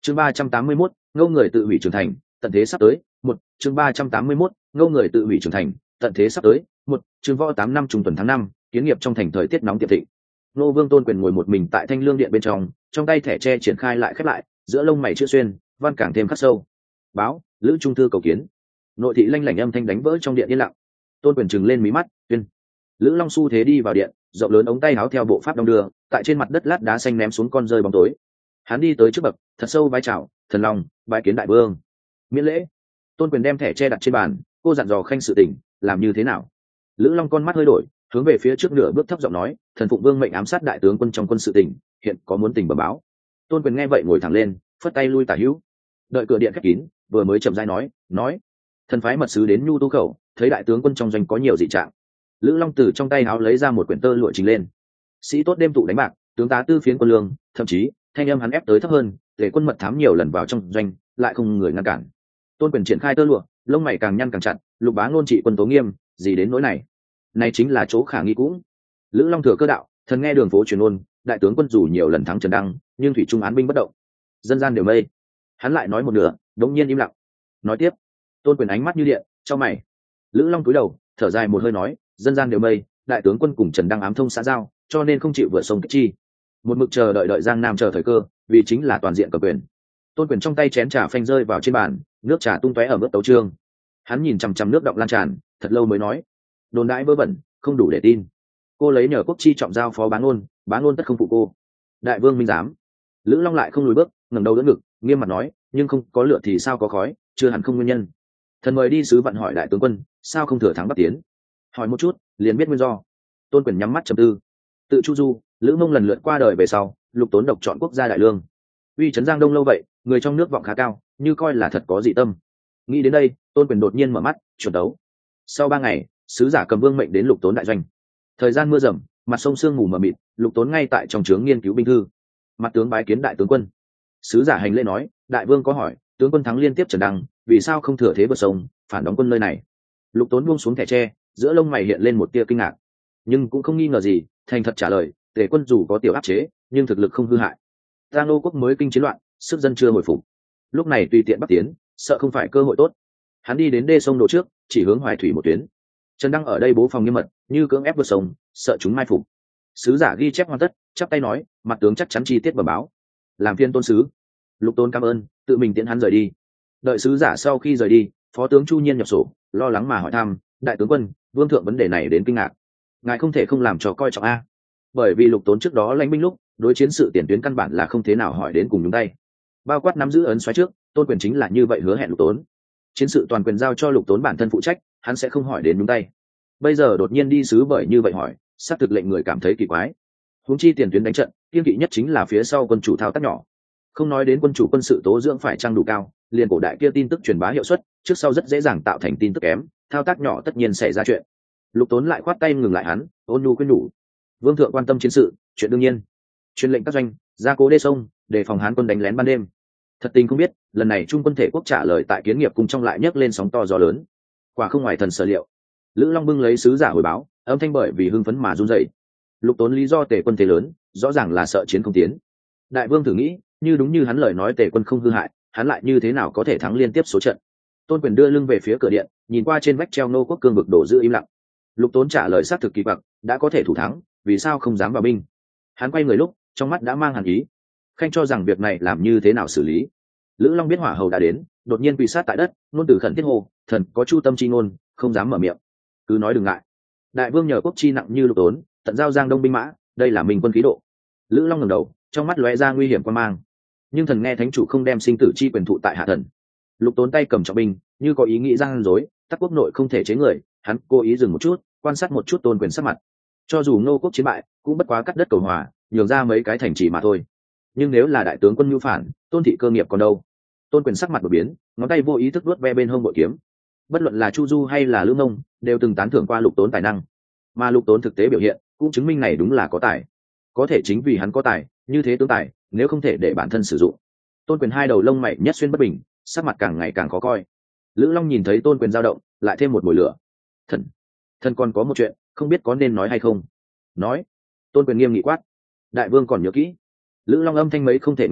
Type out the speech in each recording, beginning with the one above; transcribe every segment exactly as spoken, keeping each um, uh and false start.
chương ba trăm tám mươi mốt, ngâu người tự hủy trưởng thành, tận thế sắp tới. Một chương ba trăm tám mươi mốt, ngâu người tự hủy trưởng thành, tận thế sắp tới. Một chương võ tám năm trung tuần tháng năm, kiến nghiệp trong thành thời tiết nóng tiệm thịnh. Nô Vương Tôn Quyền ngồi một mình tại Thanh Lương điện bên trong, trong tay thẻ tre triển khai lại khép lại, giữa lông mày chữ xuyên, văn càng thêm khắc sâu. Báo, Lữ Trung thư cầu kiến. Nội thị lanh lảnh âm thanh đánh vỡ trong điện yên lặng. Tôn Quyền trừng lên mí mắt, tuyên. Lữ Long xu thế đi vào điện, rộng lớn ống tay áo theo bộ pháp đong đưa, tại trên mặt đất lát đá xanh ném xuống con rơi bóng tối. Hắn đi tới trước bậc, thật sâu bái chào, thần long, bái kiến đại vương. Miễn lễ. Tôn Quyền đem thẻ che đặt trên bàn, cô dặn dò khanh sự tình, làm như thế nào? Lữ Long con mắt hơi đổi, hướng về phía trước nửa bước thấp giọng nói, thần phụng vương mệnh ám sát đại tướng quân trong quân sự tình, hiện có muốn tình bẩm báo. Tôn Quyền nghe vậy ngồi thẳng lên, phất tay lui tả hữu. Đợi cửa điện khép kín, vừa mới chậm rãi nói, nói, thần phái mật sứ đến Nhu Tu khẩu, thấy đại tướng quân trong doanh có nhiều dị trạng. Lữ Long từ trong tay áo lấy ra một quyển tơ lụa trình lên. Sĩ tốt đêm tụ đánh bạc, tướng tá tư phiến quân lương, thậm chí thanh âm hắn ép tới thấp hơn, để quân mật thám nhiều lần vào trong doanh, lại không người ngăn cản. Tôn Quyền triển khai tơ lụa, lông mày càng nhăn càng chặt, lục bá ngôn trị quân tố nghiêm, gì đến nỗi này? Này chính là chỗ khả nghi cũng. Lữ Long thừa cơ đạo, thần nghe đường phố truyền ôn, đại tướng quân dù nhiều lần thắng Trần Đăng, nhưng thủy trung án binh bất động. Dân gian đều mây. Hắn lại nói một nửa, đống nhiên im lặng. Nói tiếp. Tôn Quyền ánh mắt như điện, cho mày. Lữ Long cúi đầu, thở dài một hơi nói, dân gian đều mây, đại tướng quân cùng Trần Đăng ám thông xã giao, cho nên không chịu vượt sông kích chi. Một mực chờ đợi đợi Giang Nam chờ thời cơ, vì chính là toàn diện cầm quyền. Tôn Quyền trong tay chén trà phanh rơi vào trên bàn, nước trà tung tóe ở mức tấu trương. Hắn nhìn chằm chằm nước động lan tràn, thật lâu mới nói, đồn đãi vớ vẩn, không đủ để tin. Cô lấy nhờ quốc chi trọng giao phó Bá Ngôn, Bá Ngôn tất không phụ cô. Đại vương minh giám. Lữ Long lại không lùi bước, ngẩng đầu đỡ ngực, nghiêm mặt nói, nhưng không có lửa thì sao có khói, chưa hẳn không nguyên nhân. Thần mời đi sứ vận hỏi đại tướng quân, sao không thừa thắng bắc tiến? Hỏi một chút, liền biết nguyên do. Tôn Quyền nhắm mắt trầm tư. Tự Chu Du, Lữ Mông lần lượt qua đời về sau, Lục Tốn độc chọn quốc gia đại lương. Uy trấn Giang Đông lâu vậy, người trong nước vọng khá cao, như coi là thật có dị tâm. Nghĩ đến đây, Tôn Quyền đột nhiên mở mắt, chuẩn đấu. Sau ba ngày, sứ giả cầm vương mệnh đến Lục Tốn đại doanh. Thời gian mưa rầm, mặt sông sương mù mờ mịt, Lục Tốn ngay tại trong trướng nghiên cứu binh thư. Mặt tướng bái kiến đại tướng quân. Sứ giả hành lễ nói, đại vương có hỏi, tướng quân thắng liên tiếp Trần Đăng, vì sao không thừa thế vượt sông, phản đóng quân nơi này? Lục Tốn buông xuống thẻ tre, giữa lông mày hiện lên một tia kinh ngạc, nhưng cũng không nghi ngờ gì, thành thật trả lời, Tề quân dù có tiểu áp chế, nhưng thực lực không hư hại. Giang Lô quốc mới kinh chiến loạn, sức dân chưa hồi phục, lúc này tùy tiện bắc tiến, sợ không phải cơ hội tốt. Hắn đi đến đê sông đổ trước, chỉ hướng Hoài Thủy một tuyến. Trần Đăng ở đây bố phòng nghiêm mật, như cưỡng ép vượt sông, sợ chúng mai phục. Sứ giả ghi chép hoàn tất, chắp tay nói, mặt tướng chắc chắn chi tiết bẩm báo. Làm phiên tôn sứ. Lục Tôn cảm ơn, tự mình tiễn hắn rời đi. Đợi sứ giả sau khi rời đi, phó tướng Chu Nhiên nhập sổ, lo lắng mà hỏi thăm, đại tướng quân, vương thượng vấn đề này đến kinh ngạc, ngài không thể không làm cho coi trọng a. Bởi vì Lục Tốn trước đó lãnh binh lúc, đối chiến sự tiền tuyến căn bản là không thế nào hỏi đến cùng nhúng tay, bao quát nắm giữ ấn xoáy trước, Tôn Quyền chính là như vậy hứa hẹn Lục Tốn. Chiến sự toàn quyền giao cho Lục Tốn bản thân phụ trách, hắn sẽ không hỏi đến nhúng tay. Bây giờ đột nhiên đi sứ bởi như vậy hỏi, xác thực lệnh người cảm thấy kỳ quái. Huống chi tiền tuyến đánh trận, kiên kỵ nhất chính là phía sau quân chủ thao tác nhỏ. Không nói đến quân chủ quân sự tố dưỡng phải trang đủ cao, liền cổ đại kia tin tức truyền bá hiệu suất, trước sau rất dễ dàng tạo thành tin tức kém, thao tác nhỏ tất nhiên xảy ra chuyện. Lục Tốn lại khoát tay ngừng lại hắn, ôn nhu khuyên nhủ, vương thượng quan tâm chiến sự, chuyện đương nhiên. Truyền lệnh các doanh gia cố đê sông, đề phòng Hán quân đánh lén ban đêm. Thật tình không biết, lần này Trung quân thể quốc trả lời tại Kiến Nghiệp cung trong lại nhấc lên sóng to gió lớn, quả không ngoài thần sở liệu. Lữ Long bưng lấy sứ giả hồi báo, âm thanh bởi vì hưng phấn mà run rẩy. Lục Tốn lý do Tề quân thế lớn, rõ ràng là sợ chiến không tiến. Đại vương thử nghĩ, như đúng như hắn lời nói Tề quân không hư hại, hắn lại như thế nào có thể thắng liên tiếp số trận? Tôn Quyền đưa lưng về phía cửa điện, nhìn qua trên vách treo nô quốc cương vực đổ giữ im lặng. Lục Tốn trả lời xác thực kỳ vọng, đã có thể thủ thắng, vì sao không dám vào binh? Hắn quay người lúc, trong mắt đã mang hàn ý. Khanh cho rằng việc này làm như thế nào xử lý? Lữ Long biết hỏa hầu đã đến, đột nhiên quỳ sát tại đất, nôn từ khẩn thiết hô, thần có chu tâm chi ngôn, không dám mở miệng. Cứ nói đừng ngại. Đại vương nhờ quốc chi nặng như Lục Tốn, tận giao Giang Đông binh mã, đây là mình quân khí độ. Lữ Long ngẩng đầu, trong mắt lóe ra nguy hiểm quan mang. Nhưng thần nghe thánh chủ không đem sinh tử chi quyền thụ tại hạ thần. Lục Tốn tay cầm trọng binh, như có ý nghĩ gian dối, tắc quốc nội không thể chế người, hắn cố ý dừng một chút, quan sát một chút Tôn Quyền sắc mặt. Cho dù Ngô quốc chiến bại, cũng bất quá cắt đất cầu hòa, nhường ra mấy cái thành trì mà thôi. Nhưng nếu là đại tướng quân nhu phản, Tôn thị cơ nghiệp còn đâu? Tôn Quyền sắc mặt đột biến, ngón tay vô ý thức vuốt ve bên hông bội kiếm. Bất luận là Chu Du hay là Lữ Mông, đều từng tán thưởng qua Lục Tốn tài năng, mà Lục Tốn thực tế biểu hiện cũng chứng minh này đúng là có tài. Có thể chính vì hắn có tài, như thế tướng tài, nếu không thể để bản thân sử dụng. Tôn Quyền hai đầu lông mày nhất xuyên bất bình, sắc mặt càng ngày càng khó coi. Lữ Long nhìn thấy Tôn Quyền dao động, lại thêm một mùi lửa. Thần, thần còn có một chuyện, không biết có nên nói hay không. Nói. Tôn Quyền nghiêm nghị quát. Đại vương còn nhớ kỹ. Lữ Long âm thanh mấy không thể nghe thấy,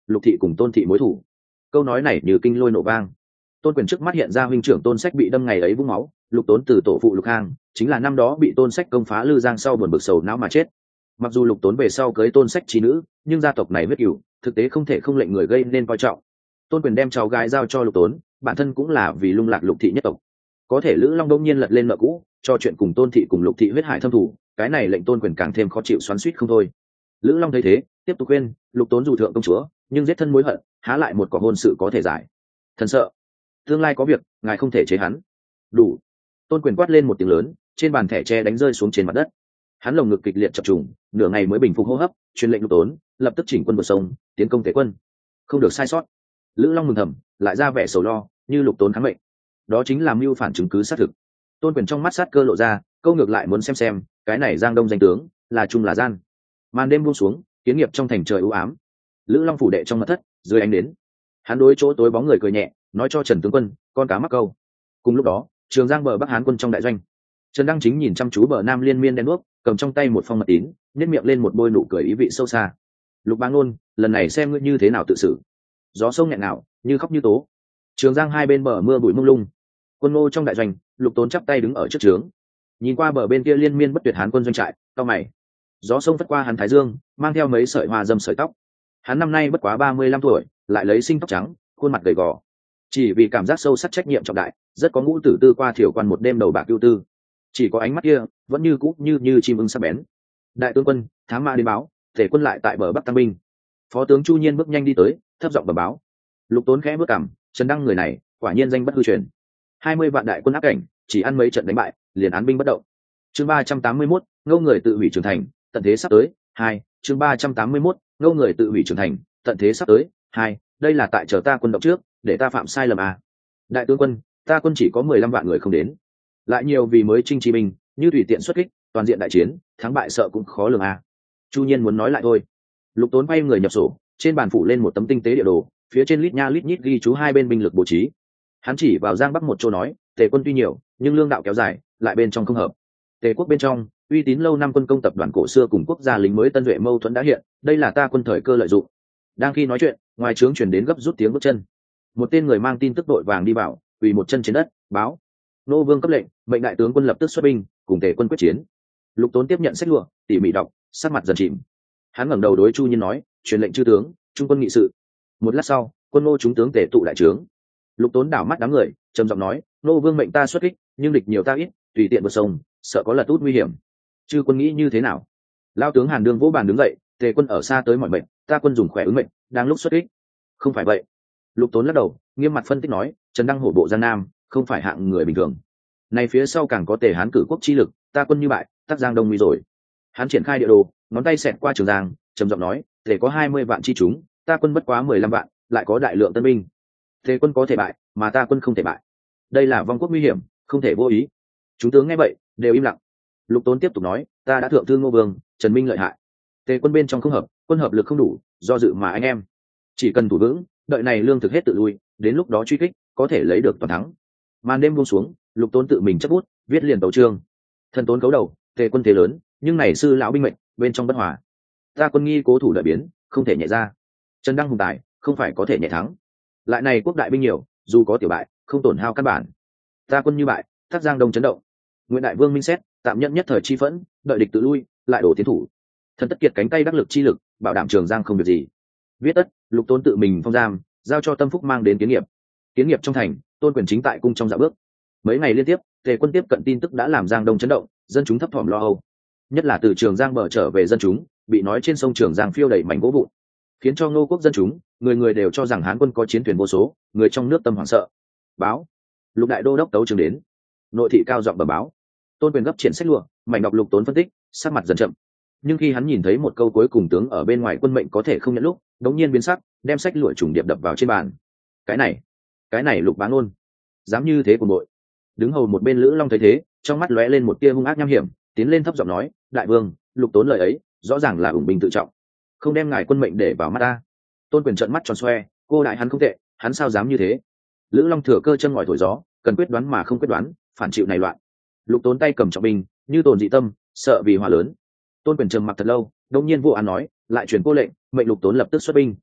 lục thị cùng tôn thị mối thủ. Câu nói này như kinh lôi nổ vang. Tôn Quyền trước mắt hiện ra huynh trưởng Tôn Sách bị đâm ngày ấy vũng máu, Lục Tốn từ tổ phụ Lục Hang, chính là năm đó bị Tôn Sách công phá Lư Giang sau buồn bực sầu não mà chết. Mặc dù Lục Tốn về sau cưới Tôn Sách trí nữ, nhưng gia tộc này huyết cửu, thực tế không thể không lệnh người gây nên coi trọng. Tôn Quyền đem cháu gái giao cho Lục Tốn, bản thân cũng là vì lung lạc Lục thị nhất tộc. Có thể Lữ Long đông nhiên lật lên nợ cũ, cho chuyện cùng Tôn thị cùng Lục thị huyết hải thâm thù, cái này lệnh Tôn Quyền càng thêm khó chịu xoắn xuýt không thôi. Lữ Long thấy thế, tiếp tục khuyên, Lục Tốn dù thượng công chúa, nhưng giết thân mối hận, há lại một cọc hôn sự có thể giải. Thần sợ, tương lai có việc, ngài không thể chế hắn. Đủ. Tôn Quyền quát lên một tiếng lớn, trên bàn thẻ tre đánh rơi xuống trên mặt đất. Hắn lồng ngực kịch liệt chập trùng, nửa ngày mới bình phục hô hấp, truyền lệnh Lục Tốn lập tức chỉnh quân vượt sông, tiến công Tề quân. Không được sai sót. Lữ Long mừng thầm, lại ra vẻ sầu lo, như Lục Tốn kháng mệnh. Đó chính là mưu phản chứng cứ xác thực. Tôn Quyền trong mắt sát cơ lộ ra, câu ngược lại muốn xem xem, cái này Giang Đông danh tướng, là trung là gian. Màn đêm buông xuống, kiến nghiệp trong thành trời u ám. Lữ Long phủ đệ trong mật thất, dưới ánh đến. Hắn đối chỗ tối bóng người cười nhẹ, nói cho Trần tướng quân, con cá mắc câu. Cùng lúc đó, Trường Giang bờ Bắc Hán quân trong đại doanh, Trần Đăng Chính nhìn chăm chú bờ Nam liên miên đen đuốc, cầm trong tay một phong mật tín, nhếch miệng lên một bôi nụ cười ý vị sâu xa. Lục Bá Nôn, lần này xem ngươi như thế nào tự xử. Gió sông nghẹn ngào, như khóc như tố. Trường Giang hai bên bờ mưa bụi mông lung. Quân Ngô trong đại doanh, Lục Tốn chắp tay đứng ở trước trướng, nhìn qua bờ bên kia liên miên bất tuyệt Hán quân doanh trại, cau mày. Gió sông phất qua hắn thái dương, mang theo mấy sợi hoa dâm sợi tóc. Hắn năm nay bất quá ba mươi lăm tuổi, lại lấy sinh tóc trắng, khuôn mặt gầy gò. Chỉ vì cảm giác sâu sắc trách nhiệm trọng đại, rất có ngũ tử tư qua thiểu quan một đêm đầu bạc ưu tư. Chỉ có ánh mắt kia, vẫn như cũ như như chim ưng sắc bén. Đại tướng quân, thám mã đến báo, thể quân lại tại bờ Bắc tăng binh. Phó tướng Chu Nhiên bước nhanh đi tới, thấp giọng bẩm báo. Lục Tốn khẽ bước cằm, Trần Đăng người này, quả nhiên danh bất hư truyền. Hai mươi vạn đại quân áp cảnh, chỉ ăn mấy trận đánh bại, liền án binh bất động. Chương ba trăm tám mươi mốt, ngâu người tự hủy trưởng thành, tận thế sắp tới. Hai, chương ba trăm tám mươi mốt, ngâu người tự hủy trưởng thành, tận thế sắp tới. Hai, đây là tại chờ ta quân động trước, để ta phạm sai lầm à. Đại tướng quân, ta quân chỉ có mười lăm vạn người không đến, lại nhiều vì mới chinh chi binh, như tùy tiện xuất kích, toàn diện đại chiến, thắng bại sợ cũng khó lường à. Chu Nhiên muốn nói lại thôi. Lục Tốn bay người nhập sổ, trên bàn phủ lên một tấm tinh tế địa đồ, phía trên lít nha lít nhít ghi chú hai bên binh lực bố trí. Hắn chỉ vào Giang Bắc một chỗ nói, Tề quân tuy nhiều, nhưng lương đạo kéo dài, lại bên trong không hợp. Tề quốc bên trong, uy tín lâu năm quân công tập đoàn cổ xưa cùng quốc gia lính mới tân duệ mâu thuẫn đã hiện, đây là ta quân thời cơ lợi dụng. Đang khi nói chuyện, ngoài trướng truyền đến gấp rút tiếng bước chân. Một tên người mang tin tức đội vàng đi vào, quỳ một chân trên đất, báo: Nô vương cấp lệnh, mệnh đại tướng quân lập tức xuất binh, cùng Tề quân quyết chiến. Lục Tốn tiếp nhận sách lụa, tỉ mỉ đọc, sắc mặt dần chìm. Hắn ngẩng đầu đối Chu Nhiên nói, truyền lệnh chư tướng, trung quân nghị sự. Một lát sau, quân Ngô chúng tướng tề tụ đại trướng. Lục Tốn đảo mắt đám người, trầm giọng nói, Nô vương mệnh ta xuất kích, nhưng địch nhiều ta ít, tùy tiện vượt sông, sợ có lật út nguy hiểm. Chư quân nghĩ như thế nào? Lao tướng Hàn Đương vỗ bàn đứng dậy, Tề quân ở xa tới mọi mệnh, ta quân dùng khỏe ứng mệnh, đang lúc xuất kích. Không phải vậy. Lục Tốn lắc đầu, nghiêm mặt phân tích nói, Trần Đăng hổ bộ Giang Nam, không phải hạng người bình thường. Này phía sau càng có Tề Hán cử quốc chi lực, ta quân như bại, tác Giang Đông nguy rồi. Hắn triển khai địa đồ, ngón tay xẹt qua Trường Giang, trầm giọng nói, Tề có hai mươi vạn chi chúng, ta quân bất quá mười lăm vạn, lại có đại lượng tân binh. Tề quân có thể bại, mà ta quân không thể bại. Đây là vong quốc nguy hiểm, không thể vô ý. Chúng tướng nghe vậy, đều im lặng. Lục Tốn tiếp tục nói, ta đã thượng thư Ngô Vương, Trần Minh lợi hại. Tề quân bên trong không hợp, quân hợp lực không đủ, do dự mà anh em chỉ cần thủ vững, đợi này lương thực hết tự lui, đến lúc đó truy kích, có thể lấy được toàn thắng. Màn đêm buông xuống, Lục Tốn tự mình chấp bút, viết liền tấu chương. Thần Tốn cấu đầu, Tề quân thế lớn, nhưng này sư lão binh mệnh, bên trong bất hòa. Ta quân nghi cố thủ đợi biến, không thể nhẹ ra. Trần Đăng hùng tài, không phải có thể nhẹ thắng. Lại này quốc đại binh nhiều, dù có tiểu bại, không tổn hao căn bản. Ta quân như bại, thác Giang Đông chấn động. Nguyễn đại vương minh xét, tạm nhận nhất thời chi phẫn, đợi địch tự lui, lại đổ tiến thủ. Thần tất kiệt cánh tay đắc lực chi lực, bảo đảm Trường Giang không việc gì. Viết tất, Lục Tốn tự mình phong giam, giao cho Tâm Phúc mang đến kiến nghiệp. Kiến nghiệp trong thành, Tôn Quyền chính tại cung trong dạo bước. Mấy ngày liên tiếp, Tề quân tiếp cận tin tức đã làm Giang Đông chấn động, dân chúng thấp thỏm lo âu. Nhất là từ Trường Giang bờ trở về dân chúng, bị nói trên sông Trường Giang phiêu đầy mảnh gỗ vụn, khiến cho Ngô quốc dân chúng, người người đều cho rằng Hán quân có chiến thuyền vô số, người trong nước tâm hoảng sợ. Báo: Lục đại đô đốc tấu trường đến. Nội thị cao giọng bẩm báo. Tôn Quyền gấp triển sách lụa, mảnh đọc Lục Tốn phân tích, sắc mặt dần chậm. Nhưng khi hắn nhìn thấy một câu cuối cùng tướng ở bên ngoài quân mệnh có thể không nhận lúc, đống nhiên biến sắc, đem sách lụa trùng điệp đập vào trên bàn. Cái này, cái này Lục Bá Nôn, dám như thế của nội. Đứng hầu một bên Lữ Long thấy thế, trong mắt lóe lên một tia hung ác nham hiểm, tiến lên thấp giọng nói, đại vương, Lục Tốn lời ấy, rõ ràng là ủng binh tự trọng, không đem ngài quân mệnh để vào mắt ta. Tôn Quyền trợn mắt tròn xoe, cô đại hắn không tệ, hắn sao dám như thế? Lữ Long thừa cơ chân ngòi thổi gió, cần quyết đoán mà không quyết đoán, phản chịu này loạn. Lục Tốn tay cầm trọng binh, như tồn dị tâm, sợ vì hòa lớn. Tôn Quyền trầm mặc thật lâu, đột nhiên vô án nói, lại truyền cô lệnh, mệnh Lục Tốn lập tức xuất binh.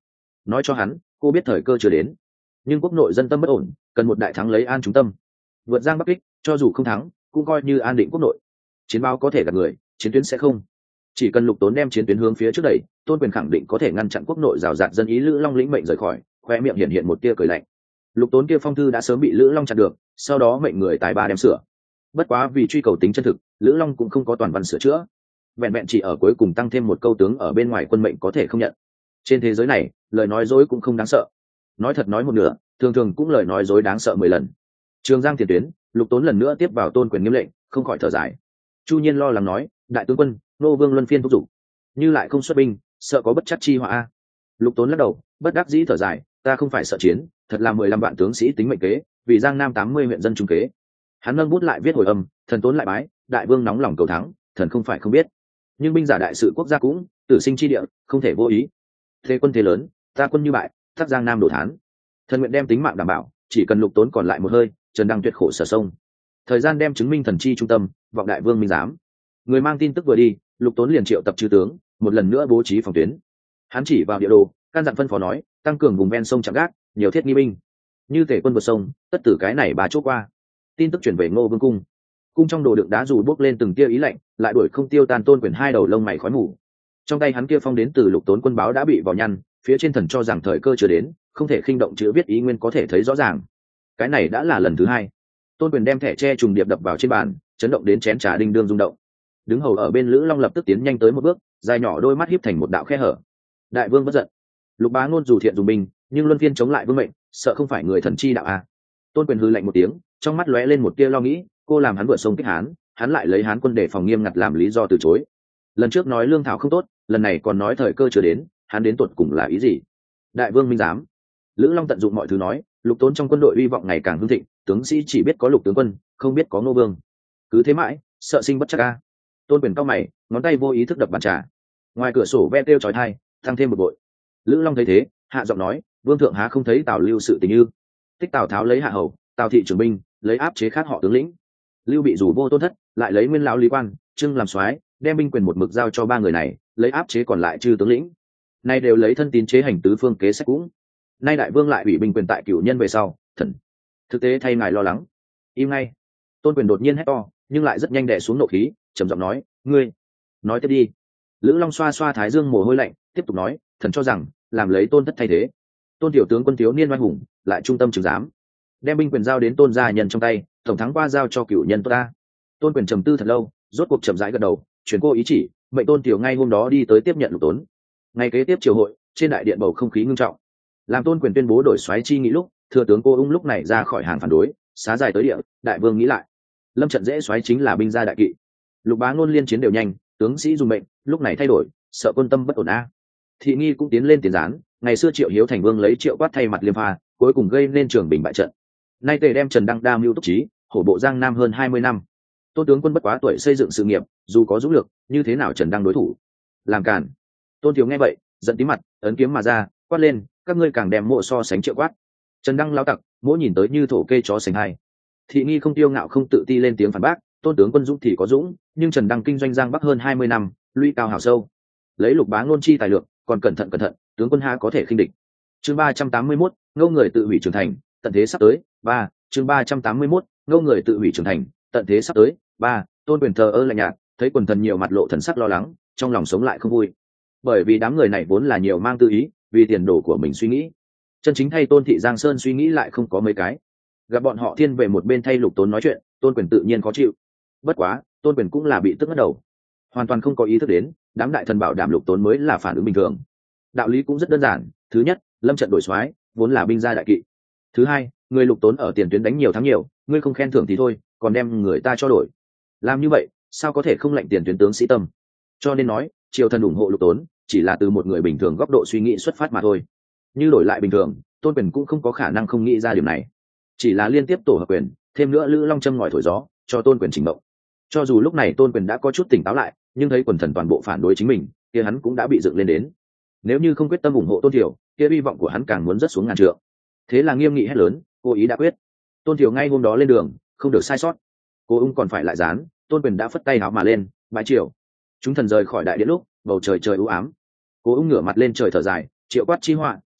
nói cho hắn cô biết thời cơ chưa đến, nhưng quốc nội dân tâm bất ổn, cần một đại thắng lấy an chúng tâm, vượt giang bắc kích, cho dù không thắng cũng coi như an định quốc nội. Chiến báo có thể gạt người, chiến tuyến sẽ không. Chỉ cần Lục Tốn đem chiến tuyến hướng phía trước đẩy, Tôn Quyền khẳng định có thể ngăn chặn quốc nội rào rạt dân ý Lữ Long lĩnh mệnh rời khỏi. Khoe miệng hiện hiện một tia cười lạnh. Lục Tốn kia phong thư đã sớm bị Lữ Long chặn được, sau đó mệnh người tài ba đem sửa. Bất quá vì truy cầu tính chân thực, Lữ Long cũng không có toàn văn sửa chữa, vẹn vẹn chỉ ở cuối cùng tăng thêm một câu tướng ở bên ngoài quân mệnh có thể không nhận. Trên thế giới này, lời nói dối cũng không đáng sợ, nói thật nói một nửa, thường thường cũng lời nói dối đáng sợ mười lần. Trường Giang tiền tuyến, Lục Tốn lần nữa tiếp vào Tôn Quyền nghiêm lệnh, không khỏi thở dài. Chu Nhiên lo lắng nói, đại tướng quân, nô vương luân phiên thúc giục, như lại không xuất binh, sợ có bất chắc chi họa a. Lục Tốn lắc đầu, bất đắc dĩ thở dài, ta không phải sợ chiến, thật là mười lăm vạn tướng sĩ tính mệnh kế, vì Giang Nam tám mươi huyện dân trung kế. Hắn nâng bút lại viết hồi âm, thần Tốn lại bái, đại vương nóng lòng cầu thắng, thần không phải không biết, nhưng binh giả đại sự quốc gia cũng tử sinh chi địa, không thể vô ý. Thế quân thế lớn, ta quân như bại, thác Giang Nam đổ thán, thần nguyện đem tính mạng đảm bảo, chỉ cần Lục Tốn còn lại một hơi, Trần Đăng tuyệt khổ sở sông. Thời gian đem chứng minh thần chi trung tâm, vọng đại vương minh giám. Người mang tin tức vừa đi, Lục Tốn liền triệu tập chư tướng, một lần nữa bố trí phòng tuyến. Hắn chỉ vào địa đồ, căn dặn phân phó nói, tăng cường vùng ven sông chạm gác, nhiều thiết nghi binh, như thể quân vượt sông, tất tử cái này bà chốt qua. Tin tức chuyển về Ngô Vương cung, cung trong đồ đựng đá dù bốc lên từng tia ý lạnh, lại đuổi không tiêu tan Tôn Quyền hai đầu lông mày khói mù. Trong tay hắn kia phong đến từ Lục Tốn quân báo đã bị vào nhăn, phía trên thần cho rằng thời cơ chưa đến, không thể khinh động chữ viết ý nguyên có thể thấy rõ ràng. Cái này đã là lần thứ hai. Tôn Quyền đem thẻ tre trùng điệp đập vào trên bàn, chấn động đến chén trà đinh đương rung động. Đứng hầu ở bên Lữ Long lập tức tiến nhanh tới một bước, dài nhỏ đôi mắt híp thành một đạo khe hở. Đại vương bất giận. Lục Bá Ngôn dù thiện dùng binh, nhưng luân phiên chống lại vương mệnh, sợ không phải người thần chi đạo à? Tôn Quyền hừ lạnh một tiếng, trong mắt lóe lên một tia lo nghĩ, cô làm hắn vượt sông kích Hán, hắn lại lấy Hán quân để phòng nghiêm ngặt làm lý do từ chối. Lần trước nói lương thảo không tốt, lần này còn nói thời cơ chưa đến, hắn đến tuột cùng là ý gì? Đại vương minh giám. Lữ Long tận dụng mọi thứ nói, Lục Tốn trong quân đội uy vọng ngày càng hưng thịnh, tướng sĩ chỉ biết có Lục tướng quân, không biết có Ngô Vương. Cứ thế mãi, sợ sinh bất chắc a. Tôn Quyền cau mày, ngón tay vô ý thức đập bàn trà. Ngoài cửa sổ ve kêu chói tai, tăng thêm một bội. Lữ Long thấy thế, hạ giọng nói, vương thượng há không thấy Tào Lưu sự tình như? Tích Tào Tháo lấy hạ hầu, Tào thị trưởng binh, lấy áp chế khác họ tướng lĩnh. Lưu bị dù vô tôn thất, lại lấy nguyên lão Lý Quan, Trưng làm soái, đem binh quyền một mực giao cho ba người này, lấy áp chế còn lại chư tướng lĩnh. Nay đều lấy thân tín chế hành tứ phương kế sách cũng. Nay đại vương lại ủy binh quyền tại cửu nhân về sau, thần thực tế thay ngài lo lắng. Im ngay. Tôn Quyền đột nhiên hét to, nhưng lại rất nhanh đè xuống nộ khí, trầm giọng nói, ngươi nói tiếp đi. Lữ Long xoa xoa thái dương mồ hôi lạnh, tiếp tục nói, thần cho rằng làm lấy tôn thất thay thế. Tôn tiểu tướng quân thiếu niên oai hùng, lại trung tâm chứng giám, đem binh quyền giao đến tôn gia nhân trong tay, tổng thắng qua giao cho cửu nhân tốt ta. Tôn Quyền trầm tư thật lâu, rốt cuộc chậm rãi gật đầu, truyền cô ý chỉ, mệnh Tôn tiểu ngay hôm đó đi tới tiếp nhận Lục Tốn. Ngày kế tiếp triều hội, trên đại điện bầu không khí ngưng trọng. Làm Tôn Quyền tuyên bố đổi soái chi nghị lúc, thừa tướng Cô Ung lúc này ra khỏi hàng phản đối, xá dài tới địa, đại vương nghĩ lại, lâm trận dễ soái chính là binh gia đại kỵ. Lục Bá Ngôn liên chiến đều nhanh, tướng sĩ dùng mệnh, lúc này thay đổi, sợ quân tâm bất ổn a. Thị nghi cũng tiến lên tiền gián, ngày xưa Triệu Hiếu thành vương lấy Triệu Quát thay mặt Liêm Pha, cuối cùng gây nên trường bình bại trận. Nay tề đem Trần Đăng đa mưu túc trí, hổ bộ Giang Nam hơn hai mươi năm. Tôn tướng quân bất quá tuổi xây dựng sự nghiệp, dù có dũng lược, như thế nào Trần Đăng đối thủ? Làm cản. Tôn Thiếu nghe vậy, giận tím mặt, ấn kiếm mà ra, quát lên, các ngươi càng đem mộ so sánh Triệu Quát. Trần Đăng lao tặc, mỗi nhìn tới như thổ kê chó sành hai. Thị nghi không tiêu ngạo không tự ti lên tiếng phản bác, Tôn tướng quân dũng thì có dũng, nhưng Trần Đăng kinh doanh Giang Bắc hơn hai mươi năm, lũy cao hảo sâu. Lấy Lục Bá Ngôn chi tài lượng, còn cẩn thận cẩn thận, tướng quân ha có thể khinh địch. Chương ba trăm tám mươi mốt, ngâu người tự hủy trưởng thành, tận thế sắp tới. Ba, chương ba trăm tám mươi mốt, ngâu người tự hủy trưởng thành, tận thế sắp tới. Ba, Tôn Quyền thờ ơ lạnh nhạt, thấy quần thần nhiều mặt lộ thần sắc lo lắng, trong lòng sống lại không vui. Bởi vì đám người này vốn là nhiều mang tư ý, vì tiền đồ của mình suy nghĩ. Chân chính thay Tôn thị Giang Sơn suy nghĩ lại không có mấy cái. Gặp bọn họ thiên về một bên thay Lục Tốn nói chuyện, Tôn Quyền tự nhiên khó chịu. Bất quá, Tôn Quyền cũng là bị tức ngất đầu, hoàn toàn không có ý thức đến, đám đại thần bảo đảm Lục Tốn mới là phản ứng bình thường. Đạo lý cũng rất đơn giản, thứ nhất, lâm trận đổi soái, vốn là binh gia đại kỵ. Thứ hai, người Lục Tốn ở tiền tuyến đánh nhiều thắng nhiều, ngươi không khen thưởng thì thôi, còn đem người ta cho đổi. Làm như vậy, sao có thể không lệnh tiền tuyến tướng sĩ tâm? Cho nên nói, triều thần ủng hộ Lục Tốn, chỉ là từ một người bình thường góc độ suy nghĩ xuất phát mà thôi. Như đổi lại bình thường, Tôn Quyền cũng không có khả năng không nghĩ ra điều này. Chỉ là liên tiếp tổ hợp quyền, thêm nữa Lữ Long châm ngòi thổi gió, cho Tôn Quyền chỉnh mộng. Cho dù lúc này Tôn Quyền đã có chút tỉnh táo lại, nhưng thấy quần thần toàn bộ phản đối chính mình, kia hắn cũng đã bị dựng lên đến. Nếu như không quyết tâm ủng hộ Tôn Thiểu, kia hy vọng của hắn càng muốn rất xuống ngàn trượng. Thế là nghiêm nghị hét lớn, cố ý đã quyết. Tôn Thiểu ngay hôm đó lên đường, không được sai sót. Cô Ung còn phải lại dán, Tôn Quyền đã phất tay áo mà lên, bái triều. Chúng thần rời khỏi đại điện lúc, bầu trời trời u ám. Cô Ung ngửa mặt lên trời thở dài, Triệu Quát chi họa,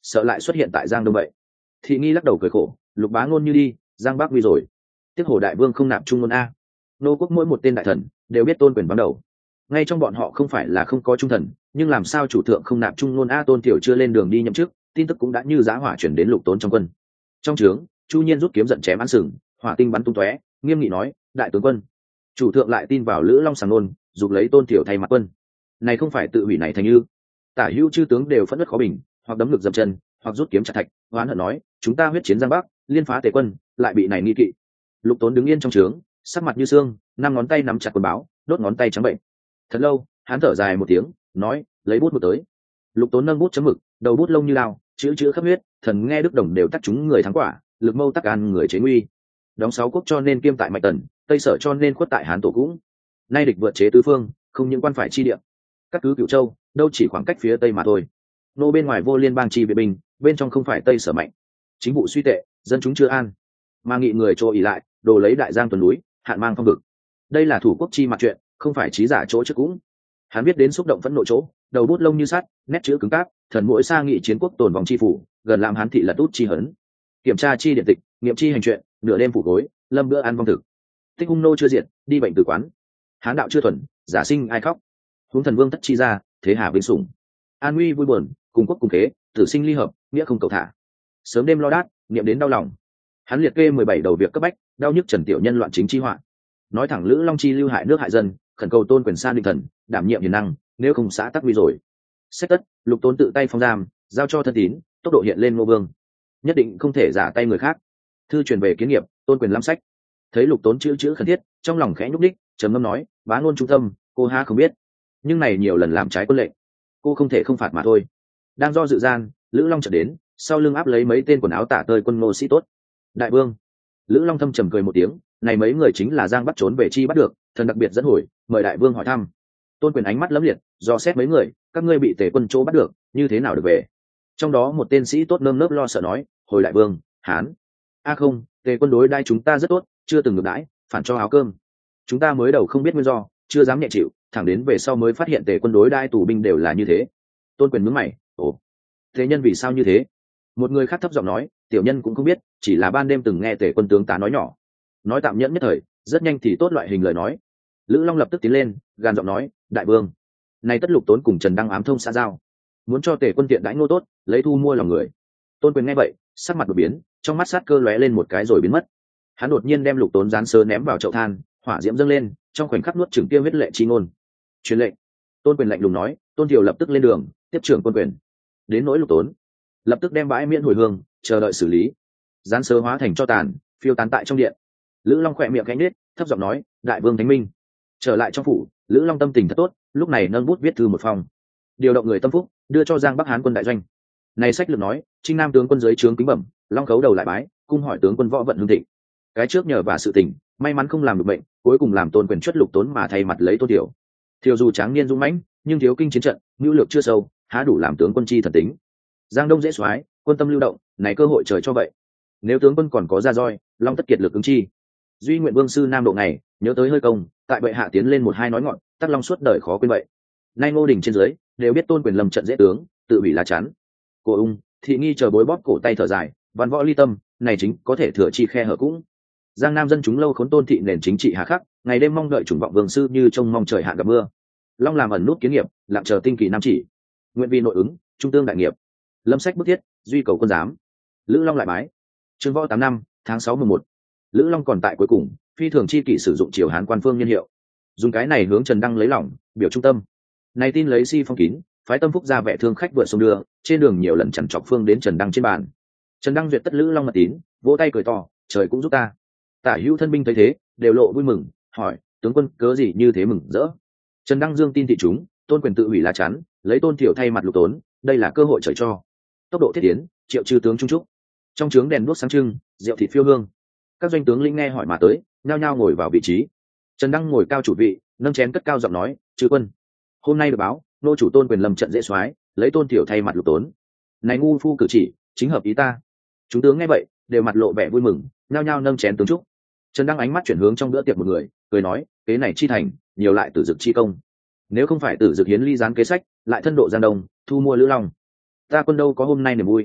sợ lại xuất hiện tại Giang Đông vậy. Thị Nghi lắc đầu cười khổ, Lục Bá Ngôn như đi, Giang Bắc nguy rồi. Tiếc Hồ đại vương không nạp trung ngôn a. Nô quốc mỗi một tên đại thần đều biết Tôn Quyền bám đầu. Ngay trong bọn họ không phải là không có trung thần, nhưng làm sao chủ thượng không nạp trung ngôn a? Tôn Tiểu chưa lên đường đi nhậm chức, tin tức cũng đã như giá hỏa chuyển đến Lục Tốn trong quân. Trong trướng, Chu Nhiên rút kiếm giận chém án sừng, hỏa tinh bắn tung tóe, nghiêm nghị nói: đại tướng quân, chủ thượng lại tin vào Lữ Long sàng nôn, dục lấy Tôn Tiểu thay mặt quân, này không phải tự hủy này thành ư? Tả hữu chư tướng đều phẫn nộ khó bình, hoặc đấm ngực dậm chân, hoặc rút kiếm chặt thạch, oán hận nói: chúng ta huyết chiến Giang Bắc, liên phá Tề quân, lại bị này nghi kỵ. Lục Tốn đứng yên trong trướng, sắc mặt như xương, năm ngón tay nắm chặt quần báo, đốt ngón tay trắng bệnh. Thật lâu, hắn thở dài một tiếng, nói: lấy bút một tới. Lục Tốn nâng bút chấm mực, đầu bút lông như lao, chữ chữ khắp huyết, thần nghe đức đồng đều tắc chúng người thắng quả, lực mâu tắc an người chế nguy. Đóng sáu quốc cho nên kiêm tại Mạch Tần, Tây Sở cho nên khuất tại Hán Tổ cũng. Nay địch vượt chế tứ phương, không những quan phải chi địa, các cứ Cửu Châu, đâu chỉ khoảng cách phía tây mà thôi. Nô bên ngoài vô liên bang chi vệ binh, bên trong không phải Tây Sở mạnh. Chính vụ suy tệ, dân chúng chưa an, mà nghị người trô ỉ lại, đồ lấy đại giang tuần núi, hạn mang phong vực. Đây là thủ quốc chi mặt chuyện, không phải trí giả chỗ trước cũng. Hắn biết đến xúc động phẫn nộ chỗ, đầu bút lông như sắt, nét chữ cứng cáp, thần mỗi xa nghị chiến quốc tồn vòng chi phủ, gần làm hán thị lật út chi hấn. Kiểm tra chi điện tịch, nghiệm chi hành chuyện, nửa đêm phủ gối, lâm bữa ăn vong thực. Tích hung nô chưa diệt, đi bệnh từ quán. Hán đạo chưa thuần, giả sinh ai khóc. Huống thần vương tất chi ra, thế hà vinh sủng. An nguy vui buồn, cùng quốc cùng kế, tử sinh ly hợp, nghĩa không cầu thả. Sớm đêm lo đát, niệm đến đau lòng. Hắn liệt kê mười bảy đầu việc cấp bách, đau nhức trần tiểu nhân loạn chính chi họa. Nói thẳng Lữ Long chi lưu hại nước hại dân, khẩn cầu Tôn Quyền san định thần, đảm nhiệm hiền năng, nếu không xã tắc nguy rồi. Xét tất, Lục Tốn tự tay phong giam, giao cho thân tín, tốc độ hiện lên Ngô Vương, nhất định không thể giả tay người khác. Thư truyền về kiến nghiệp, Tôn Quyền lắm sách. Thấy Lục Tốn chữ chữ khẩn thiết, trong lòng khẽ nhúc đích, trầm ngâm nói: bá ngôn trung tâm, cô ha không biết, nhưng này nhiều lần làm trái quân lệnh, cô không thể không phạt mà thôi. Đang do dự gian, Lữ Long chợt đến, sau lưng áp lấy mấy tên quần áo tả tơi quân ngô sĩ tốt. Đại vương. Lữ Long thâm trầm cười một tiếng, này mấy người chính là Giang bắt trốn về chi bắt được, thần đặc biệt dẫn hồi, mời đại vương hỏi thăm. Tôn Quyền ánh mắt lấm liệt, do xét mấy người: các ngươi bị Tề quân chỗ bắt được, như thế nào được về? Trong đó một tên sĩ tốt nơm nớp lo sợ nói: hồi đại vương, hán a không, Tề quân đối đai chúng ta rất tốt, chưa từng ngược đãi, phản cho áo cơm. Chúng ta mới đầu không biết nguyên do, chưa dám nhẹ chịu, thẳng đến về sau mới phát hiện Tề quân đối đai tù binh đều là như thế. Tôn Quyền nhướng mày: ồ, thế nhân vì sao như thế? Một người khác thấp giọng nói: tiểu nhân cũng không biết, chỉ là ban đêm từng nghe Tề quân tướng tá nói nhỏ. Nói tạm nhẫn nhất thời, rất nhanh thì tốt loại hình lời nói. Lữ Long lập tức tiến lên, gàn giọng nói: đại vương, này tất Lục Tốn cùng Trần Đăng ám thông xã giao, muốn cho Tề quân tiện đãi ngô tốt, lấy thu mua lòng người. Tôn Quyền nghe vậy, sắc mặt đột biến, trong mắt sát cơ lóe lên một cái rồi biến mất. Hắn đột nhiên đem Lục Tốn rán sơ ném vào chậu than, hỏa diễm dâng lên, trong khoảnh khắc nuốt chửng tiêu huyết lệ chi ngôn. Truyền lệnh. Tôn Quyền lạnh lùng nói. Tôn Thiều lập tức lên đường, tiếp trưởng quân quyền. Đến nỗi Lục Tốn, lập tức đem bãi miễn hồi hương, chờ đợi xử lý. Rán sơ hóa thành cho tàn, phiêu tán tại trong điện. Lữ Long khỏe miệng khẽ nhếch, thấp giọng nói: đại vương thánh minh. Trở lại trong phủ, Lữ Long tâm tình thật tốt, lúc này nâng bút viết thư một phòng, điều động người tâm phúc, đưa cho Giang Bắc Hán quân đại doanh. Này sách lược nói: Trinh Nam tướng quân dưới trướng kính bẩm, Long khấu đầu lại bái, cung hỏi tướng quân võ vận hưng thịnh. Cái trước nhờ và sự tình, may mắn không làm được bệnh, cuối cùng làm Tôn Quyền chuất Lục Tốn mà thay mặt lấy Tôn Thiểu. Thiều dù tráng niên dũng mãnh, nhưng thiếu kinh chiến trận, nhu lược chưa sâu, há đủ làm tướng quân chi thần tính. Giang Đông dễ soái, quân tâm lưu động, này cơ hội trời cho vậy. Nếu tướng quân còn có ra roi, Long tất kiệt lực ứng chi. Duy nguyện vương sư Nam độ này, nhớ tới hơi công, tại bệ hạ tiến lên một hai nói ngọn, tắc Long suốt đời khó quên vậy. Nay Ngô Đình trên dưới đều biết Tôn Quyền lầm trận dễ tướng, tự bị lá chắn. Cô ung, Thị Nghi chờ bối bóp cổ tay thở dài, văn võ ly tâm, này chính có thể thừa chi khe hở cũng. Giang Nam dân chúng lâu khốn Tôn thị nền chính trị hà khắc, ngày đêm mong đợi chủng vọng vương sư như trông mong trời hạn gặp mưa. Long làm ẩn nút kiến nghiệp, lặng chờ tinh kỳ nam chỉ. Nguyện vì nội ứng, trung tương đại nghiệp. Lâm sách bức thiết, duy cầu quân giám. Lữ Long lại bái. Chương võ tám năm, tháng sáu mười một. Lữ Long còn tại cuối cùng, phi thường chi kỷ sử dụng triều Hán quan phương nhân hiệu. Dùng cái này hướng Trần Đăng lấy lòng, biểu trung tâm. Này tin lấy si phong kín, phái tâm phúc ra vẻ thương khách vượt sông đưa, trên đường nhiều lần chằn chọc phương đến Trần Đăng trên bàn. Trần Đăng duyệt tất Lữ Long mật tín, vỗ tay cười to, trời cũng giúp ta. Tả hữu thân binh thấy thế, đều lộ vui mừng, hỏi: tướng quân cớ gì như thế mừng rỡ? Trần Đăng dương tin thị chúng, Tôn Quyền tự hủy lá chắn, lấy Tôn Thiểu thay mặt Lục Tốn, đây là cơ hội trời cho. Tốc độ thiết tiến, triệu chư tướng trung trúc. Trong trướng đèn đuốc sáng trưng, rượu thịt phiêu hương. Các doanh tướng lĩnh nghe hỏi mà tới, nhao nhao ngồi vào vị trí. Trần Đăng ngồi cao chủ vị, nâng chén cất cao giọng nói: chư quân, hôm nay được báo, nô chủ Tôn Quyền lâm trận dễ soái, lấy Tôn Thiểu thay mặt Lục Tốn. Này ngu phu cử chỉ, chính hợp ý ta. Chúng tướng nghe vậy, đều mặt lộ vẻ vui mừng, nhao nhao nâng chén tướng trúc. Trần Đăng ánh mắt chuyển hướng trong bữa tiệc một người, cười nói: kế này chi thành, nhiều lại tử dực chi công. Nếu không phải tử dực hiến ly gián kế sách, lại thân độ Giang Đông, thu mua Lữ Long, ta quân đâu có hôm nay niềm vui.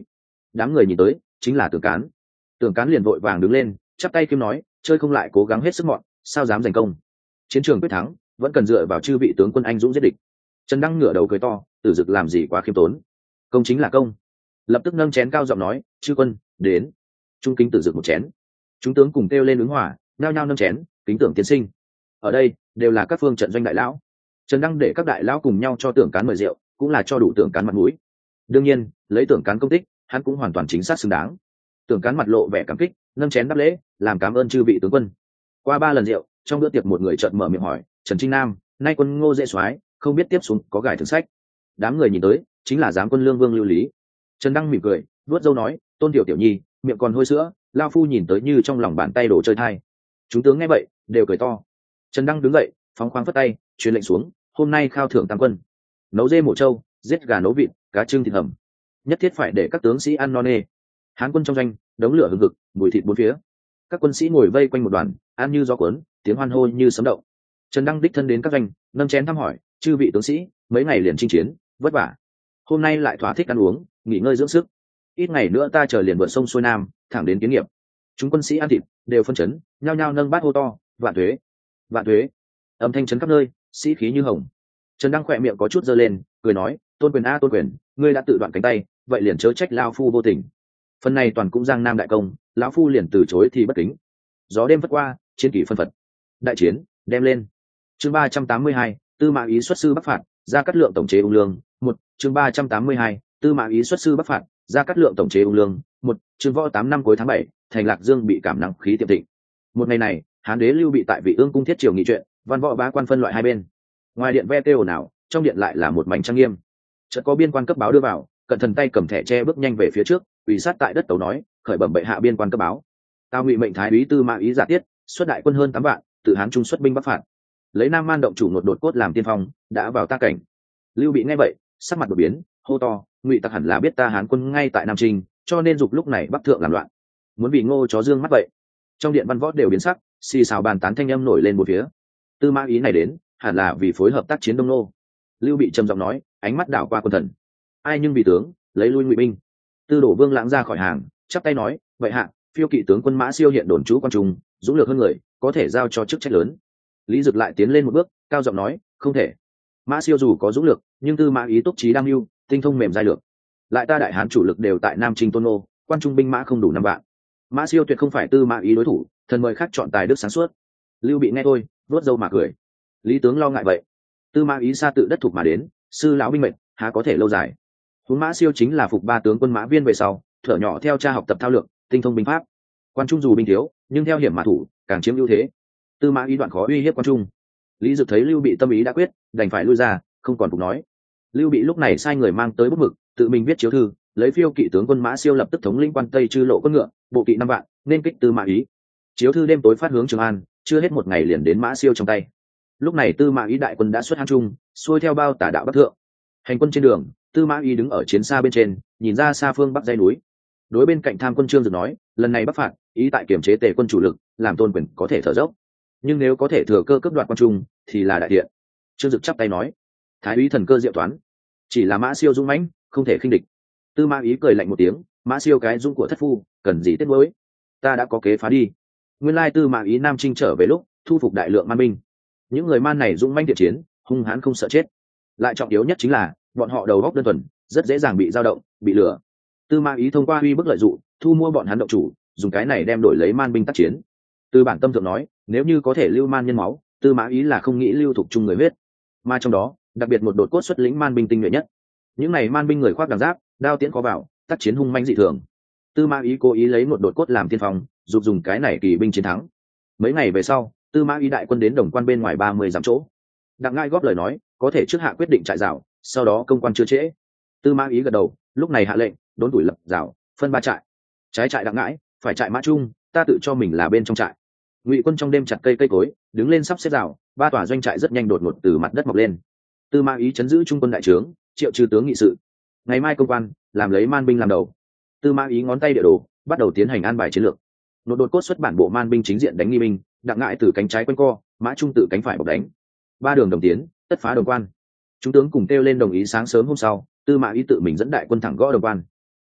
đám người nhìn tới chính là Tưởng Cán. Tưởng Cán liền vội vàng đứng lên, chắp tay kiếm nói, chơi không lại cố gắng hết sức mọn, sao dám giành công. Chiến trường quyết thắng vẫn cần dựa vào chư vị tướng quân anh dũng giết địch. Trần Đăng ngửa đầu cười to, Tử Dực làm gì quá khiêm tốn, công chính là công. Lập tức nâng chén cao giọng nói, chư quân đến. Trung kính Tử Dực một chén. Chúng tướng cùng kêu lên ứng hỏa, nhao nhao nâng chén, kính Tưởng tiên sinh. Ở đây đều là các phương trận doanh đại lão. Trần Đăng để các đại lão cùng nhau cho Tưởng Cán mời rượu, cũng là cho đủ Tưởng Cán mặt mũi. Đương nhiên, lấy Tưởng Cán công tích, hắn cũng hoàn toàn chính xác xứng đáng. Tưởng Cán mặt lộ vẻ cảm kích, nâng chén đáp lễ, làm cảm ơn chư vị tướng quân. Qua ba lần rượu, trong bữa tiệc một người chợt mở miệng hỏi, Trần Trinh Nam, nay quân Ngô dễ soái, không biết tiếp xuống có gài thưởng sách. Đám người nhìn tới, chính là giám quân lương vương Lưu Lý. Trần Đăng mỉm cười, vuốt râu nói, Tôn tiểu tiểu nhi, miệng còn hôi sữa, lao phu nhìn tới như trong lòng bàn tay đồ chơi thai. Chúng tướng nghe vậy đều cười to. Trần Đăng đứng dậy, phóng khoáng phất tay, truyền lệnh xuống, hôm nay khao thưởng tam quân, nấu dê mổ trâu, giết gà nấu vịt, cá trưng thịt hầm, nhất thiết phải để các tướng sĩ ăn no nê. Hán quân trong doanh đống lửa hừng hực, mùi thịt bốn phía, các quân sĩ ngồi vây quanh một đoàn, ăn như gió cuốn, tiếng hoan hô như sấm động. Trần Đăng đích thân đến các doanh, nâng chén thăm hỏi, chư vị tướng sĩ, mấy ngày liền chinh chiến, vất vả, hôm nay lại thỏa thích ăn uống, nghỉ ngơi dưỡng sức, ít ngày nữa ta chờ liền vượt sông xuôi nam, thẳng đến Kiến Nghiệp. Chúng quân sĩ ăn thịt đều phân chấn, nhao nhao nâng bát hô to, vạn thuế, vạn thuế, âm thanh chấn khắp nơi, sĩ khí như hồng. Trần Đăng khỏe miệng có chút giơ lên, cười nói, Tôn quyền a tôn quyền, ngươi đã tự đoạn cánh tay, vậy liền chớ trách lao phu vô tình. Phần này toàn cũng giang nam đại công, lão phu liền từ chối thì bất kính. Gió đêm vất qua, chiến kỷ phân phật, đại chiến đem lên. Chương ba trăm tám mươi hai, Tư Mã Ý xuất sư bắc phạt, ra cắt lượng tổng chế ung lương. Một, chương ba trăm tám mươi hai, Tư Mã Ý xuất sư bắc phạt, ra cắt lượng tổng chế ung lương. Một, chương võ tám năm cuối tháng bảy, thành Lạc Dương bị cảm nặng khí tiệm thịnh. Một ngày này, Hán đế Lưu bị tại Vị Ương cung thiết triều nghị chuyện, văn võ bá quan phân loại hai bên. Ngoài điện ve kêu ồn ào, trong điện lại là một mảnh trang nghiêm. Chợt có biên quan cấp báo đưa vào, cẩn thận tay cầm thẻ tre bước nhanh về phía trước, ủy sát tại đất tấu nói, khởi bẩm bệ hạ biên quan cấp báo. Tào Ngụy mệnh thái úy Tư Mã Ý giả tiết, xuất đại quân hơn tám vạn, tự Hán trung xuất binh bắc phạt. Lấy Nam Man động chủ nột đột cốt làm tiên phong, đã vào ta cảnh. Lưu bị nghe vậy, sắc mặt đột biến, hô to, Ngụy tặc hẳn là biết ta Hán quân ngay tại Nam Trinh, cho nên dục lúc này bắc thượng làm loạn, muốn bị Ngô chó dương mắt vậy. Trong điện văn võ đều biến sắc, xì xào bàn tán thanh âm nổi lên một phía. Tư Mã Ý này đến, hẳn là vì phối hợp tác chiến Đông Nô. Lưu bị trầm giọng nói, ánh mắt đảo qua quân thần, ai nhưng vì tướng lấy lui Ngụy binh. Tư Đổ Vương lãng ra khỏi hàng, chắp tay nói, vậy hạ, phiêu kỵ tướng quân Mã Siêu hiện đồn trú quan trung, dũng lược hơn người, có thể giao cho chức trách lớn. Lý Dực lại tiến lên một bước, cao giọng nói, không thể. Mã Siêu dù có dũng lược, nhưng Tư Mã Ý túc trí đam mưu, tinh thông mềm giai lược. Lại ta Đại Hán chủ lực đều tại Nam Trinh Tôn Nô, quan trung binh mã không đủ năm vạn. Mã Siêu tuyệt không phải Tư Mã Ý đối thủ, thần mời khác chọn tài đức sáng suốt. Lưu bị nghe thôi, vuốt râu mà cười. Lý tướng lo ngại vậy. Tư Mã Ý xa tự đất thuộc mà đến, sư lão binh mệnh, há có thể lâu dài. Huống Mã Siêu chính là phục ba tướng quân Mã Viên về sau, thở nhỏ theo cha học tập thao lược, tinh thông binh pháp. Quan trung dù binh thiếu, nhưng theo hiểm mà thủ, càng chiếm ưu thế. Tư Mã Ý đoạn khó uy hiếp quan trung. Lý Dực thấy Lưu bị tâm ý đã quyết, đành phải lui ra, không còn phục nói. Lưu bị lúc này sai người mang tới bút mực, tự mình viết chiếu thư, lấy phiêu kỵ tướng quân Mã Siêu lập tức thống lĩnh quan Tây Trư Lộ quân ngựa, bộ kỵ năm vạn, nên kích Tư Mã Ý. Chiếu thư đêm tối phát hướng Trường An, chưa hết một ngày liền đến Mã Siêu trong tay. Lúc này Tư Mã Ý đại quân đã xuất Hán Trung, xuôi theo bao tả đạo bắc thượng. Hành quân trên đường, Tư Mã Ý đứng ở chiến xa bên trên, nhìn ra xa phương bắc dãy núi. Đối bên cạnh tham quân Trương Dực nói, lần này bắc phạt, ý tại kiểm chế Tề quân chủ lực, làm Tôn quyền có thể thở dốc. Nhưng nếu có thể thừa cơ cướp đoạt quan trung, thì là đại điện. Trương Dực chắp tay nói, thái úy thần cơ diệu toán, chỉ là Mã Siêu dũng mãnh, không thể khinh địch. Tư Mã Ý cười lạnh một tiếng, Mã Siêu cái dũng của thất phu, cần gì tiếc nuối, ta đã có kế phá đi. Nguyên lai Tư Mã Ý Nam Trinh trở về lúc thu phục đại lượng man binh. Những người man này dũng mãnh thiện chiến, hung hãn không sợ chết. Lại trọng yếu nhất chính là bọn họ đầu óc đơn thuần, rất dễ dàng bị dao động, bị lừa. Tư Mã Ý thông qua uy bức lợi dụng, thu mua bọn hắn động chủ, dùng cái này đem đổi lấy man binh tác chiến. Từ bản tâm thượng nói, nếu như có thể lưu man nhân máu, Tư Mã Ý là không nghĩ lưu thuộc chung người huyết. Mà trong đó, đặc biệt một đột cốt xuất lĩnh man binh tinh nhuệ nhất. Những này man binh người khoác đằng giáp, đao tiễn có vào, tác chiến hung manh dị thường. Tư Mã Ý cố ý lấy một đột cốt làm tiên phong, dục dùng cái này kỳ binh chiến thắng. Mấy ngày về sau, Tư Mã Ý đại quân đến Đồng Quan bên ngoài ba mươi dặm chỗ. Đặng Ngải góp lời nói, có thể trước hạ quyết định trại rào, sau đó công quan chưa trễ. Tư Mã Ý gật đầu, lúc này hạ lệnh, đốn tuổi lập rào, phân ba trại. Trái trại Đặng Ngải, phải trại Mã Trung, ta tự cho mình là bên trong trại. Ngụy quân trong đêm chặt cây cây cối, đứng lên sắp xếp rào, ba tòa doanh trại rất nhanh đột ngột từ mặt đất mọc lên. Tư Mã Ý chấn giữ trung quân đại trướng, triệu trừ tướng nghị sự. Ngày mai công quan, làm lấy man binh làm đầu. Tư Mã Ý ngón tay địa đồ, bắt đầu tiến hành an bài chiến lược. Nột đột cốt xuất bản bộ man binh chính diện đánh nghi binh, Đặng Ngải từ cánh trái quanh co, Mã Trung từ cánh phải bọc đánh. Ba đường đồng tiến, tất phá Đồng Quan. Chúng tướng cùng kêu lên đồng ý sáng sớm hôm sau, Tư Mã Ý tự mình dẫn đại quân thẳng gõ Đồng Quan.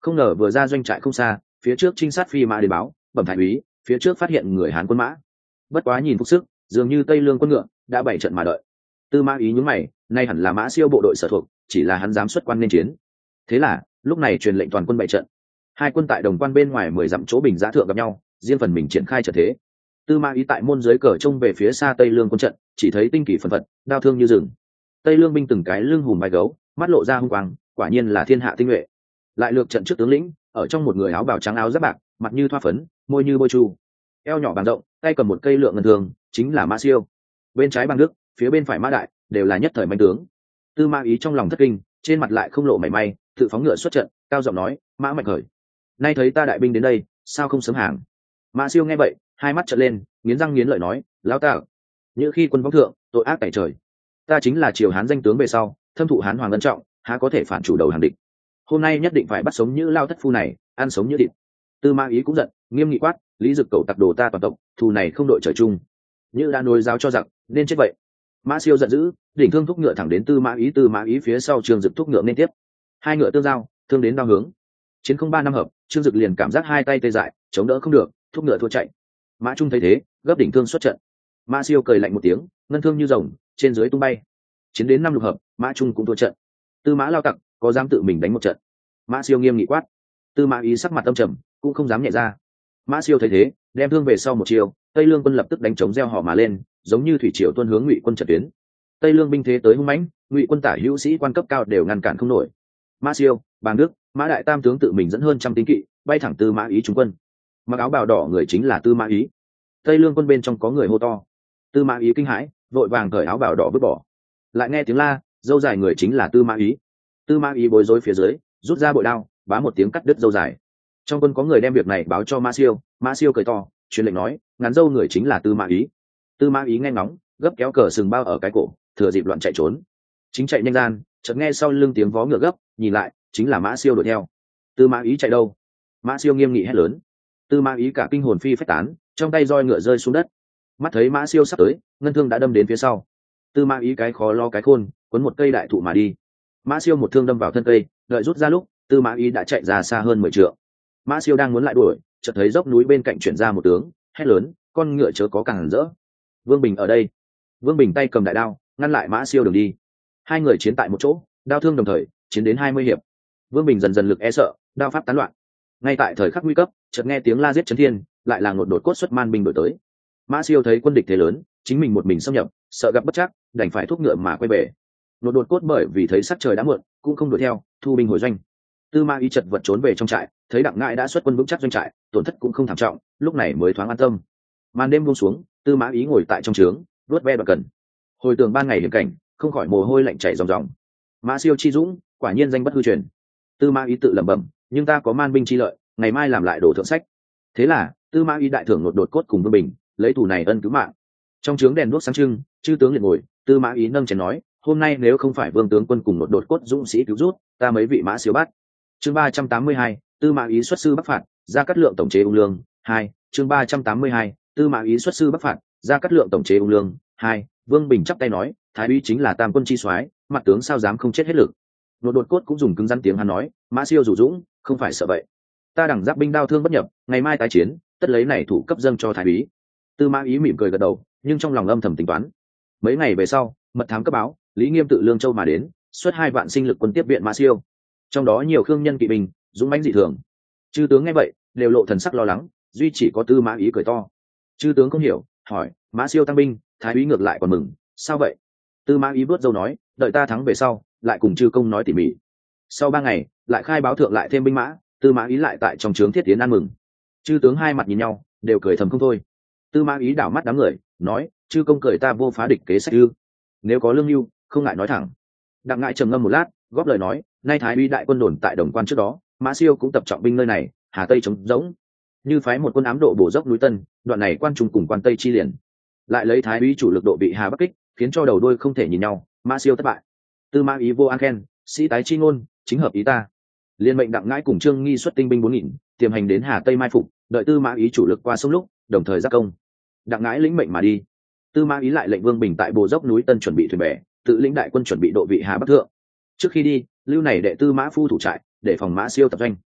Không ngờ vừa ra doanh trại không xa, phía trước trinh sát phi mã đến báo, bẩm thái úy, phía trước phát hiện người Hán quân mã. Bất quá nhìn phục sức, dường như Tây Lương quân ngựa đã bảy trận mà đợi. Tư Mã Ý nhướng mày, nay hẳn là Mã Siêu bộ đội sở thuộc, chỉ là hắn dám xuất quan nên chiến. Thế là, lúc này truyền lệnh toàn quân bảy trận. Hai quân tại đồng quan bên ngoài mười dặm chỗ bình giá thượng gặp nhau, riêng phần mình triển khai trận thế. Tư Mã Ý tại môn dưới cờ trông về phía xa Tây Lương quân trận, chỉ thấy tinh kỳ phần phật, đao thương như rừng. Tây Lương binh từng cái lưng hùm vai gấu, mắt lộ ra hung quang, quả nhiên là thiên hạ tinh nhuệ. Lại lược trận trước tướng lĩnh, ở trong một người áo bào trắng áo giáp bạc, mặt như thoa phấn, môi như bôi chu, eo nhỏ bằng rộng, tay cầm một cây lượng ngân thường, chính là Mã Siêu. Bên trái Bang Đức, phía bên phải Mã Đại, đều là nhất thời manh tướng. Tư Mã Ý trong lòng thất kinh, trên mặt lại không lộ mảy may, tự phóng ngựa xuất trận, cao giọng nói: Mã Mạnh khởi, nay thấy ta đại binh đến đây, sao không sớm hàng? Mã Siêu nghe vậy, hai mắt trợn lên, nghiến răng nghiến lợi nói: lão ta, như khi quân võng thượng, tội ác tại trời. Ta chính là triều Hán danh tướng về sau, thâm thụ Hán hoàng ân trọng, há có thể phản chủ đầu hàng địch. Hôm nay nhất định phải bắt sống như lao thất phu này, ăn sống như thịt. Tư Mã Ý cũng giận, nghiêm nghị quát: Lý Dực cẩu tặc đồ ta toàn tộc, thù này không đội trời chung. Như đã nối giáo cho giặc, nên chết vậy. Mã Siêu giận dữ, đỉnh thương thúc ngựa thẳng đến Tư Mã Ý, Tư Mã Ý phía sau Trương Dực thúc ngựa nên tiếp. Hai ngựa tương giao, thương đến đao hướng. Chiến không ba năm hợp, Trương Dực liền cảm giác hai tay tê dại, chống đỡ không được, thúc ngựa thua chạy. Mã Trung thấy thế, gấp đỉnh thương xuất trận. Mã Siêu cười lạnh một tiếng, ngân thương như rồng, trên dưới tung bay. Chiến đến năm lục hợp, Mã Trung cũng thua trận. Tư Mã lao tặc, có dám tự mình đánh một trận? Mã Siêu nghiêm nghị quát. Tư Mã Ý sắc mặt âm trầm, cũng không dám nhẹ ra. Mã Siêu thấy thế, đem thương về sau một chiều, Tây Lương quân lập tức đánh trống reo hò mà lên, giống như thủy triều tuôn hướng Ngụy quân trận tuyến. Tây Lương binh thế tới hung mãnh, Ngụy quân tả hữu sĩ quan cấp cao đều ngăn cản không nổi. Mã Siêu, Bàng Đức, Mã Đại tam tướng tự mình dẫn hơn trăm tinh kỵ, bay thẳng Tư Mã Ý trúng quân. Mặc áo bào đỏ người chính là Tư Mã Ý. Tây Lương quân bên trong có người hô to. Tư Mã Ý kinh hãi, vội vàng cởi áo bào đỏ vứt bỏ. Lại nghe tiếng la, dâu dài người chính là Tư Mã Ý. Tư Mã Ý bối rối phía dưới, rút ra bội đao, bá một tiếng cắt đứt dâu dài. Trong quân có người đem việc này báo cho Mã Siêu, Mã Siêu cười to, truyền lệnh nói: ngắn dâu người chính là Tư Mã Ý. Tư Mã Ý nghe ngóng, gấp kéo cờ sừng bao ở cái cổ, thừa dịp loạn chạy trốn. Chính chạy nhanh gian, chợt nghe sau lưng tiếng vó ngựa gấp, nhìn lại, chính là Mã Siêu đuổi theo. Tư Mã Ý chạy đâu? Mã Siêu nghiêm nghị hét lớn. Tư Mã Ý cả kinh hồn phi phách tán, trong tay roi ngựa rơi xuống đất. Mắt thấy Mã Siêu sắp tới, ngân thương đã đâm đến phía sau. Tư Mã Ý cái khó lo cái khôn, quấn một cây đại thụ mà đi. Mã Siêu một thương đâm vào thân cây, đợi rút ra lúc, Tư Mã Ý đã chạy ra xa hơn mười trượng. Mã Siêu đang muốn lại đuổi, chợt thấy dốc núi bên cạnh chuyển ra một tướng, hét lớn: con ngựa chớ có càng rỡ. Vương Bình ở đây. Vương Bình tay cầm đại đao, ngăn lại Mã Siêu đường đi. Hai người chiến tại một chỗ, đao thương đồng thời, chiến đến hai mươi hiệp. Vương Bình dần dần lực e sợ, đao pháp tán loạn. Ngay tại thời khắc nguy cấp, chợt nghe tiếng la giết chấn thiên, lại là ngột đột cốt xuất man binh đổi tới. Mã Siêu thấy quân địch thế lớn, chính mình một mình xâm nhập, sợ gặp bất chắc, đành phải thúc ngựa mà quay về. Ngột đột cốt bởi vì thấy sắc trời đã muộn, cũng không đuổi theo, thu binh hồi doanh. Tư Mã Ý chật vật trốn về trong trại, thấy Đặng Ngải đã xuất quân vững chắc doanh trại, tổn thất cũng không thảm trọng, lúc này mới thoáng an tâm. Màn đêm buông xuống, Tư Mã Ý ngồi tại trong trướng, vuốt ve đoạn cần. Hồi tưởng ban ngày hiểm cảnh, không khỏi mồ hôi lạnh chảy ròng ròng. Mã Siêu chi dũng, quả nhiên danh bất hư truyền. Tư Mã Ý tự lẩm bẩm, nhưng ta có man binh chi lợi, ngày mai làm lại đồ thượng sách. Thế là, Tư Mã Ý đại thưởng nột đột cốt cùng Vương Bình, lấy thủ này ân cứu mạng. Trong trướng đèn đuốc sáng trưng, chư tướng liền ngồi, Tư Mã Ý nâng chén nói: hôm nay nếu không phải Vương tướng quân cùng nột đột cốt dũng sĩ cứu rút, ta mấy vị Mã Siêu bắt. Chương ba trăm tám mươi hai, Tư Mã Ý xuất sư bắc phạt, ra cắt lượng tổng chế ung lương. Hai, chương ba trăm tám mươi hai, Tư Mã Ý xuất sư bắc phạt, ra cắt lượng tổng chế ung lương. Hai, Vương Bình chắp tay nói: thái úy chính là tam quân chi soái, mặt tướng sao dám không chết hết lực. Nột đột cốt cũng dùng cứng rắn tiếng hắn nói: Mã Siêu dù dũng, không phải sợ vậy. Ta đẳng giáp binh đao thương bất nhập, ngày mai tái chiến, tất lấy này thủ cấp dâng cho thái úy. Tư Mã Ý mỉm cười gật đầu, nhưng trong lòng âm thầm tính toán. Mấy ngày về sau, mật thám cấp báo, Lý Nghiêm tự Lương Châu mà đến, xuất hai vạn sinh lực quân tiếp viện Mã Siêu. Trong đó nhiều khương nhân kỵ binh, dũng mãnh dị thường. Chư tướng nghe vậy, đều lộ thần sắc lo lắng, duy chỉ có Tư Mã Ý cười to. Chư tướng không hiểu, hỏi: Mã Siêu tăng binh, thái úy ngược lại còn mừng, sao vậy? Tư Mã Ý bước dâu nói: đợi ta thắng về sau, lại cùng chư công nói tỉ mỉ. Sau ba ngày, lại khai báo thượng lại thêm binh mã, Tư Mã Ý lại tại trong trướng thiết tiến ăn mừng. Chư tướng hai mặt nhìn nhau, đều cười thầm không thôi. Tư Mã Ý đảo mắt đám người, nói: chư công cười ta vô phá địch kế sách ư? Nếu có lương mưu, không ngại nói thẳng. Đặng Ngải trầm ngâm một lát, góp lời nói: nay thái úy đại quân đồn tại Đồng Quan trước đó, Mã Siêu cũng tập trọng binh nơi này, Hà Tây trống rỗng, như phái một quân ám độ bổ dốc núi Tân, đoạn này quan trung cùng quan Tây chi liền, lại lấy thái úy chủ lực độ bị Hà Bắc kích, khiến cho đầu đuôi không thể nhìn nhau, Mã Siêu thất bại. Tư Mã Ý vô an khen: sĩ tái chi ngôn, chính hợp ý ta. Liên mệnh Đặng Ngải cùng Trương Nghi xuất tinh binh bốn nghìn, tiềm hành đến Hà Tây mai phục, đợi Tư Mã Ý chủ lực qua sông lúc, đồng thời giác công. Đặng Ngải lĩnh mệnh mà đi. Tư Mã Ý lại lệnh Vương Bình tại bồ dốc núi Tân chuẩn bị thuyền bè, tự lĩnh đại quân chuẩn bị độ vị Hà Bắc thượng. Trước khi đi, lưu này đệ Tư Mã Phu thủ trại, để phòng Mã Siêu tập doanh.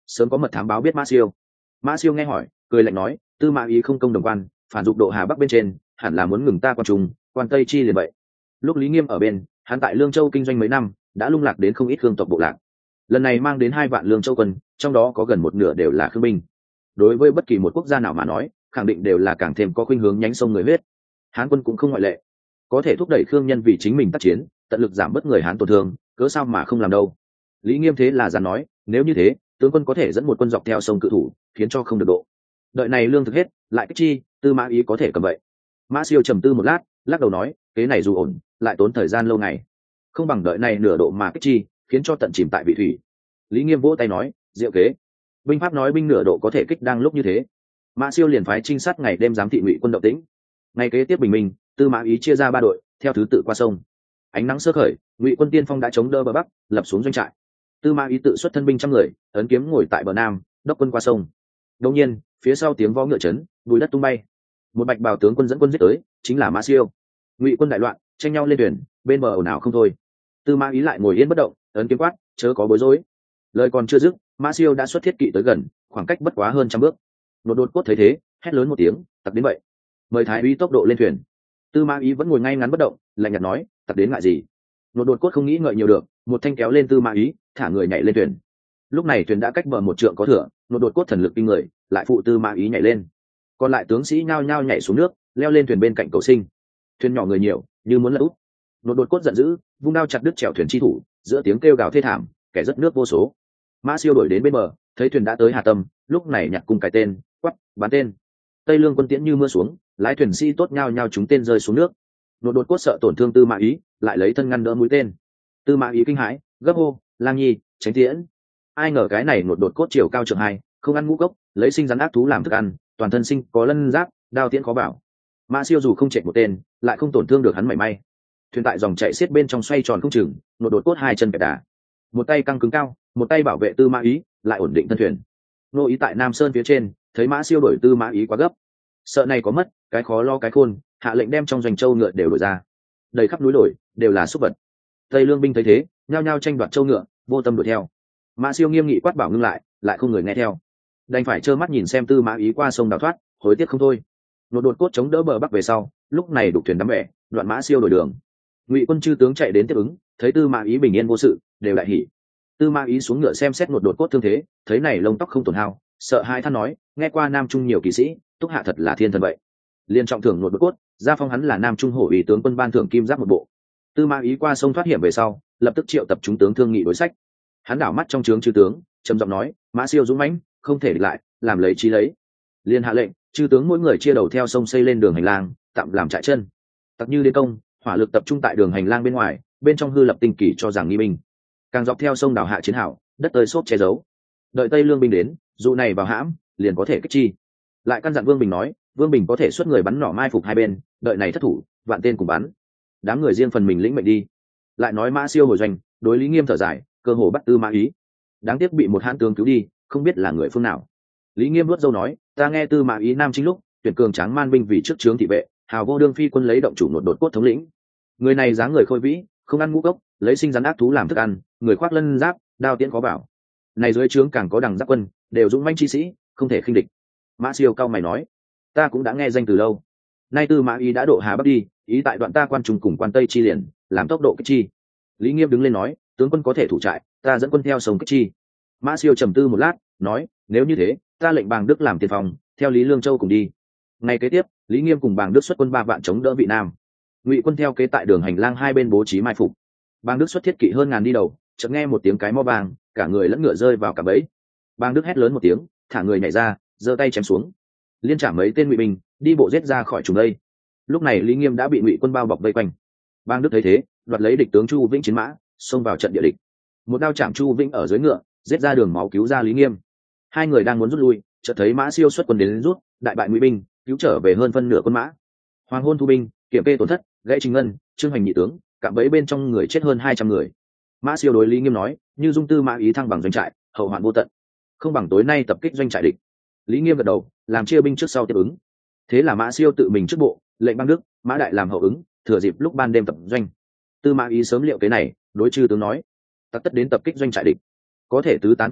sớm có mật thám báo biết Mã Siêu. Mã Siêu nghe hỏi cười lạnh nói, Tư Mã Ý không công đồng quan, phản dục độ Hà Bắc bên trên, hẳn là muốn ngừng ta quan trung, quan Tây chi liền vậy. Lúc Lý Nghiêm ở bên, hắn tại Lương Châu kinh doanh mấy năm, đã lung lạc đến không ít khương tộc bộ lạc. Lần này mang đến hai vạn Lương Châu quân, trong đó có gần một nửa đều là khương binh. Đối với bất kỳ một quốc gia nào mà nói, khẳng định đều là càng thêm có khuynh hướng nhánh sông người huyết. Hán quân cũng không ngoại lệ, có thể thúc đẩy khương nhân vì chính mình tác chiến, tận lực giảm bớt người Hán tổn thương, cớ sao mà không làm đâu. Lý Nghiêm thế là dàn nói, nếu như thế, tướng quân có thể dẫn một quân dọc theo sông cự thủ, khiến cho không được độ. Đợi này lương thực hết, lại kích chi, Tư Mã Ý có thể cầm vậy. Mã Siêu trầm tư một lát, lắc đầu nói, kế này dù ổn, lại tốn thời gian lâu ngày, không bằng đợi này nửa độ mà kích chi, khiến cho tận chìm tại vị thủy. Lý Nghiêm vỗ tay nói, diệu kế. Binh pháp nói binh nửa độ có thể kích đang lúc như thế. Mã Siêu liền phái trinh sát ngày đêm giám thị Ngụy quân động tĩnh. Ngày kế tiếp bình minh, Tư Mã Ý chia ra ba đội, theo thứ tự qua sông. Ánh nắng sơ khởi, Ngụy quân tiên phong đã chống đỡ bờ bắc, lập xuống doanh trại. Tư Mã Ý tự xuất thân binh trăm người, ấn kiếm ngồi tại bờ nam, đốc quân qua sông. Đột nhiên, phía sau tiếng vó ngựa chấn, bùi đất tung bay. Một bạch bào tướng quân dẫn quân giết tới, chính là Mã Siêu. Ngụy quân đại loạn, tranh nhau lên thuyền, bên bờ ồn ào không thôi. Tư Mã Ý lại ngồi yên bất động, ấn kiếm quát, chớ có bối rối. Lời còn chưa dứt, Mã Siêu đã xuất thiết kỵ tới gần, khoảng cách bất quá hơn trăm bước. Nột đột cốt thấy thế, hét lớn một tiếng, tặc đến vậy, mời thái úy tốc độ lên thuyền. Tư Mã Ý vẫn ngồi ngay ngắn bất động, lạnh nhạt nói, tặc đến ngại gì. Nột đột cốt không nghĩ ngợi nhiều được, một thanh kéo lên Tư Mã Ý, thả người nhảy lên thuyền. Lúc này thuyền đã cách bờ một trượng có thửa, nột đột cốt thần lực kinh người, lại phụ Tư Mã Ý nhảy lên. Còn lại tướng sĩ nhao nhao nhảy xuống nước, leo lên thuyền bên cạnh cầu sinh. Thuyền nhỏ người nhiều, như muốn lật úp. Nột đột cốt giận dữ, vung đao chặt đứt chèo thuyền chi thủ, giữa tiếng kêu gào thê thảm, kẻ rất nước vô số. Mã Siêu đổi đến bên bờ, thấy thuyền đã tới Hà Tâm, lúc này nhặt cung cái tên, quát, bắn tên. Tây Lương quân tiễn như mưa xuống, lái thuyền sĩ tốt nhao nhao chúng tên rơi xuống nước. Nột đột cốt sợ tổn thương Tư Mã Ý, lại lấy thân ngăn đỡ mũi tên. Tư Mã Ý kinh hãi, gấp hô, Lang Nhi, tránh tiễn. Ai ngờ cái này nột đột cốt chiều cao trượng hai, không ăn ngũ cốc, lấy sinh rắn ác thú làm thức ăn, toàn thân sinh có lân giáp, đao tiễn khó bảo. Mã Siêu dù không chạy một tên, lại không tổn thương được hắn mảy may. Thuyền tại dòng chảy xiết bên trong xoay tròn không chừng, nột đột cốt hai chân kẹp đà, một tay căng cứng cao, một tay bảo vệ Tư Mã Ý, lại ổn định thân thuyền. Nô Ý tại Nam Sơn phía trên, thấy Mã Siêu đổi Tư Mã Ý quá gấp, sợ này có mất, cái khó lo cái khôn, hạ lệnh đem trong doanh châu ngựa đều đổi ra, đầy khắp núi đồi đều là súc vật. Tây Lương binh thấy thế, nhao nhao tranh đoạt châu ngựa, vô tâm đuổi theo. Mã Siêu nghiêm nghị quát bảo ngưng lại, lại không người nghe theo, đành phải trơ mắt nhìn xem Tư Mã Ý qua sông đào thoát, hối tiếc không thôi. Nột đột cốt chống đỡ bờ bắc về sau, lúc này đục thuyền đắm bẻ, đoạn Mã Siêu đổi đường. Ngụy quân chư tướng chạy đến tiếp ứng, thấy Tư Mã Ý bình yên vô sự, đều đại hỉ. Tư Mã Ý xuống ngựa xem xét nột đột cốt thương thế, thấy này lông tóc không tổn hao, sợ hai than nói, nghe qua Nam Trung nhiều kỵ sĩ, túc hạ thật là thiên thần vậy. Liên trọng thưởng nột đột cốt, gia phong hắn là Nam Trung hổ ủy tướng quân ban thưởng kim giáp một bộ. Tư Mã Ý qua sông thoát hiểm về sau, lập tức triệu tập chúng tướng thương nghị đối sách. Hắn đảo mắt trong trướng chư tướng, trầm giọng nói, Mã Siêu dũng mãnh, không thể địch lại, làm lấy chí lấy. Liên hạ lệnh, chư tướng mỗi người chia đầu theo sông xây lên đường hành lang, tạm làm trại chân. Tặc như đến công, hỏa lực tập trung tại đường hành lang bên ngoài, bên trong hư lập tinh kỳ cho rằng nghi binh. Càng dọc theo sông đảo hạ chiến hảo, đất tơi xốp che giấu. Đợi Tây Lương binh đến, dù này vào hãm, liền có thể kích chi. Lại căn dặn Vương Bình nói, Vương Bình có thể xuất người bắn nỏ mai phục hai bên, đợi này thất thủ, vạn tên cùng bắn. Đám người riêng phần mình lĩnh mệnh đi. Lại nói Mã Siêu hồi doanh, đối Lý Nghiêm thở dài, cơ hồ bắt Tư Mã Ý. Đáng tiếc bị một hãn tướng cứu đi, không biết là người phương nào. Lý Nghiêm vuốt râu nói, ta nghe Tư Mã Ý nam chính lúc, tuyển cường tráng man binh vì trước trướng thị vệ, hào vô đương phi quân lấy động chủ nột đột cốt thống lĩnh. Người này dáng người khôi vĩ, không ăn ngũ cốc, lấy sinh rắn ác thú làm thức ăn, người khoác lân giáp, đao tiễn khó bảo. Này dưới trướng càng có đằng giáp quân, đều dũng mãnh chi sĩ, không thể khinh địch. Mã Siêu cao mày nói, ta cũng đã nghe danh từ lâu. Nay Tư Mã Ý đã độ Hà Bắc đi, ý tại đoạn ta quan trung cùng quan tây chi liền, làm tốc độ kích chi. Lý Nghiêm đứng lên nói, tướng quân có thể thủ trại, ta dẫn quân theo sông kích chi. Mã Siêu trầm tư một lát, nói, nếu như thế, ta lệnh Bàng Đức làm tiền phòng, theo Lý Lương Châu cùng đi. Ngày kế tiếp, Lý Nghiêm cùng Bàng Đức xuất quân ba vạn chống đỡ vị Nam. Ngụy quân theo kế tại đường hành lang hai bên bố trí mai phục. Bàng Đức xuất thiết kỵ hơn ngàn đi đầu, chợt nghe một tiếng cái mõ vàng, cả người lẫn ngựa rơi vào cả bẫy. Bàng Đức hét lớn một tiếng, thả người nhảy ra, giơ tay chém xuống, liên trả mấy tên ngụy binh, đi bộ giết ra khỏi trùng đây. Lúc này Lý Nghiêm đã bị ngụy quân bao bọc vây quanh. Bàng Đức thấy thế, đoạt lấy địch tướng Chu Vĩnh chiến mã, xông vào trận địa địch. Một đao chạm Chu Vĩnh ở dưới ngựa, giết ra đường máu cứu ra Lý Nghiêm. Hai người đang muốn rút lui, chợt thấy Mã Siêu xuất quân đến, đến rút, đại bại ngụy binh, cứu trở về hơn phân nửa quân mã. Hoàng hôn thu binh, kiểm kê tổn thất, gãy trình ngân, trương hành nhị tướng, cạm bẫy bên trong người chết hơn hai trăm người. Mã Siêu đối Lý Nghiêm nói, như dung Tư Mã Ý thăng bằng doanh trại, hậu hoạn vô tận, không bằng tối nay tập kích doanh trại địch. Lý Nghiêm gật đầu, làm chia binh trước sau tiếp ứng. Thế là Mã Siêu tự mình trước bộ, lệnh Bang Đức, Mã Đại làm hậu ứng, thừa dịp lúc ban đêm tập doanh. Tư Mã Ý sớm liệu cái này, đối chư tướng nói, tặc tất đến tập kích doanh trại địch, có thể tứ tán phục binh,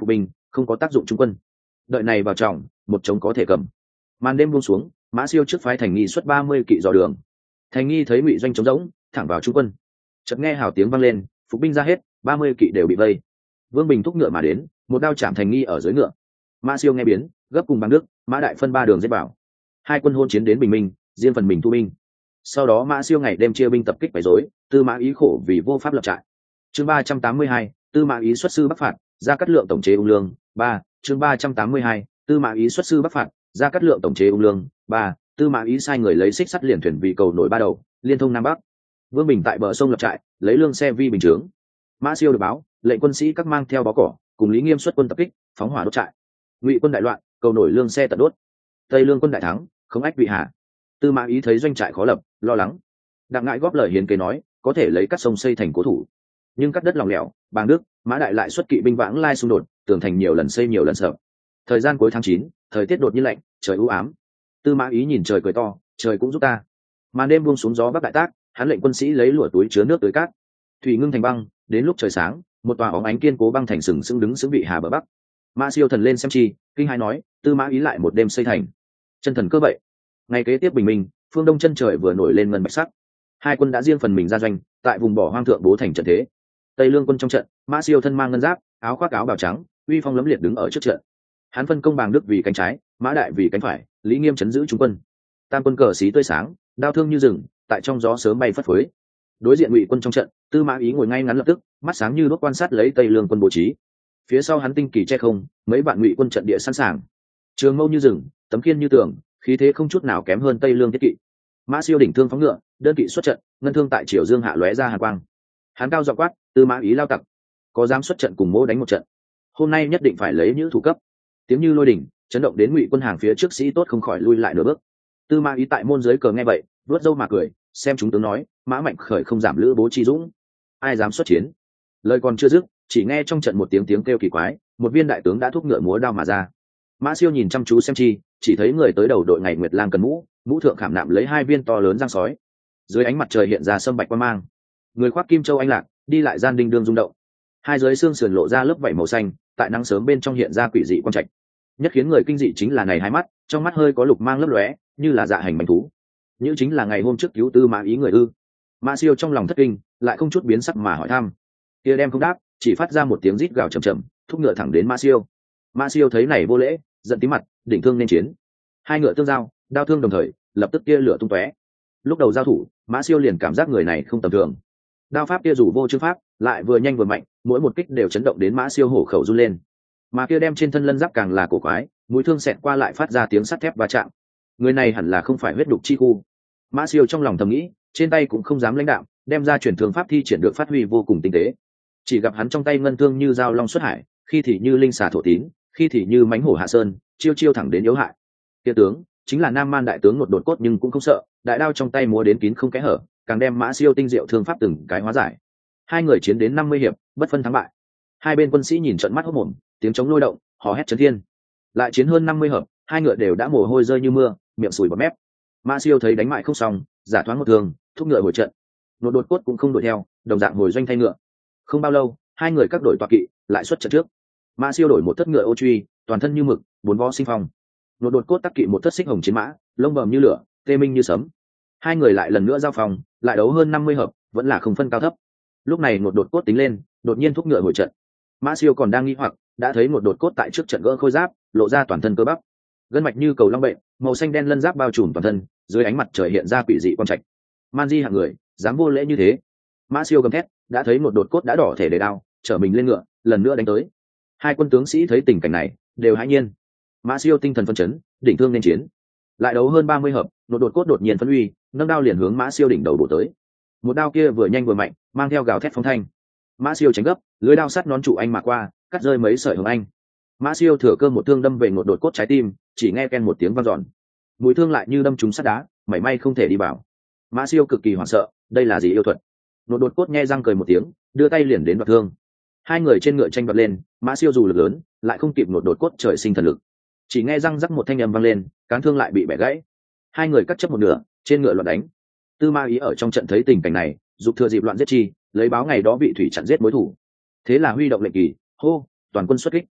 không có tác dụng trung quân. Đợi này vào trọng, một trống có thể cầm. Màn đêm buông xuống, Mã Siêu trước phái Thành Nghi xuất ba mươi kỵ dò đường. Thành Nghi thấy ngụy doanh trống rỗng, thẳng vào trung quân. Chợt nghe hào tiếng vang lên, phục binh ra hết, ba mươi kỵ đều bị vây. Vương Bình thúc ngựa mà đến, một đao chạm Thành Nghi ở dưới ngựa. Mã Siêu nghe biến, gấp cùng băng đức, Mã Đại phân ba đường giết bảo. Hai quân hôn chiến đến bình minh, riêng phần mình thu binh. Sau đó Mã Siêu ngày đêm chia binh tập kích quấy rối, Tư Mã Ý khổ vì vô pháp lập trại. Chương ba trăm tám mươi hai, Tư Mã Ý xuất sư bắc phạt, ra cắt lượng tổng chế ung lương. Ba, chương ba trăm tám mươi hai, Tư Mã Ý xuất sư bắc phạt, ra cắt lượng tổng chế ung lương. Ba, Tư Mã Ý sai người lấy xích sắt liền thuyền vì cầu nổi ba đầu, liên thông nam bắc. Vương Bình tại bờ sông lập trại, lấy lương xe vi bình chướng. Mã Siêu được báo, lệnh quân sĩ các mang theo bó cỏ, cùng Lý Nghiêm xuất quân tập kích, phóng hỏa đốt trại. Ngụy quân đại loạn, cầu nổi lương xe tận đốt. Tây Lương quân đại thắng, không ách vị hạ. Tư Mã Ý thấy doanh trại khó lập, lo lắng. Đặng Ngãi góp lời hiến kế nói, có thể lấy cắt sông xây thành cố thủ, nhưng cắt đất lòng lẻo, Bàng Đức, Mã Đại lại xuất kỵ binh vãng lai xung đột, tường thành nhiều lần xây nhiều lần sợ. Thời gian cuối tháng chín, thời tiết đột nhiên lạnh, trời u ám. Tư Mã Ý nhìn trời cười to, trời cũng giúp ta. Màn đêm buông xuống gió bắc đại tác, hắn lệnh quân sĩ lấy lụa túi chứa nước tới cát. Thủy ngưng thành băng, đến lúc trời sáng, một tòa óng ánh kiên cố băng thành sừng sững đứng sững vị hà bờ bắc. Mã Siêu thần lên xem chi, kinh hãi nói, Tư Mã Ý lại một đêm xây thành. Chân thần cơ vậy. Ngày kế tiếp bình minh, phương đông chân trời vừa nổi lên ngân bạch sắc. Hai quân đã riêng phần mình ra doanh, tại vùng bỏ hoang thượng bố thành trận thế. Tây Lương quân trong trận, Mã Siêu thân mang ngân giáp, áo khoác áo bào trắng, uy phong lẫm liệt đứng ở trước trận. Hắn phân công Bàng Đức vì cánh trái, Mã Đại vì cánh phải, Lý Nghiêm chấn giữ trung quân. Tam quân cờ xí tươi sáng, đao thương như rừng, tại trong gió sớm bay phất phới. Đối diện Ngụy quân trong trận, Tư Mã Ý ngồi ngay ngắn lập tức, mắt sáng như đuốc quan sát lấy Tây Lương quân bố trí. Phía sau hắn tinh kỳ che không, mấy vạn Ngụy quân trận địa sẵn sàng. Trường mâu như rừng, tấm khiên như tường, khí thế không chút nào kém hơn Tây Lương thiết kỵ. Mã Siêu đỉnh thương phóng ngựa, đơn kỵ xuất trận, ngân thương tại triều dương hạ lóe ra hàn quang. Hắn cao giọng quát, Tư Mã Ý lao tặc, có dám xuất trận cùng mỗ đánh một trận, hôm nay nhất định phải lấy những thủ cấp. Tiếng như lôi đỉnh, chấn động đến Ngụy quân hàng phía trước sĩ tốt không khỏi lui lại nửa bước. Tư Mã Ý tại môn dưới cờ nghe vậy, vuốt râu mà cười, xem chúng tướng nói, Mã Mạnh khởi không giảm lữ bố chi dũng, ai dám xuất chiến. Lời còn chưa dứt, chỉ nghe trong trận một tiếng tiếng kêu kỳ quái, một viên đại tướng đã thúc ngựa múa đao mà ra. Mã Siêu nhìn chăm chú xem chi, chỉ thấy người tới đầu đội ngày nguyệt lang cần mũ, mũ thượng khảm nạm lấy hai viên to lớn răng sói. Dưới ánh mặt trời hiện ra sâm bạch quang mang, người khoác kim châu anh lạc, đi lại gian đinh đương rung động. Hai dưới xương sườn lộ ra lớp vảy màu xanh, tại nắng sớm bên trong hiện ra quỷ dị quang trạch. Nhất khiến người kinh dị chính là này hai mắt, trong mắt hơi có lục mang lấp lóe, như là dạ hành bánh thú. Như chính là ngày hôm trước cứu Tư Mã Ý người ư? Mã Siêu trong lòng thất kinh, lại không chút biến sắc mà hỏi thăm. Kia đem không đáp, chỉ phát ra một tiếng rít gào trầm trầm, thúc ngựa thẳng đến Mã Siêu. Mã Siêu thấy này vô lễ, giận tí mặt, đỉnh thương nên chiến. Hai ngựa tương giao, đao thương đồng thời, lập tức tia lửa tung tóe. Lúc đầu giao thủ, Mã Siêu liền cảm giác người này không tầm thường. Đao pháp kia dù vô chư pháp, lại vừa nhanh vừa mạnh, mỗi một kích đều chấn động đến Mã Siêu hổ khẩu run lên. Mà kia đem trên thân lân giáp càng là cổ quái, mũi thương xẹt qua lại phát ra tiếng sắt thép va chạm. Người này hẳn là không phải huyết đục chi khu. Mã Siêu trong lòng thầm nghĩ, trên tay cũng không dám lãnh đạm, đem ra chuyển thương pháp thi triển được phát huy vô cùng tinh tế. Chỉ gặp hắn trong tay ngân thương như dao long xuất hải, khi thì như linh xà thổ tín, khi thì như mãnh hổ hạ sơn, chiêu chiêu thẳng đến yếu hại. Kia tướng chính là Nam Man đại tướng một đột cốt nhưng cũng không sợ, đại đao trong tay múa đến kín không kẽ hở, càng đem Mã Siêu tinh diệu thương pháp từng cái hóa giải. Hai người chiến đến năm mươi hiệp, bất phân thắng bại. Hai bên quân sĩ nhìn trận mắt hốt mồm, tiếng chống lôi động, hò hét chấn thiên. Lại chiến hơn năm mươi hợp, hai ngựa đều đã mồ hôi rơi như mưa, miệng sùi bọt mép. Mã Siêu thấy đánh mại không xong, giả thoáng một thường, thúc ngựa hồi trận. Nột đột cốt cũng không đuổi theo, đồng dạng hồi doanh thay ngựa. Không bao lâu, hai người các đội tọa kỵ lại xuất trận trước. Mã Siêu đổi một thất ngựa ô truy, toàn thân như mực, bốn vó sinh phong. Nột đột cốt tắc kỵ một thất xích hồng chiến mã, lông bầm như lửa, tê minh như sấm. Hai người lại lần nữa giao phòng, lại đấu hơn năm mươi hợp, vẫn là không phân cao thấp. Lúc này một đột cốt tính lên, đột nhiên thúc ngựa hồi trận. Mã Siêu còn đang nghi hoặc, đã thấy một đột cốt tại trước trận gỡ khôi giáp, lộ ra toàn thân cơ bắp, gân mạch như cầu long bệnh, màu xanh đen lân giáp bao trùm toàn thân, dưới ánh mặt trời hiện ra quỷ dị quang trạch. Man di hạng người, dám vô lễ như thế? Mã Siêu gầm thét, đã thấy một đột cốt đã đỏ thể để đao, chở mình lên ngựa, lần nữa đánh tới. Hai quân tướng sĩ thấy tình cảnh này, đều hãi nhiên. Mã Siêu tinh thần phân chấn, đỉnh thương nên chiến. Lại đấu hơn ba mươi hợp, một đột cốt đột nhiên phân uy, nâng đao liền hướng Mã Siêu đỉnh đầu bổ tới. Một đao kia vừa nhanh vừa mạnh, mang theo gào thét phong thanh. Mã Siêu tránh gấp, lưới đao sắt nón trụ anh mà qua, cắt rơi mấy sợi hồng anh. Mã Siêu thừa cơ một thương đâm về một đột cốt trái tim, chỉ nghe ken một tiếng vang dọn, mũi thương lại như đâm trúng sắt đá, mảy may không thể đi vào. Mã Siêu cực kỳ hoảng sợ, đây là gì yêu thuật? Một đột cốt nghe răng cười một tiếng, đưa tay liền đến đoạt thương. Hai người trên ngựa tranh đoạt lên, Mã Siêu dù lực lớn, lại không kịp một đột cốt trời sinh thần lực. Chỉ nghe răng rắc một thanh âm vang lên, cán thương lại bị bẻ gãy. Hai người cắt chấp một nửa, trên ngựa loạn đánh. Tư Mã Ý ở trong trận thấy tình cảnh này, dục thừa dịp loạn giết chi, lấy báo ngày đó bị thủy chặn giết mối thủ. Thế là huy động lệnh kỳ, hô, toàn quân xuất kích.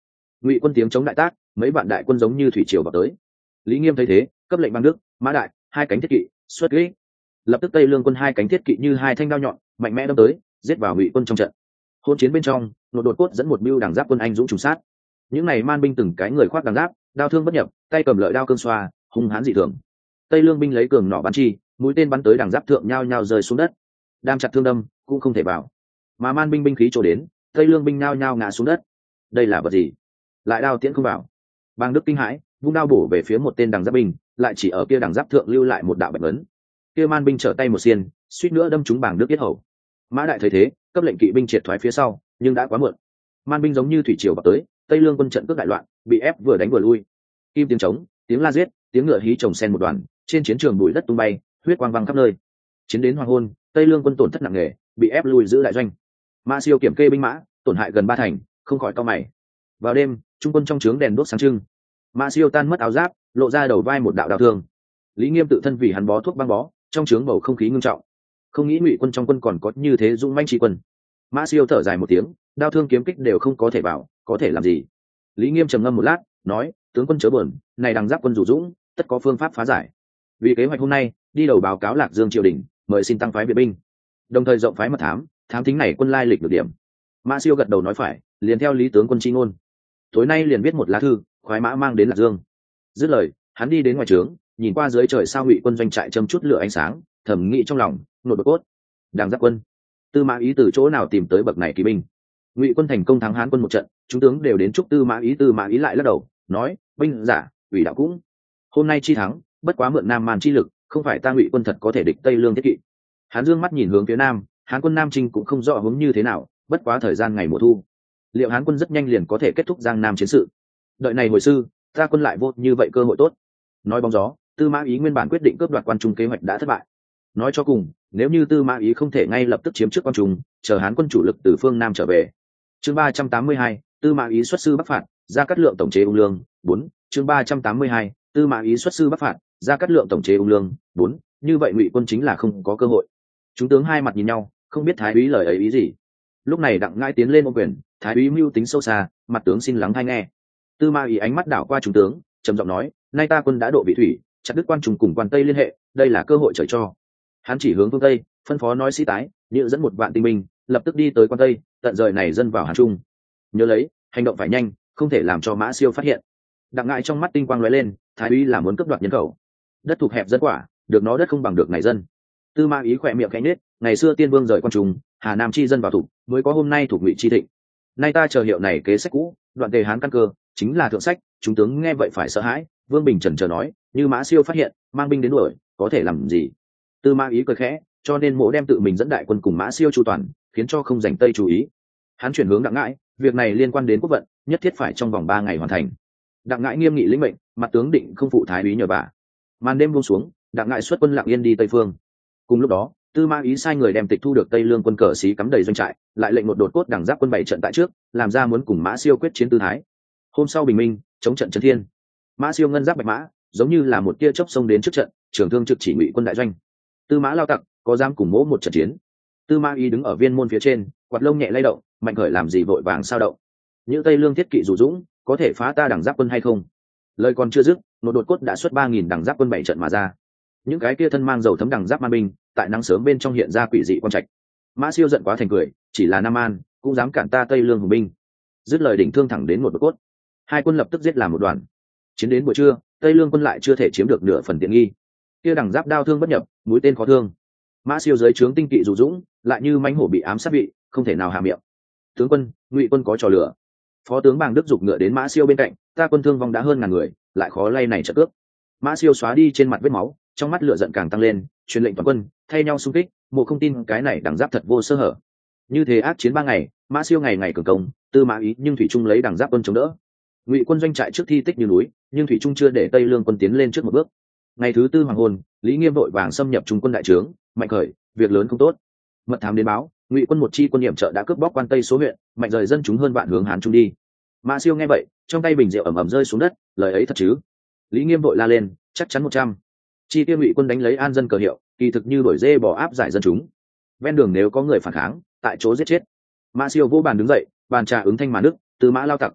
Ngụy quân tiếng chống đại tác, mấy vạn đại quân giống như thủy triều vào tới. Lý Nghiêm thấy thế, cấp lệnh bang đức, mã đại, hai cánh thiết kỵ xuất kích. Lập tức Tây Lương quân hai cánh thiết kỵ như hai thanh đao nhọn, mạnh mẽ đâm tới, giết vào Ngụy quân trong trận. Hỗn chiến bên trong, Nột Đột Cốt dẫn một mưu đằng giáp quân anh dũng trùng sát. Những này man binh từng cái người khoác đằng giáp, đao thương bất nhập, tay cầm lợi đao cương xoa, hung hãn dị thường. Tây Lương binh lấy cường nỏ bắn chi, mũi tên bắn tới đằng giáp thượng nhao nhao rơi xuống đất. Đam chặt thương đâm, cũng không thể vào. Mà man binh binh khí trổ đến, Tây Lương binh nhao nhao ngã xuống đất. Đây là vật gì? Lại đao tiễn không vào. Bang Đức kinh hãi, vung đao bổ về phía một tên đằng giáp binh, lại chỉ ở kia đằng giáp thượng lưu lại một đạo bạch ấn. Kia man binh trở tay một xiên, suýt nữa đâm trúng Bàng Đức yết hầu. Mã đại thấy thế, cấp lệnh kỵ binh triệt thoái phía sau, nhưng đã quá muộn. Man binh giống như thủy triều vào tới, Tây Lương quân trận cước đại loạn, bị ép vừa đánh vừa lui. Kim tiếng trống, tiếng la giết, tiếng ngựa hí chồng sen một đoàn, trên chiến trường bụi đất tung bay, huyết quang văng khắp nơi. Chiến đến hoàng hôn, Tây Lương quân tổn thất nặng nề, bị ép lui giữ đại doanh. Mã Siêu kiểm kê binh mã, tổn hại gần ba thành, không khỏi cau mày. Vào đêm, trung quân trong trướng đèn đuốc sáng trưng. Mã Siêu tan mất áo giáp, lộ ra đầu vai một đạo đao thương. Lý Nghiêm tự thân vì hắn bó thuốc băng bó, trong trướng bầu không khí ngưng trọng. Không nghĩ Ngụy quân trong quân còn có như thế dũng mãnh trí quân. Mã Siêu thở dài một tiếng, đao thương kiếm kích đều không có thể vào, có thể làm gì? Lý Nghiêm trầm ngâm một lát, nói: tướng quân chớ buồn, này đằng giáp quân dù dũng, tất có phương pháp phá giải. Vì kế hoạch hôm nay, đi đầu báo cáo Lạc Dương triều đình, mời xin tăng phái viện binh, đồng thời rộng phái mật thám, thám thính này quân lai lịch được điểm. Mã Siêu gật đầu nói phải, liền theo Lý tướng quân chi ngôn. Tối nay liền viết một lá thư, khoái mã mang đến Lạc Dương. Dứt lời, hắn đi đến ngoài trướng, nhìn qua dưới trời sao Ngụy quân doanh trại châm chút lửa ánh sáng, thầm nghĩ trong lòng, Nột Đột Cốt, đằng giáp quân, Tư Mã Ý từ chỗ nào tìm tới bậc này kỳ binh? Ngụy quân thành công thắng Hán quân một trận, chúng tướng đều đến chúc Tư Mã Ý. Tư Mã Ý lại lắc đầu, nói: binh giả, ủy đạo cũng. Hôm nay chi thắng, bất quá mượn Nam Man chi lực, không phải ta Ngụy quân thật có thể địch Tây Lương thiết kỵ. Hán dương mắt nhìn hướng phía nam, Hán quân Nam Trinh cũng không rõ hướng như thế nào, bất quá thời gian ngày mùa thu, liệu Hán quân rất nhanh liền có thể kết thúc Giang Nam chiến sự. Đợi này hồi sư, ta quân lại vô như vậy cơ hội tốt. Nói bóng gió, Tư Mã Ý nguyên bản quyết định cướp đoạt Quan Trung kế hoạch đã thất bại. Nói cho cùng, nếu như Tư Mã Ý không thể ngay lập tức chiếm trước Quan Trung, chờ Hán quân chủ lực từ phương nam trở về. Chương ba trăm tám mươi hai, Tư Mã Ý xuất sư bắc phạt, Gia Cát Lượng tổng chế Ung Lương. Bốn. Chương ba trăm tám mươi hai, Tư Mã Ý xuất sư bắc phạt, Gia Cát Lượng tổng chế Ung Lương. Bốn. Như vậy Ngụy quân chính là không có cơ hội. Chúng tướng hai mặt nhìn nhau, không biết thái úy lời ấy ý gì. Lúc này Đặng Ngãi tiến lên ôm quyền, thái úy mưu tính sâu xa, mặt tướng xin lắng tai nghe. Tư Mã Ý ánh mắt đảo qua chúng tướng, trầm giọng nói: nay ta quân đã độ vị thủy, chặt đứt Quan Trung cùng Quan Tây liên hệ, đây là cơ hội trời cho. Hắn chỉ hướng phương Tây, phân phó nói sĩ tái, nhự dẫn một vạn tinh binh, lập tức đi tới Quan Tây, tận rời này dân vào Hán Trung. Nhớ lấy, hành động phải nhanh, không thể làm cho Mã Siêu phát hiện. Đặng Ngãi trong mắt tinh quang lóe lên, thái úy là muốn cướp đoạt nhân khẩu, đất thuộc hẹp dân quả, được nó đất không bằng được này dân. Tư Mã Ý khỏe miệng khẽ nhếch, ngày xưa tiên vương rời Quan Trung, Hà Nam chi dân vào thủ, mới có hôm nay thuộc Ngụy chi thịnh. Nay ta chờ hiệu này kế sách cũ, đoạn tề Hán căn cơ, chính là thượng sách. Chúng tướng nghe vậy phải sợ hãi. Vương Bình chần chờ nói: như Mã Siêu phát hiện, mang binh đến đuổi, có thể làm gì? Tư Mã Ý cười khẽ, cho nên mỗ đem tự mình dẫn đại quân cùng Mã Siêu chu toàn, khiến cho không dành tây chú ý. Hắn chuyển hướng Đặng Ngãi, việc này liên quan đến quốc vận, nhất thiết phải trong vòng ba ngày hoàn thành. Đặng Ngãi nghiêm nghị lĩnh mệnh, mặt tướng định không phụ thái úy nhờ vả. Màn đêm buông xuống, Đặng Ngãi xuất quân lặng yên đi tây phương. Cùng lúc đó, Tư Mã Ý sai người đem tịch thu được Tây Lương quân cờ xí cắm đầy doanh trại, lại lệnh một đột cốt đằng giáp quân bảy trận tại trước, làm ra muốn cùng Mã Siêu quyết chiến tư thái. Hôm sau bình minh, chống trận trấn thiên. Mã Siêu ngân giáp bạch mã, giống như là một tia chớp xông đến trước trận, trường thương trực chỉ Ngụy quân đại doanh. Tư Mã lao tặc, có dám cùng mỗ một trận chiến? Tư Mã Ý đứng ở viên môn phía trên, quạt lông nhẹ lay động, mạnh khởi làm gì vội vàng sao động. Những Tây Lương thiết kỵ dụ dũng, có thể phá ta đằng giáp quân hay không? Lời còn chưa dứt, một đột cốt đã xuất ba nghìn đằng giáp quân bảy trận mà ra. Những cái kia thân mang dầu thấm đằng giáp man binh, tại nắng sớm bên trong hiện ra quỷ dị quan trạch. Mã Siêu giận quá thành cười, chỉ là Nam An cũng dám cản ta Tây Lương hùng binh. Dứt lời đỉnh thương thẳng đến một đột cốt. Hai quân lập tức giết làm một đoàn. Chiến đến buổi trưa, Tây Lương quân lại chưa thể chiếm được nửa phần tiện nghi. Kia đằng giáp đao thương bất nhập, mũi tên khó thương. Mã Siêu dưới trướng tinh kỵ dụ dũng, lại như mãnh hổ bị ám sát bị, không thể nào hạ miệng. Tướng quân, Ngụy quân có trò lửa. Phó tướng Bàng Đức giục ngựa đến Mã Siêu bên cạnh, ta quân thương vong đã hơn ngàn người, lại khó lay này trận cước. Mã Siêu xóa đi trên mặt vết máu, trong mắt lửa giận càng tăng lên, truyền lệnh toàn quân thay nhau xung kích. Mộ không tin cái này đằng giáp thật vô sơ hở. Như thế ác chiến ba ngày, Mã Siêu ngày ngày cường công, Tư Mã Ý nhưng thủy trung lấy đằng giáp quân chống đỡ. Ngụy quân doanh trại trước thi tích như núi, nhưng thủy trung chưa để Tây Lương quân tiến lên trước một bước. Ngày thứ tư hoàng hôn, Lý Nghiêm vội vàng xâm nhập trung quân đại trướng, mạnh khởi, việc lớn không tốt. Mật thám đến báo, Ngụy quân một chi quân nhiệm trợ đã cướp bóc Quan Tây số huyện, mạnh rời dân chúng hơn vạn hướng Hán Trung đi. Mã Siêu nghe vậy, trong tay bình rượu ẩm ẩm rơi xuống đất, lời ấy thật chứ? Lý Nghiêm vội la lên, chắc chắn một trăm. Chi tiêu Ngụy quân đánh lấy an dân cờ hiệu, kỳ thực như đổi dê bỏ áp giải dân chúng. Ven đường nếu có người phản kháng, tại chỗ giết chết. Mã Siêu vô bàn đứng dậy, bàn trà ứng thanh mà nước, Tư Mã lao tặc.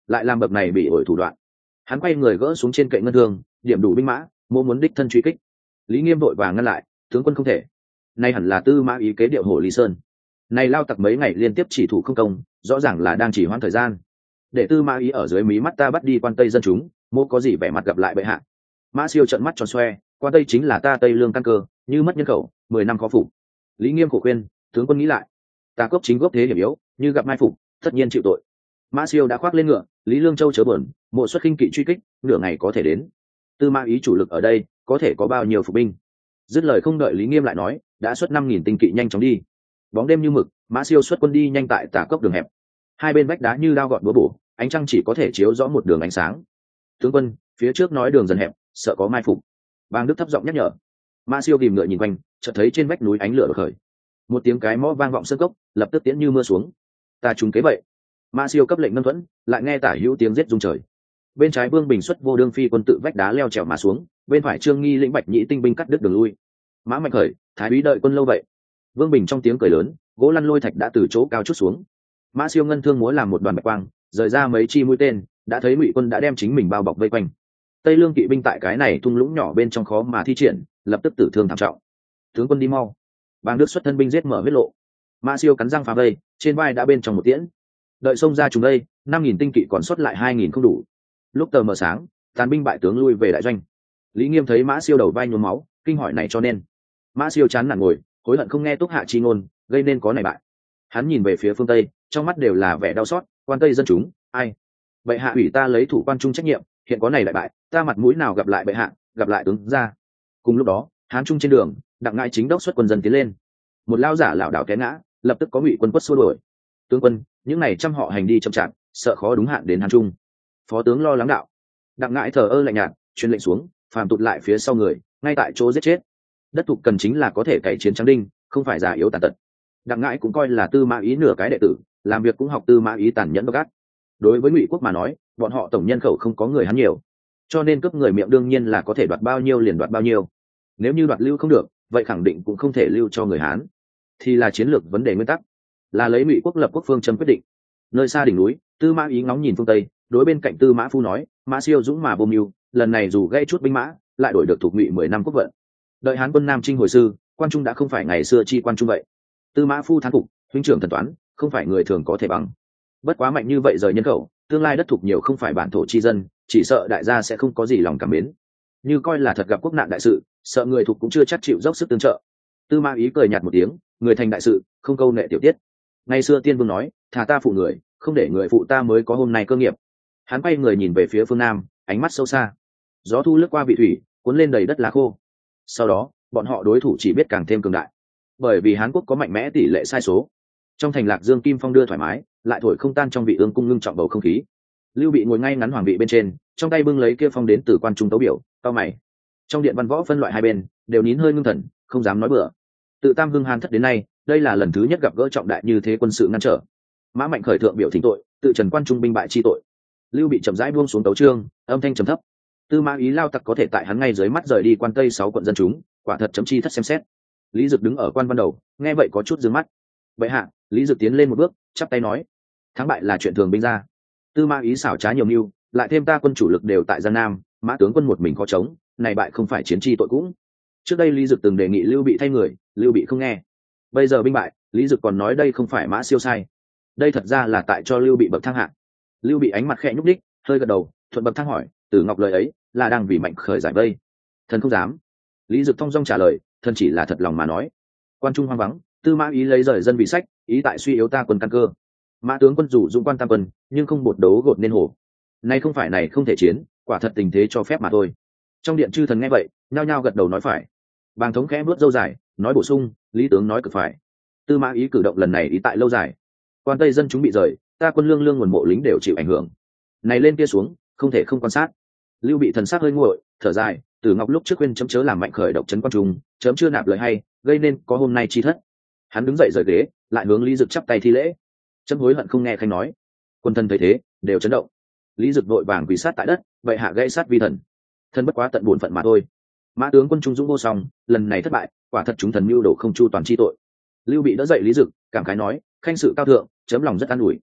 lại làm bậc này bị ổi thủ đoạn. Hắn quay người gỡ xuống trên kệ ngân thương, điểm đủ binh mã, mô muốn đích thân truy kích. Lý Nghiêm vội vàng ngăn lại, tướng quân không thể. Nay hẳn là Tư Mã Ý kế điệu Hồ Lý Sơn. Này lao tặc mấy ngày liên tiếp chỉ thủ không công, rõ ràng là đang chỉ hoãn thời gian. Để Tư Mã Ý ở dưới mí mắt ta bắt đi quan Tây dân chúng, mô có gì vẻ mặt gặp lại bệ hạ. Mã Siêu trợn mắt tròn xoe, quan Tây chính là ta Tây lương căn cơ, như mất nhân khẩu, mười năm khó phục. Lý Nghiêm khổ khuyên, tướng quân nghĩ lại, ta cốc chính gốc thế hiểm yếu, như gặp mai phục, tất nhiên chịu tội. Mã Siêu đã khoác lên ngựa, Lý Lương Châu chớ buồn, mộ xuất khinh kỵ truy kích, nửa ngày có thể đến. Tư Mã Ý chủ lực ở đây, có thể có bao nhiêu phục binh? Dứt lời không đợi Lý Nghiêm lại nói, đã xuất năm nghìn tinh kỵ nhanh chóng đi. Bóng đêm như mực, Mã Siêu xuất quân đi nhanh tại tả cốc đường hẹp. Hai bên vách đá như dao gọt búa bổ, ánh trăng chỉ có thể chiếu rõ một đường ánh sáng. Tướng quân, phía trước nói đường dần hẹp, sợ có mai phục. Bang Đức thấp giọng nhắc nhở. Mã Siêu ghìm ngựa nhìn quanh, chợt thấy trên vách núi ánh lửa khởi. Một tiếng cái mõ vang vọng sơn cốc, lập tức tiễn như mưa xuống. Ta trúng kế vậy. Mã Siêu cấp lệnh nâng thuẫn, lại nghe tả hữu tiếng giết rung trời. Bên trái Vương Bình xuất vô đương phi quân tự vách đá leo trèo mà xuống, bên phải Trương Nghi lĩnh Bạch Nhĩ tinh binh cắt đứt đường lui. Mã Mạnh khởi, thái úy đợi quân lâu vậy. Vương Bình trong tiếng cười lớn, gỗ lăn lôi thạch đã từ chỗ cao chút xuống. Mã Siêu ngân thương múa làm một đoàn bạch quang, rời ra mấy chi mũi tên, đã thấy Ngụy quân đã đem chính mình bao bọc vây quanh. Tây lương kỵ binh tại cái này thung lũng nhỏ bên trong khó mà thi triển, lập tức tử thương thảm trọng. Tướng quân đi mau. Bang Đức xuất thân binh giết mở huyết lộ. Mã Siêu cắn răng phá vây, trên vai đã bên trong một tiễn. Đợi xông ra chúng đây, năm nghìn tinh kỵ còn xuất lại hai nghìn không đủ. Lúc tờ mờ sáng, tàn binh bại tướng lui về đại doanh. Lý Nghiêm thấy Mã Siêu đầu vai nhuốm máu, kinh hỏi này cho nên. Mã Siêu chán nản ngồi, hối hận không nghe Túc Hạ chi ngôn, gây nên có này bại. Hắn nhìn về phía phương Tây, trong mắt đều là vẻ đau xót. Quan Tây dân chúng, ai? Bệ hạ ủy ta lấy thủ quan trung trách nhiệm, hiện có này đại bại, ta mặt mũi nào gặp lại bệ hạ, gặp lại tướng ra. Cùng lúc đó, Hán Trung trên đường, Đặng Ngải chính đốc xuất quân dân tiến lên. Một lao giả lảo đảo té ngã, lập tức có Ngụy quân quất xua đuổi. Tướng quân, những này trăm họ hành đi chậm chạp, sợ khó đúng hạn đến Hán Trung. Phó tướng lo lắng đạo. Đặng Ngải thờ ơ lạnh nhạt, truyền lệnh xuống, phàm tụt lại phía sau người, ngay tại chỗ giết chết. Đất thục cần chính là có thể cày chiến trắng đinh, không phải già yếu tàn tật. Đặng Ngải cũng coi là Tư Mã Ý nửa cái đệ tử, làm việc cũng học Tư Mã Ý tàn nhẫn độc ác. Đối với Ngụy quốc mà nói, bọn họ tổng nhân khẩu không có người Hán nhiều, cho nên cướp người miệng đương nhiên là có thể đoạt bao nhiêu liền đoạt bao nhiêu. Nếu như đoạt lưu không được, vậy khẳng định cũng không thể lưu cho người Hán, thì là chiến lược vấn đề nguyên tắc, là lấy Ngụy quốc lập quốc phương châm quyết định. Nơi xa đỉnh núi, Tư Mã Ý ngóng nhìn phương Tây, đối bên cạnh Tư Mã Phu nói, Mã Siêu dũng mà vô mưu, lần này dù gây chút binh mã, lại đổi được thuộc Ngụy mười năm quốc vận. Đợi Hán quân Nam Trinh hồi sư, quan trung đã không phải ngày xưa chi quan trung vậy. Tư Mã Phu thán phục, huynh trưởng thần toán, không phải người thường có thể bằng. Bất quá mạnh như vậy rời nhân khẩu, tương lai đất thuộc nhiều không phải bản thổ chi dân, chỉ sợ đại gia sẽ không có gì lòng cảm mến. Như coi là thật gặp quốc nạn đại sự, sợ người thuộc cũng chưa chắc chịu dốc sức tương trợ. Tư Mã Ý cười nhạt một tiếng, người thành đại sự, không câu nệ tiểu tiết. Ngày xưa tiên vương nói, thà ta phụ người, không để người phụ ta mới có hôm nay cơ nghiệp. Hắn quay người nhìn về phía phương nam, ánh mắt sâu xa. Gió thu lướt qua vị thủy, cuốn lên đầy đất lá khô. Sau đó, bọn họ đối thủ chỉ biết càng thêm cường đại, bởi vì Hán quốc có mạnh mẽ tỷ lệ sai số. Trong thành Lạc Dương kim phong đưa thoải mái, lại thổi không tan trong vị ương cung ngưng trọng bầu không khí. Lưu Bị ngồi ngay ngắn hoàng vị bên trên, trong tay bưng lấy kia phong đến từ quan trung tấu biểu, cao mày. Trong điện văn võ phân loại hai bên, đều nín hơi ngưng thần, không dám nói bừa. Tự Tam Hưng Hán thất đến nay, đây là lần thứ nhất gặp gỡ trọng đại như thế quân sự ngăn trở. Mã Mạnh khởi thượng biểu thỉnh tội, tự trần quan trung binh bại chi tội. Lưu Bị chậm rãi buông xuống tấu chương, âm thanh trầm thấp. Tư Mã Ý lao tặc có thể tại hắn ngay dưới mắt rời đi quan Tây sáu quận dân chúng, quả thật chấm chi thất xem xét. Lý Dực đứng ở quan văn đầu, nghe vậy có chút dương mắt. Bệ hạ, Lý Dực tiến lên một bước, chắp tay nói, thắng bại là chuyện thường binh ra. Tư Mã Ý xảo trá nhiều mưu, lại thêm ta quân chủ lực đều tại Giang Nam, Mã tướng quân một mình khó chống, này bại không phải chiến chi tội cũng. Trước đây Lý Dực từng đề nghị Lưu Bị thay người, Lưu Bị không nghe. Bây giờ binh bại, Lý Dực còn nói đây không phải Mã Siêu sai, đây thật ra là tại cho Lưu Bị bậc thang hạng. Lưu Bị ánh mặt khẽ nhúc đích, hơi gật đầu, thuận bậc thang hỏi, Tử Ngọc lời ấy là đang vì Mạnh khởi giải vây? Thần không dám. Lý Dực thong dong trả lời, thần chỉ là thật lòng mà nói. Quan trung hoang vắng, Tư Mã Ý lấy rời dân vì sách, ý tại suy yếu ta quân căn cơ. Mã tướng quân dù dũng quan tam quân, nhưng không bột đấu gột nên hổ. Nay không phải này không thể chiến, quả thật tình thế cho phép mà thôi. Trong điện chư thần nghe vậy, nhao nhao gật đầu nói phải. Bàng thống khẽ bước dâu dài, nói bổ sung, Lý tướng nói cực phải. Tư Mã Ý cử động lần này ý tại lâu dài. Quan Tây dân chúng bị rời, ta quân lương lương nguồn mộ lính đều chịu ảnh hưởng. Này lên kia xuống, không thể không quan sát. Lưu Bị thần sắc hơi nguội, thở dài, Tử Ngọc lúc trước khuyên chấm chớ làm Mạnh khởi độc chấn quan trung, chấm chưa nạp lời hay, gây nên có hôm nay chi thất. Hắn đứng dậy rời ghế, lại hướng Lý Dực chắp tay thi lễ. Chấm hối hận không nghe khanh nói. Quân thần thấy thế, đều chấn động. Lý Dực vội vàng quỳ sát tại đất, vậy hạ gãy sát vi thần. Thân bất quá tận buồn phận mà thôi. Mã tướng quân trung dũng vô song, lần này thất bại, quả thật chúng thần mưu đồ không chu toàn chi tội. Lưu Bị đỡ dậy Lý Dực, cảm khái nói, khanh sự cao thượng, chấm lòng rất an ủi.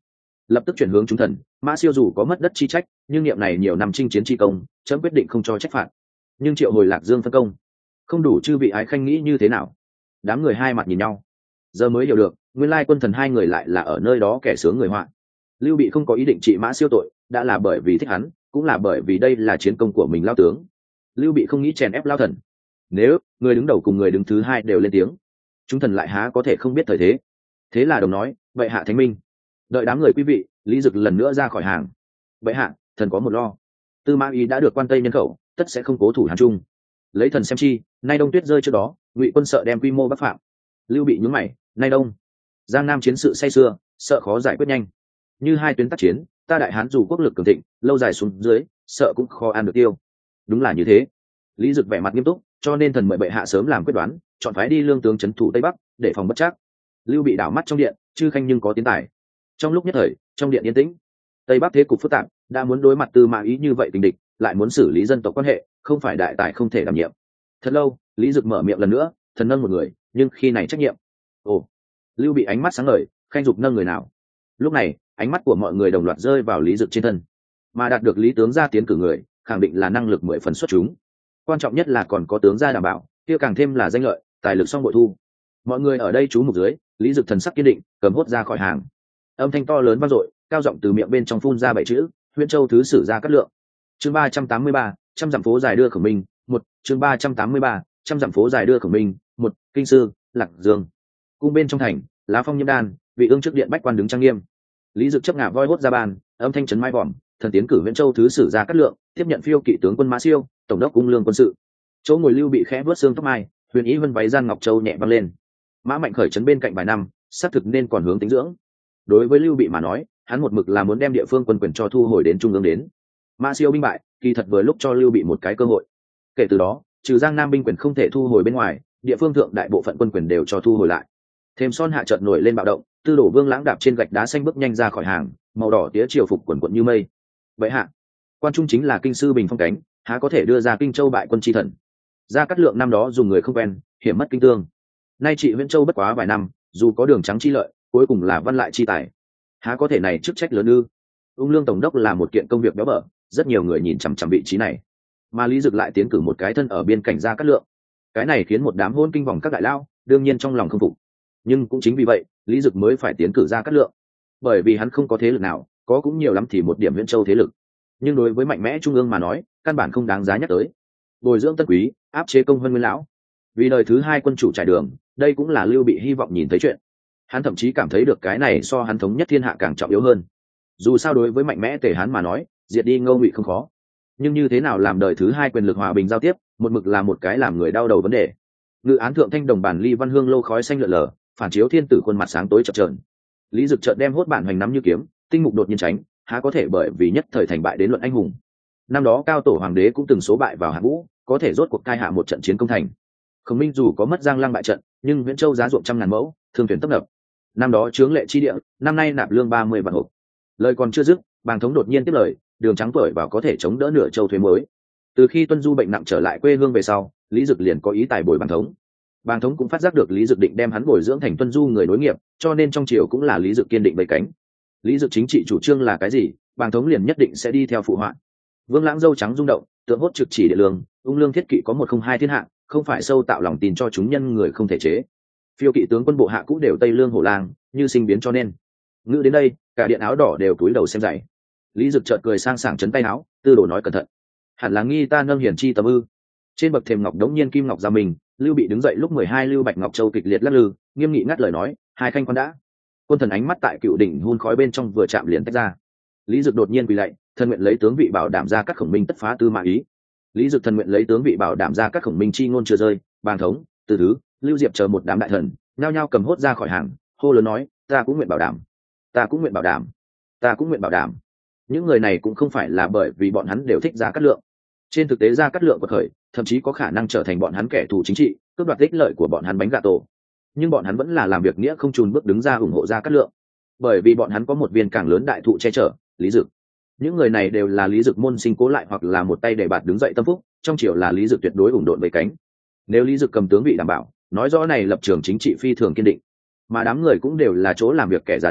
lập tức chuyển hướng chúng thần. Mã Siêu dù có mất đất chi trách, nhưng niệm này nhiều năm chinh chiến chi công, chấm quyết định không cho trách phạt. Nhưng triệu hồi Lạc Dương phân công, không đủ chư vị ái khanh nghĩ như thế nào? Đám người hai mặt nhìn nhau, giờ mới hiểu được, nguyên lai quân thần hai người lại là ở nơi đó kẻ sướng người họa. Lưu Bị không có ý định trị Mã Siêu tội, đã là bởi vì thích hắn, cũng là bởi vì đây là chiến công của mình lao tướng. Lưu Bị không nghĩ chèn ép lao thần. Nếu người đứng đầu cùng người đứng thứ hai đều lên tiếng, chúng thần lại há có thể không biết thời thế. Thế là đồng nói, vậy hạ thánh minh. Đợi đám người quý vị, Lý Dực lần nữa ra khỏi hàng. Vậy hạ, thần có một lo. Tư Mã Ý đã được quan tây nhân khẩu, tất sẽ không cố thủ Hán Trung. Lấy thần xem chi, nay đông tuyết rơi trước đó, Ngụy quân sợ đem quy mô bắc phạm. Lưu Bị nhướng mày, nay đông Giang Nam chiến sự say xưa, sợ khó giải quyết nhanh. Như hai tuyến tác chiến, ta đại hán dù quốc lực cường thịnh, lâu dài xuống dưới, sợ cũng khó ăn được tiêu. Đúng là như thế. Lý Dực vẻ mặt nghiêm túc, cho nên thần mời bệ hạ sớm làm quyết đoán, chọn phái đi lương tướng trấn thủ tây bắc, để phòng bất trắc. Lưu Bị đảo mắt trong điện, chư khanh nhưng có tiến tài. Trong lúc nhất thời, trong điện yên tĩnh. Tây bắc thế cục phức tạp, đã muốn đối mặt Tư Mã Ý như vậy tình địch, lại muốn xử lý dân tộc quan hệ, không phải đại tài không thể đảm nhiệm. Thật lâu, Lý Dực mở miệng lần nữa, thần nâng một người, nhưng khi này trách nhiệm. Ồ. Lưu Bị ánh mắt sáng ngời, khanh dục nâng người nào? Lúc này, ánh mắt của mọi người đồng loạt rơi vào Lý Dực trên thân, mà đạt được Lý tướng gia tiến cử người, khẳng định là năng lực mười phần xuất chúng. Quan trọng nhất là còn có tướng gia đảm bảo, kia càng thêm là danh lợi, tài lực song bội thu. Mọi người ở đây chú mục dưới, Lý Dực thần sắc kiên định, cầm hốt ra khỏi hàng. Âm thanh to lớn vang dội, cao giọng từ miệng bên trong phun ra bảy chữ: Huyễn Châu thứ sử Gia Cát Lượng. Chương ba trăm tám mươi ba, trăm dặm phố dài đưa khổng minh, một. Chương ba trăm tám mươi ba, trăm dặm phố dài đưa khổng minh, một. Kinh sư, Lạc Dương. Cung bên trong thành, lá phong nhiễm đan, vị ương trước điện bách quan đứng trang nghiêm. Lý Dực chấp ngả voi hốt ra bàn, âm thanh trấn mai vòm, thần tiến cử Huyễn Châu thứ sử Gia Cát Lượng, tiếp nhận phiêu kỵ tướng quân Mã Siêu, tổng đốc cung lương quân sự. Chỗ ngồi Lưu Bị khẽ vớt xương tóc mai, huyền ý vân váy gian ngọc châu nhẹ văng lên. Mã Mạnh khởi trấn bên cạnh vài năm, xác thực nên còn hướng tính dưỡng. Đối với Lưu Bị mà nói, hắn một mực là muốn đem địa phương quân quyền cho thu hồi đến trung ương đến. Mã Siêu binh bại, kỳ thật vừa lúc cho Lưu Bị một cái cơ hội. Kể từ đó, trừ Giang Nam binh quyền không thể thu hồi bên ngoài, địa phương thượng đại bộ phận quân quyền đều cho thu hồi lại. Thêm son hạ chợt nổi lên bạo động, Tư Đổ Vương lãng đạp trên gạch đá xanh bước nhanh ra khỏi hàng, màu đỏ tía triều phục quần quận như mây. Vậy hạ, quan trung chính là kinh sư bình phong cánh, há có thể đưa ra Kinh Châu bại quân chi thần. Gia Cát Lượng năm đó dùng người không quen, hiểm mất kinh tương. Nay trị Huyễn Châu bất quá vài năm, dù có đường trắng chi lợi, cuối cùng là văn lại chi tài, há có thể này chức trách lớn ư? Ung lương tổng đốc là một kiện công việc béo bở, rất nhiều người nhìn chằm chằm vị trí này, mà Lý Dực lại tiến cử một cái thân ở biên cảnh Gia Cát Lượng, cái này khiến một đám hôn kinh vòng các đại lao đương nhiên trong lòng không phục. Nhưng cũng chính vì vậy, Lý Dực mới phải tiến cử Gia Cát Lượng, bởi vì hắn không có thế lực nào, có cũng nhiều lắm thì một điểm Huyễn Châu thế lực, nhưng đối với mạnh mẽ trung ương mà nói, căn bản không đáng giá nhắc tới. Bồi dưỡng tân quý, áp chế công hơn nguyên lão, vì đời thứ hai quân chủ trải đường, đây cũng là Lưu Bị hy vọng nhìn thấy chuyện. Hắn thậm chí cảm thấy được cái này so hắn thống nhất thiên hạ càng trọng yếu hơn. Dù sao đối với mạnh mẽ Tề Hán mà nói, diệt đi Ngô Ngụy không khó, nhưng như thế nào làm đời thứ hai quyền lực hòa bình giao tiếp, một mực là một cái làm người đau đầu vấn đề. Ngự án thượng thanh đồng bản ly văn hương lô khói xanh lượn lờ, phản chiếu thiên tử khuôn mặt sáng tối chập chờn. Lý Dực chợt đem hốt bản hoành nắm như kiếm, tinh mục đột nhiên tránh, há có thể bởi vì nhất thời thành bại đến luận anh hùng. Năm đó cao tổ hoàng đế cũng từng số bại vào Hạng Vũ, có thể rốt cuộc cai hạ một trận chiến công thành. Khổng Minh dù có mất Giang Lăng bại trận, nhưng Huyễn Châu giá ruộng trăm ngàn mẫu, thương thuyền tấp nập. Năm đó chướng lệ chi địa, năm nay nạp lương ba mươi vạn hộp. Lời còn chưa dứt, Bàng Thống đột nhiên tiếp lời, đường trắng tuổi vào có thể chống đỡ nửa châu thuế mới. Từ khi Tuân Du bệnh nặng trở lại quê hương về sau, Lý Dực liền có ý tài bồi Bàng Thống. Bàng Thống cũng phát giác được Lý Dực định đem hắn bồi dưỡng thành Tuân Du người nối nghiệp, cho nên trong triều cũng là Lý Dực kiên định bày cánh. Lý Dực chính trị chủ trương là cái gì, Bàng Thống liền nhất định sẽ đi theo phụ họa. Vương Lãng dâu trắng rung động, tượng hốt trực chỉ địa lương, ung lương thiết kỵ có một không hai thiên hạ, không phải sâu tạo lòng tin cho chúng nhân người không thể chế. Phiêu kỵ tướng quân bộ hạ cũng đều tây lương hổ lang, như sinh biến cho nên. Ngữ đến đây, cả điện áo đỏ đều cúi đầu xem dạy. Lý Dực chợt cười sang sảng chấn tay áo, Tư Đồ nói cẩn thận, hẳn là nghi ta nâng hiển chi tầm ư? Trên bậc thềm ngọc đống nhiên kim ngọc ra mình, Lưu Bị đứng dậy lúc mười hai Lưu Bạch Ngọc Châu kịch liệt lắc lư, nghiêm nghị ngắt lời nói, hai khanh quan đã. Quân thần ánh mắt tại cựu đỉnh hun khói bên trong vừa chạm liền tách ra. Lý Dực đột nhiên quỳ lạy, thân nguyện lấy tướng vị bảo đảm ra các khổng minh tất phá Tư Mã Ý. Lý Dực thân nguyện lấy tướng vị bảo đảm ra các khổng minh chi ngôn chưa rơi, Bàng Thống, Từ Thứ, Lưu Diệp chờ một đám đại thần, nhao nhao cầm hốt ra khỏi hàng, hô lớn nói, ta cũng nguyện bảo đảm, ta cũng nguyện bảo đảm, ta cũng nguyện bảo đảm. Những người này cũng không phải là bởi vì bọn hắn đều thích Gia Cát Lượng. Trên thực tế Gia Cát Lượng quật khởi, thậm chí có khả năng trở thành bọn hắn kẻ thù chính trị, cướp đoạt ích lợi của bọn hắn bánh gà tổ. Nhưng bọn hắn vẫn là làm việc nghĩa không chùn bước đứng ra ủng hộ Gia Cát Lượng, bởi vì bọn hắn có một viên càng lớn đại thụ che chở, Lý Dực. Những người này đều là Lý Dực môn sinh cố lại hoặc là một tay để bạt đứng dậy tâm phúc, trong triều là Lý Dực tuyệt đối ủng độn với cánh. Nếu Lý Dực cầm tướng vị đảm bảo, nói rõ này lập trường chính trị phi thường kiên định, mà đám người cũng đều là chỗ làm việc kẻ già đời,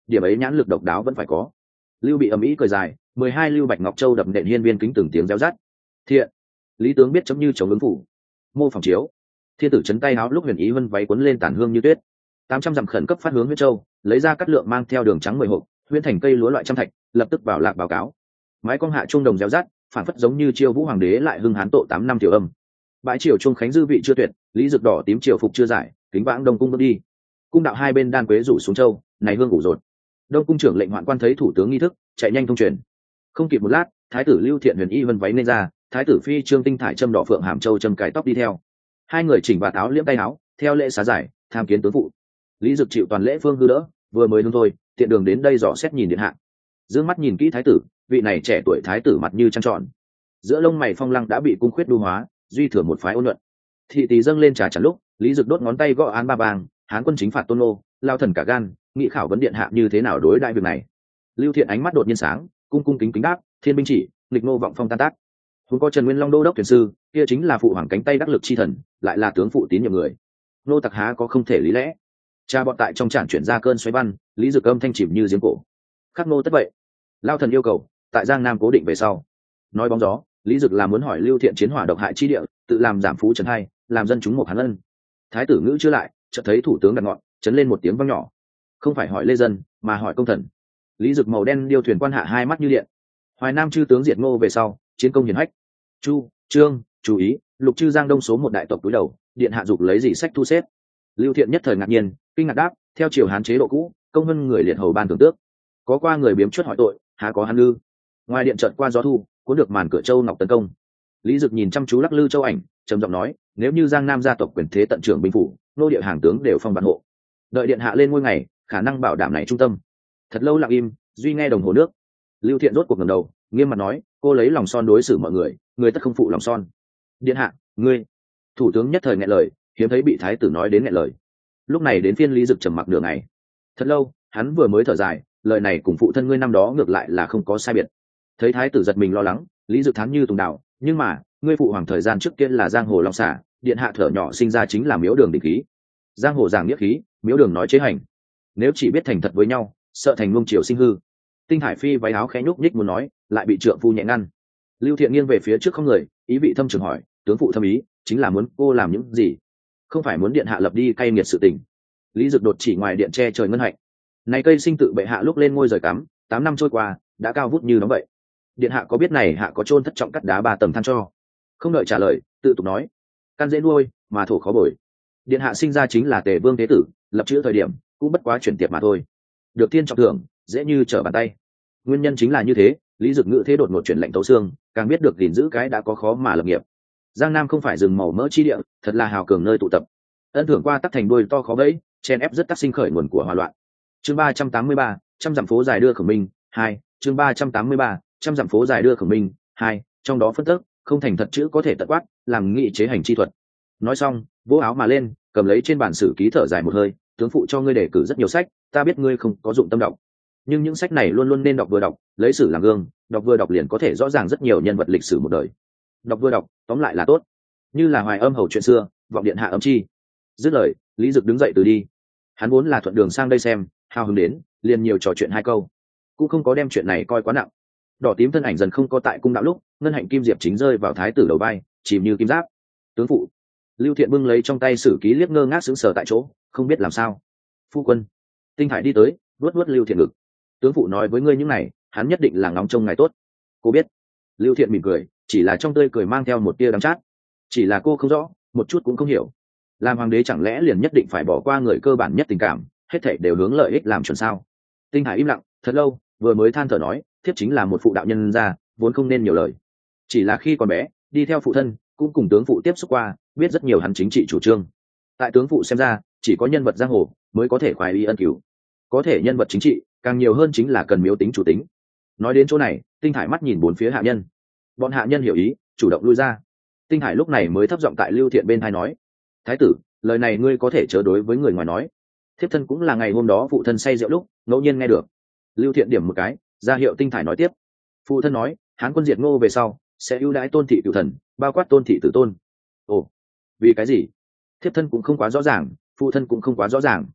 điểm ấy nhãn lực độc đáo vẫn phải có. Lưu Bị ầm ĩ cười dài, mười hai lưu bạch ngọc châu đập nện hiên viên kính từng tiếng réo rắt. Thiện, lý tướng biết chấm như chống ứng phủ. Mô phỏng chiếu, thiên tử chấn tay áo lúc huyền ý vân váy quấn lên tản hương như tuyết. Tám trăm dặm khẩn cấp phát hướng Huyết Châu, lấy ra cắt lượng mang theo đường trắng mười hộp, huyễn thành cây lúa loại trăm thạch, lập tức vào lạc báo cáo. Mái cong hạ trung đồng réo rắt, phản phất giống như chiêu vũ hoàng đế lại hưng hán tổ tám năm tiểu âm. Bãi triều trung khánh dư vị chưa tuyệt, lý dực đỏ tím triều phục chưa giải, kính vãng đông cung bước đi. Cung đạo hai bên đan quế rủ xuống châu, này hương ngủ rột. Đông cung trưởng lệnh hoạn quan thấy thủ tướng nghi thức, chạy nhanh thông truyền. Không kịp một lát, thái tử Lưu Thiện huyền y vân váy nên ra, thái tử phi Trương Tinh thải châm đỏ phượng hàm châu châm cài tóc đi theo. Hai người chỉnh và áo liễm tay áo, theo lễ xá giải, tham kiến tướng phụ. Lý Dực chịu toàn lễ phương hư đỡ, vừa mới đúng thôi, tiện đường đến đây dò xét nhìn điện hạ. Dương mắt nhìn kỹ thái tử, vị này trẻ tuổi thái tử mặt như trăng tròn, giữa lông mày phong lăng đã bị cung khuyết đu hóa, duy thừa một phái ôn nhuận. Thị tỳ dâng lên trà chắn lúc, Lý Dực đốt ngón tay gõ án ba bang, hán quân chính phạt tôn nô, lao thần cả gan, nghị khảo vấn điện hạ như thế nào đối đại việc này. Lưu Thiện ánh mắt đột nhiên sáng, cung cung kính kính đáp, thiên binh chỉ, nghịch nô vọng phong tan tác. Huống có Trần Nguyên Long đô đốc thuyền sư, kia chính là phụ hoàng cánh tay đắc lực chi thần, lại là tướng phụ tín nhiệm người. Nô tặc há có không thể lý lẽ. Cha bọn tại trong trản chuyển ra cơn xoáy văn, Lý Dực âm thanh chìm như giếng cổ. Khắc nô tất vậy. Lao thần yêu cầu, tại Giang Nam cố định về sau. Nói bóng gió, Lý Dực là muốn hỏi Lưu Thiện chiến hỏa độc hại chi địa, tự làm giảm phú trấn hai, làm dân chúng một hắn ân. Thái tử ngữ chưa lại, chợt thấy thủ tướng đặt ngọn, chấn lên một tiếng vang nhỏ. Không phải hỏi lê dân, mà hỏi công thần. Lý Dực màu đen điêu thuyền quan hạ hai mắt như điện. Hoài Nam chư tướng diệt Ngô về sau, chiến công hiển hách. Chu, Trương, chú ý, lục chư Giang Đông số một đại tộc túi đầu, điện hạ dục lấy gì sách thu xếp. Lưu Thiện nhất thời ngạc nhiên, kinh ngạc đáp, theo triều Hán chế độ cũ, công vân người liệt hầu ban thưởng tước. Có qua người biếm chuất hỏi tội, há có hắn lư. Ngoài điện chợt qua gió thu, cuốn được màn cửa châu ngọc tấn công. Lý Dực nhìn chăm chú lắc lư châu ảnh, trầm giọng nói, nếu như Giang Nam gia tộc quyền thế tận trưởng binh phủ, nô địa hàng tướng đều phong bản hộ. Đợi điện hạ lên ngôi ngày, khả năng bảo đảm này trung tâm. Thật lâu lặng im, duy nghe đồng hồ nước. Lưu Thiện rốt cuộc ngẩng đầu, nghiêm mặt nói, cô lấy lòng son đối xử mọi người, người tất không phụ lòng son. Điện hạ, ngươi. Thủ tướng nhất thời nghẹn lời, hiếm thấy bị thái tử nói đến nghẹn lời. Lúc này đến phiên Lý Dực trầm mặc nửa ngày. Thật lâu, hắn vừa mới thở dài, lời này cùng phụ thân ngươi năm đó ngược lại là không có sai biệt. Thấy thái tử giật mình lo lắng, Lý Dực thán như tùng đạo, nhưng mà ngươi phụ hoàng thời gian trước kia là giang hồ long xả, điện hạ thở nhỏ sinh ra chính là miếu đường đỉnh khí. Giang hồ giảng nghĩa khí, miếu đường nói chế hành. Nếu chỉ biết thành thật với nhau, sợ thành luông triều sinh hư. Tinh Hải phi váy áo khẽ nhúc nhích muốn nói, lại bị trượng phu nhẹ ngăn. Lưu Thiện nghiêng về phía trước không người, ý vị thâm trường hỏi, tướng phụ thâm ý chính là muốn cô làm những gì? Không phải muốn điện hạ lập đi cay nghiệt sự tình. Lý Dực đột chỉ ngoài điện che trời ngân hạnh. Này cây sinh tự bệ hạ lúc lên ngôi rời cắm, tám năm trôi qua, đã cao vút như nó vậy. Điện hạ có biết này hạ có chôn thất trọng cắt đá ba tầng than cho? Không đợi trả lời, tự tục nói, căn dễ nuôi, mà thổ khó bồi. Điện hạ sinh ra chính là Tề Vương Thế Tử, lập chữ thời điểm cũng bất quá chuyển tiệp mà thôi. Được thiên trọng thưởng, dễ như trở bàn tay. Nguyên nhân chính là như thế, Lý Dực ngữ thế đột ngột chuyển lệnh tấu xương, càng biết được gìn giữ cái đã có khó mà lập nghiệp. Giang Nam không phải rừng màu mỡ chi địa, thật là hào cường nơi tụ tập. Ân thưởng qua tắc thành đuôi to khó bẫy, chen ép rất tác sinh khởi nguồn của hòa loạn. Chương ba trăm tám mươi ba, trăm dặm phố dài đưa khổng minh, hai, chương ba trăm tám mươi ba, trăm dặm phố dài đưa khổng minh, hai, trong đó phân tức, không thành thật chữ có thể tận quát, làm nghị chế hành chi thuật. Nói xong, vỗ áo mà lên, cầm lấy trên bản sử ký thở dài một hơi, tướng phụ cho ngươi đề cử rất nhiều sách, ta biết ngươi không có dụng tâm đọc, nhưng những sách này luôn luôn nên đọc vừa đọc, lấy sử làm gương, đọc vừa đọc liền có thể rõ ràng rất nhiều nhân vật lịch sử một đời. Đọc vừa đọc, tóm lại là tốt. Như là Hoài Âm hầu chuyện xưa, vọng điện hạ âm chi. Dứt lời, Lý Dực đứng dậy từ đi. Hắn vốn là thuận đường sang đây xem, hào hứng đến, liền nhiều trò chuyện hai câu, cũng không có đem chuyện này coi quá nặng. Đỏ tím thân ảnh dần không có tại cung đạo lúc, ngân hạnh kim diệp chính rơi vào thái tử đầu vai, chìm như kim giáp. Tướng phụ. Lưu Thiện bưng lấy trong tay sử ký liếc ngơ ngác sững sờ tại chỗ, không biết làm sao. Phu quân. Tinh Hải đi tới, vuốt vuốt Lưu Thiện ngực. Tướng phụ nói với ngươi những này, hắn nhất định là ngóng trông ngài tốt. Cô biết. Lưu Thiện mỉm cười, chỉ là trong tươi cười mang theo một tia đắng chát. Chỉ là cô không rõ, một chút cũng không hiểu. Làm hoàng đế chẳng lẽ liền nhất định phải bỏ qua người cơ bản nhất tình cảm, hết thảy đều hướng lợi ích làm chuẩn sao? Tinh Hải im lặng, thật lâu, vừa mới than thở nói, thiếp chính là một phụ đạo nhân gia, vốn không nên nhiều lời. Chỉ là khi còn bé, đi theo phụ thân, cũng cùng tướng phụ tiếp xúc qua, biết rất nhiều hắn chính trị chủ trương. Tại tướng phụ xem ra, chỉ có nhân vật giang hồ mới có thể khoái y ân cứu. Có thể nhân vật chính trị, càng nhiều hơn chính là cần miếu tính chủ tính. Nói đến chỗ này, Tinh Hải mắt nhìn bốn phía hạ nhân. Bọn hạ nhân hiểu ý, chủ động lui ra. Tinh Hải lúc này mới thấp giọng tại Lưu Thiện bên tai nói, thái tử, lời này ngươi có thể chớ đối với người ngoài nói. Thiếp thân cũng là ngày hôm đó phụ thân say rượu lúc ngẫu nhiên nghe được. Lưu Thiện điểm một cái, ra hiệu Tinh Thải nói tiếp. Phụ thân nói, Hán quân diệt Ngô về sau sẽ ưu đãi tôn thị cửu thần, bao quát tôn thị tử tôn. Ồ, vì cái gì? Thiếp thân cũng không quá rõ ràng, phụ thân cũng không quá rõ ràng.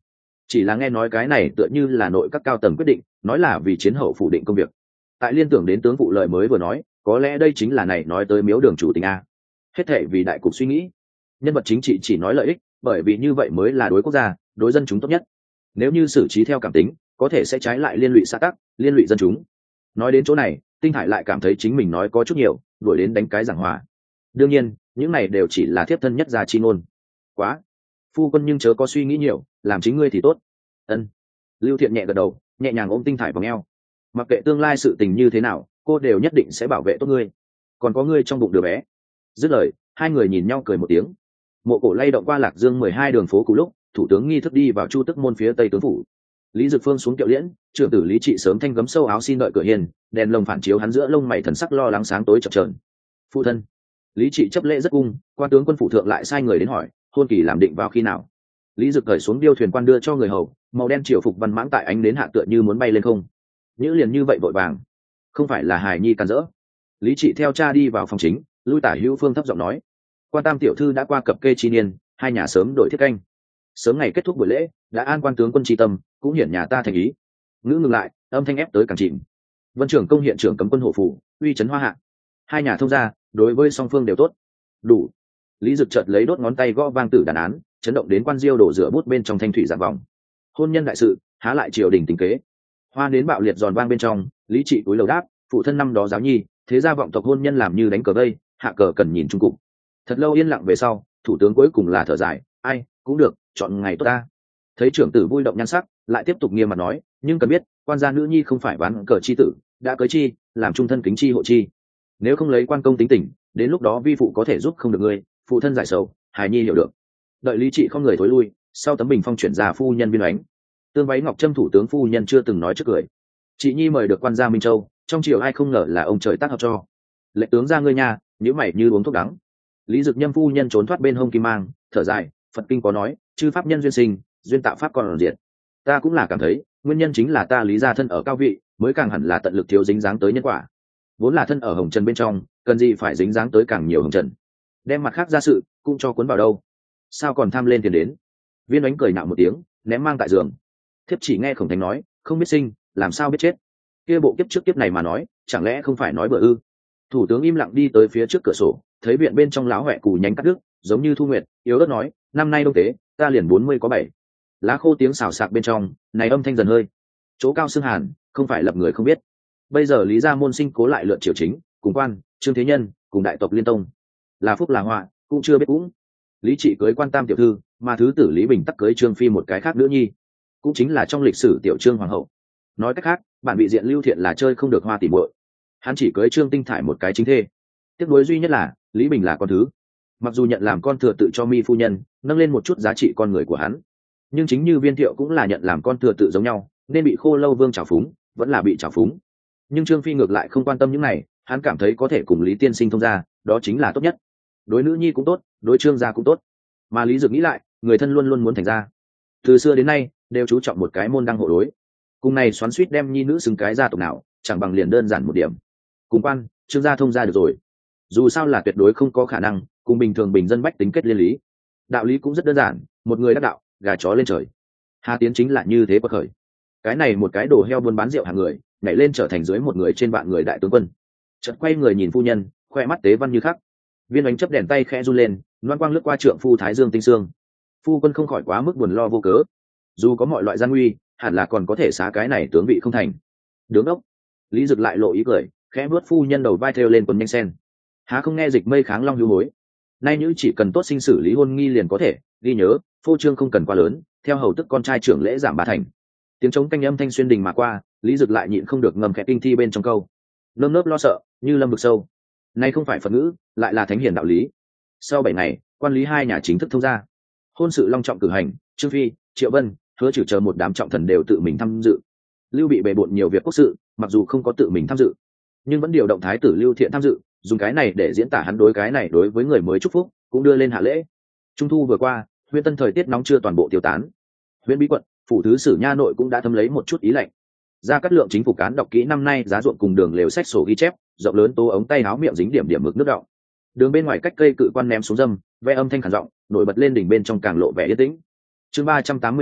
chỉ là nghe nói cái này tựa như là nội các cao tầng quyết định, nói là vì chiến hậu phủ định công việc. Tại liên tưởng đến tướng vụ lời mới vừa nói, có lẽ đây chính là này nói tới miếu đường chủ tình a. Hết thệ vì đại cục suy nghĩ, nhân vật chính trị chỉ nói lợi ích, bởi vì như vậy mới là đối quốc gia, đối dân chúng tốt nhất. Nếu như xử trí theo cảm tính, có thể sẽ trái lại liên lụy xã tắc, liên lụy dân chúng. Nói đến chỗ này, Tinh Hải lại cảm thấy chính mình nói có chút nhiều, đuổi đến đánh cái giảng hòa. Đương nhiên, những này đều chỉ là thiếp thân nhất gia chi ngôn. Quá, phu quân nhưng chớ có suy nghĩ nhiều, làm chính ngươi thì tốt. Ân. Lưu Thiện nhẹ gật đầu, nhẹ nhàng ôm Tinh Thải vào eo. Mặc kệ tương lai sự tình như thế nào, cô đều nhất định sẽ bảo vệ tốt ngươi. Còn có ngươi trong bụng đứa bé. Dứt lời, hai người nhìn nhau cười một tiếng. Mộ Cổ lay động qua Lạc Dương mười hai đường phố cũ lúc, thủ tướng nghi thức đi vào Chu Tức môn phía tây tướng phủ. Lý Dực Phương xuống kiệu liễn, trưởng tử Lý Trị sớm thanh gấm sâu áo xin đợi cửa hiền, đèn lồng phản chiếu hắn giữa lông mày thần sắc lo lắng sáng tối chập chờn. Phụ thân. Lý Trị chấp lễ rất cung, quan tướng quân phủ thượng lại sai người đến hỏi, hôn kỳ làm định vào khi nào. Lý Dực cởi xuống điêu thuyền quan đưa cho người hầu, màu đen triều phục văn mãng tại ánh đến hạ tựa như muốn bay lên không. Nhữ liền như vậy vội vàng, không phải là hài nhi càn rỡ. Lý Trị theo cha đi vào phòng chính, lui tả hữu phương thấp giọng nói, quan tam tiểu thư đã qua cập kê chi niên, hai nhà sớm đổi thiết canh. Sớm ngày kết thúc buổi lễ, đã an quan tướng quân tri tâm, cũng hiển nhà ta thành ý. Ngữ ngừng lại, âm thanh ép tới càng chìm. Vân trưởng công hiện trưởng cấm quân hộ phủ, uy trấn hoa hạ. Hai nhà thông gia, đối với song phương đều tốt. Đủ. Lý Dực chợt lấy đốt ngón tay gõ vang tử đàn án, chấn động đến quan diêu đổ rửa bút bên trong thanh thủy dạng vòng. Hôn nhân đại sự, há lại triều đình tình kế. Hoa đến bạo liệt giòn vang bên trong, Lý Trị túi lầu đáp, phụ thân năm đó giáo nhi, thế gia vọng tộc hôn nhân làm như đánh cờ vây, hạ cờ cần nhìn trung cục. Thật lâu yên lặng về sau, thủ tướng cuối cùng là thở dài, ai cũng được, chọn ngày tốt ta. Thấy trưởng tử vui động nhan sắc, lại tiếp tục nghiêm mặt nói, nhưng cần biết, quan gia nữ nhi không phải bán cờ chi tử, đã cưới chi, làm trung thân kính chi hộ chi. Nếu không lấy quan công tính tình, đến lúc đó vi phụ có thể giúp không được ngươi, phụ thân giải sầu, hài nhi hiểu được. Đợi Lý Trị không người thối lui, sau tấm bình phong chuyển ra phu nhân biên ánh. Tương váy ngọc trâm thủ tướng phu nhân chưa từng nói trước cười. Chị nhi mời được quan gia Minh Châu, trong triều ai không ngờ là ông trời tác hợp cho. Lệ tướng ra ngươi nha, nhíu mày như uống thuốc đắng. Lý Dực Nhâm phu nhân trốn thoát bên hông kim mang, thở dài, Phật kinh có nói, chư pháp nhân duyên sinh, duyên tạo pháp còn diệt. Ta cũng là cảm thấy, nguyên nhân chính là ta Lý gia thân ở cao vị, mới càng hẳn là tận lực thiếu dính dáng tới nhân quả. Vốn là thân ở hồng trần bên trong, cần gì phải dính dáng tới càng nhiều hồng trần. Đem mặt khác ra sự, cũng cho cuốn vào đâu. Sao còn tham lên tiền đến? Viên Ánh cười nạo một tiếng, ném mang tại giường. Thiếp chỉ nghe Khổng Thành nói, không biết sinh, làm sao biết chết. Kia bộ kiếp trước kiếp này mà nói, chẳng lẽ không phải nói bừa ư? Thủ tướng im lặng đi tới phía trước cửa sổ, thấy viện bên trong láo hoẹ cù nhánh cắt đứt, giống như thu nguyệt, yếu ớt nói, năm nay đông tế, ta liền bốn mươi có bảy. Lá khô tiếng xào xạc bên trong, này âm thanh dần hơi. Chỗ cao xương hàn, không phải lập người không biết. Bây giờ Lý gia môn sinh cố lại lượt triều chính, cùng quan, Trương Thế Nhân, cùng đại tộc liên tông. Là phúc là họa, cũng chưa biết cũng. Lý Trị cưới quan tam tiểu thư, mà thứ tử Lý Bình tắc cưới Trương Phi một cái khác nữ nhi, cũng chính là trong lịch sử tiểu Trương hoàng hậu. Nói cách khác, bản bị diện Lưu Thiện là chơi không được hoa tỉ muội. Hắn chỉ cưới Trương Tinh Thải một cái chính thê. Tiếc nuối duy nhất là Lý Bình là con thứ, mặc dù nhận làm con thừa tự cho Mi phu nhân, nâng lên một chút giá trị con người của hắn, nhưng chính như Viên Thiệu cũng là nhận làm con thừa tự giống nhau, nên bị Khô Lâu Vương trào phúng, vẫn là bị trào phúng. Nhưng Trương Phi ngược lại không quan tâm những này, hắn cảm thấy có thể cùng Lý tiên sinh thông gia, đó chính là tốt nhất. Đối nữ nhi cũng tốt, đối Trương gia cũng tốt. Mà Lý Dực nghĩ lại, người thân luôn luôn muốn thành gia, từ xưa đến nay đều chú trọng một cái môn đăng hộ đối. Cùng này xoắn suýt đem nhi nữ xứng cái gia tộc nào, chẳng bằng liền đơn giản một điểm, cùng quan Trương gia thông gia được rồi. Dù sao là tuyệt đối không có khả năng cùng bình thường bình dân bách tính kết liên lý. Đạo lý cũng rất đơn giản, một người đắc đạo, gà chó lên trời. Hà Tiến chính là như thế bậc khởi. Cái này một cái đồ heo buôn bán rượu hàng người, nhảy lên trở thành dưới một người trên vạn người đại tướng quân. Chợt quay người nhìn phu nhân, khoe mắt tế văn như khắc. Viên Ánh chấp đèn tay khẽ run lên, loan quang lướt qua trượng phu thái dương tinh xương. Phu quân không khỏi quá mức buồn lo vô cớ. Dù có mọi loại gian nguy, hẳn là còn có thể xá cái này tướng vị không thành. Đứng đốc. Lý Dực lại lộ ý cười, khẽ vuốt phu nhân đầu vai theo lên quần nhanh sen. Há không nghe dịch mây kháng long hưu hối. Nay nữ chỉ cần tốt sinh xử lý hôn nghi liền có thể, ghi nhớ, phô trương không cần quá lớn, theo hầu tức con trai trưởng lễ giảm ba thành. Tiếng trống canh âm thanh xuyên đình mà qua, Lý Dực lại nhịn không được ngầm khẽ kinh thi bên trong câu. Nơm nớp lo sợ, như lâm vực sâu. Nay không phải Phật ngữ, lại là thánh hiền đạo lý. Sau bảy ngày, quan lý hai nhà chính thức thông gia. Hôn sự long trọng cử hành, Trương Phi, Triệu Vân, Hứa Trừ chờ một đám trọng thần đều tự mình tham dự. Lưu Bị bề bộn nhiều việc quốc sự, mặc dù không có tự mình tham dự, nhưng vẫn điều động thái tử Lưu Thiện tham dự, dùng cái này để diễn tả hắn đối cái này đối với người mới chúc phúc, cũng đưa lên hạ lễ. Trung thu vừa qua, huyện Tân thời tiết nóng chưa toàn bộ tiêu tán. Huyện Bí quận, phủ thứ sử nha nội cũng đã thấm lấy một chút ý lạnh. Ra Cát Lượng chính phủ cán đọc kỹ năm nay giá ruộng cùng đường lều sách sổ ghi chép, rộng lớn tố ống tay áo miệng dính điểm điểm mực nước đọng. Đường bên ngoài cách cây cự quan ném xuống dâm, ve âm thanh khản giọng, nổi bật lên đỉnh bên trong càng lộ vẻ yên tĩnh. Chương ba trăm tám mươi ba,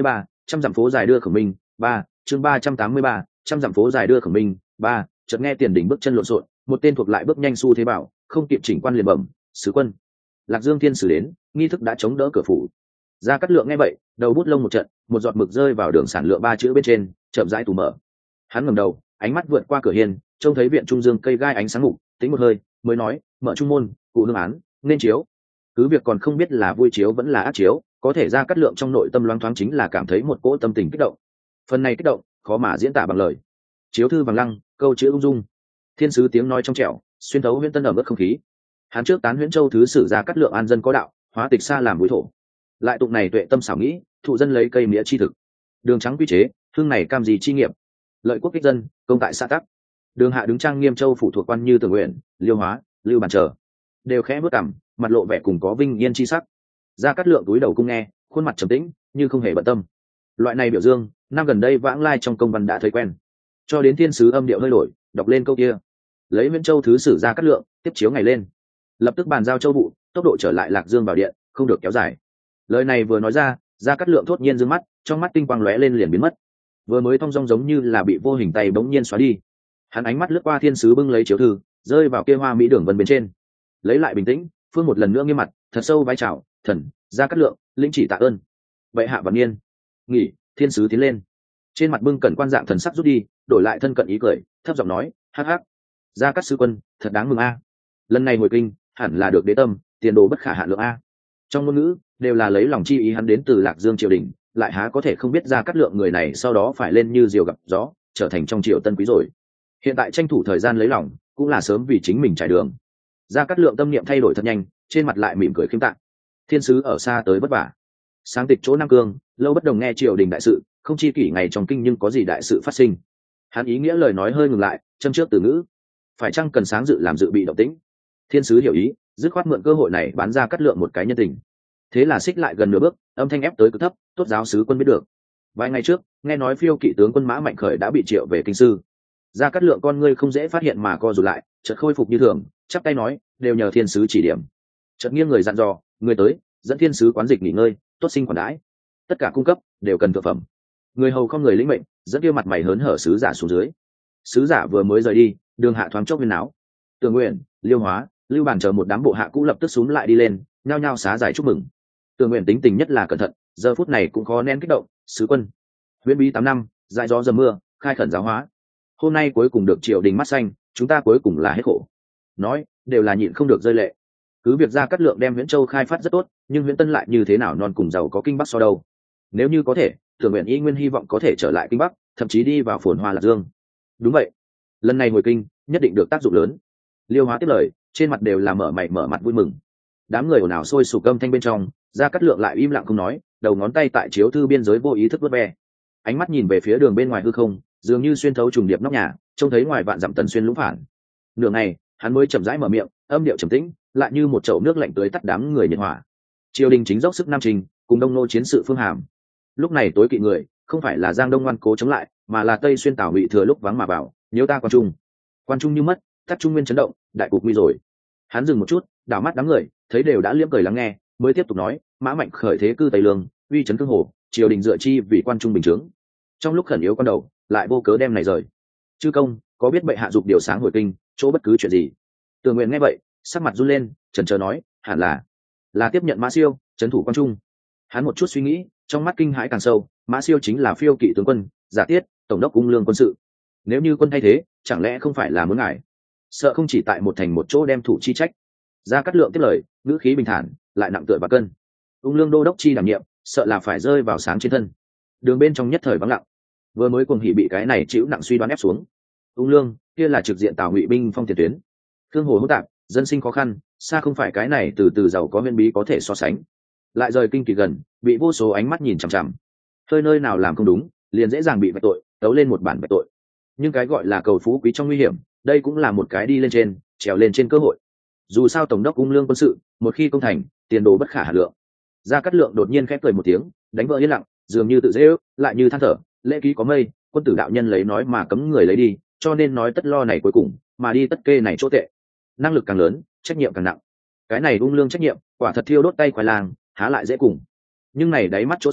trăm dặm phố dài đưa khổng minh ba chương ba trăm tám mươi ba trăm dặm phố dài đưa khổng minh ba chợt nghe tiền đỉnh bước chân lộn xộn, một tên thuộc lại bước nhanh xu thế bảo, không kịp chỉnh quan liền bẩm, sứ quân. Lạc Dương thiên sử đến, nghi thức đã chống đỡ cửa phủ. Gia Cát Lượng nghe vậy, đầu bút lông một trận, một giọt mực rơi vào đường sản lượng ba chữ bên trên, chậm rãi tù mở. Hắn ngẩng đầu, ánh mắt vượt qua cửa hiên, trông thấy viện trung dương cây gai ánh sáng ngục, tính một hơi, mới nói, mở trung môn, cụ hương án, nên chiếu. Cứ việc còn không biết là vui chiếu vẫn là ác chiếu, có thể Gia Cát Lượng trong nội tâm loáng thoáng chính là cảm thấy một cỗ tâm tình kích động. Phần này kích động, khó mà diễn tả bằng lời. Chiếu thư vàng lăng, câu chữ ung dung. Thiên sứ tiếng nói trong trẻo, xuyên thấu huyễn tân ẩm ướt không khí. Hắn trước tán huyễn châu thứ sử Gia Cát Lượng an dân có đạo, hóa tịch xa làm bối thổ. Lại tụng này tuệ tâm xảo nghĩ, thụ dân lấy cây nghĩa chi thực. Đường trắng quy chế, hương này cam gì chi nghiệp. Lợi quốc kích dân, công tại xã tắc. Đường hạ đứng trang nghiêm châu phủ thuộc quan như Tường Nguyện, Liêu Hóa, Lưu Bàn Trở, đều khẽ bước cằm, mặt lộ vẻ cùng có vinh yên chi sắc. Gia Cát Lượng túi đầu cung nghe, khuôn mặt trầm tĩnh, như không hề bận tâm. Loại này biểu dương, năm gần đây vãng lai trong công văn đã thấy quen. Cho đến thiên sứ âm điệu hơi đổi, đọc lên câu kia, lấy Viễn Châu thứ sử Gia Cát Lượng, tiếp chiếu ngày lên, lập tức bàn giao châu vụ, tốc độ trở lại Lạc Dương vào điện, không được kéo dài. Lời này vừa nói ra, Gia Cát Lượng thốt nhiên dương mắt, trong mắt tinh quang lóe lên liền biến mất. Vừa mới thong dong giống như là bị vô hình tay bỗng nhiên xóa đi. Hắn ánh mắt lướt qua thiên sứ bưng lấy chiếu thư, rơi vào kia hoa mỹ đường vân bên trên, lấy lại bình tĩnh, phương một lần nữa nghiêm mặt, thật sâu vái chào, thần Gia Cát Lượng, lĩnh chỉ tạ ơn. Vậy hạ văn niên nghỉ. Thiên sứ tiến lên, trên mặt bưng cẩn quan dạng thần sắc rút đi, đổi lại thân cận ý cười, thấp giọng nói, hắc hắc, Gia Cát sứ quân, thật đáng mừng a. Lần này hồi kinh, hẳn là được đế tâm, tiền đồ bất khả hạn lượng a. Trong ngôn ngữ đều là lấy lòng chi ý hắn đến từ Lạc Dương triều đình, lại há có thể không biết Gia Cát Lượng người này sau đó phải lên như diều gặp gió, trở thành trong triều tân quý rồi. Hiện tại tranh thủ thời gian lấy lòng, cũng là sớm vì chính mình trải đường. Gia Cát Lượng tâm niệm thay đổi thật nhanh, trên mặt lại mỉm cười khiêm tạng. Thiên sứ ở xa tới vất vả, sáng tịch chỗ Nam Cương, lâu bất đồng nghe triều đình đại sự, không chi kỷ ngày trong kinh nhưng có gì đại sự phát sinh. Hắn ý nghĩa lời nói hơi ngừng lại, châm trước từ ngữ, phải chăng cần sáng dự làm dự bị động tĩnh. Thiên sứ hiểu ý, dứt khoát mượn cơ hội này bán Gia Cát Lượng một cái nhân tình. Thế là xích lại gần nửa bước, âm thanh ép tới cực thấp, tốt giáo sứ quân biết được. Vài ngày trước, nghe nói phiêu kỵ tướng quân Mã Mạnh Khởi đã bị triệu về kinh sư. Gia Cát Lượng con ngươi không dễ phát hiện mà co rụt lại, chợt khôi phục như thường, chắp tay nói, đều nhờ thiên sứ chỉ điểm. Chợt nghiêng người dặn dò, người tới, dẫn thiên sứ quán dịch nghỉ ngơi, tốt sinh quản đãi, tất cả cung cấp đều cần thực phẩm. Người hầu không người lĩnh mệnh, dẫn kia mặt mày hớn hở sứ giả xuống dưới. Sứ giả vừa mới rời đi, đường hạ thoáng chốc viên áo. Tường Nguyện, Liêu Hóa, Lưu Bàn chờ một đám bộ hạ cũ lập tức xúm lại đi lên, nhao nhao xá giải chúc mừng. Tường Nguyện tính tình nhất là cẩn thận, giờ phút này cũng khó nén kích động. Sứ quân, huyễn bí tám năm, dại gió dầm mưa, khai khẩn giáo hóa. Hôm nay cuối cùng được triều đình mắt xanh, chúng ta cuối cùng là hết khổ. Nói đều là nhịn không được rơi lệ. Cứ việc Gia Cát Lượng đem Viễn Châu khai phát rất tốt, nhưng Viễn Tân lại như thế nào non cùng giàu có kinh Bắc so đâu. Nếu như có thể, Tưởng Nguyện y nguyên hy vọng có thể trở lại kinh Bắc, thậm chí đi vào phồn hoa Lạc Dương. Đúng vậy, lần này hồi kinh nhất định được tác dụng lớn. Liêu Hóa tiếp lời, trên mặt đều là mở mày mở mặt vui mừng. Đám người ồn ào sôi sục âm thanh bên trong, Gia Cát Lượng lại im lặng không nói, đầu ngón tay tại chiếu thư biên giới vô ý thức vớt ve. Ánh mắt nhìn về phía đường bên ngoài hư không, dường như xuyên thấu trùng điệp nóc nhà, trông thấy ngoài vạn dặm tần xuyên lũng phản. Nửa ngày, hắn mới chậm rãi mở miệng, âm điệu trầm tĩnh, lại như một chậu nước lạnh tưới tắt đám người nhiệt hỏa. Triều đình chính dốc sức nam trình, cùng đông nô chiến sự phương hàm. Lúc này tối kỵ người, không phải là Giang Đông ngoan cố chống lại, mà là Tây xuyên Tào Ngụy thừa lúc vắng mà vào, nếu ta quan trung, quan trung như mất, tắc trung nguyên chấn động, đại cục nguy rồi. Hắn dừng một chút, đảo mắt đám người, thấy đều đã liếm cười lắng nghe, mới tiếp tục nói, Mã Mạnh khởi thế cư Tây Lương, uy chấn cương hồ, triều đình dựa chi vì quan trung bình chướng. Trong lúc khẩn yếu con đầu, lại vô cớ đem này rời. Chư công, có biết bệ hạ dục điều sáng hồi kinh, chỗ bất cứ chuyện gì? Tường Nguyện nghe vậy, sắc mặt run lên, chần chờ nói, hẳn là là tiếp nhận Mã Siêu, trấn thủ quan trung. Hắn một chút suy nghĩ, trong mắt kinh hãi càng sâu. Mã Siêu chính là phiêu kỵ tướng quân, giả tiết tổng đốc cung lương quân sự. Nếu như quân thay thế, chẳng lẽ không phải là muốn ngại? Sợ không chỉ tại một thành một chỗ đem thủ chi trách. Gia Cát Lượng tiếp lời, ngữ khí bình thản, lại nặng tựa và cân. Ung lương đô đốc chi đảm nhiệm, sợ là phải rơi vào sáng trên thân. Đường bên trong nhất thời vắng lặng, vừa mới cuồng hỉ bị cái này chịu nặng suy đoán ép xuống. Ung lương kia là trực diện Tào Ngụy binh phong tiền tuyến, thương hồ hỗn tạp, dân sinh khó khăn, xa không phải cái này từ từ giàu có nguyên bí có thể so sánh. Lại rời kinh kỳ gần, bị vô số ánh mắt nhìn chằm chằm, hơi nơi nào làm không đúng, liền dễ dàng bị vạch tội, tấu lên một bản vạch tội. Nhưng cái gọi là cầu phú quý trong nguy hiểm, đây cũng là một cái đi lên trên, trèo lên trên cơ hội. Dù sao tổng đốc Ung lương quân sự, một khi công thành, tiền đồ bất khả hà lượng. Gia Cát Lượng đột nhiên khép cười một tiếng, đánh vỡ yên lặng, dường như tự dễ ước, lại như than thở, lễ ký có mây, quân tử đạo nhân lấy nói mà cấm người lấy đi, cho nên nói tất lo này cuối cùng, mà đi tất kê này chỗ tệ. Năng lực càng lớn, trách nhiệm càng nặng. Cái này Ung lương trách nhiệm, quả thật thiêu đốt tay khoai lang, há lại dễ cùng. Nhưng này đáy mắt chỗ sâu,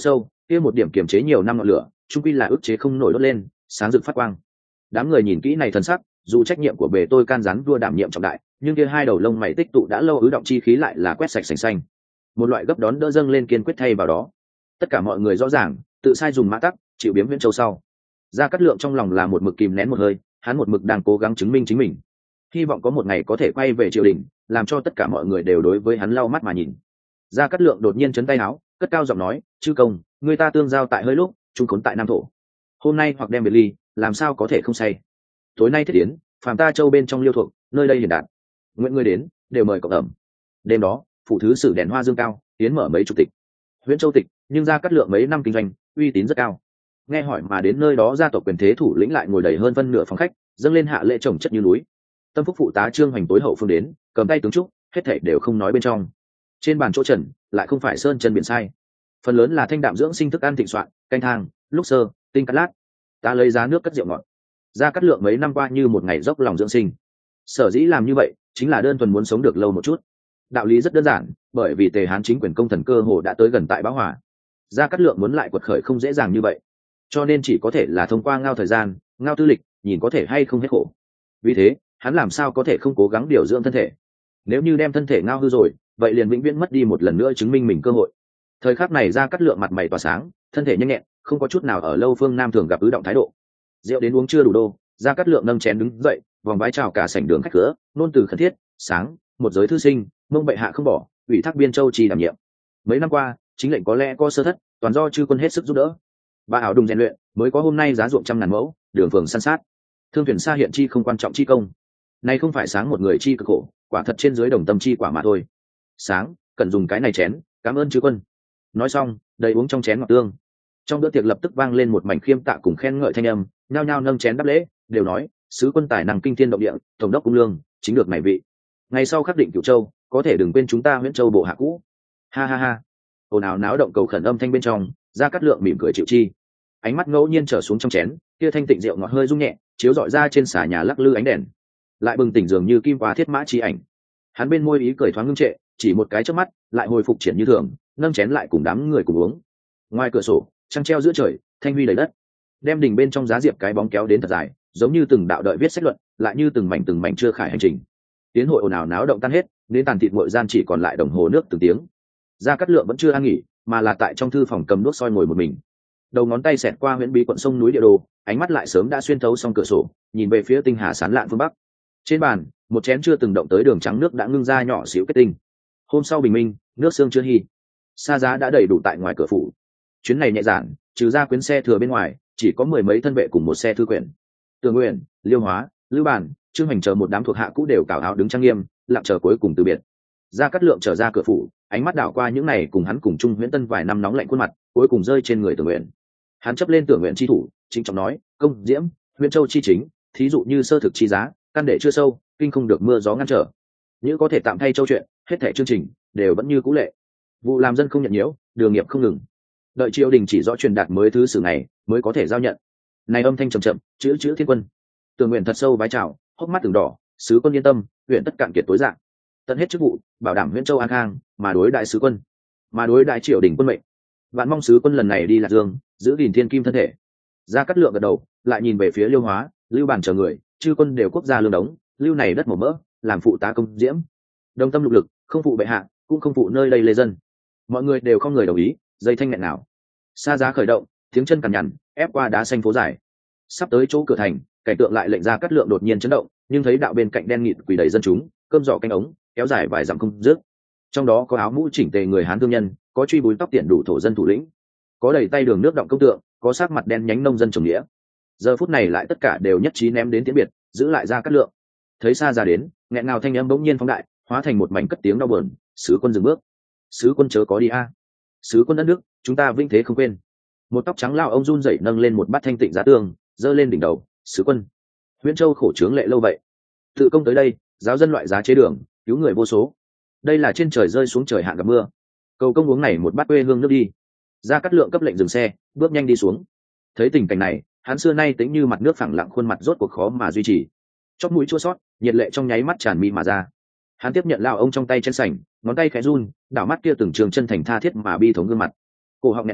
kia một điểm kiềm chế nhiều năm ngọn lửa trung quy là ức chế không nổi đốt lên, sáng rực phát quang. Đám người nhìn kỹ này thần sắc, dù trách nhiệm của bề tôi can gián vua đảm nhiệm trọng đại, nhưng kia hai đầu lông mày tích tụ đã lâu ứ động chi khí lại là quét sạch sành xanh. Một loại gấp đón đỡ dâng lên kiên quyết thay vào đó. Tất cả mọi người rõ ràng, tự sai dùng mã tắc, chịu biếm Viễn Châu sau. Gia Cát Lượng trong lòng là một mực kìm nén một hơi, hắn một mực đang cố gắng chứng minh chính mình, hy vọng có một ngày có thể quay về triều đình, làm cho tất cả mọi người đều đối với hắn lau mắt mà nhìn. Gia Cát Lượng đột nhiên chấn tay áo, cất cao giọng nói, chư công, người ta tương giao tại hơi lúc, chung khốn tại Nam thổ. Hôm nay hoặc đem biệt ly, làm sao có thể không say. Tối nay thiết yến, phàm ta châu bên trong liêu thuộc, nơi đây hiển đạt, nguyện ngươi đến, đều mời cộng ẩm. Đêm đó, phủ thứ sử đèn hoa dương cao, tiến mở mấy chục tịch, Viễn Châu tịch, nhưng Gia Cát Lượng mấy năm kinh doanh, uy tín rất cao. Nghe hỏi mà đến nơi đó, gia tộc quyền thế thủ lĩnh lại ngồi đầy hơn phân nửa phòng khách, dâng lên hạ lễ chồng chất như núi. Tâm phúc phụ tá Trương Hoành tối hậu phương đến, cầm tay tướng trúc, hết thảy đều không nói bên trong. Trên bàn chỗ trần, lại không phải sơn chân biển sai, phần lớn là thanh đạm dưỡng sinh thức ăn thịnh soạn, canh thang, lúc sơ, tinh cắt lát. Ta lấy giá nước cất rượu ngọt. Gia Cát Lượng mấy năm qua như một ngày dốc lòng dưỡng sinh. Sở dĩ làm như vậy, chính là đơn thuần muốn sống được lâu một chút. Đạo lý rất đơn giản, bởi vì Tề Hán chính quyền công thần cơ hồ đã tới gần tại Bão Hòa. Gia Cát Lượng muốn lại quật khởi không dễ dàng như vậy, cho nên chỉ có thể là thông qua ngao thời gian, ngao tư lịch, nhìn có thể hay không hết khổ. Vì thế, hắn làm sao có thể không cố gắng điều dưỡng thân thể. Nếu như đem thân thể ngao hư rồi, vậy liền vĩnh viễn mất đi một lần nữa chứng minh mình cơ hội. Thời khắc này Gia Cát Lượng mặt mày tỏa sáng, thân thể nhanh nhẹn, không có chút nào ở lâu phương Nam thường gặp ứ động thái độ. Rượu đến uống chưa đủ đô, Gia Cát Lượng nâng chén đứng dậy, vòng vái chào cả sảnh đường khách cửa, nôn từ khẩn thiết, sáng, một giới thư sinh, mông bệ hạ không bỏ, ủy thác Biên Châu trì đảm nhiệm. Mấy năm qua, chính lệnh có lẽ có sơ thất, toàn do chư quân hết sức giúp đỡ. Ba ảo đùng rèn luyện, mới có hôm nay giá ruộng trăm ngàn mẫu, đường phường săn sát. Thương thuyền xa hiện chi không quan trọng chi công. Này không phải sáng một người chi cực khổ, quả thật trên dưới đồng tâm chi quả mà thôi. Sáng, cần dùng cái này chén, cảm ơn chư quân. Nói xong, đầy uống trong chén ngọc tương. Trong bữa tiệc lập tức vang lên một mảnh khiêm tạ cùng khen ngợi thanh âm, nhao nhao nâng chén đáp lễ, đều nói, sứ quân tài năng kinh thiên động địa, tổng đốc cung lương, chính được này vị. Ngày sau khắc định Cửu Châu, có thể đừng quên chúng ta Viễn Châu bộ hạ cũ. Ha ha ha. Ồn ào náo động cầu khẩn âm thanh bên trong, Gia Cát Lượng mỉm cười chịu chi. Ánh mắt ngẫu nhiên trở xuống trong chén, kia thanh tịnh rượu ngọt hơi rung nhẹ, chiếu rọi ra trên xà nhà lắc lư ánh đèn, lại bừng tỉnh dường như kim qua thiết mã chi ảnh. Hắn bên môi ý cười thoáng ngưng trệ, chỉ một cái chớp mắt, lại hồi phục triển như thường, nâng chén lại cùng đám người cùng uống. Ngoài cửa sổ, trăng treo giữa trời, thanh huy đầy đất. Đem đỉnh bên trong giá diệp cái bóng kéo đến thật dài, giống như từng đạo đợi viết sách luận, lại như từng mảnh từng mảnh chưa khải hành trình. Tiến hội ồn ào náo động tan hết, đến tàn thịt nguội gian chỉ còn lại đồng hồ nước từng tiếng. Gia Cát Lượng vẫn chưa an nghỉ, mà là tại trong thư phòng cầm đuốc soi ngồi một mình. Đầu ngón tay xẹt qua huyễn bí quận sông núi địa đồ, ánh mắt lại sớm đã xuyên thấu xong cửa sổ, nhìn về phía tinh hà sán lạn phương bắc. Trên bàn, một chén chưa từng động tới đường trắng nước đã ngưng ra nhỏ xíu kết tinh. Hôm sau bình minh, nước sương chưa hy, xa giá đã đầy đủ tại ngoài cửa phủ. Chuyến này nhẹ giản, trừ ra quyến xe thừa bên ngoài, chỉ có mười mấy thân vệ cùng một xe thư quyển. Tường Nguyện, Liêu Hóa, Lưu Bản, Trương Hành chờ một đám thuộc hạ cũ đều cào áo đứng trang nghiêm, lặng chờ cuối cùng từ biệt. Gia Cát Lượng trở ra cửa phủ, ánh mắt đảo qua những này cùng hắn cùng chung Huyễn Tân vài năm nóng lạnh khuôn mặt, cuối cùng rơi trên người Tường Nguyện. Hắn chấp lên Tường Nguyện chi thủ, chính trọng nói, công diễm, Huyễn Châu chi chính, thí dụ như sơ thực chi giá, căn để chưa sâu, kinh không được mưa gió ngăn trở. Như có thể tạm thay châu chuyện, hết thảy chương trình đều vẫn như cũ lệ. Vụ làm dân không nhận nhiễu, đường nghiệp không ngừng. Đợi triều đình chỉ rõ truyền đạt mới thứ sử này, mới có thể giao nhận. Này âm thanh trầm chậm, chữ chữ thiên quân. Tường Nguyện thật sâu vái chào, hốc mắt từng đỏ, sứ quân yên tâm, huyện tất cạn kiệt tối dạng, tận hết chức vụ, bảo đảm Huyễn Châu an khang, mà đối đại sứ quân, mà đối đại triều đình quân mệnh. Vạn mong sứ quân lần này đi Lạc Dương, giữ gìn thiên kim thân thể. Gia Cát Lượng gật đầu, lại nhìn về phía Liêu Hóa, Lưu Bản chờ người, chư quân đều quốc gia lương đống, lưu này đất màu mỡ, làm phụ tá công diễm. Đồng tâm lục lực, không phụ bệ hạ, cũng không phụ nơi đây lê dân. Mọi người đều không người đồng ý, dây thanh nghẹn nào. Xa giá khởi động, tiếng chân cằn nhằn, ép qua đá xanh phố dài. Sắp tới chỗ cửa thành, cảnh tượng lại lệnh Gia Cát Lượng đột nhiên chấn động, nhưng thấy đạo bên cạnh đen nghịt quỳ đầy dân chúng, cơm giỏ canh ống, kéo dài vài dặm không dứt. Trong đó có áo mũ chỉnh tề người Hán thương nhân, có truy búi tóc tiện đủ thổ dân thủ lĩnh, có đầy tay đường nước động công tượng, có sắc mặt đen nhánh nông dân trồng nghĩa. Giờ phút này lại tất cả đều nhất trí ném đến tiễn biệt, giữ lại Gia Cát Lượng. Thấy xa ra đến, nghẹn ngào thanh âm bỗng nhiên phóng đại, hóa thành một mảnh cất tiếng đau buồn. Sứ quân dừng bước. Sứ quân chớ có đi a. Sứ quân đất nước, chúng ta vinh thế không quên. Một tóc trắng lao ông run rẩy nâng lên một bát thanh tịnh giá tương, giơ lên đỉnh đầu. Sứ quân, Huyễn Châu khổ chướng lệ lâu vậy, tự công tới đây, giáo dân loại giá chế đường, cứu người vô số. Đây là trên trời rơi xuống trời hạn gặp mưa, cầu công uống này một bát quê hương nước đi. Gia Cát Lượng cấp lệnh dừng xe, bước nhanh đi xuống. Thấy tình cảnh này, hắn xưa nay tính như mặt nước phẳng lặng, khuôn mặt rốt cuộc khó mà duy trì, chóp mũi chua xót, nhiệt lệ trong nháy mắt tràn mi mà ra. Hắn tiếp nhận lao ông trong tay trên sảnh, ngón tay khẽ run, đảo mắt kia từng trường chân thành tha thiết mà bi thống gương mặt. Cổ họng nghẹn nào,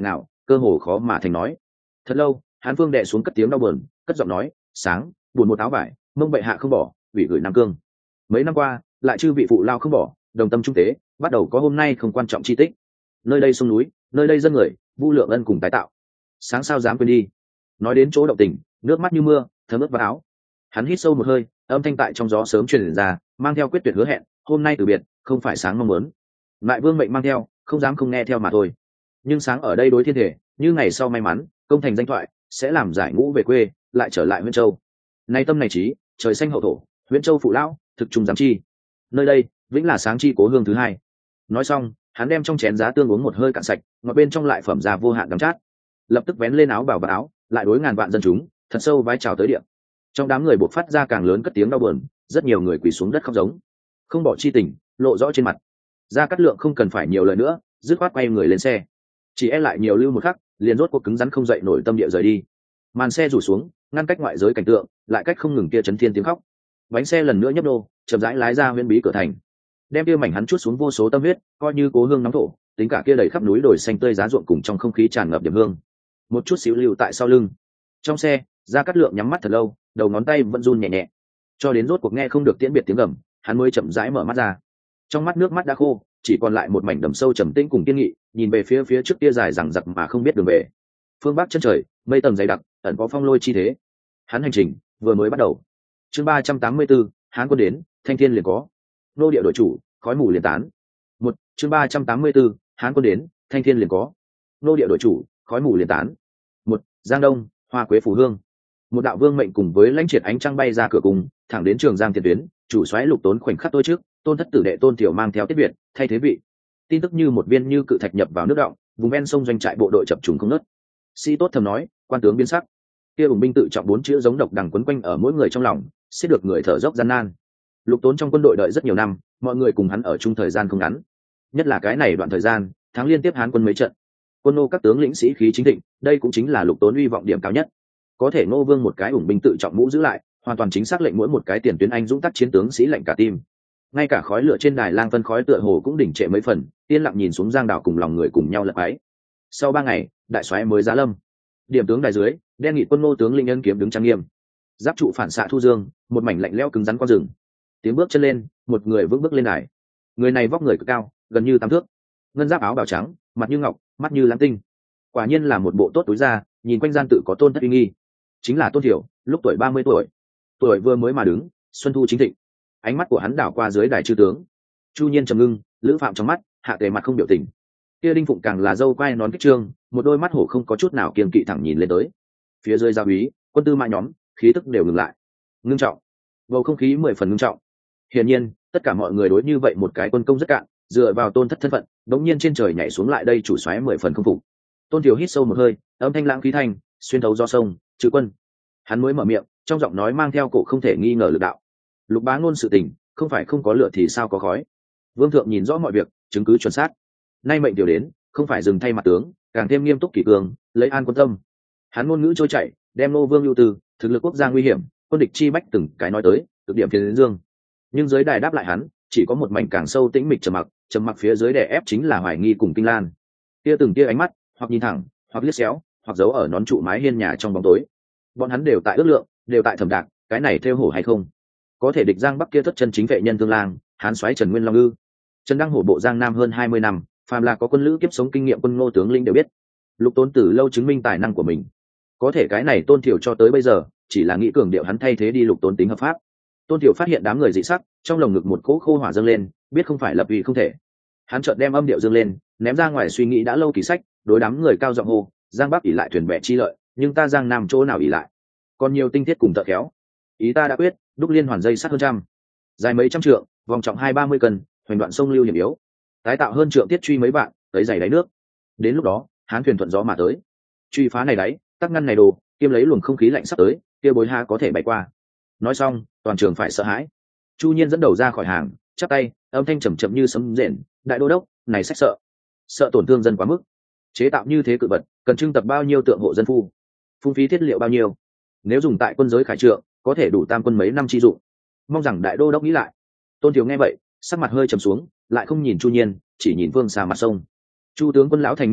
cơ hồ khó mà thành nói. Thật lâu, hán phương đệ xuống cất tiếng đau buồn, cất giọng nói, sáng buồn một áo vải, mông bệ hạ không bỏ, ủy gửi nam cương. Mấy năm qua lại chư vị phụ lao không bỏ, đồng tâm trung tế, bắt đầu có hôm nay không quan trọng chi tích. Nơi đây sông núi, nơi đây dân người, vu lượng ân cùng tái tạo, sáng sao dám quên đi. Nói đến chỗ động tình, nước mắt như mưa thấm ướt vào áo. Hắn hít sâu một hơi, âm thanh tại trong gió sớm truyền ra, mang theo quyết tuyệt hứa hẹn, hôm nay từ biệt không phải sáng mong muốn, lại vương mệnh mang theo, không dám không nghe theo mà thôi. Nhưng sáng ở đây đối thiên thể, như ngày sau may mắn công thành danh thoại, sẽ làm giải ngũ về quê, lại trở lại Huyễn Châu. Nay tâm này trí, trời xanh hậu thổ, Huyễn Châu phụ lão, thực trùng giám chi. Nơi đây vĩnh là sáng chi cố hương thứ hai. Nói xong, hắn đem trong chén giá tương uống một hơi cạn sạch, ngọt bên trong lại phẩm ra vô hạn đắng chát. Lập tức vén lên áo bảo và áo, lại đối ngàn vạn dân chúng thật sâu vái chào tới điện. Trong đám người buộc phát ra càng lớn cất tiếng đau buồn, rất nhiều người quỳ xuống đất khóc giống, không bỏ chi tình lộ rõ trên mặt. Gia Cát Lượng không cần phải nhiều lời nữa, dứt khoát quay người lên xe. Chỉ e lại nhiều lưu một khắc, liền rốt cuộc cứng rắn không dậy nổi tâm địa rời đi. Màn xe rủ xuống, ngăn cách ngoại giới cảnh tượng, lại cách không ngừng kia chấn thiên tiếng khóc. Bánh xe lần nữa nhấp nô, chậm rãi lái ra huyễn bí cửa thành, đem kia mảnh hắn chút xuống vô số tâm huyết, coi như cố hương nóng thổ, tính cả kia đầy khắp núi đồi xanh tươi giá ruộng cùng trong không khí tràn ngập điểm hương, một chút xíu lưu tại sau lưng. Trong xe, Gia Cát Lượng nhắm mắt thật lâu, đầu ngón tay vẫn run nhẹ nhẹ, cho đến rốt cuộc nghe không được tiễn biệt tiếng gầm, hắn mới chậm rãi mở mắt ra. Trong mắt nước mắt đã khô, chỉ còn lại một mảnh đầm sâu trầm tĩnh cùng kiên nghị, nhìn về phía phía trước kia dài dằng dặc mà không biết đường về. Phương Bắc chân trời, mây tầng dày đặc, ẩn có phong lôi chi thế. Hắn hành trình vừa mới bắt đầu. Chương ba trăm tám mươi tư, Hán quân đến, thanh thiên liền có. Nô địa đội chủ, khói mù liền tán. Một, chương ba trăm tám mươi tư, Hán quân đến, thanh thiên liền có. Nô địa đội chủ, khói mù liền tán. Một, Giang Đông, hoa quế phủ hương. Một đạo vương mệnh cùng với lãnh triệt ánh trăng bay ra cửa cùng, thẳng đến Trường Giang tiền tuyến, chủ soái Lục Tốn khoảnh khắc tôi trước, Tôn thất tử đệ Tôn Tiểu mang theo tiết viện, thay thế vị. Tin tức như một viên như cự thạch nhập vào nước động, vùng ven sông doanh trại bộ đội chập trùng không nớt. Sĩ tốt thầm nói, quan tướng biến sắc. Kia ủng binh tự trọng bốn chữ giống độc đằng quấn quanh ở mỗi người trong lòng, sẽ được người thở dốc gian nan. Lục Tốn trong quân đội đợi rất nhiều năm, mọi người cùng hắn ở chung thời gian không ngắn. Nhất là cái này đoạn thời gian, tháng liên tiếp Hán quân mấy trận. Quân nô các tướng lĩnh sĩ khí chính thịnh, đây cũng chính là Lục Tốn uy vọng điểm cao nhất. Có thể Ngô Vương một cái ủng binh tự trọng mũ giữ lại, hoàn toàn chính xác lệnh mỗi một cái tiền tuyến anh dũng tác chiến tướng sĩ lệnh cả tim. Ngay cả khói lửa trên đài lang phân khói tựa hồ cũng đỉnh trệ mấy phần, yên lặng nhìn xuống Giang Đảo cùng lòng người cùng nhau lật ái. Sau ba ngày, đại soái mới giá lâm. Điểm tướng đài dưới, đen nghị quân nô tướng linh ân kiếm đứng trang nghiêm. Giáp trụ phản xạ thu dương, một mảnh lạnh lẽo cứng rắn qua rừng. Tiếng bước chân lên, một người vững bước lên đài. Người này vóc người cực cao, gần như tám thước. Ngân giáp áo bào trắng, mặt như ngọc, mắt như lam tinh. Quả nhiên là một bộ tốt túi da, nhìn quanh gian tự có Tôn thất uy nghi. Chính là Tôn Thiểu, lúc tuổi ba mươi tuổi. Tuổi vừa mới mà đứng, xuân thu chính thịnh. Ánh mắt của hắn đảo qua dưới đài chư tướng. Chu Nhiên trầm ngưng, Lữ Phạm trong mắt, Hạ Tề mặt không biểu tình. Kia Đinh Phụng càng là dâu quai nón kích trương, một đôi mắt hổ không có chút nào kiêng kỵ thẳng nhìn lên tới. Phía dưới gia úy, quân tư mã nhóm, khí tức đều ngừng lại. Ngưng trọng, bầu không khí mười phần ngưng trọng. Hiển nhiên, tất cả mọi người đối như vậy một cái quân công rất cạn, dựa vào Tôn thất thân phận, đống nhiên trên trời nhảy xuống lại đây chủ soái mười phần không phục. Tôn Thiểu hít sâu một hơi, âm thanh lãng khí thanh, xuyên thấu do sông, chữ quân. Hắn mới mở miệng, trong giọng nói mang theo cổ không thể nghi ngờ lực đạo. Lục bá ngôn sự tình, không phải không có lửa thì sao có khói. Vương thượng nhìn rõ mọi việc, chứng cứ chuẩn xác. Nay mệnh điều đến, không phải dừng thay mặt tướng, càng thêm nghiêm túc kỷ cương, lấy an quân tâm. Hắn ngôn ngữ trôi chảy, đem Nô Vương ưu tư, thực lực quốc gia nguy hiểm, quân địch chi bách từng cái nói tới, cực điểm phiến dương. Nhưng dưới đài đáp lại hắn, chỉ có một mảnh càng sâu tĩnh mịch trầm mặc, trầm mặc phía dưới đè ép chính là hoài nghi cùng kinh lan. Kia từng tia ánh mắt, hoặc nhìn thẳng, hoặc liếc xéo, hoặc giấu ở nón trụ mái hiên nhà trong bóng tối. Bọn hắn đều tại ước lượng, đều tại thẩm đạc, cái này theo hổ hay không? Có thể địch Giang Bắc kia thất chân chính vệ nhân Thương Lang, Hán soái Trần Nguyên Long ư? Trần Đăng hổ bộ Giang Nam hơn hai mươi năm, phàm là có quân lữ kiếp sống kinh nghiệm quân Ngô tướng lĩnh đều biết. Lục Tốn từ lâu chứng minh tài năng của mình. Có thể cái này Tôn Thiểu cho tới bây giờ, chỉ là nghĩ cường điệu hắn thay thế đi Lục Tốn tính hợp pháp. Tôn Thiểu phát hiện đám người dị sắc, trong lồng ngực một cỗ khô hỏa dâng lên, biết không phải lập uy không thể. Hắn chợt đem âm điệu dâng lên, ném ra ngoài suy nghĩ đã lâu kỳ sách, đối đám người cao giọng hô, Giang Bắc ỷ lại thuyền bè chi lợi, nhưng ta Giang Nam chỗ nào ỷ lại? Còn nhiều tinh thiết cùng tợ khéo. Ý ta đã quyết, đúc liên hoàn dây sắt hơn trăm, dài mấy trăm trượng, vòng trọng hai ba mươi cân, hoành đoạn sông lưu hiểm yếu, tái tạo hơn trượng tiết truy mấy bạn, tới dày đáy nước. Đến lúc đó, Hán thuyền thuận gió mà tới, truy phá này đáy, tắc ngăn này đồ, kiêm lấy luồng không khí lạnh sắp tới, kia bối ha có thể bay qua. Nói xong, toàn trường phải sợ hãi. Chu Nhiên dẫn đầu ra khỏi hàng, chắp tay, âm thanh trầm trầm như sấm rền, đại đô đốc, này sách sợ, sợ tổn thương dân quá mức. Chế tạo như thế cự vật, cần trưng tập bao nhiêu tượng hộ dân phu, phung phí thiết liệu bao nhiêu? Nếu dùng tại quân giới khải trượng, có thể đủ tam quân mấy năm chi dụng. Mong rằng đại đô đốc nghĩ lại. Tôn Thiếu nghe vậy, sắc mặt hơi trầm xuống, lại không nhìn Chu Nhiên, chỉ nhìn phương xa mặt sông. Chu tướng quân lão thành ngữ quốc,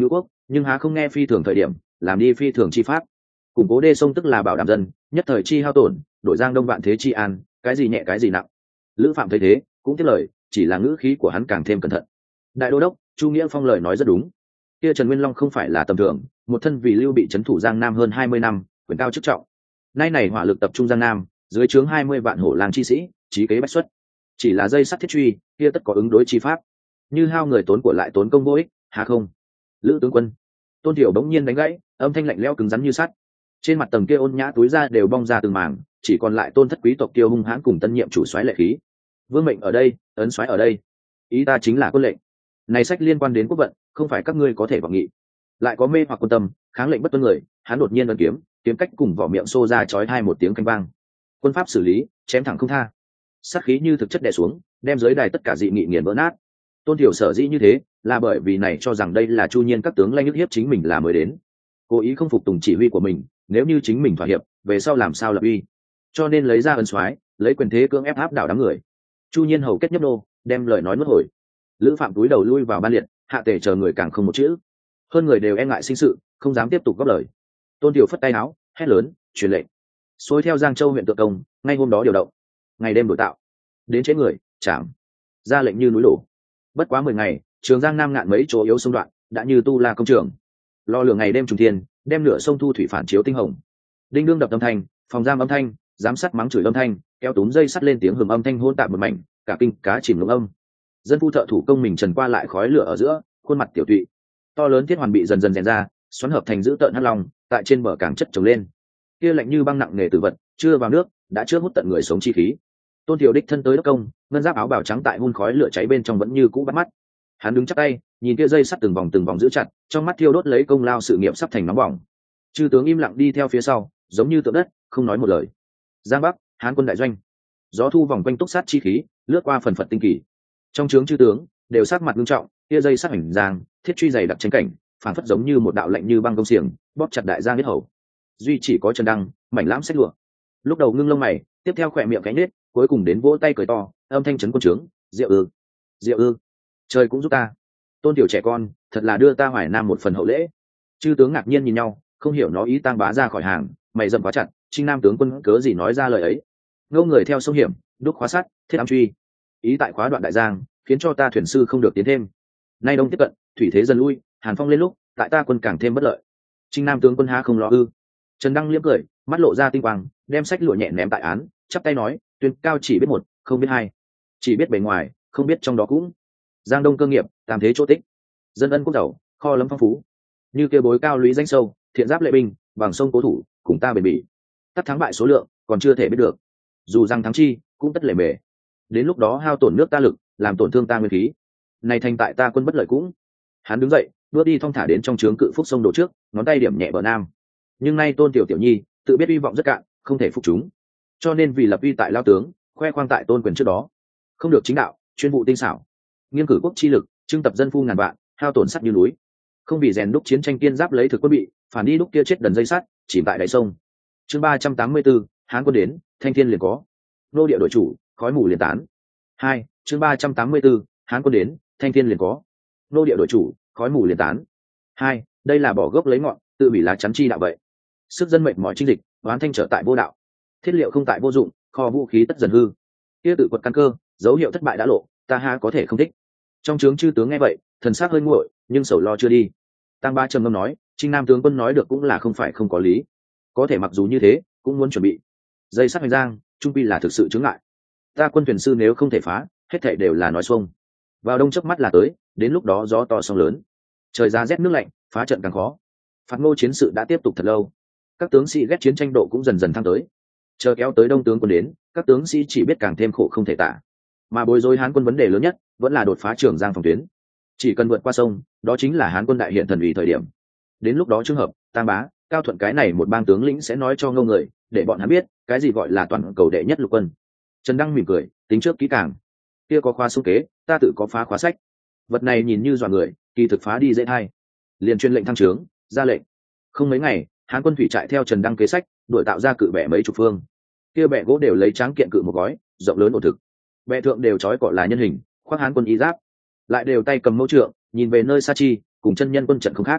nhưng há không nghe phi thường thời điểm làm đi phi thường chi pháp. Củng cố đê sông tức là bảo đảm dân nhất thời chi hao tổn, đổi giang đông vạn thế chi an, cái gì nhẹ cái gì nặng. Lữ Phạm thấy thế cũng tiếp lời, chỉ là ngữ khí của hắn càng thêm cẩn thận. Đại đô đốc Chu Nghĩa Phong lời nói rất đúng, kia Trần Nguyên Long không phải là tầm thường, một thân vì Lưu bị trấn thủ Giang Nam hơn hai mươi năm, quyền cao chức trọng. Nay này hỏa lực tập trung Giang Nam, dưới trướng hai mươi vạn hổ lang chi sĩ, trí kế bách xuất. Chỉ là dây sắt thiết truy, kia tất có ứng đối chi pháp. Như hao người tốn của lại tốn công vô ích, há không? Lữ tướng quân. Tôn Thiểu bỗng nhiên đánh gãy, âm thanh lạnh lẽo cứng rắn như sắt. Trên mặt tầng kia ôn nhã túi ra đều bong ra từng mảng, chỉ còn lại Tôn thất quý tộc tiêu hung hãn cùng tân nhiệm chủ soái lệ khí. Vương mệnh ở đây, ấn soái ở đây. Ý ta chính là quân lệnh. Này sách liên quan đến quốc vận, không phải các ngươi có thể vọng nghị. Lại có mê hoặc quân tâm, kháng lệnh bất tuân người, hắn đột nhiên ấn kiếm, kiếm cách cùng vỏ miệng xô ra chói hai một tiếng canh vang. Quân pháp xử lý, chém thẳng không tha. Sát khí như thực chất đè xuống, đem dưới đài tất cả dị nghị nghiền vỡ nát. Tôn Thiểu sở dĩ như thế, là bởi vì này cho rằng đây là Chu Nhiên các tướng lanh nhức hiếp chính mình là mới đến, cố ý không phục tùng chỉ huy của mình, nếu như chính mình thỏa hiệp, về sau làm sao lập uy. Cho nên lấy ra ân soái, lấy quyền thế cưỡng ép áp đảo đám người. Chu Nhiên hầu kết nhấp nô, đem lời nói nuốt hồi. Lữ Phạm túi đầu lui vào ban liệt, hạ tề chờ người càng không một chữ. Hơn người đều e ngại sinh sự, không dám tiếp tục góp lời. Tôn Thiểu phất tay áo, hét lớn, truyền lệnh. Xuôi theo Giang Châu huyện Tượng Công, ngay hôm đó điều động. Ngày đêm đổi tạo, đến chế người, chạm. Ra lệnh như núi đổ. Bất quá mười ngày, Trường Giang Nam ngạn mấy chỗ yếu sông đoạn, đã như tu la công trường. Lo lửa ngày đêm trùng thiên, đem nửa sông thu thủy phản chiếu tinh hồng. Đinh đương đập âm thanh, phòng giam âm thanh, giám sát mắng chửi âm thanh, kéo túm dây sắt lên tiếng hưởng âm thanh hôn tạp một mảnh, cả kinh cá chìm lúng âm. Dân phu thợ thủ công mình trần qua lại khói lửa ở giữa, khuôn mặt tiểu tụy. To lớn thiết hoàn bị dần dần rèn ra, xoắn hợp thành giữ tợn hắc long, tại trên bờ càng chất trồng lên. Kia lạnh như băng nặng nề tử vật, chưa vào nước, đã trước hút tận người sống chi khí. Tôn Thiểu đích thân tới đốc công, ngân giáp áo bào trắng tại hun khói lửa cháy bên trong vẫn như cũ bắt mắt. Hắn đứng chắp tay, nhìn kia dây sắt từng vòng từng vòng giữ chặt, trong mắt thiêu đốt lấy công lao sự nghiệp sắp thành nóng bỏng. Chư tướng im lặng đi theo phía sau, giống như tượng đất, không nói một lời. Giang Bắc, Hán quân đại doanh. Gió thu vòng quanh túc sát chi khí, lướt qua phần phật tinh kỳ. Trong trướng chư tướng đều sát mặt nghiêm trọng, kia dây sắt hình giang, thiết truy dày đặc tranh cảnh, phản phất giống như một đạo lệnh như băng công xiềng, bóp chặt đại giang huyết hầu. Duy chỉ có Trần Đăng, mảnh lãm sách lụa. Lúc đầu ngưng lông mày, tiếp theo khỏe miệng cánh nết, cuối cùng đến vỗ tay cười to, âm thanh chấn quân trướng, diệu ư, diệu ư, trời cũng giúp ta. Tôn Tiểu trẻ con, thật là đưa ta Hoài Nam một phần hậu lễ. Chư tướng ngạc nhiên nhìn nhau, không hiểu nó ý tang bá ra khỏi hàng, mày dầm quá chặt, Trinh Nam tướng quân cớ gì nói ra lời ấy. Ngâu người theo sông hiểm, đúc khóa sắt, thiết ám truy, ý tại khóa đoạn đại giang, khiến cho ta thuyền sư không được tiến thêm. Nay đông tiếp cận, thủy thế dần lui, hàn phong lên lúc, tại ta quân càng thêm bất lợi. Trinh Nam tướng quân há không lo ư? Trần Đăng liếm cười, mắt lộ ra tinh quang, đem sách lụa nhẹ ném tại án, chắp tay nói, tuyên cao chỉ biết một, không biết hai, chỉ biết bề ngoài, không biết trong đó cũng. Giang Đông cơ nghiệp, tam thế chỗ tích, dân ân quốc giàu, kho lấm phong phú. Như kia bối cao lũy danh sâu, thiện giáp lệ binh, bằng sông cố thủ, cùng ta bền bỉ. Tất thắng bại số lượng, còn chưa thể biết được. Dù rằng thắng chi, cũng tất lệ mề. Đến lúc đó hao tổn nước ta lực, làm tổn thương ta nguyên khí. Này thành tại ta quân bất lợi cũng. Hắn đứng dậy, bước đi thong thả đến trong trướng cự phúc sông đổ trước, ngón tay điểm nhẹ bờ nam. Nhưng nay Tôn Tiểu Tiểu Nhi, tự biết hy vọng rất cạn, không thể phục chúng. Cho nên vì lập uy tại lao tướng, khoe khoang tại tôn quyền trước đó, không được chính đạo, chuyên vụ tinh xảo, nghiên cử quốc chi lực, trưng tập dân phu ngàn vạn, hao tổn sắt như núi, không vì rèn đúc chiến tranh kiên giáp lấy thực quân bị, phản đi đúc kia chết đần dây sắt, chìm tại đáy sông. Chương ba trăm tám mươi tư, Hán quân đến, thanh thiên liền có, nô địa đội chủ, khói mù liền tán. Hai, chương ba trăm tám mươi tư, Hán quân đến, thanh thiên liền có, nô địa đội chủ, khói mù liền tán. Hai, đây là bỏ gốc lấy ngọn, tự bị lá chắn chi đạo vậy. Sức dân mệnh mỏi chinh dịch, oán thanh trở tại vô đạo, thiết liệu không tại vô dụng, kho vũ khí tất dần hư. Kia tự quật căn cơ, dấu hiệu thất bại đã lộ, ta ha có thể không thích. Trong trướng chư tướng nghe vậy, thần sắc hơi nguội, nhưng sầu lo chưa đi. Tăng Ba trầm ngâm nói, Trinh Nam tướng quân nói được cũng là không phải không có lý. Có thể mặc dù như thế, cũng muốn chuẩn bị. Dây sắt hoành giang, trung pi là thực sự chướng ngại. Ta quân thuyền sư nếu không thể phá, hết thảy đều là nói xuông. Vào đông chớp mắt là tới, đến lúc đó gió to sóng lớn, trời ra rét nước lạnh, phá trận càng khó. Phạt Ngô chiến sự đã tiếp tục thật lâu, các tướng sĩ ghét chiến tranh độ cũng dần dần thăng tới. Chờ kéo tới đông tướng quân đến, các tướng sĩ chỉ biết càng thêm khổ không thể tả. Mà bối rối Hán quân vấn đề lớn nhất vẫn là đột phá Trường Giang phòng tuyến. Chỉ cần vượt qua sông, đó chính là Hán quân đại hiện thần ủy thời điểm. Đến lúc đó trường hợp, Tam Bá, Cao Thuận cái này một bang tướng lĩnh sẽ nói cho ngâu người, để bọn hắn biết cái gì gọi là toàn cầu đệ nhất lục quân. Trần Đăng mỉm cười, tính trước kỹ càng. Kia có khóa xung kế, ta tự có phá khóa sách. Vật này nhìn như dọa người, kỳ thực phá đi dễ thay. Liền chuyên lệnh thăng trướng, ra lệnh. Không mấy ngày, Hán quân thủy trại theo Trần Đăng kế sách, đuổi tạo ra cự bẻ mấy chục phương. Kia bẻ gỗ đều lấy tráng kiện cự một gói, rộng lớn ổn thực. Bẻ thượng đều trói cọ là nhân hình, khoác Hán quân y giáp, lại đều tay cầm mâu trượng, nhìn về nơi xa chi, cùng chân nhân quân trận không khác.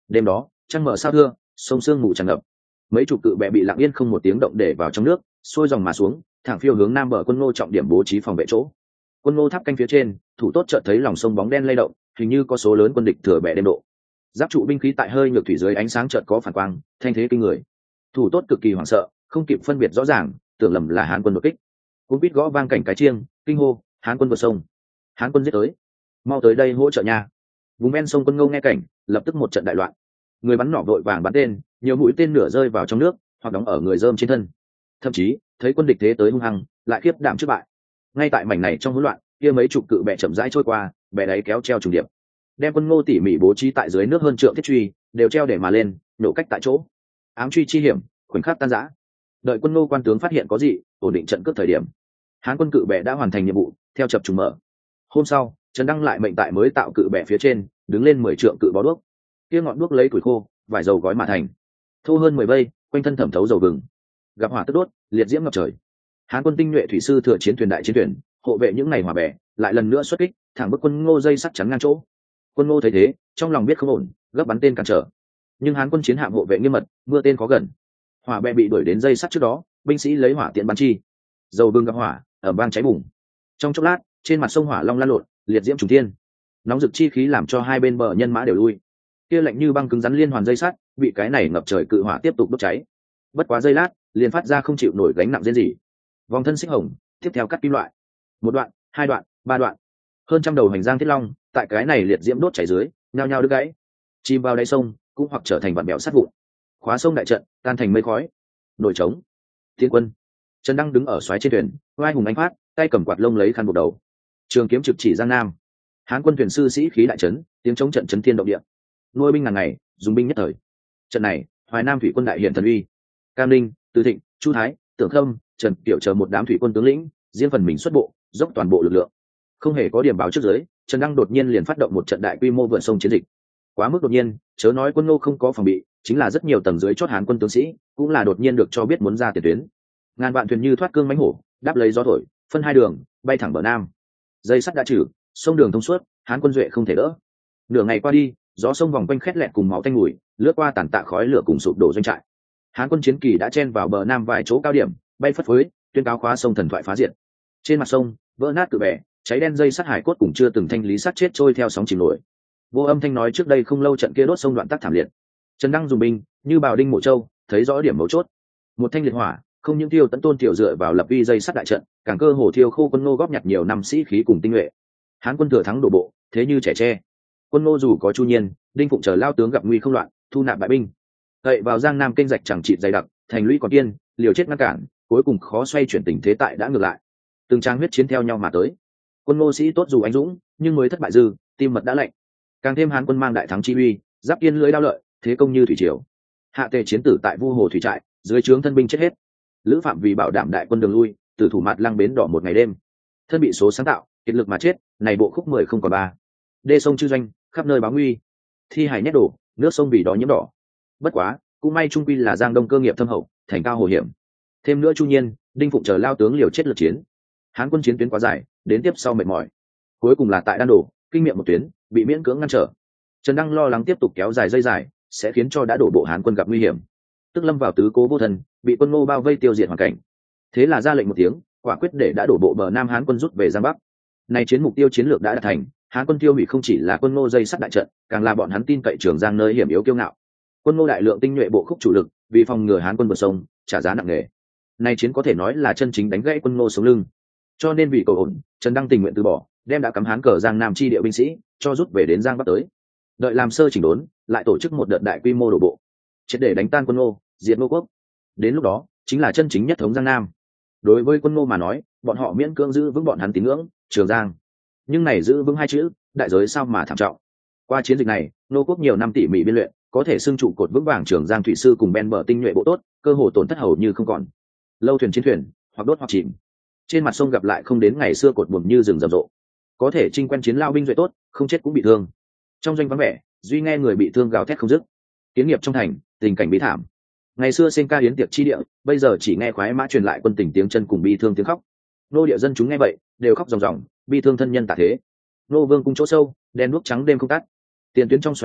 Đêm đó trăng mở sao thưa, sông sương mù tràn ngập, mấy chục cự bè bị lặng yên không một tiếng động để vào trong nước, xuôi dòng mà xuống, thẳng phiêu hướng nam bờ quân Ngô trọng điểm bố trí phòng vệ chỗ. Quân Ngô tháp canh phía trên, thủ tốt chợt thấy lòng sông bóng đen lay động, hình như có số lớn quân địch thừa bè đêm độ. Giáp trụ binh khí tại hơi nhược thủy dưới ánh sáng chợt có phản quang, thanh thế kinh người. Thủ tốt cực kỳ hoảng sợ, không kịp phân biệt rõ ràng, tưởng lầm là Hán quân đột kích. Cũng biết gõ vang cảnh cái chiêng, kinh hô, Hán quân vượt sông, Hán quân giết tới, mau tới đây hỗ trợ nha. Vùng ven sông quân Ngô nghe cảnh, lập tức một trận đại loạn. Người bắn nỏ vội vàng bắn tên, nhiều mũi tên nửa rơi vào trong nước, hoặc đóng ở người rơm trên thân. Thậm chí thấy quân địch thế tới hung hăng, lại khiếp đảm trước bại. Ngay tại mảnh này trong hỗn loạn, kia mấy chục cự bè chậm rãi trôi qua, bè đáy kéo treo trùng điệp, đem quân Ngô tỉ mỉ bố trí tại dưới nước hơn trượng thiết truy đều treo để mà lên, nổ cách tại chỗ. Ám truy chi hiểm, khoảnh khắc tan rã. Đợi quân Ngô quan tướng phát hiện có gì, ổn định trận cướp thời điểm, Hán quân cự bè đã hoàn thành nhiệm vụ, theo chập trùng mở. Hôm sau, Trần Đăng lại mệnh tại mới tạo cự bè phía trên, đứng lên mười trượng cự bó đuốc. Kia ngọn đuốc lấy củi khô, vải dầu gói mà thành, thô hơn mười vây, quanh thân thẩm thấu dầu vừng, gặp hỏa tức đốt, liệt diễm ngập trời. Hán quân tinh nhuệ thủy sư thừa chiến thuyền đại chiến thuyền, hộ vệ những ngày hỏa bè, lại lần nữa xuất kích, thẳng bức quân Ngô dây sắt chắn ngang chỗ. Quân Ngô thấy thế, trong lòng biết không ổn, gấp bắn tên cản trở. Nhưng Hán quân chiến hạm hộ vệ nghiêm mật, mưa tên khó gần. Hỏa bè bị đuổi đến dây sắt trước đó, binh sĩ lấy hỏa tiện bắn chi, dầu bừng gặp hỏa, ở bang cháy bùng. Trong chốc lát, trên mặt sông hỏa long lan lộn, liệt diễm trùng thiên, nóng rực chi khí làm cho hai bên bờ nhân mã đều lui. Kia lạnh như băng cứng rắn liên hoàn dây sắt, bị cái này ngập trời cự hỏa tiếp tục đốt cháy. Bất quá giây lát, liền phát ra không chịu nổi gánh nặng rên rỉ. Vòng thân xích hồng, tiếp theo cắt kim loại. Một đoạn, hai đoạn, ba đoạn, hơn trăm đầu hành giang thiết long, tại cái này liệt diễm đốt chảy dưới, nhao nhao đứt gãy, chìm vào đáy sông, cũng hoặc trở thành vạn bèo sát vụn. Khóa sông đại trận, tan thành mây khói. Nổi trống. Thiên quân. Trần Đăng đứng ở xoáy trên thuyền, oai hùng ánh phát, tay cầm quạt lông lấy khăn buộc đầu. Trường kiếm trực chỉ giang nam. Hán quân thuyền sư sĩ khí đại trấn, tiếng chống trận chấn thiên động địa. Nuôi binh ngàn ngày, dùng binh nhất thời. Trận này, Hoài Nam thủy quân đại hiện thần uy. Cam Ninh, Từ Thịnh, Chu Thái, Tưởng Khâm, Trần Kiệu chờ một đám thủy quân tướng lĩnh, riêng phần mình xuất bộ, dốc toàn bộ lực lượng. Không hề có điểm báo trước dưới, Trần Đăng đột nhiên liền phát động một trận đại quy mô vượt sông chiến dịch. Quá mức đột nhiên, chớ nói quân Ngô không có phòng bị, chính là rất nhiều tầng dưới chót Hán quân tướng sĩ, cũng là đột nhiên được cho biết muốn ra tiền tuyến. Ngàn vạn thuyền như thoát cương mãnh hổ, đáp lấy gió thổi, phân hai đường, bay thẳng bờ nam. Dây sắt đã trừ, sông đường thông suốt, Hán quân duệ không thể đỡ. Nửa ngày qua đi, gió sông vòng quanh khét lẹt cùng máu tanh mùi, lướt qua tàn tạ khói lửa cùng sụp đổ doanh trại. Hán quân chiến kỳ đã chen vào bờ nam vài chỗ cao điểm, bay phất phới, tuyên cáo khóa sông thần thoại phá diệt. Trên mặt sông, vỡ nát cự bè, cháy đen dây sắt hải cốt cùng chưa từng thanh lý sát chết trôi theo sóng chìm nổi. Vô Âm Thanh nói trước đây không lâu trận kia đốt sông đoạn tác thảm liệt. Trần Đăng dùng binh, như bào đinh mổ châu, thấy rõ điểm mấu chốt. Một thanh liệt hỏa, không những tiêu tấn tôn tiểu dựa vào lập uy dây sắt đại trận, càng cơ hồ thiêu khô quân Ngô góp nhặt nhiều năm sĩ khí cùng tinh nhuệ. Hán quân thừa thắng đổ bộ, thế như trẻ tre. Quân Ngô dù có Chu Nhiên, Đinh Phụng chờ lao tướng gặp nguy không loạn, thu nạp bại binh. Cậy vào Giang Nam kênh rạch chẳng trị dày đặc, thành lũy còn kiên, liều chết ngăn cản, cuối cùng khó xoay chuyển tình thế tại đã ngược lại. Từng trang huyết chiến theo nhau mà tới. Quân Ngô sĩ tốt dù anh dũng, nhưng mới thất bại dư, tim mật đã lạnh. Càng thêm Hán quân mang đại thắng chi uy, giáp kiên lưỡi đao lợi, thế công như thủy triều. Hạ tề chiến tử tại Vu Hồ thủy trại, dưới trướng thân binh chết hết. Lữ Phạm vì bảo đảm đại quân đường lui, từ thủ mặt lăng bến đỏ một ngày đêm, thân bị số sáng tạo, kiệt lực mà chết, này bộ khúc mười không còn ba. Đê sông chư doanh, khắp nơi báo nguy, thi hải nhét đổ, nước sông vì đó nhiễm đỏ. Bất quá, cũng may trung quy là Giang Đông cơ nghiệp thâm hậu, thành cao hồ hiểm. Thêm nữa Chu Nhiên, Đinh Phụng chờ lao tướng liều chết lượt chiến. Hán quân chiến tuyến quá dài, đến tiếp sau mệt mỏi. Cuối cùng là tại Đan Đổ, kinh nghiệm một tuyến, bị miễn cưỡng ngăn trở. Trần Đăng lo lắng tiếp tục kéo dài dây dài, sẽ khiến cho đã đổ bộ Hán quân gặp nguy hiểm, tức lâm vào tứ cố vô thần, bị quân Ngô bao vây tiêu diệt hoàn cảnh. Thế là ra lệnh một tiếng, quả quyết để đã đổ bộ bờ nam Hán quân rút về Giang Bắc. Này chiến mục tiêu chiến lược đã đạt thành, Hán quân tiêu hủy không chỉ là quân Ngô dây sắt đại trận, càng là bọn hắn tin cậy Trường Giang nơi hiểm yếu kiêu ngạo. Quân Ngô đại lượng tinh nhuệ bộ khúc chủ lực, vì phòng ngừa Hán quân vượt sông, trả giá nặng nề. Này chiến có thể nói là chân chính đánh gãy quân Ngô sống lưng. Cho nên vì cầu ổn, Trần Đăng tình nguyện từ bỏ, đem đã cắm Hán cờ Giang Nam chi địa binh sĩ, cho rút về đến Giang Bắc tới. Đợi làm sơ chỉnh đốn, lại tổ chức một đợt đại quy mô đổ bộ, triệt để đánh tan quân Ngô, diệt Ngô quốc. Đến lúc đó, chính là chân chính nhất thống Giang Nam. Đối với quân Ngô mà nói, bọn họ miễn cưỡng giữ vững bọn hắn tín ngưỡng, Trường Giang. Nhưng này giữ vững hai chữ, đại giới sao mà thảm trọng. Qua chiến dịch này, Ngô quốc nhiều năm tỉ mỉ biên luyện, có thể xưng trụ cột vững vàng Trường Giang thủy sư cùng ben bờ tinh nhuệ bộ tốt, cơ hồ tổn thất hầu như không còn. Lâu thuyền chiến thuyền, hoặc đốt hoặc chìm. Trên mặt sông gặp lại không đến ngày xưa cột buồm như rừng rầm rộ. Có thể chinh quen chiến lao binh duệ tốt, không chết cũng bị thương. Trong doanh vắng vẻ, duy nghe người bị thương gào thét không dứt. Kiến nghiệp trong thành, tình cảnh bí thảm. Ngày xưa sinh ca hiến tiệc chi địa, bây giờ chỉ nghe khoái mã truyền lại quân tình tiếng chân cùng bi thương tiếng khóc. Nô địa dân chúng nghe vậy, đều khóc ròng ròng, bi thương thân nhân tả thế. Nô vương cung chỗ sâu, đen đuốc trắng đêm không tắt. Tiền tuyến trong xoáy trướng,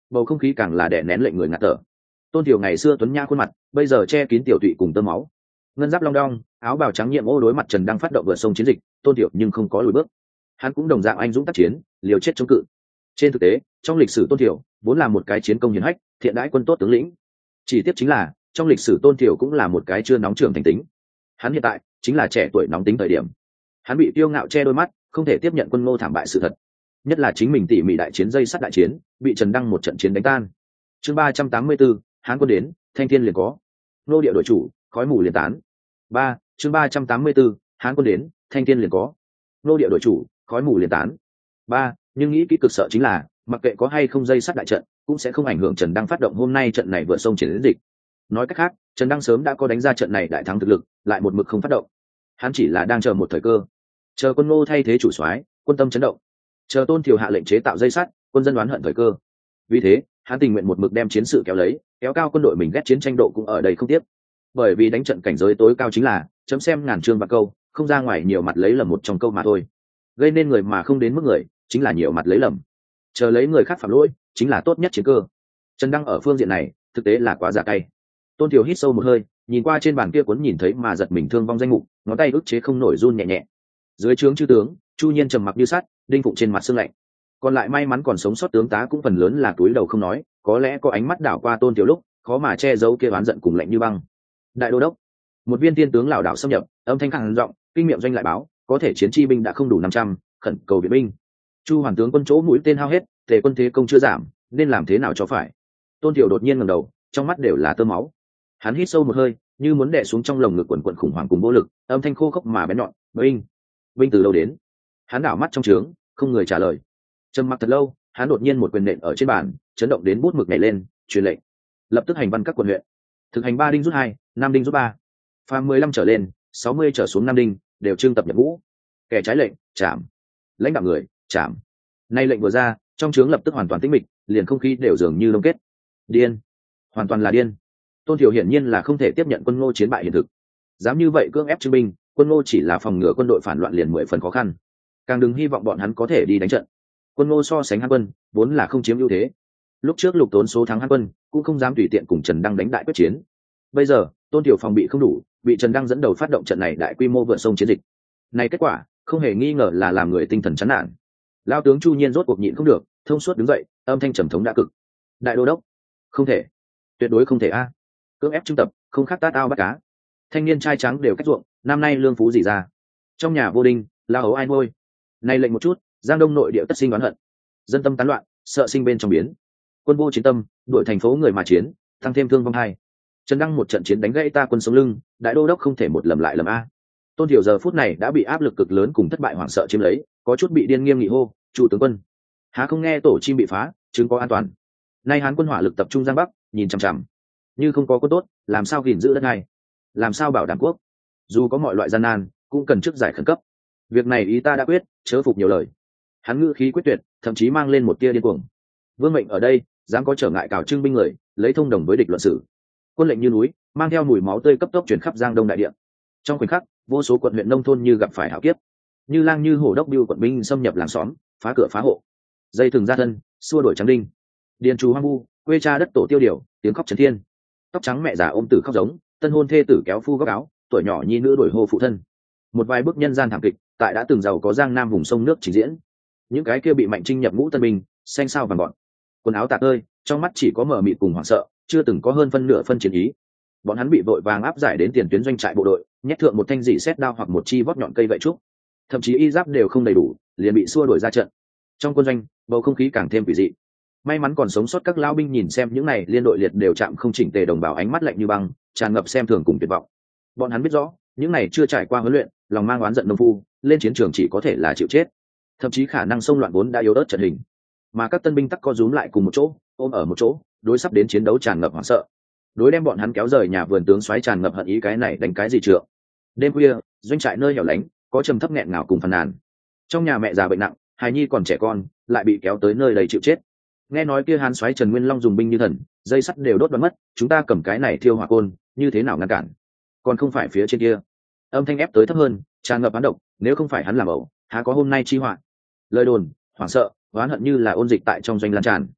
bầu không khí càng là đè nén lệnh người ngạt thở. Tôn Thiểu ngày xưa tuấn nhã khuôn mặt bây giờ che kín tiểu tụy cùng tơ máu, ngân giáp long đong, áo bào trắng nhiệm ô đối mặt Trần Đăng phát động vượt sông chiến dịch. Tôn Thiểu nhưng không có lùi bước, hắn cũng đồng dạng anh dũng tác chiến, liều chết chống cự. Trên thực tế, trong lịch sử Tôn Thiểu vốn là một cái chiến công hiển hách, thiện đãi quân tốt tướng lĩnh. Chỉ tiếp chính là trong lịch sử Tôn Thiểu cũng là một cái chưa nóng trưởng thành tính. Hắn hiện tại chính là trẻ tuổi nóng tính thời điểm. Hắn bị kiêu ngạo che đôi mắt, không thể tiếp nhận quân Ngô thảm bại sự thật, nhất là chính mình tỉ mỉ đại chiến dây sắt đại chiến bị Trần Đăng một trận chiến đánh tan. Chương ba trăm tám mươi tư, Hán quân đến, thanh thiên liền có. Nô địa đội chủ, khói mù liền tán. Ba, chương ba trăm tám mươi tư, Hán quân đến, thanh thiên liền có. Nô địa đội chủ, khói mù liền tán. Ba, nhưng nghĩ kỹ cực sợ chính là, mặc kệ có hay không dây sắt đại trận, cũng sẽ không ảnh hưởng Trần Đăng phát động hôm nay trận này vượt sông chiến dịch. Nói cách khác, Trần Đăng sớm đã có đánh ra trận này đại thắng thực lực, lại một mực không phát động. Hắn chỉ là đang chờ một thời cơ, chờ quân Ngô thay thế chủ soái, quân tâm chấn động, chờ Tôn Thiểu hạ lệnh chế tạo dây sắt, quân dân đoán hận thời cơ. Vì thế, hắn tình nguyện một mực đem chiến sự kéo lấy, kéo cao quân đội mình ghét chiến tranh độ cũng ở đây không tiếp. Bởi vì đánh trận cảnh giới tối cao chính là chấm xem ngàn chương và câu, không ra ngoài nhiều mặt lấy lầm một trong câu mà thôi. Gây nên người mà không đến mức người, chính là nhiều mặt lấy lầm. Chờ lấy người khác phạm lỗi, chính là tốt nhất chiến cơ. Trần Đăng ở phương diện này, thực tế là quá giả cay. Tôn Thiểu hít sâu một hơi, nhìn qua trên bàn kia cuốn nhìn thấy mà giật mình thương vong danh mục, ngón tay ức chế không nổi run nhẹ nhẹ. Dưới trướng chư tướng, Chu Nhiên trầm mặc như sắt, đinh phụng trên mặt sương lạnh. Còn lại may mắn còn sống sót tướng tá cũng phần lớn là túi đầu không nói, có lẽ có ánh mắt đảo qua Tôn Thiểu lúc, khó mà che giấu kia oán giận cùng lạnh như băng. Đại đô đốc, một viên tiên tướng lảo đảo xâm nhập, âm thanh khàn giọng, kinh miệng doanh lại báo, có thể chiến chi binh đã không đủ năm trăm, khẩn cầu viện binh. Chu hoàn tướng quân chỗ mũi tên hao hết, thể quân thế công chưa giảm, nên làm thế nào cho phải? Tôn Thiểu đột nhiên ngẩng đầu, trong mắt đều là tơ máu. Hắn hít sâu một hơi, như muốn đè xuống trong lồng ngực quần quần khủng hoảng cùng vô lực, âm thanh khô khốc mà bén nhọn, "Binh, binh từ đâu đến?" Hắn đảo mắt trong trướng, không người trả lời. Trầm mặc thật lâu, hắn đột nhiên một quyền nện ở trên bàn, chấn động đến bút mực nhảy lên, truyền lệnh, lập tức hành văn các quận huyện, thực hành ba đinh rút hai, năm đinh rút ba, phàm mười lăm trở lên, sáu mươi trở xuống năm đinh, đều trương tập nhập ngũ. Kẻ trái lệnh, chạm. Lãnh đạo người, chạm. Nay lệnh vừa ra, trong trướng lập tức hoàn toàn tĩnh mịch, liền không khí đều dường như đông kết. Điên, hoàn toàn là điên. Tôn Thiểu hiển nhiên là không thể tiếp nhận quân Ngô chiến bại hiện thực. Dám như vậy cưỡng ép trưng binh, quân Ngô chỉ là phòng ngừa quân đội phản loạn liền mười phần khó khăn. Càng đừng hy vọng bọn hắn có thể đi đánh trận. Quân Ngô so sánh Hán quân, vốn là không chiếm ưu thế. Lúc trước Lục Tốn số thắng Hán quân, cũng không dám tùy tiện cùng Trần Đăng đánh đại quyết chiến. Bây giờ, Tôn Thiểu phòng bị không đủ, bị Trần Đăng dẫn đầu phát động trận này đại quy mô vượt sông chiến dịch. Này kết quả, không hề nghi ngờ là làm người tinh thần chán nản. Lao tướng Chu Nhiên rốt cuộc nhịn không được, thông suốt đứng dậy, âm thanh trầm thống đã cực. Đại đô đốc, không thể, tuyệt đối không thể a. Cưỡng ép trưng tập, không khác tát ao bắt cá. Thanh niên trai trắng đều cách ruộng, năm nay lương phú gì ra. Trong nhà vô đinh, la hấu ai ngôi. Nay lệnh một chút, Giang Đông nội địa tất sinh đoán hận. Dân tâm tán loạn, sợ sinh bên trong biến. Quân vô chiến tâm, đuổi thành phố người mà chiến, tăng thêm thương vong hai. Trần Đăng một trận chiến đánh gãy ta quân sống lưng, đại đô đốc không thể một lầm lại lầm a. Tôn Thiểu giờ phút này đã bị áp lực cực lớn cùng thất bại hoảng sợ chiếm lấy, có chút bị điên nghiêm nghị hô, "Chủ tướng quân, há không nghe tổ chim bị phá, chứng có an toàn. Nay Hán quân hỏa lực tập trung giang bắc, nhìn chằm chằm, như không có quân tốt, làm sao gìn giữ đất này, làm sao bảo đảm quốc? Dù có mọi loại gian nan, cũng cần trước giải khẩn cấp. Việc này ý ta đã quyết, chớ phục nhiều lời." Hắn ngữ khí quyết tuyệt, thậm chí mang lên một tia điên cuồng. Vương mệnh ở đây, dám có trở ngại cào trưng binh người, lấy thông đồng với địch luận sử. Quân lệnh như núi, mang theo mùi máu tươi cấp tốc truyền khắp Giang Đông đại địa. Trong khoảnh khắc, vô số quận huyện nông thôn như gặp phải hạo kiếp, như lang như hổ đốc biêu quận binh xâm nhập làng xóm, phá cửa phá hộ, dây thừng ra thân, xua đuổi trắng đinh. Điền trù hoang vu, quê cha đất tổ tiêu điều, tiếng khóc trấn thiên. Tóc trắng mẹ già ôm tử khóc giống, tân hôn thê tử kéo phu góc áo, tuổi nhỏ nhi nữ đuổi hô phụ thân. Một vài bước nhân gian thảm kịch, tại đã từng giàu có Giang Nam vùng sông nước trình diễn. Những cái kia bị Mạnh Trinh nhập ngũ tân binh, xanh sao vàng gọn, quần áo tạc ơi, trong mắt chỉ có mờ mịt cùng hoảng sợ, chưa từng có hơn phân nửa phân chiến ý. Bọn hắn bị vội vàng áp giải đến tiền tuyến doanh trại bộ đội, nhét thượng một thanh dỉ xét đao hoặc một chi vót nhọn cây gậy trúc, thậm chí y giáp đều không đầy đủ, liền bị xua đuổi ra trận. Trong quân doanh, bầu không khí càng thêm quỷ dị. May mắn còn sống sót các lão binh nhìn xem những này liên đội liệt đều chạm không chỉnh tề đồng bào, ánh mắt lạnh như băng, tràn ngập xem thường cùng tuyệt vọng. Bọn hắn biết rõ, những này chưa trải qua huấn luyện, lòng mang oán giận nông phu, lên chiến trường chỉ có thể là chịu chết, thậm chí khả năng xông loạn vốn đã yếu ớt trận hình. Mà các tân binh tắc co rúm lại cùng một chỗ, ôm ở một chỗ, đối sắp đến chiến đấu tràn ngập hoảng sợ. Đối đem bọn hắn kéo rời nhà vườn tướng xoáy tràn ngập hận ý, cái này đánh cái gì trượng. Đêm khuya, doanh trại nơi hẻo lánh, có trầm thấp nghẹn ngào cùng phàn nàn. Trong nhà mẹ già bệnh nặng, hài nhi còn trẻ con, lại bị kéo tới nơi đầy chịu chết. Nghe nói kia Hán soái Trần Nguyên Long dùng binh như thần, dây sắt đều đốt bắn mất, chúng ta cầm cái này thiêu hỏa côn, như thế nào ngăn cản? Còn không phải phía trên kia. Âm thanh ép tới thấp hơn, tràn ngập oán độc, nếu không phải hắn làm ẩu, há có hôm nay chi họa. Lời đồn, hoảng sợ, oán hận như là ôn dịch tại trong doanh lan tràn.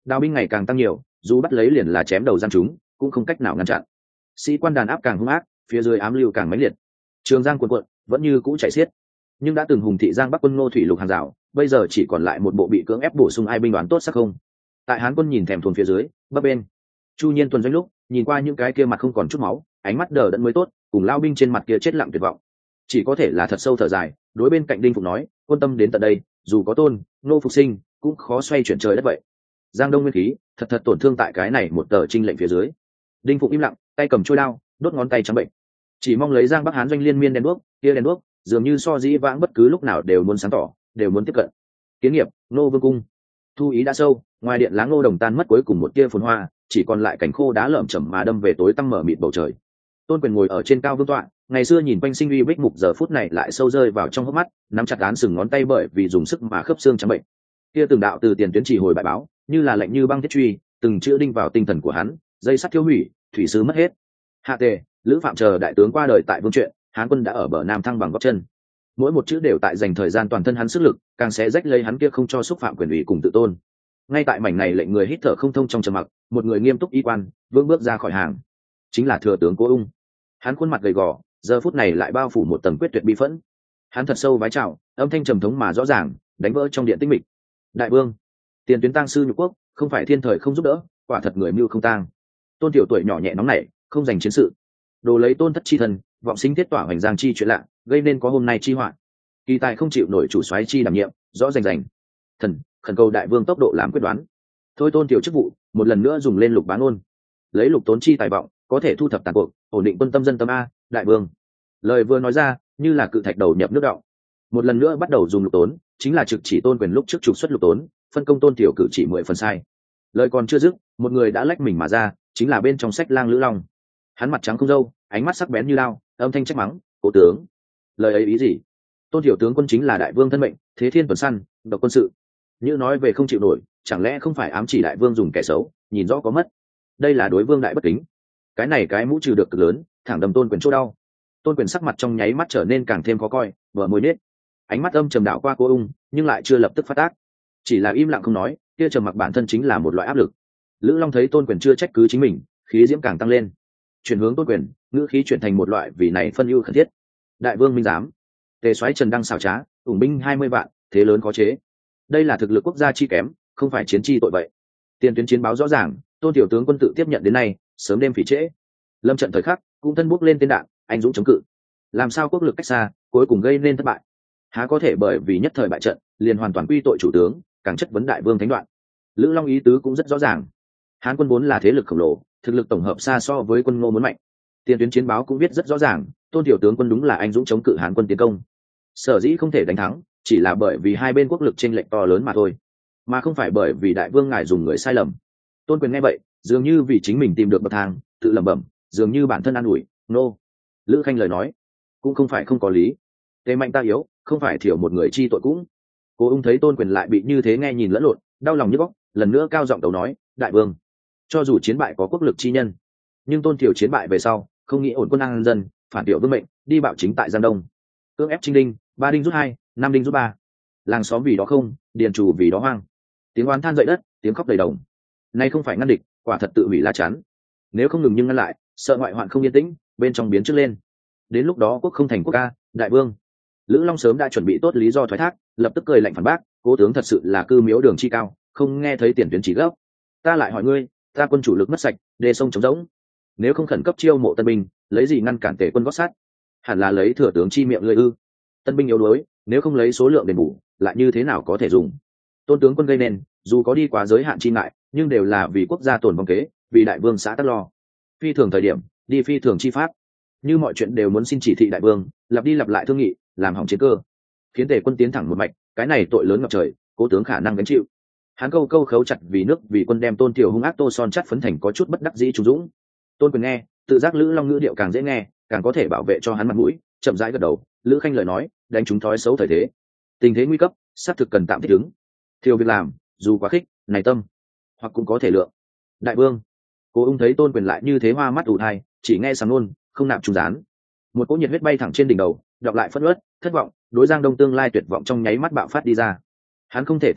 Đao binh ngày càng tăng nhiều, dù bắt lấy liền là chém đầu gian chúng, cũng không cách nào ngăn chặn. Sĩ quan đàn áp càng hung ác, phía dưới ám lưu càng mãnh liệt. Trường Giang cuộn cuộn, vẫn như cũ chảy xiết. Nhưng đã từng hùng thị Giang Bắc quân Ngô thủy lục hàng rào, bây giờ chỉ còn lại một bộ bị cưỡng ép bổ sung ai binh đoán tốt sắc không. Tại Hán quân nhìn thèm thuồng phía dưới, bấp bên. Chu Nhiên tuần doanh lúc, nhìn qua những cái kia mặt không còn chút máu, ánh mắt đờ đẫn mới tốt, cùng lao binh trên mặt kia chết lặng tuyệt vọng. Chỉ có thể là thật sâu thở dài, đối bên cạnh Đinh Phục nói, quân tâm đến tận đây, dù có tôn, nô phục sinh, cũng khó xoay chuyển trời đất vậy. Giang Đông nguyên khí, thật thật tổn thương tại cái này một tờ trinh lệnh phía dưới. Đinh Phục im lặng, tay cầm trôi đao, đốt ngón tay trắng bệnh. Chỉ mong lấy Giang Bắc Hán doanh liên miên đen đuốc, kia đen đuốc, dường như so dĩ vãng bất cứ lúc nào đều muốn sáng tỏ, đều muốn tiếp cận. Kiến nghiệp, nô vương cung. Thu ý đã sâu, ngoài điện láng ngô đồng tan mất cuối cùng một tia phồn hoa, chỉ còn lại cảnh khô đá lởm chởm mà đâm về tối tăm mở mịt bầu trời. Tôn Quyền ngồi ở trên cao vương tọa, ngày xưa nhìn quanh sinh uy bích mục giờ phút này lại sâu rơi vào trong hốc mắt, nắm chặt án sừng ngón tay bởi vì dùng sức mà khớp xương trắng bệnh. Kia từng đạo từ tiền tuyến chỉ hồi bại báo, như là lệnh như băng thiết truy, từng chữ đinh vào tinh thần của hắn, dây sắt thiếu hủy, thủy sứ mất hết. Hạ Tề, Lữ Phạm chờ đại tướng qua đời tại vương truyện, Hán quân đã ở bờ nam thăng bằng gót chân. Mỗi một chữ đều tại dành thời gian toàn thân hắn sức lực, càng sẽ rách lấy hắn kia không cho xúc phạm quyền ủy cùng tự tôn. Ngay tại mảnh này lệnh người hít thở không thông trong trầm mặc, một người nghiêm túc y quan vững bước ra khỏi hàng, chính là thừa tướng Cố Ung. Hắn khuôn mặt gầy gò, giờ phút này lại bao phủ một tầng quyết tuyệt bi phẫn. Hắn thật sâu vái chào, âm thanh trầm thống mà rõ ràng, đánh vỡ trong điện tĩnh mịch. Đại vương, tiền tuyến tang sư nhục quốc, không phải thiên thời không giúp đỡ, quả thật người mưu không tang. Tôn tiểu tuổi nhỏ nhẹ nóng nảy, không giành chiến sự, đồ lấy tôn thất chi thần, vọng sinh thiết tỏa hoành giang chi chuyện lạ, gây nên có hôm nay chi họa. Kỳ tài không chịu nổi chủ soái chi đảm nhiệm, rõ rành rành. Thần khẩn cầu đại vương tốc độ làm quyết đoán. Thôi tôn tiểu chức vụ, một lần nữa dùng lên lục bán ôn, lấy lục tốn chi tài vọng, có thể thu thập tàn cuộc, ổn định quân tâm dân tâm a. Đại vương, lời vừa nói ra, như là cự thạch đầu nhập nước đọng. Một lần nữa bắt đầu dùng lục tốn, chính là trực chỉ Tôn Quyền lúc trước trục xuất lục tốn, phân công tôn tiểu cử chỉ mười phần sai. Lời còn chưa dứt, một người đã lách mình mà ra, chính là bên trong sách lang Lữ Long. Hắn mặt trắng không râu, ánh mắt sắc bén như lao, âm thanh trách mắng, cố tướng, lời ấy ý gì? Tôn tiểu tướng quân chính là đại vương thân mệnh, thế thiên tuần săn, độc quân sự, như nói về không chịu nổi, chẳng lẽ không phải ám chỉ đại vương dùng kẻ xấu, nhìn rõ có mất. Đây là đối vương đại bất kính. Cái này cái mũ trừ được cực lớn, thẳng đâm Tôn Quyền chỗ đau. Tôn Quyền sắc mặt trong nháy mắt trở nên càng thêm khó coi, vở môi nết, ánh mắt âm trầm đạo qua Cố Ung, nhưng lại chưa lập tức phát tác, chỉ là im lặng không nói. Kia trầm mặc bản thân chính là một loại áp lực. Lữ Long thấy Tôn Quyền chưa trách cứ chính mình, khí diễm càng tăng lên, chuyển hướng Tôn Quyền, ngữ khí chuyển thành một loại vì này phân ưu khẩn thiết. Đại vương minh giám, Tề soái Trần Đăng xảo trá, ủng binh hai mươi vạn, thế lớn khó chế. Đây là thực lực quốc gia chi kém, không phải chiến chi tội vậy. Tiền tuyến chiến báo rõ ràng, Tôn tiểu tướng quân tự tiếp nhận đến nay, sớm đêm phỉ trễ. Lâm trận thời khắc, cũng thân bút lên tên đạn, anh dũng chống cự. Làm sao quốc lực cách xa, cuối cùng gây nên thất bại? Há có thể bởi vì nhất thời bại trận, liền hoàn toàn quy tội chủ tướng, càng chất vấn đại vương thánh đoạn. Lữ Long ý tứ cũng rất rõ ràng. Hán quân vốn là thế lực khổng lồ, thực lực tổng hợp xa so với quân Ngô muốn mạnh. Tiền tuyến chiến báo cũng viết rất rõ ràng, Tôn tiểu tướng quân đúng là anh dũng chống cự Hán quân tiến công. Sở dĩ không thể đánh thắng, chỉ là bởi vì hai bên quốc lực chênh lệch to lớn mà thôi, mà không phải bởi vì đại vương ngài dùng người sai lầm. Tôn Quyền nghe vậy, dường như vì chính mình tìm được bậc thang, tự lẩm bẩm, dường như bản thân an ủi, nô. Lữ Khanh lời nói, cũng không phải không có lý. Tề mạnh ta yếu, không phải thiểu một người chi tội cũng. Cố Ung thấy Tôn Quyền lại bị như thế nghe nhìn lẫn lộn, đau lòng như bóc, lần nữa cao giọng tấu nói, đại vương, cho dù chiến bại có quốc lực chi nhân, nhưng Tôn Thiểu chiến bại về sau, không nghĩ ổn quân an dân, phản tiểu vương mệnh, đi bạo chính tại Giang Đông, cưỡng ép Trinh Đinh, ba đinh rút hai, năm đinh rút ba, làng xóm vì đó không, điền chủ vì đó hoang. Tiếng oán than dậy đất, tiếng khóc đầy đồng. Nay không phải ngăn địch, quả thật tự hủy la chắn. Nếu không ngừng nhưng ngăn lại, sợ ngoại hoạn không yên tĩnh, bên trong biến trước lên. Đến lúc đó quốc không thành quốc ca, đại vương. Lữ Long sớm đã chuẩn bị tốt lý do thoái thác, lập tức cười lạnh phản bác, cố tướng thật sự là cư miếu đường chi cao, không nghe thấy tiền tuyến chỉ gấp. Ta lại hỏi ngươi, ta quân chủ lực mất sạch, đê sông trống rỗng, nếu không khẩn cấp chiêu mộ tân binh, lấy gì ngăn cản Tề quân gót sát? Hẳn là lấy thừa tướng chi miệng lưỡi ư? Tân binh yếu đuối, nếu không lấy số lượng đền bù, lại như thế nào có thể dùng? Tôn tướng quân gây nên, dù có đi quá giới hạn chi ngại, nhưng đều là vì quốc gia tồn vong kế, vì đại vương xã tắc lo. Phi thường thời điểm, đi phi thường chi pháp, như mọi chuyện đều muốn xin chỉ thị đại vương, lặp đi lặp lại thương nghị, làm hỏng chiến cơ, khiến Tề quân tiến thẳng một mạch, cái này tội lớn ngập trời, cố tướng khả năng gánh chịu. Hắn câu câu khấu chặt vì nước vì quân đem Tôn Thiểu hung ác tô son chắt phấn thành có chút bất đắc dĩ trung dũng. Tôn Quyền nghe, tự giác Lữ Long ngữ điệu càng dễ nghe, càng có thể bảo vệ cho hắn mặt mũi, chậm rãi gật đầu. Lữ Khanh lời nói, đánh chúng thói xấu thời thế, tình thế nguy cấp, xác thực cần tạm thích ứng. Thiều việc làm, dù quá khích, này tâm, hoặc cũng có thể lượng. Đại vương, Cố Ung thấy Tôn Quyền lại như thế hoa mắt ủ thai, chỉ nghe sảng luôn, không nạp trung gián. Một cỗ nhiệt huyết bay thẳng trên đỉnh đầu, đọc lại phất uất, thất vọng, đối Giang Đông tương lai tuyệt vọng trong nháy mắt bạo phát đi ra. Hắn không thể tin được,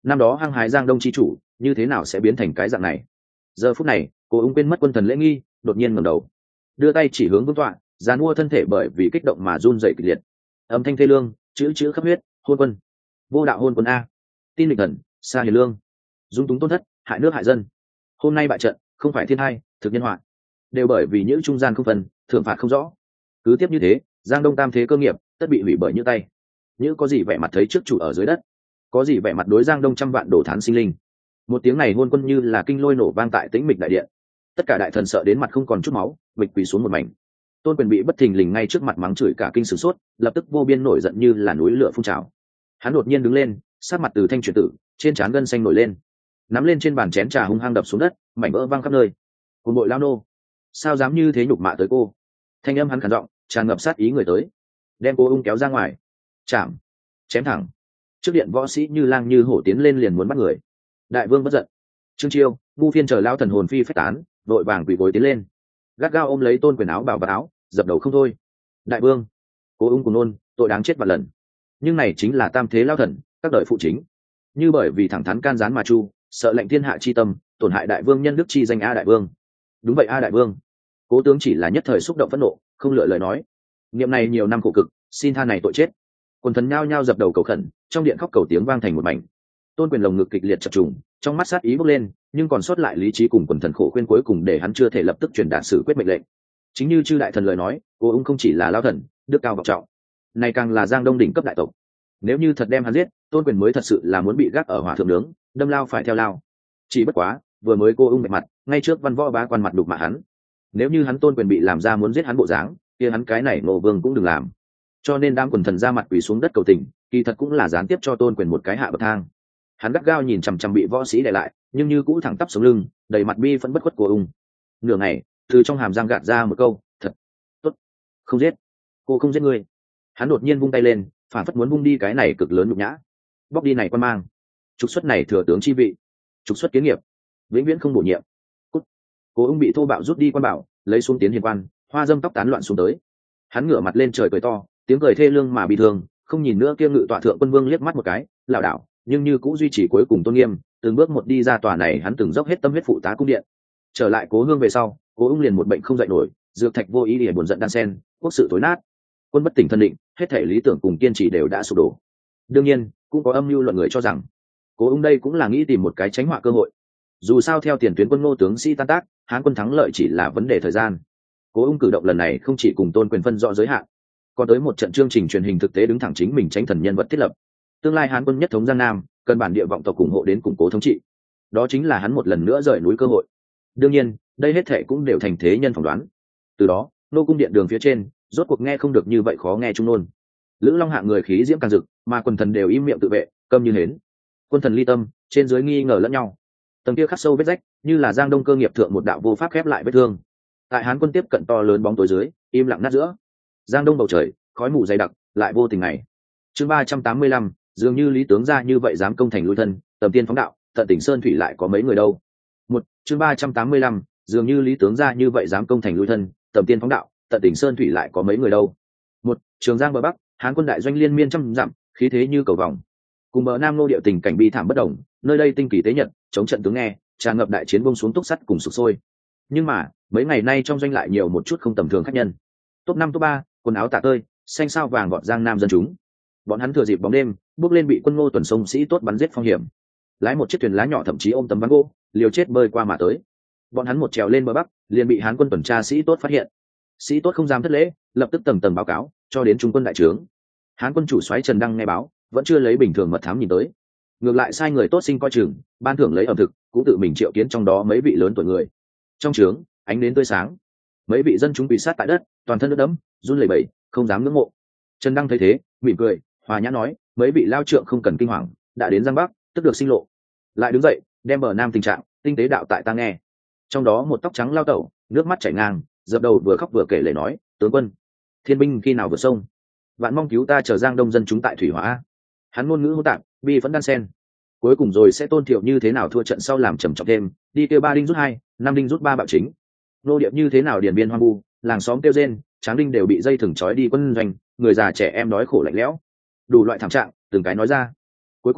năm đó hăng hái giang đông chi chủ như thế nào sẽ biến thành cái dạng này? Giờ phút này cô ung quên mất quân thần lễ nghi, đột nhiên ngẩng đầu, đưa tay chỉ hướng vương tọa, giàn mua thân thể bởi vì kích động mà run dậy kịch liệt. Âm thanh thê lương, chữ chữ khắp huyết. Hôn quân, vô đạo hôn quân a, tin địch thần, xa hiền lương, dung túng tôn thất, hại nước hại dân. Hôm nay bại trận không phải thiên hai, thực nhân họa, đều bởi vì những trung gian không phân, thưởng phạt không rõ. Cứ tiếp như thế, giang đông tam thế cơ nghiệp tất bị hủy bởi những tay. Như có gì vẻ mặt thấy trước chủ ở dưới đất, có gì vẻ mặt đối giang đông trăm vạn đổ thán sinh linh. Một tiếng này hôn quân như là kinh lôi nổ vang tại tĩnh mịch đại điện, tất cả đại thần sợ đến mặt không còn chút máu, bịch quỳ xuống một mảnh. Tôn Quyền bị bất thình lình ngay trước mặt mắng chửi cả kinh sửng sốt, lập tức vô biên nổi giận như là núi lửa phun trào. Hắn đột nhiên đứng lên, sát mặt từ thanh chuyển tử, trên trán gân xanh nổi lên, nắm lên trên bàn chén trà hung hăng đập xuống đất, mảnh vỡ văng khắp nơi. Cùng bội lao nô, sao dám như thế nhục mạ tới cô? Thanh âm hắn khàn giọng, tràn ngập sát ý người tới, đem cô ung kéo ra ngoài, chạm, chém thẳng. Trước điện võ sĩ như lang như hổ tiến lên liền muốn bắt người. Đại vương bất giận, Trương Chiêu, Vu Phiên chờ lao thần hồn phi phách tán, đội vàng quỳ gối tiến lên, gắt gao ôm lấy Tôn Quyền áo bào và áo, dập đầu không thôi. Đại vương, cố ung cùng nôn, tội đáng chết vạn lần. Nhưng này chính là tam thế lao thần, các đời phụ chính, như bởi vì thẳng thắn can gián mà chu, sợ lệnh thiên hạ chi tâm, tổn hại đại vương nhân đức chi danh a đại vương. Đúng vậy a đại vương. Cố tướng chỉ là nhất thời xúc động phẫn nộ, không lựa lời nói. Niệm này nhiều năm khổ cực, xin tha này tội chết. Quần thần nhao nhao dập đầu cầu khẩn, trong điện khóc cầu tiếng vang thành một mảnh. Tôn Quyền lồng ngực kịch liệt chập trùng, trong mắt sát ý bốc lên, nhưng còn sót lại lý trí cùng quần thần khổ khuyên cuối cùng để hắn chưa thể lập tức truyền đạt xử quyết mệnh lệnh. Chính như chư đại thần lời nói, cô ung không chỉ là lao thần, đức cao vọng trọng, này càng là giang đông đỉnh cấp đại tộc. Nếu như thật đem hắn giết, Tôn Quyền mới thật sự là muốn bị gác ở hỏa thượng nướng, đâm lao phải theo lao. Chỉ bất quá, vừa mới cô ung bạch mặt, ngay trước văn võ bá quan mặt đục mạ hắn. Nếu như hắn Tôn Quyền bị làm ra muốn giết hắn bộ dáng, kia hắn cái này Ngô Vương cũng đừng làm. Cho nên đám quần thần ra mặt quỳ xuống đất cầu tình, kỳ thật cũng là gián tiếp cho Tôn Quyền một cái hạ bậc thang. Hắn gắt gao nhìn chằm chằm bị võ sĩ đè lại, nhưng như cũ thẳng tắp sống lưng, đầy mặt bi phẫn bất khuất của ung. Nửa ngày, từ trong hàm răng gạt ra một câu, thật tốt, không giết, cô không giết ngươi. Hắn đột nhiên vung tay lên, phản phất muốn vung đi cái này cực lớn nhục nhã, bóc đi này quan mang, trục xuất này thừa tướng chi vị, trục xuất kiến nghiệp, vĩnh viễn không bổ nhiệm. Cút. Cô ung bị thô bạo rút đi quan bảo, lấy xuống tiến hiền quan, hoa dâm tóc tán loạn xuống tới. Hắn ngửa mặt lên trời cười to, tiếng cười thê lương mà bị thương, không nhìn nữa kia ngự tọa thượng quân vương liếc mắt một cái, lảo đảo, nhưng như cũng duy trì cuối cùng tôn nghiêm, từng bước một đi ra tòa này hắn từng dốc hết tâm huyết phụ tá cung điện. Trở lại cố hương về sau, cố ung liền một bệnh không dậy nổi, dược thạch vô ý để buồn giận đan sen, quốc sự tối nát, quân bất tỉnh thân định, hết thể lý tưởng cùng kiên trì đều đã sụp đổ. Đương nhiên cũng có âm mưu luận người cho rằng cố ung đây cũng là nghĩ tìm một cái tránh họa cơ hội. Dù sao theo tiền tuyến quân Ngô tướng sĩ tan tác, Hán quân thắng lợi chỉ là vấn đề thời gian. Cố ung cử động lần này không chỉ cùng Tôn Quyền phân rõ giới hạn, còn tới một trận chương trình truyền hình thực tế đứng thẳng chính mình tranh thần nhân vật thiết lập. Tương lai Hán quân nhất thống Giang Nam, cần bản địa vọng tộc ủng hộ đến củng cố thống trị, đó chính là hắn một lần nữa rời núi cơ hội. Đương nhiên đây hết thệ cũng đều thành thế nhân phỏng đoán. Từ đó nô cung điện đường phía trên rốt cuộc nghe không được như vậy khó nghe trung nôn. Lữ Long hạng người khí diễm càng rực, mà quần thần đều im miệng tự vệ, câm như hến. Quân thần ly tâm, trên dưới nghi ngờ lẫn nhau. Tầng kia khắc sâu vết rách, như là giang đông cơ nghiệp thượng một đạo vô pháp khép lại vết thương. Tại Hán quân tiếp cận to lớn bóng tối dưới, im lặng nát giữa. Giang đông bầu trời, khói mù dày đặc, lại vô tình ngày. Chương ba trăm tám mươi lăm, dường như lý tướng ra như vậy dám công thành lui thân, tầm tiên phóng đạo, tận tỉnh sơn thủy lại có mấy người đâu. Một, chương ba trăm tám mươi lăm, dường như lý tướng ra như vậy dám công thành lui thân, tầm tiên phóng đạo, tận tỉnh sơn thủy lại có mấy người đâu. Một, Trường Giang bờ bắc, Hán quân đại doanh liên miên trăm dặm, khí thế như cầu vòng. Cùng bờ nam nô địa tình cảnh bi thảm bất đồng, nơi đây tinh kỳ tế nhật, chống trận tướng nghe, tràn ngập đại chiến bông xuống túc sắt cùng sụp sôi. Nhưng mà mấy ngày nay trong doanh lại nhiều một chút không tầm thường khách nhân. Top năm top ba, quần áo tả tơi, xanh sao vàng gọt giang nam dân chúng. Bọn hắn thừa dịp bóng đêm bước lên bị quân Ngô tuần sông sĩ tốt bắn giết phong hiểm, lái một chiếc thuyền lá nhỏ thậm chí ôm tấm ván gỗ liều chết bơi qua mà tới. Bọn hắn một trèo lên bờ bắc liền bị Hán quân tuần tra sĩ tốt phát hiện. Sĩ tốt không dám thất lễ, lập tức tầng tầng báo cáo cho đến trung quân đại trướng. Hán quân chủ soái Trần Đăng nghe báo, vẫn chưa lấy bình thường mật thám nhìn tới, ngược lại sai người tốt sinh coi chừng, ban thưởng lấy ẩm thực, cũng tự mình triệu kiến trong đó mấy vị lớn tuổi người. Trong trướng ánh đến tươi sáng, mấy vị dân chúng bị sát tại đất, toàn thân nước đẫm, run lẩy bẩy, không dám ngưỡng mộ. Trần Đăng thấy thế mỉm cười, hòa nhã nói, mấy vị lao trượng không cần kinh hoàng, đã đến Giang Bắc tức được sinh lộ. Lại đứng dậy đem bờ nam tình trạng tinh tế đạo tại ta nghe. Trong đó một tóc trắng lao tẩu, nước mắt chảy ngang, dập đầu vừa khóc vừa kể lể nói, tướng quân, thiên binh khi nào vượt sông, vạn mong cứu ta chờ Giang Đông dân chúng tại thủy hỏa. Hắn ngôn ngữ hỗn tạp, bi vẫn đan sen, cuối cùng rồi sẽ tôn thiệu như thế nào thua trận sau làm trầm trọng thêm, đi kêu ba đinh rút hai, năm đinh rút ba bạo chính, nô điệp như thế nào điền biên hoang vu, làng xóm kêu rên, tráng đinh đều bị dây thừng trói đi quân doanh, người già trẻ em đói khổ lạnh lẽo, đủ loại thảm trạng từng cái nói ra. Cuối cùng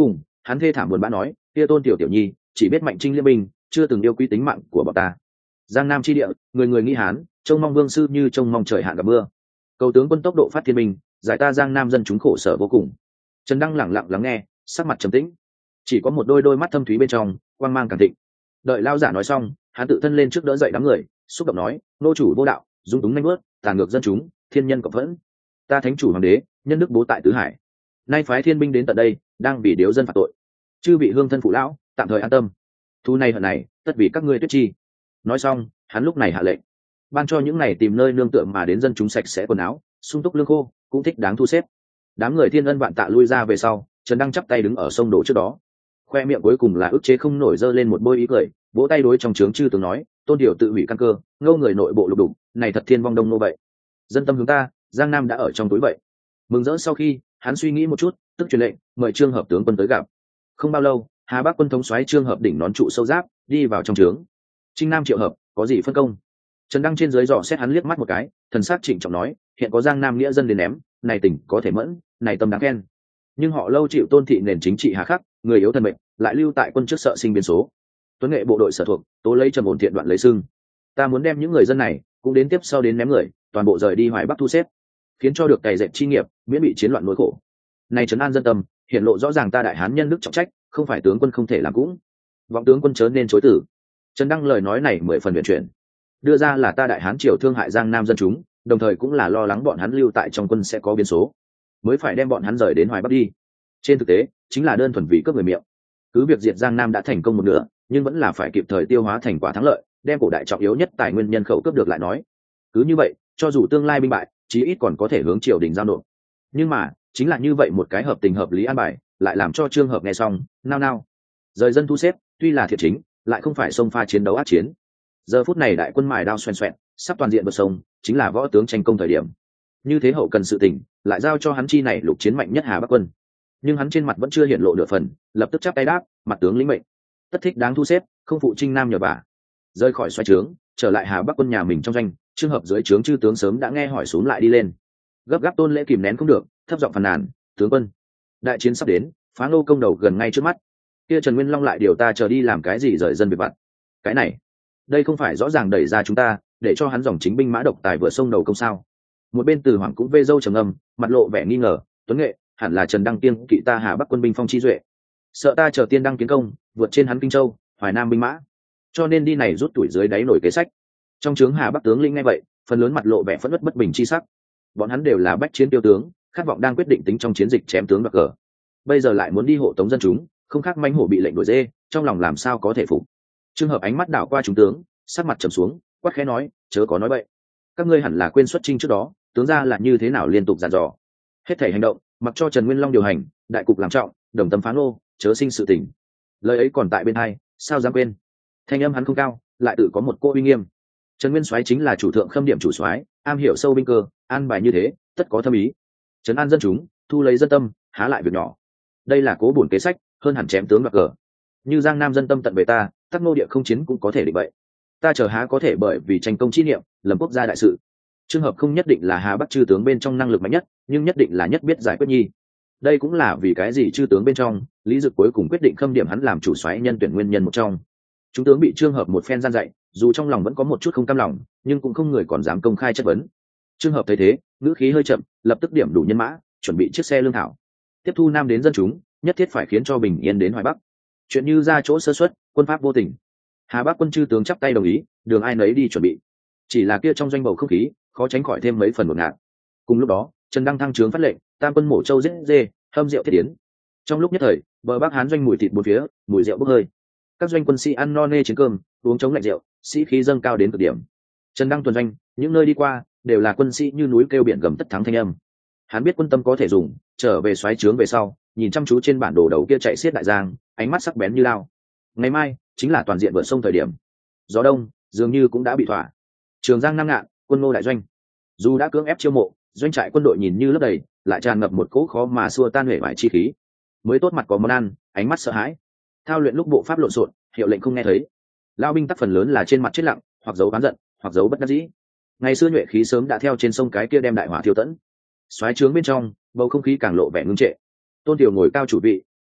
hắn thê thảm buồn bã nói, kia Tôn tiểu tiểu nhi chỉ biết mạnh trinh liên binh, chưa từng yêu quý tính mạng của bọn ta. Giang Nam chi địa, người người nghi hán, trông mong vương sư như trông mong trời hạn gặp mưa. Cầu tướng quân tốc độ phát thiên binh, giải ta Giang Nam dân chúng khổ sở vô cùng. Trần Đăng lẳng lặng lắng nghe, sắc mặt trầm tĩnh, chỉ có một đôi đôi mắt thâm thúy bên trong quang mang càng thịnh. Đợi lao giả nói xong, hắn tự thân lên trước đỡ dậy đám người, xúc động nói, nô chủ vô đạo, dung túng nhanh bước, tàn ngược dân chúng, thiên nhân cộng phẫn. Ta thánh chủ hoàng đế, nhân đức bố tại tứ hải, nay phái thiên binh đến tận đây, đang vì điếu dân phạt tội. Chư vị hương thân phụ lão, tạm thời an tâm. Thu này hận này, tất vì các ngươi tuyết chi. Nói xong, hắn lúc này hạ lệnh, ban cho những này tìm nơi nương tựa mà đến dân chúng sạch sẽ quần áo, sung túc lương khô, cũng thích đáng thu xếp. Đám người thiên ân vạn tạ lui ra về sau, Trần Đăng chắp tay đứng ở sông đổ trước đó, khoe miệng cuối cùng là ức chế không nổi dơ lên một bôi ý cười, vỗ tay đối trong trướng chư tướng nói, Tôn điều tự hủy căn cơ, ngâu người nội bộ lục đục, này thật thiên vong đông nô vậy. Dân tâm hướng ta, Giang Nam đã ở trong túi vậy. Mừng rỡ sau khi hắn suy nghĩ một chút, tức truyền lệnh mời Trương Hợp tướng quân tới gặp. Không bao lâu, Hà Bắc quân thống soái Trương Hợp đỉnh nón trụ sâu giáp đi vào trong trướng. Trinh Nam Triệu Hợp có gì phân công? Trần Đăng trên dưới dò xét hắn liếc mắt một cái, thần sắc trịnh trọng nói, hiện có Giang Nam nghĩa dân đến ném, này tỉnh có thể mẫn, này tâm đáng khen. Nhưng họ lâu chịu tôn thị nền chính trị hà khắc, người yếu thân mệnh, lại lưu tại quân trước sợ sinh biến số. Tuấn nghệ bộ đội sở thuộc, tố lấy trầm ổn thiện đoạn lấy xưng. Ta muốn đem những người dân này cũng đến tiếp sau đến ném người, toàn bộ rời đi Hoài Bắc thu xếp, khiến cho được cày dệt chi nghiệp, miễn bị chiến loạn nỗi khổ. Này trấn an dân tâm, hiện lộ rõ ràng ta đại hán nhân đức trọng trách, không phải tướng quân không thể làm cũng. Vọng tướng quân chớ nên chối từ. Trần Đăng lời nói này mười phần huyền chuyển, đưa ra là ta đại hán triều thương hại Giang Nam dân chúng, đồng thời cũng là lo lắng bọn hắn lưu tại trong quân sẽ có biến số, mới phải đem bọn hắn rời đến Hoài Bắc đi. Trên thực tế, chính là đơn thuần vì cướp người miệng. Cứ việc diệt Giang Nam đã thành công một nửa, nhưng vẫn là phải kịp thời tiêu hóa thành quả thắng lợi, đem cổ đại trọng yếu nhất tài nguyên nhân khẩu cướp được lại nói. Cứ như vậy, cho dù tương lai binh bại, chí ít còn có thể hướng triều đình giao nộp. Nhưng mà, chính là như vậy một cái hợp tình hợp lý an bài, lại làm cho Trương Hợp nghe xong, nao nao. Rời dân thu xếp, tuy là thiệt chính, lại không phải xông pha chiến đấu ác chiến. Giờ phút này đại quân mài đao xoèn xoẹn, sắp toàn diện bờ sông, chính là võ tướng tranh công thời điểm. Như thế hậu cần sự tình, lại giao cho hắn chi này lục chiến mạnh nhất Hà Bắc quân. Nhưng hắn trên mặt vẫn chưa hiện lộ nửa phần, lập tức chắp tay đáp, mặt tướng lĩnh mệnh. Tất thích đáng thu xếp, không phụ Trinh Nam nhờ vả. Rơi khỏi xoay trướng, trở lại Hà Bắc quân nhà mình trong doanh, Trương Hợp dưới trướng chư tướng sớm đã nghe hỏi xuống lại đi lên. Gấp gáp tôn lễ kìm nén không được, thấp giọng phàn nàn, tướng quân, đại chiến sắp đến, phá Ngô công đầu gần ngay trước mắt. Kia Trần Nguyên Long lại điều ta chờ đi làm cái gì rời dân việc vặt? Cái này, đây không phải rõ ràng đẩy ra chúng ta, để cho hắn dòng chính binh mã độc tài vừa sông đầu công sao? Một bên Từ Hoàng cũng vê dâu trầm ngâm, mặt lộ vẻ nghi ngờ, Tuấn Nghệ, hẳn là Trần Đăng tiên kỵ ta Hà Bắc quân binh phong chi duệ, sợ ta chờ tiên đăng kiến công, vượt trên hắn Kinh Châu, Hoài Nam binh mã, cho nên đi này rút tuổi dưới đáy nổi kế sách. Trong trướng Hà Bắc tướng lĩnh nghe vậy, phần lớn mặt lộ vẻ phẫn uất bất bình chi sắc. Bọn hắn đều là bách chiến tiêu tướng, khát vọng đang quyết định tính trong chiến dịch chém tướng đoạt cờ. Bây giờ lại muốn đi hộ tống dân chúng, không khác manh hổ bị lệnh đuổi dê, trong lòng làm sao có thể phục. Trường Hợp ánh mắt đảo qua chúng tướng, sắc mặt trầm xuống, quát khẽ nói, chớ có nói bậy. Các ngươi hẳn là quên xuất chinh trước đó, tướng ra là như thế nào liên tục dặn dò. Hết thảy hành động, mặc cho Trần Nguyên Long điều hành, đại cục làm trọng, đồng tâm phá Ngô, chớ sinh sự tình. Lời ấy còn tại bên hai, sao dám quên. Thanh âm hắn không cao, lại tự có một cô uy nghiêm. Trần Nguyên Soái chính là chủ thượng khâm điểm chủ soái, am hiểu sâu binh cơ, an bài như thế, tất có thâm ý. Trấn an dân chúng, thu lấy dân tâm, há lại việc nhỏ. Đây là cố bổn kế sách, hơn hẳn chém tướng đoạt cờ. Như Giang Nam dân tâm tận về ta, tắc Ngô địa không chiến cũng có thể định vậy. Ta chờ há có thể bởi vì tranh công chi niệm, lầm quốc gia đại sự. Trường Hợp không nhất định là Hà Bắc chư tướng bên trong năng lực mạnh nhất, nhưng nhất định là nhất biết giải quyết nhi. Đây cũng là vì cái gì chư tướng bên trong, Lý Dực cuối cùng quyết định khâm điểm hắn làm chủ soái nhân tuyển nguyên nhân một trong. Chúng tướng bị Trường Hợp một phen gian dạy, dù trong lòng vẫn có một chút không cam lòng, nhưng cũng không người còn dám công khai chất vấn. Trường Hợp thấy thế, ngữ khí hơi chậm, lập tức điểm đủ nhân mã, chuẩn bị chiếc xe lương thảo, tiếp thu Nam đến dân chúng, nhất thiết phải khiến cho bình yên đến Hoài Bắc. Chuyện như ra chỗ sơ suất, quân pháp vô tình. Hà Bắc quân chư tướng chắp tay đồng ý, đường ai nấy đi chuẩn bị. Chỉ là kia trong doanh bầu không khí, khó tránh khỏi thêm mấy phần một ngạt. Cùng lúc đó, Trần Đăng thăng trướng phát lệnh, tam quân mổ trâu giết dê, hâm rượu thiết tiến. Trong lúc nhất thời, bờ Bắc Hán doanh mùi thịt bốn phía, mùi rượu bốc hơi. Các doanh quân sĩ ăn no nê chiến cơm, uống chống lạnh rượu, sĩ khí dâng cao đến cực điểm. Trần Đăng tuần doanh, những nơi đi qua đều là quân sĩ như núi kêu biển gầm tất thắng thanh âm. Hắn biết quân tâm có thể dùng, trở về xoáy trướng về sau, nhìn chăm chú trên bản đồ đầu kia chạy xiết đại giang, ánh mắt sắc bén như lao. Ngày mai chính là toàn diện vượt sông thời điểm. Gió đông dường như cũng đã bị thỏa. Trường Giang Nam Ngạn, quân Ngô đại doanh. Dù đã cưỡng ép chiêu mộ, doanh trại quân đội nhìn như lấp đầy, lại tràn ngập một cỗ khó mà xua tan huệ vải chi khí. Mới tốt mặt có món ăn, ánh mắt sợ hãi. Thao luyện lúc bộ pháp lộn xộn, hiệu lệnh không nghe thấy. Lao binh tắc phần lớn là trên mặt chết lặng, hoặc giấu oán giận, hoặc giấu bất đắc dĩ. Ngày xưa nhuệ khí sớm đã theo trên sông cái kia đem đại hỏa thiêu tẫn. Xoáy trướng bên trong, bầu không khí càng lộ vẻ ngưng trệ. Tôn Tiểu ngồi cao chủ vị,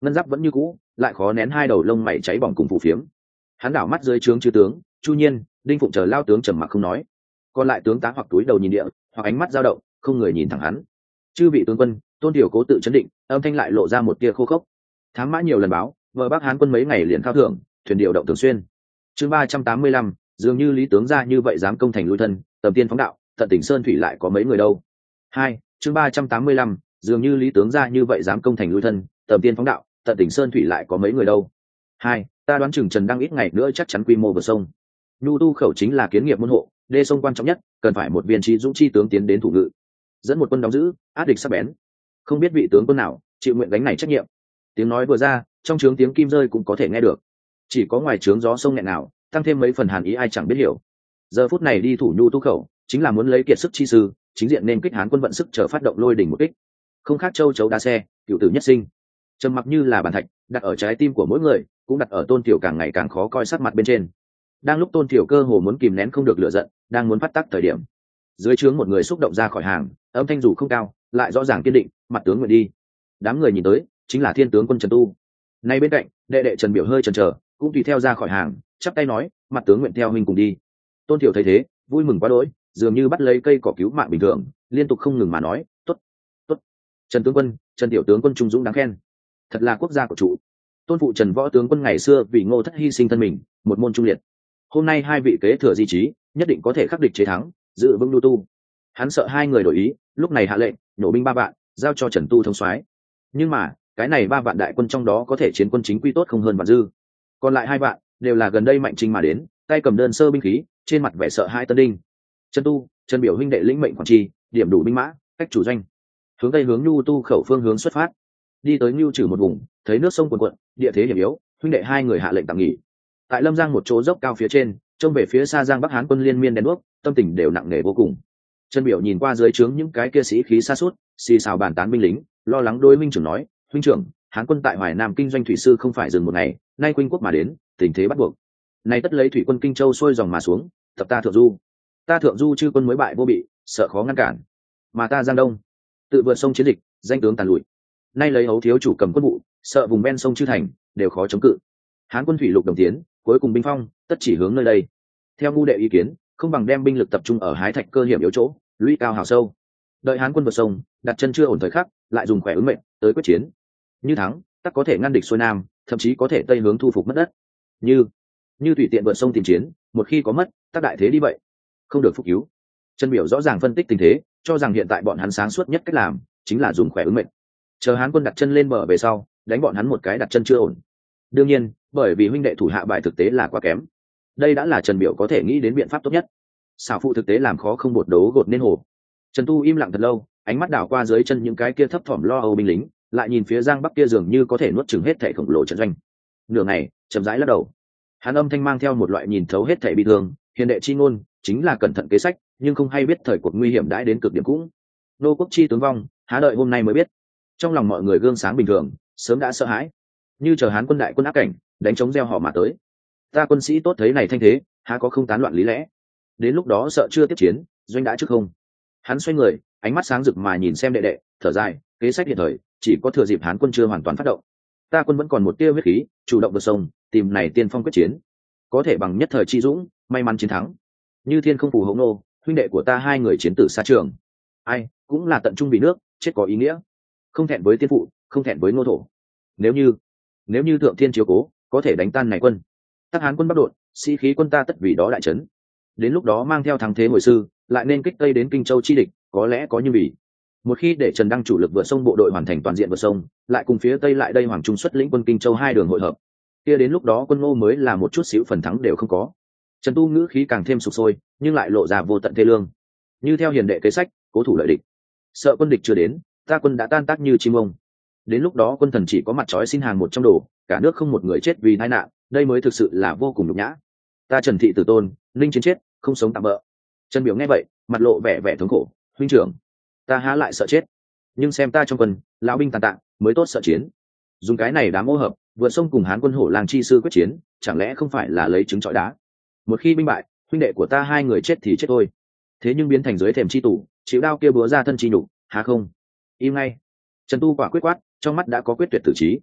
ngân giáp vẫn như cũ, lại khó nén hai đầu lông mày cháy bỏng cùng phủ phiếm. Hắn đảo mắt dưới trướng chư tướng, Chu Nhiên, Đinh Phụng chờ lao tướng trầm mặc không nói, còn lại tướng tá hoặc túi đầu nhìn địa, hoặc ánh mắt dao động, không người nhìn thẳng hắn. Chư vị tướng quân, Tôn Tiểu cố tự chấn định, âm thanh lại lộ ra một tia khô khốc. Thám mã nhiều lần báo, vợ Bắc Hán quân mấy ngày liền khao thưởng, thuyền điều động thường xuyên. Chương ba trăm tám mươi lăm, dường như Lý tướng ra như vậy dám công thành lui thân, tầm tiên phóng đạo, tận tỉnh sơn thủy lại có mấy người đâu. Hai, chương ba trăm tám mươi lăm, dường như Lý tướng ra như vậy dám công thành lui thân, tầm tiên phóng đạo, tận tỉnh sơn thủy lại có mấy người đâu. Hai, ta đoán chừng Trần Đăng ít ngày nữa chắc chắn quy mô vượt sông. Nhu tu khẩu chính là kiến nghiệp môn hộ, đê sông quan trọng nhất, cần phải một viên trí dũng chi tướng tiến đến thủ ngự, dẫn một quân đóng giữ, át địch sắc bén. Không biết vị tướng quân nào chịu nguyện gánh này trách nhiệm. Tiếng nói vừa ra, trong trướng tiếng kim rơi cũng có thể nghe được. Chỉ có ngoài trướng gió sông nghẹn nào, tăng thêm mấy phần hàn ý ai chẳng biết hiểu. Giờ phút này đi thủ Nhu tu khẩu, chính là muốn lấy kiệt sức chi sư, chính diện nên kích Hán quân vận sức chờ phát động lôi đỉnh một kích. Không khác châu chấu đá xe, cựu tử nhất sinh. Trầm mặc như là bàn thạch, đặt ở trái tim của mỗi người, cũng đặt ở Tôn Tiểu càng ngày càng khó coi sắc mặt bên trên. Đang lúc Tôn Tiểu cơ hồ muốn kìm nén không được lửa giận, đang muốn phát tác thời điểm, dưới trướng một người xúc động ra khỏi hàng, âm thanh dù không cao, lại rõ ràng kiên định, mặt tướng nguyện đi. Đám người nhìn tới, chính là Thiên tướng quân Trần Tu. Nay bên cạnh, đệ đệ Trần Biểu hơi chần chờ, cũng tùy theo ra khỏi hàng, chắp tay nói, mặt tướng nguyện theo huynh cùng đi. Tôn Tiểu thấy thế, vui mừng quá đỗi, dường như bắt lấy cây cỏ cứu mạng bình thường, liên tục không ngừng mà nói, tốt, tốt. Trần tướng quân, Trần tiểu tướng quân trung dũng đáng khen, thật là quốc gia của trụ. Tôn phụ Trần võ tướng quân ngày xưa vì Ngô Thất hy sinh thân mình, một môn trung liệt. Hôm nay hai vị kế thừa di trí, nhất định có thể khắc địch chế thắng, giữ vững Nhu tu. Hắn sợ hai người đổi ý, lúc này hạ lệnh nổ binh ba vạn, giao cho Trần Tu thống soái. Nhưng mà cái này ba vạn đại quân trong đó có thể chiến quân chính quy tốt không hơn vạn dư, còn lại hai vạn đều là gần đây mạnh trinh mà đến, tay cầm đơn sơ binh khí, trên mặt vẻ sợ hai tân đinh. Trần Tu, Trần Biểu huynh đệ lĩnh mệnh quản trì, điểm đủ binh mã, cách chủ doanh, hướng tây hướng Nhu tu khẩu phương hướng xuất phát. Đi tới Nhu trừ một vùng, thấy nước sông cuồn cuộn, địa thế hiểm yếu, huynh đệ hai người hạ lệnh tạm nghỉ. Tại Lâm Giang một chỗ dốc cao phía trên, trông về phía xa Giang Bắc Hán quân liên miên đen đuốc, tâm tình đều nặng nề vô cùng. Trần Biểu nhìn qua dưới trướng những cái kia sĩ khí xa suốt, xì xào bàn tán binh lính, lo lắng đối minh trưởng nói, huynh trưởng, Hán quân tại Hoài Nam kinh doanh thủy sư không phải dừng một ngày, nay quanh quốc mà đến, tình thế bắt buộc. Nay tất lấy thủy quân Kinh Châu xuôi dòng mà xuống, tập ta thượng du. Ta thượng du chư quân mới bại vô bị, sợ khó ngăn cản. Mà ta Giang Đông, tự vượt sông chiến dịch, danh tướng tàn lụi. Nay lấy hấu thiếu chủ cầm quân vụ, sợ vùng ven sông chư thành đều khó chống cự. Hán quân thủy lục đồng tiến, cuối cùng binh phong tất chỉ hướng nơi đây. Theo ngu đệ ý kiến, không bằng đem binh lực tập trung ở hái thạch cơ hiểm yếu chỗ, lũy cao hào sâu, đợi Hán quân vượt sông, đặt chân chưa ổn thời khắc, lại dùng khỏe ứng mệnh tới quyết chiến. Như thắng, tất có thể ngăn địch xuôi nam, thậm chí có thể tây hướng thu phục mất đất. Như như tùy tiện vượt sông tìm chiến, một khi có mất, tất đại thế đi vậy, không được phục cứu. Trần Biểu rõ ràng phân tích tình thế, cho rằng hiện tại bọn hắn sáng suốt nhất cách làm chính là dùng khỏe ứng mệnh, chờ Hán quân đặt chân lên bờ về sau, đánh bọn hắn một cái đặt chân chưa ổn. Đương nhiên, bởi vì huynh đệ thủ hạ bài thực tế là quá kém, đây đã là Trần Biểu có thể nghĩ đến biện pháp tốt nhất. Xảo phụ thực tế làm khó không bột đấu gột nên hồ. Trần Tu im lặng thật lâu, ánh mắt đảo qua dưới chân những cái kia thấp thỏm lo âu binh lính, lại nhìn phía Giang Bắc kia dường như có thể nuốt chửng hết thảy khổng lồ trận doanh. Nửa ngày, chậm rãi lắc đầu. Hắn âm thanh mang theo một loại nhìn thấu hết thảy bi thương, hiền đệ chi ngôn, chính là cẩn thận kế sách, nhưng không hay biết thời cuộc nguy hiểm đãi đến cực điểm cũng. Nô quốc chi tướng vong, há đợi hôm nay mới biết. Trong lòng mọi người gương sáng bình thường, sớm đã sợ hãi. Như chờ Hán quân đại quân áp cảnh, đánh chống gieo họ mà tới. Ta quân sĩ tốt thấy này thanh thế, há có không tán loạn lý lẽ. Đến lúc đó sợ chưa tiếp chiến, doanh đã trước không. Hắn xoay người, ánh mắt sáng rực mà nhìn xem đệ đệ, thở dài, kế sách hiện thời, chỉ có thừa dịp Hán quân chưa hoàn toàn phát động. Ta quân vẫn còn một tia huyết khí, chủ động vượt sông, tìm này tiên phong quyết chiến, có thể bằng nhất thời chi dũng, may mắn chiến thắng. Như thiên không phù hộ nô, huynh đệ của ta hai người chiến tử xa trường. Ai, cũng là tận trung vì nước, chết có ý nghĩa. Không thẹn với tiên phụ, không thẹn với ngô thổ. Nếu như, nếu như thượng thiên chiếu cố, có thể đánh tan này quân. Tắc Hán quân bắc đột, sĩ khí quân ta tất vì đó đại trấn. Đến lúc đó mang theo thắng thế hồi sư, lại nên kích tây đến Kinh Châu chi địch, có lẽ có như vì. Một khi để Trần Đăng chủ lực vượt sông bộ đội hoàn thành toàn diện vượt sông, lại cùng phía tây lại đây Hoàng Trung xuất lĩnh quân Kinh Châu hai đường hội hợp, kia đến lúc đó quân Ngô mới là một chút xíu phần thắng đều không có. Trần Tu ngữ khí càng thêm sục sôi, nhưng lại lộ ra vô tận thê lương. Như theo hiền đệ kế sách, cố thủ lợi địch, sợ quân địch chưa đến, ta quân đã tan tác như chim ông. Đến lúc đó quân thần chỉ có mặt trói xin hàng một trong đồ, cả nước không một người chết vì tai nạn, đây mới thực sự là vô cùng nhục nhã. Ta Trần thị tử tôn, linh chiến chết, không sống tạm bỡ. Trần Biểu nghe vậy, mặt lộ vẻ vẻ thống khổ, huynh trưởng, ta há lại sợ chết, nhưng xem ta trong quân, lão binh tàn tạ, mới tốt sợ chiến. Dùng cái này đám ô hợp, vượt sông cùng Hán quân hổ làng chi sư quyết chiến, chẳng lẽ không phải là lấy trứng trọi đá? Một khi binh bại, huynh đệ của ta hai người chết thì chết thôi, thế nhưng biến thành dưới thềm chi tủ, chịu đao kia búa ra thân chi nhục, há không? Im ngay. Trần Tu quả quyết quát, trong mắt đã có quyết tuyệt tử trí.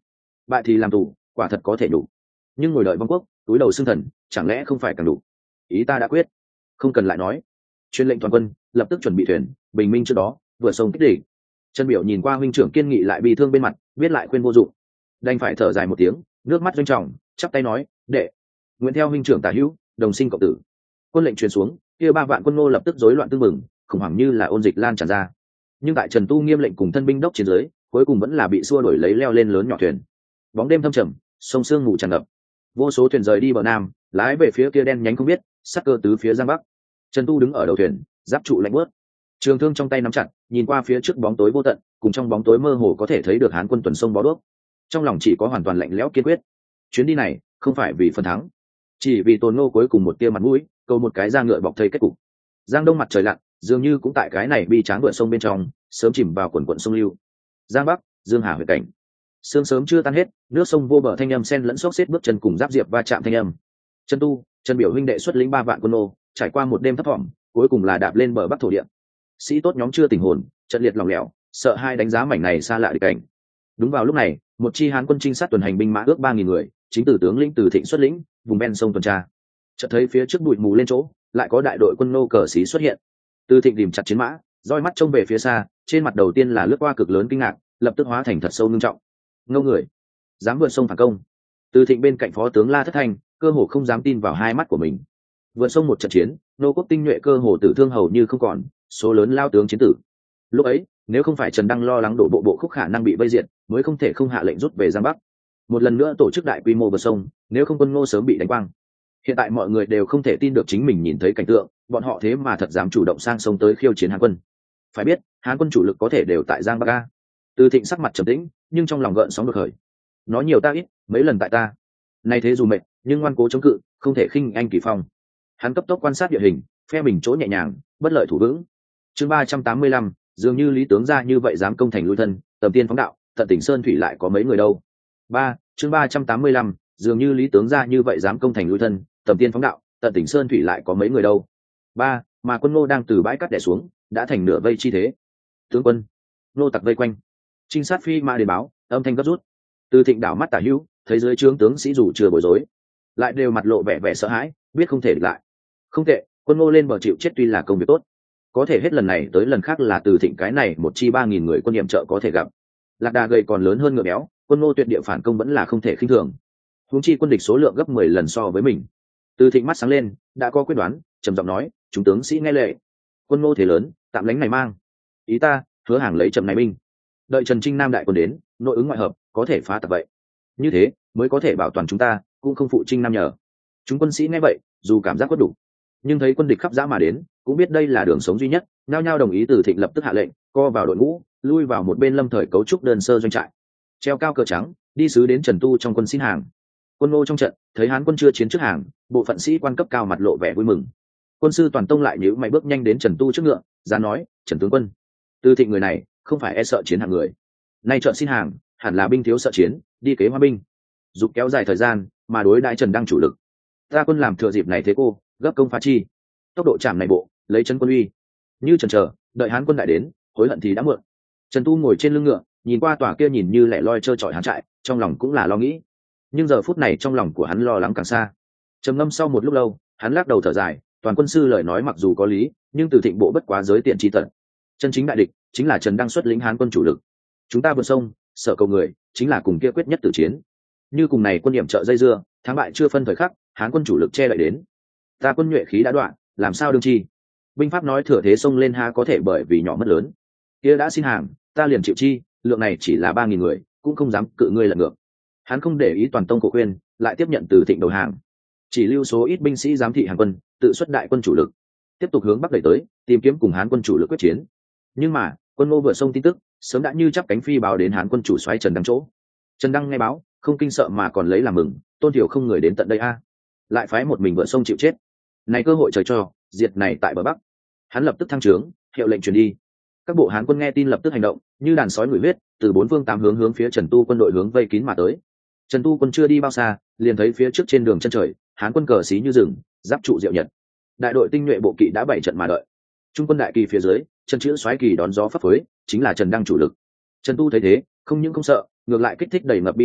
bại thì làm tù, quả thật có thể đủ, nhưng ngồi đợi vong quốc túi đầu xương thần chẳng lẽ không phải càng đủ? Ý ta đã quyết, không cần lại nói. Truyền lệnh toàn quân lập tức chuẩn bị thuyền, bình minh trước đó vừa sông kích địch. Trần Biểu nhìn qua huynh trưởng kiên nghị lại bị thương bên mặt, biết lại khuyên vô dụng, đành phải thở dài một tiếng, nước mắt doanh trọng, chắp tay nói: đệ nguyện theo huynh trưởng tả hữu, đồng sinh cộng tử. Quân lệnh truyền xuống, kia ba vạn quân Ngô lập tức rối loạn tương mừng, khủng hoảng như là ôn dịch lan tràn ra. Nhưng tại Trần Tu nghiêm lệnh cùng thân binh đốc chiến dưới, cuối cùng vẫn là bị xua đuổi lấy leo lên lớn nhỏ thuyền. Bóng đêm thâm trầm, sông sương mù tràn ngập, vô số thuyền rời đi bờ nam, lái về phía kia đen nhánh không biết, sắc cơ tứ phía giang bắc. Trần Tu đứng ở đầu thuyền, giáp trụ lạnh bớt, trường thương trong tay nắm chặt, nhìn qua phía trước bóng tối vô tận, cùng trong bóng tối mơ hồ có thể thấy được Hán quân tuần sông bó đuốc. Trong lòng chỉ có hoàn toàn lạnh lẽo kiên quyết. Chuyến đi này không phải vì phần thắng, chỉ vì Tồn Ngô cuối cùng một tia mặt mũi, câu một cái ra ngựa bọc thây kết cục. Giang đông mặt trời lặn, dường như cũng tại cái này bi tráng vượt sông bên trong, sớm chìm vào quần quận sông lưu. Giang bắc, Dương Hà huyện cảnh, sương sớm chưa tan hết, nước sông vô bờ thanh âm sen lẫn xốc xếp bước chân cùng giáp diệp va chạm thanh âm. Trần Tu, Trần Biểu huynh đệ xuất lĩnh ba vạn quân nô, trải qua một đêm thấp thỏm, cuối cùng là đạp lên bờ bắc thổ địa. Sĩ tốt nhóm chưa tỉnh hồn, trận liệt lòng lẻo, sợ hai đánh giá mảnh này xa lạ địch cảnh. Đúng vào lúc này, một chi Hán quân trinh sát tuần hành binh mã ước ba nghìn người, chính từ tướng lĩnh Từ Thịnh xuất lĩnh, vùng ven sông tuần tra. Chợt thấy phía trước bụi mù lên chỗ, lại có đại đội quân nô cờ xí xuất hiện. Từ Thịnh tìm chặt chiến mã, roi mắt trông về phía xa, trên mặt đầu tiên là lướt qua cực lớn kinh ngạc, lập tức hóa thành thật sâu nghiêm trọng. Ngô người dám vượt sông phản công? Từ Thịnh bên cạnh phó tướng La Thất Thanh, cơ hồ không dám tin vào hai mắt của mình. Vượt sông một trận chiến, nô quốc tinh nhuệ cơ hồ tử thương hầu như không còn, số lớn lao tướng chiến tử. Lúc ấy, nếu không phải Trần Đăng lo lắng đổ bộ bộ khúc khả năng bị vây diệt, mới không thể không hạ lệnh rút về Giang Bắc. Một lần nữa tổ chức đại quy mô vượt sông, nếu không quân Ngô sớm bị đánh quang. Hiện tại mọi người đều không thể tin được chính mình nhìn thấy cảnh tượng, bọn họ thế mà thật dám chủ động sang sông tới khiêu chiến Hán quân. Phải biết, Hán quân chủ lực có thể đều tại Giang Bắc a. Từ Thịnh sắc mặt trầm tĩnh, nhưng trong lòng gợn sóng được khởi. Nói nhiều ta ít, mấy lần tại ta. Nay thế dù mệt, nhưng ngoan cố chống cự, không thể khinh anh kỳ phong. Hắn cấp tốc quan sát địa hình, phe mình chỗ nhẹ nhàng, bất lợi thủ vững. Chương ba trăm tám mươi lăm, dường như Lý tướng gia như vậy dám công thành lui thân, tầm tiên phóng đạo, tận tỉnh sơn thủy lại có mấy người đâu. Ba, chương ba trăm tám mươi lăm, dường như Lý tướng gia như vậy dám công thành lui thân, tầm tiên phóng đạo, tận tỉnh sơn thủy lại có mấy người đâu. Ba, mà quân Ngô đang từ bãi cát đè xuống, đã thành nửa vây chi thế. Tướng quân, nô tặc vây quanh. Trinh sát phi mã đến báo, âm thanh gấp rút. Từ Thịnh đảo mắt tả hữu, thấy dưới trướng tướng sĩ dù chưa bối rối, lại đều mặt lộ vẻ vẻ sợ hãi, biết không thể địch lại. Không tệ, quân Ngô lên bờ chịu chết tuy là công việc tốt, có thể hết lần này tới lần khác là Từ Thịnh cái này một chi ba nghìn người quân nhiệm trợ có thể gặp. Lạc đà gầy còn lớn hơn ngựa béo, quân Ngô tuyệt địa phản công vẫn là không thể khinh thường. Huống chi quân địch số lượng gấp mười lần so với mình. Từ Thịnh mắt sáng lên, đã có quyết đoán, trầm giọng nói: chúng tướng sĩ nghe lệnh, quân Ngô thế lớn, tạm lánh này mang. Ý ta, hứa hàng lấy trầm này binh, đợi Trần Trinh Nam đại quân đến, nội ứng ngoại hợp, có thể phá tập vậy. Như thế mới có thể bảo toàn chúng ta, cũng không phụ Trinh Nam nhờ. Chúng quân sĩ nghe vậy, dù cảm giác quất đủ, nhưng thấy quân địch khắp dã mà đến, cũng biết đây là đường sống duy nhất, nhao nhao đồng ý. Từ Thịnh lập tức hạ lệnh, co vào đội ngũ, lui vào một bên lâm thời cấu trúc đơn sơ doanh trại, treo cao cờ trắng, đi sứ đến Trần Tu trong quân xin hàng. Quân Ngô trong trận thấy Hán quân chưa chiến trước hàng, bộ phận sĩ quan cấp cao mặt lộ vẻ vui mừng. Quân sư Toàn Tông lại nhíu mày bước nhanh đến Trần Tu trước ngựa, ra nói: Trần tướng quân, Từ Thịnh người này không phải e sợ chiến hạng người, nay chọn xin hàng hẳn là binh thiếu sợ chiến, đi kế hoa binh, dục kéo dài thời gian mà đối đãi Trần Đăng chủ lực. Ta quân làm thừa dịp này thế cô gấp công phá chi, tốc độ chạm này bộ lấy chân quân uy, như chần chờ đợi Hán quân đại đến, hối hận thì đã muộn. Trần Tu ngồi trên lưng ngựa, nhìn qua tòa kia nhìn như lẻ loi trơ trọi Hán trại, trong lòng cũng là lo nghĩ, nhưng giờ phút này trong lòng của hắn lo lắng càng xa. Trầm ngâm sau một lúc lâu, hắn lắc đầu thở dài: Toàn quân sư lời nói mặc dù có lý, nhưng Từ Thịnh bộ bất quá giới tiện chi tận, chân chính đại địch chính là Trần Đăng xuất lĩnh Hán quân chủ lực. Chúng ta vượt sông sợ cầu người, chính là cùng kia quyết nhất tử chiến. Như cùng này quân điểm trợ dây dưa, thắng bại chưa phân thời khắc, Hán quân chủ lực che đậy đến, ta quân nhuệ khí đã đoạn, làm sao đương chi? Binh pháp nói thừa thế sông lên ha có thể bởi vì nhỏ mất lớn. Kia đã xin hàng, ta liền chịu chi, lượng này chỉ là ba nghìn người, cũng không dám cự ngươi lật ngược. Hắn không để ý Toàn Tông cổ khuyên, lại tiếp nhận Từ Thịnh đầu hàng, chỉ lưu số ít binh sĩ giám thị hàng quân, tự xuất đại quân chủ lực, tiếp tục hướng bắc đẩy tới, tìm kiếm cùng Hán quân chủ lực quyết chiến. Nhưng mà quân Ngô vượt sông tin tức sớm đã như chắp cánh phi báo đến Hán quân chủ soái Trần Đăng chỗ. Trần Đăng nghe báo, không kinh sợ mà còn lấy làm mừng: Tôn Thiểu không người đến tận đây a, lại phái một mình vượt sông chịu chết, này cơ hội trời cho, diệt này tại bờ bắc. Hắn lập tức thăng trướng, hiệu lệnh truyền đi. Các bộ Hán quân nghe tin lập tức hành động, như đàn sói ngửi huyết, từ bốn phương tám hướng hướng phía Trần Tu quân đội hướng vây kín mà tới. Trần Tu quân chưa đi bao xa, liền thấy phía trước trên đường chân trời, Hán quân cờ xí như rừng, giáp trụ diệu nhật, đại đội tinh nhuệ bộ kỵ đã bảy trận mà đợi. Trung quân đại kỳ phía dưới, chân chữ soái kỳ đón gió phấp phới, chính là Trần Đăng chủ lực. Trần Tu thấy thế, không những không sợ, ngược lại kích thích đầy ngập bi phẫn,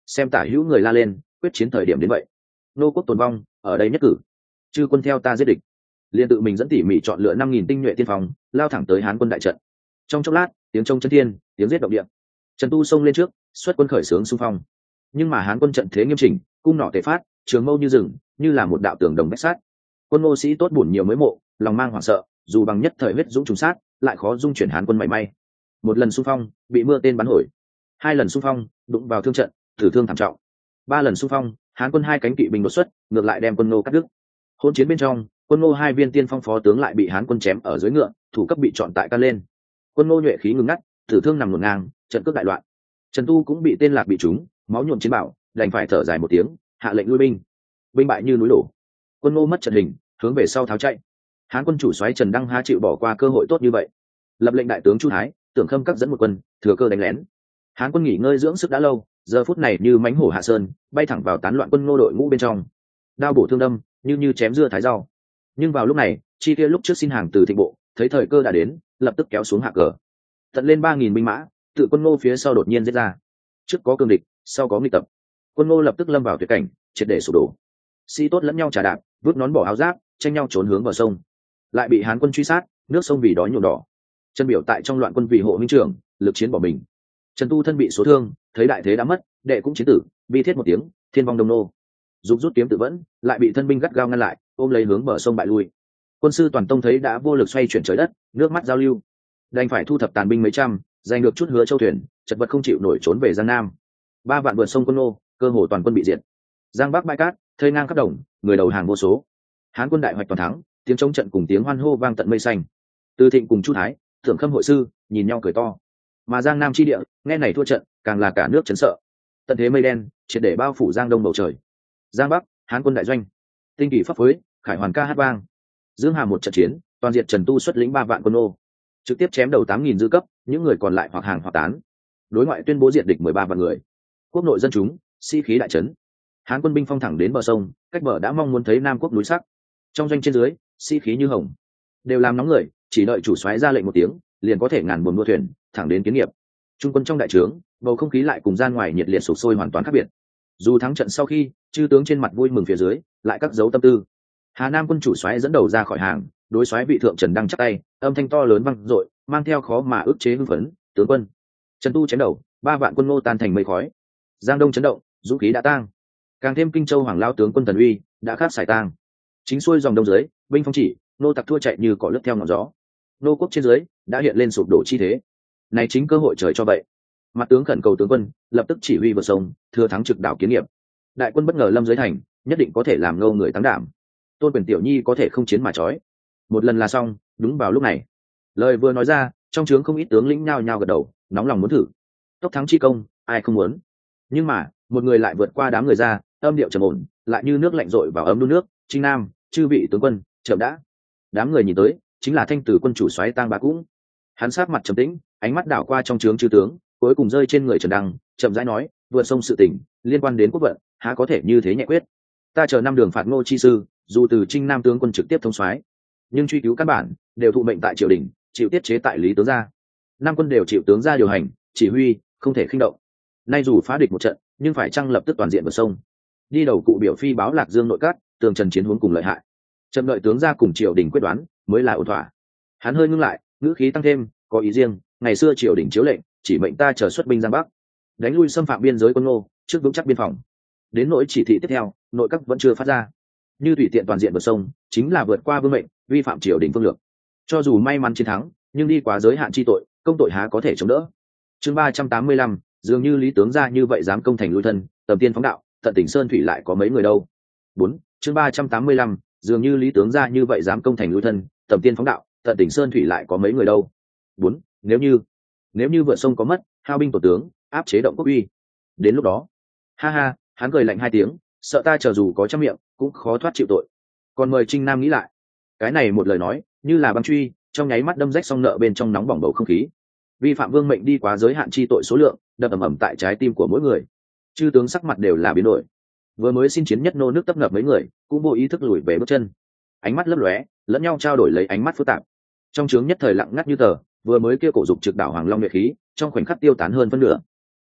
xem tả hữu người la lên, quyết chiến thời điểm đến vậy. Nô quốc tồn vong, ở đây nhất cử. Chư quân theo ta giết địch. Liên tự mình dẫn tỉ mỉ chọn lựa năm nghìn tinh nhuệ tiên phong, lao thẳng tới Hán quân đại trận. Trong chốc lát, tiếng trông chân thiên, tiếng giết động địa. Trần Tu xông lên trước, xuất quân khởi xướng xung phong. Nhưng mà Hán quân trận thế nghiêm chỉnh, cung nỏ tề phát, trường mâu như rừng, như là một đạo tường đồng bách sát. Quân Ngô sĩ tốt bổn nhiều mới mộ, lòng mang hoảng sợ, dù bằng nhất thời huyết dũng trùng sát, lại khó dung chuyển Hán quân mảy may. Một lần xung phong, bị mưa tên bắn hồi. Hai lần xung phong, đụng vào thương trận, tử thương thảm trọng. Ba lần xung phong, Hán quân hai cánh kỵ binh đột xuất, ngược lại đem quân Ngô cắt đứt. Hỗn chiến bên trong, quân Ngô hai viên tiên phong phó tướng lại bị Hán quân chém ở dưới ngựa, thủ cấp bị chọn tại ca lên. Quân Ngô nhuệ khí ngừng ngắt, tử thương nằm ngổn ngang, trận cước đại loạn. Trần Tu cũng bị tên lạc bị trúng, máu nhuộm chiến bảo, đành phải thở dài một tiếng, hạ lệnh lui binh. Binh bại như núi đổ. Quân Ngô mất trận hình, hướng về sau tháo chạy. Hán quân chủ soái Trần Đăng há chịu bỏ qua cơ hội tốt như vậy, lập lệnh đại tướng Chu Thái, Tưởng Khâm các dẫn một quân, thừa cơ đánh lén. Hán quân nghỉ ngơi dưỡng sức đã lâu, giờ phút này như mãnh hổ hạ sơn, bay thẳng vào tán loạn quân Ngô đội ngũ bên trong. Đao bổ thương đâm, như như chém dưa thái rau. Nhưng vào lúc này, chi kia lúc trước xin hàng từ Thịnh bộ, thấy thời cơ đã đến, lập tức kéo xuống hạ cờ. Tận lên ba nghìn binh mã, tự quân Ngô phía sau đột nhiên giết ra. Trước có cương địch, sau có nghịch tập. Quân Ngô lập tức lâm vào tuyệt cảnh, triệt để sụp đổ. Sĩ tốt lẫn nhau trả đạp, vứt nón bỏ áo giáp, tranh nhau trốn hướng vào sông. Lại bị Hán quân truy sát, nước sông vì đói nhuộm đỏ. Trần Biểu tại trong loạn quân vì hộ huynh trưởng, lực chiến bỏ mình. Trần Tu thân bị số thương, thấy đại thế đã mất, đệ cũng chiến tử, bi thiết một tiếng, thiên vong đông nô. Dục rút kiếm tự vẫn, lại bị thân binh gắt gao ngăn lại, ôm lấy hướng bờ sông bại lui. Quân sư Toàn Tông thấy đã vô lực xoay chuyển trời đất, nước mắt giao lưu, đành phải thu thập tàn binh mấy trăm, giành được chút hứa châu thuyền, chật vật không chịu nổi trốn về Giang Nam. Ba vạn vượt sông quân Ngô, cơ hồ toàn quân bị diệt. Giang Bắc bãi cát, thây ngang khắp đồng, người đầu hàng vô số. Hán quân đại hoạch toàn thắng, tiếng chống trận cùng tiếng hoan hô vang tận mây xanh. Từ Thịnh cùng Chu Thái, Thượng Khâm hội sư, nhìn nhau cười to. Mà Giang Nam chi địa, nghe này thua trận, càng là cả nước chấn sợ. Tận thế mây đen, triệt để bao phủ Giang Đông bầu trời. Giang Bắc, Hán quân đại doanh, tinh kỳ pháp phối, khải hoàn ca hát vang. Dương Hà một trận chiến, toàn diệt Trần Tu xuất lĩnh ba vạn quân Ngô, trực tiếp chém đầu tám nghìn dư cấp, những người còn lại hoặc hàng hoặc tán. Đối ngoại tuyên bố diệt địch mười ba vạn người. Quốc nội dân chúng, sĩ khí đại trấn. Hán quân binh phong thẳng đến bờ sông, cách bờ đã mong muốn thấy Nam quốc núi sắc. Trong doanh trên dưới, sĩ khí như hồng, đều làm nóng người, chỉ đợi chủ soái ra lệnh một tiếng, liền có thể ngàn buồm đua thuyền, thẳng đến kiến nghiệp. Trung quân trong đại trướng, bầu không khí lại cùng gian ngoài nhiệt liệt sục sôi hoàn toàn khác biệt. Dù thắng trận sau khi, chư tướng trên mặt vui mừng phía dưới, lại cắt dấu tâm tư. Hà Nam quân chủ soái dẫn đầu ra khỏi hàng, đối soái vị thượng Trần Đăng chắp tay, âm thanh to lớn vang dội, mang theo khó mà ức chế hưng phấn. Tướng quân, Trần Tu chém đầu, ba vạn quân Ngô tan thành mây khói. Giang Đông chấn động, dũng khí đã tang. Càng thêm Kinh Châu Hoàng lao tướng quân Tần Uy đã khát xài tang. Chính xuôi dòng đông dưới, binh phong chỉ, nô tặc thua chạy như cỏ lướt theo ngọn gió. Nô quốc trên dưới đã hiện lên sụp đổ chi thế. Này chính cơ hội trời cho vậy. Mặt tướng khẩn cầu tướng quân lập tức chỉ huy vượt sông, thừa thắng trực đảo kiến nghiệp. Đại quân bất ngờ lâm dưới thành, nhất định có thể làm ngâu người thắng đảm. Tôn Quyền tiểu nhi có thể không chiến mà chói. Một lần là xong. Đúng vào lúc này, lời vừa nói ra, trong trướng không ít tướng lĩnh nhao nhao gật đầu, nóng lòng muốn thử. Tốc thắng chi công, ai không muốn. Nhưng mà một người lại vượt qua đám người ra, âm điệu trầm ổn, lại như nước lạnh rội vào ấm đun nước. Trinh Nam, chư vị tướng quân, chậm đã. Đám người nhìn tới, chính là Thanh Tử quân chủ soái Tang Bá Cũng. Hắn sát mặt trầm tĩnh, ánh mắt đảo qua trong trướng chư tướng, cuối cùng rơi trên người Trần Đăng, chậm rãi nói: vượt sông sự tình liên quan đến quốc vận, há có thể như thế nhẹ quyết. Ta chờ năm đường phạt Ngô chi sư, dù từ Trinh Nam tướng quân trực tiếp thông soái, nhưng truy cứu căn bản đều thụ mệnh tại triều đình, chịu tiết chế tại lý tướng gia. Năm quân đều chịu tướng gia điều hành, chỉ huy, không thể khinh động. Nay dù phá địch một trận, nhưng phải chăng lập tức toàn diện vượt sông. Đi đầu cụ biểu phi báo Lạc Dương nội các, tường trần chiến huống cùng lợi hại. Chậm đợi tướng gia cùng triều đình quyết đoán, mới là ổn thỏa. Hắn hơi ngưng lại, ngữ khí tăng thêm, có ý riêng. Ngày xưa triều đình chiếu lệnh, chỉ mệnh ta chờ xuất binh Giang Bắc, đánh lui xâm phạm biên giới quân Ngô, trước vững chắc biên phòng. Đến nỗi chỉ thị tiếp theo, nội các vẫn chưa phát ra. Như tùy tiện toàn diện vượt sông, chính là vượt qua vương mệnh, vi phạm triều đình phương lược. Cho dù may mắn chiến thắng, nhưng đi quá giới hạn chi tội, công tội há có thể chống đỡ. Chương ba trăm tám mươi lăm, dường như lý tướng gia như vậy dám công thành lui thân, tầm tiên phóng đạo, tận tỉnh sơn thủy lại có mấy người đâu. Bốn, chương ba trăm tám mươi lăm, dường như lý tướng gia như vậy dám công thành lui thân, tầm tiên phóng đạo, tận tỉnh sơn thủy lại có mấy người đâu. Bốn, nếu như nếu như vượt sông có mất, hao binh tổ tướng, áp chế động quốc uy. Đến lúc đó, ha ha, hắn cười lạnh hai tiếng, sợ ta chờ dù có trăm miệng, cũng khó thoát chịu tội. Còn mời Trinh Nam nghĩ lại. Cái này một lời nói, như là băng truy, trong nháy mắt đâm rách song nợ bên trong nóng bỏng bầu không khí. Vi phạm vương mệnh đi quá giới hạn chi tội số lượng, đập ầm ầm tại trái tim của mỗi người. Chư tướng sắc mặt đều là biến đổi. Vừa mới xin chiến nhất nô nước tấp nập mấy người, cũng vô ý thức lùi về bước chân. Ánh mắt lấp lóe, lẫn nhau trao đổi lấy ánh mắt phức tạp. Trong trướng nhất thời lặng ngắt như tờ, vừa mới kia cổ dục trực đảo Hoàng Long nhuệ khí, trong khoảnh khắc tiêu tán hơn phân nửa.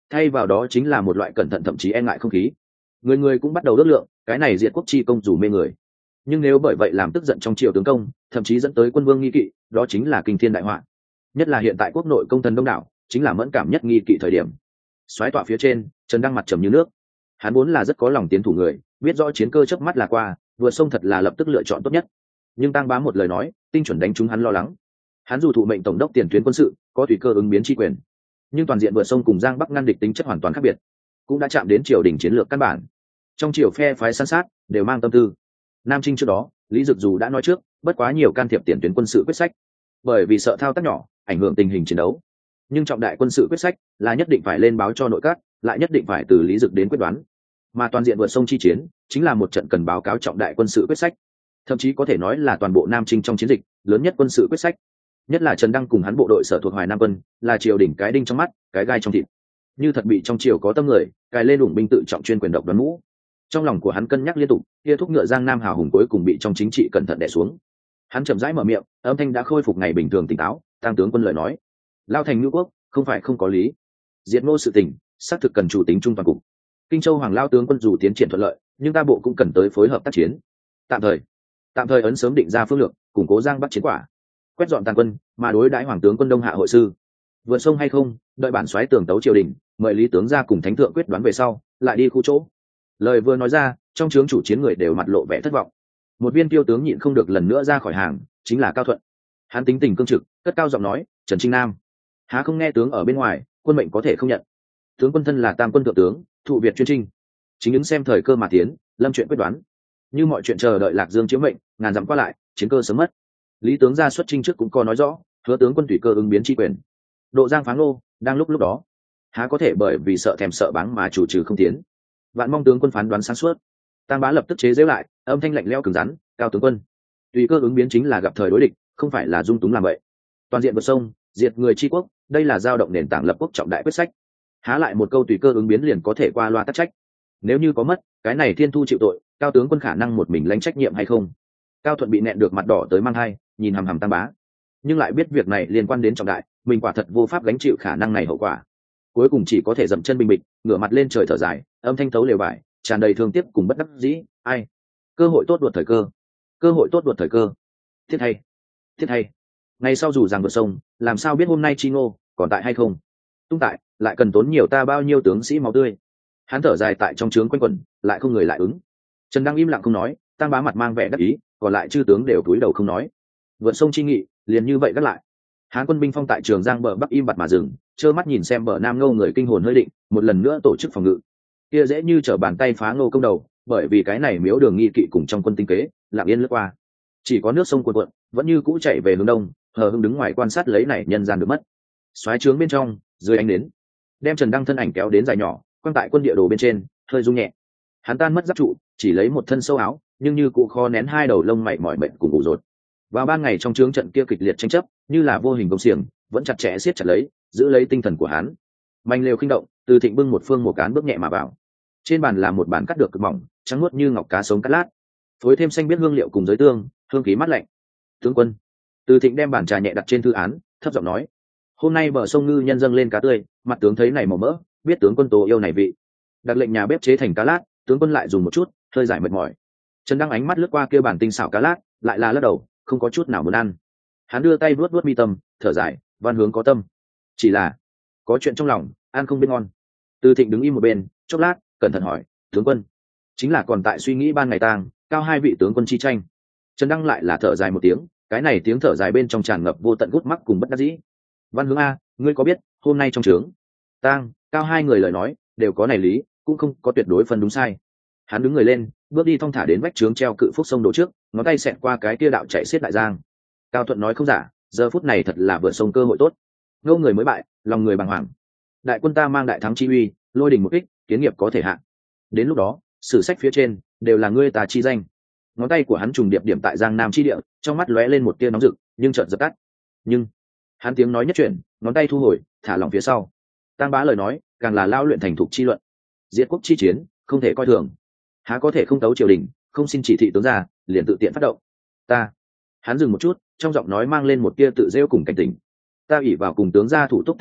thay vào đó chính là một loại cẩn thận thậm chí e ngại không khí. Người người cũng bắt đầu ước lượng cái này diệt quốc chi công dù mê người, nhưng nếu bởi vậy làm tức giận trong triều tướng công, thậm chí dẫn tới quân vương nghi kỵ, đó chính là kinh thiên đại họa. Nhất là hiện tại quốc nội công thần đông đảo, chính là mẫn cảm nhất nghi kỵ thời điểm. Soái tọa phía trên, Trần Đăng mặt trầm như nước. Hắn vốn là rất có lòng tiến thủ người, biết rõ chiến cơ chớp mắt là qua, vừa sông thật là lập tức lựa chọn tốt nhất. Nhưng Tăng Bá một lời nói, tinh chuẩn đánh trúng hắn lo lắng. Hắn dù thụ mệnh tổng đốc tiền tuyến quân sự, có tùy cơ ứng biến chi quyền, nhưng toàn diện vượt sông cùng Giang Bắc ngăn địch tính chất hoàn toàn khác biệt, cũng đã chạm đến triều đình chiến lược căn bản. Trong triều phe phái san sát đều mang tâm tư. Nam Trinh trước đó, Lý Dực dù đã nói trước, bất quá nhiều can thiệp tiền tuyến quân sự quyết sách, bởi vì sợ thao tác nhỏ ảnh hưởng tình hình chiến đấu. Nhưng trọng đại quân sự quyết sách là nhất định phải lên báo cho nội các, lại nhất định phải từ Lý Dực đến quyết đoán. Mà toàn diện vượt sông chi chiến chính là một trận cần báo cáo trọng đại quân sự quyết sách, thậm chí có thể nói là toàn bộ Nam Trinh trong chiến dịch lớn nhất quân sự quyết sách. Nhất là Trần Đăng cùng hắn bộ đội sở thuộc Hoài Nam quân, là triều đỉnh cái đinh trong mắt, cái gai trong thịt. Như thật bị trong triều có tâm người cài lên đủng binh tự trọng chuyên quyền độc đoán mũ. Trong lòng của hắn cân nhắc liên tục, kia thúc ngựa Giang Nam hào hùng cuối cùng bị trong chính trị cẩn thận đè xuống. Hắn chậm rãi mở miệng, âm thanh đã khôi phục ngày bình thường tỉnh táo. Tăng tướng quân lời nói, lao thành ngũ quốc không phải không có lý, diệt Ngô sự tình xác thực cần chủ tính trung toàn cục. Kinh Châu Hoàng lao tướng quân dù tiến triển thuận lợi, nhưng ta bộ cũng cần tới phối hợp tác chiến. Tạm thời, tạm thời ấn sớm định ra phương lược, củng cố Giang Bắc chiến quả, quét dọn tàn quân, mà đối đãi Hoàng tướng quân Đông Hạ hội sư. Vượt sông hay không, đợi bản soái tường tấu triều đình, mời Lý tướng ra cùng thánh thượng quyết đoán về sau, lại đi khu chỗ. Lời vừa nói ra, trong trướng chủ chiến người đều mặt lộ vẻ thất vọng. Một viên tiêu tướng nhịn không được lần nữa ra khỏi hàng, chính là Cao Thuận. Hắn tính tình cương trực, cất cao giọng nói, Trần Trinh Nam, há không nghe tướng ở bên ngoài, quân mệnh có thể không nhận. Tướng quân thân là tam quân thượng tướng, thụ Việt chuyên trinh, chính ứng xem thời cơ mà tiến, lâm chuyện quyết đoán. Như mọi chuyện chờ đợi Lạc Dương chiếu mệnh, ngàn dặm qua lại, chiến cơ sớm mất. Lý tướng ra xuất trinh trước cũng có nói rõ, hứa tướng quân tùy cơ ứng biến chi quyền. Độ Giang pháng nô, đang lúc lúc đó, há có thể bởi vì sợ thèm sợ báng mà chủ trừ không tiến. Vạn mong tướng quân phán đoán sáng suốt. Tăng Bá lập tức chế giễu lại, âm thanh lạnh lẽo cứng rắn, Cao tướng quân, tùy cơ ứng biến chính là gặp thời đối địch, không phải là dung túng làm vậy. Toàn diện vượt sông, diệt người chi quốc, đây là giao động nền tảng lập quốc trọng đại quyết sách. Há lại một câu tùy cơ ứng biến liền có thể qua loa tắc trách. Nếu như có mất, cái này thiên thu chịu tội, Cao tướng quân khả năng một mình lãnh trách nhiệm hay không? Cao Thuận bị nẹn được mặt đỏ tới mang hai, nhìn hằm hằm Tăng Bá, nhưng lại biết việc này liên quan đến trọng đại, mình quả thật vô pháp gánh chịu khả năng này hậu quả. Cuối cùng chỉ có thể dậm chân bình bịch, ngửa mặt lên trời thở dài, âm thanh tấu lều bại, tràn đầy thương tiếc cùng bất đắc dĩ. Ai, cơ hội tốt đuột thời cơ, cơ hội tốt đuột thời cơ. Thiết hay, thiết hay. Ngày sau dù rằng vượt sông, làm sao biết hôm nay Chi Ngô còn tại hay không? Tung tại, lại cần tốn nhiều ta bao nhiêu tướng sĩ máu tươi. Hắn thở dài tại trong trướng quanh quẩn, lại không người lại ứng. Trần Đăng im lặng không nói, Tăng Bá mặt mang vẻ đắc ý, còn lại chư tướng đều cúi đầu không nói. Vượt sông chi nghị liền như vậy gác lại. Hán quân binh phong tại Trường Giang bờ bắc im bặt mà dừng, trơ mắt nhìn xem bờ nam Ngô người kinh hồn hơi định, một lần nữa tổ chức phòng ngự. Kia dễ như trở bàn tay phá Ngô công đầu, bởi vì cái này miếu đường nghi kỵ cùng trong quân tinh kế, lặng yên lướt qua. Chỉ có nước sông cuồn cuộn, vẫn như cũ chảy về hướng đông, hờ hững đứng ngoài quan sát lấy này nhân gian được mất. Soái trướng bên trong, dưới ánh đến, đem Trần Đăng thân ảnh kéo đến dài nhỏ, quăng tại quân địa đồ bên trên, hơi rung nhẹ. Hắn tan mất giáp trụ, chỉ lấy một thân sâu áo, nhưng như cụ kho nén hai đầu lông mày mỏi mệt cùng ủ rột. Vào ban ngày trong trướng trận kia kịch liệt tranh chấp, như là vô hình công xiềng, vẫn chặt chẽ siết chặt lấy, giữ lấy tinh thần của hắn. Manh lều khinh động, Từ Thịnh bưng một phương một cán bước nhẹ mà vào. Trên bàn là một bàn cắt được cực mỏng, trắng nuốt như ngọc cá sống cắt lát, phối thêm xanh biết hương liệu cùng giới tương, hương khí mát lạnh. Tướng quân, Từ Thịnh đem bàn trà nhẹ đặt trên thư án, thấp giọng nói: hôm nay bờ sông ngư nhân dâng lên cá tươi, mặt tướng thấy này màu mỡ, biết tướng quân tố yêu này vị. Đặt lệnh nhà bếp chế thành cá lát, tướng quân lại dùng một chút, hơi giải mệt mỏi. Trần Đăng ánh mắt lướt qua kia bản tinh xảo cá lát, lại là lắc đầu, không có chút nào muốn ăn. Hắn đưa tay vuốt vuốt mi tâm, thở dài, văn hướng có tâm, chỉ là có chuyện trong lòng, ăn không biết ngon. Từ Thịnh đứng im một bên, chốc lát, cẩn thận hỏi: tướng quân, chính là còn tại suy nghĩ ban ngày tang cao hai vị tướng quân chi tranh? Trần Đăng lại là thở dài một tiếng, cái này tiếng thở dài bên trong tràn ngập vô tận gút mắc cùng bất đắc dĩ. Văn hướng a, ngươi có biết hôm nay trong trướng tang cao hai người lời nói đều có này lý, cũng không có tuyệt đối phân đúng sai. Hắn đứng người lên, bước đi thong thả đến vách trướng treo cự phúc sông đổ trước, ngón tay xẹt qua cái kia đạo chạy xiết đại giang. Cao Thuận nói không giả, giờ phút này thật là vượt sông cơ hội tốt. Ngô người mới bại, lòng người bàng hoàng. Đại quân ta mang đại thắng chi uy, lôi đình một kích, kiến nghiệp có thể hạ. Đến lúc đó, sử sách phía trên đều là ngươi ta chi danh. Ngón tay của hắn trùng điệp điểm tại giang nam chi địa, trong mắt lóe lên một tia nóng rực, nhưng chợt dập tắt. Nhưng hắn tiếng nói nhất chuyển, ngón tay thu hồi, thả lỏng phía sau. Tang Bá lời nói càng là lao luyện thành thục chi luận. Diệt quốc chi chiến không thể coi thường, há có thể không tấu triều đình, không xin chỉ thị tướng ra, liền tự tiện phát động. Ta, hắn dừng một chút, trong giọng nói mang lên một tia tự rêu cùng cảnh tỉnh. Ta ủy vào cùng tướng gia thủ túc tình thầm,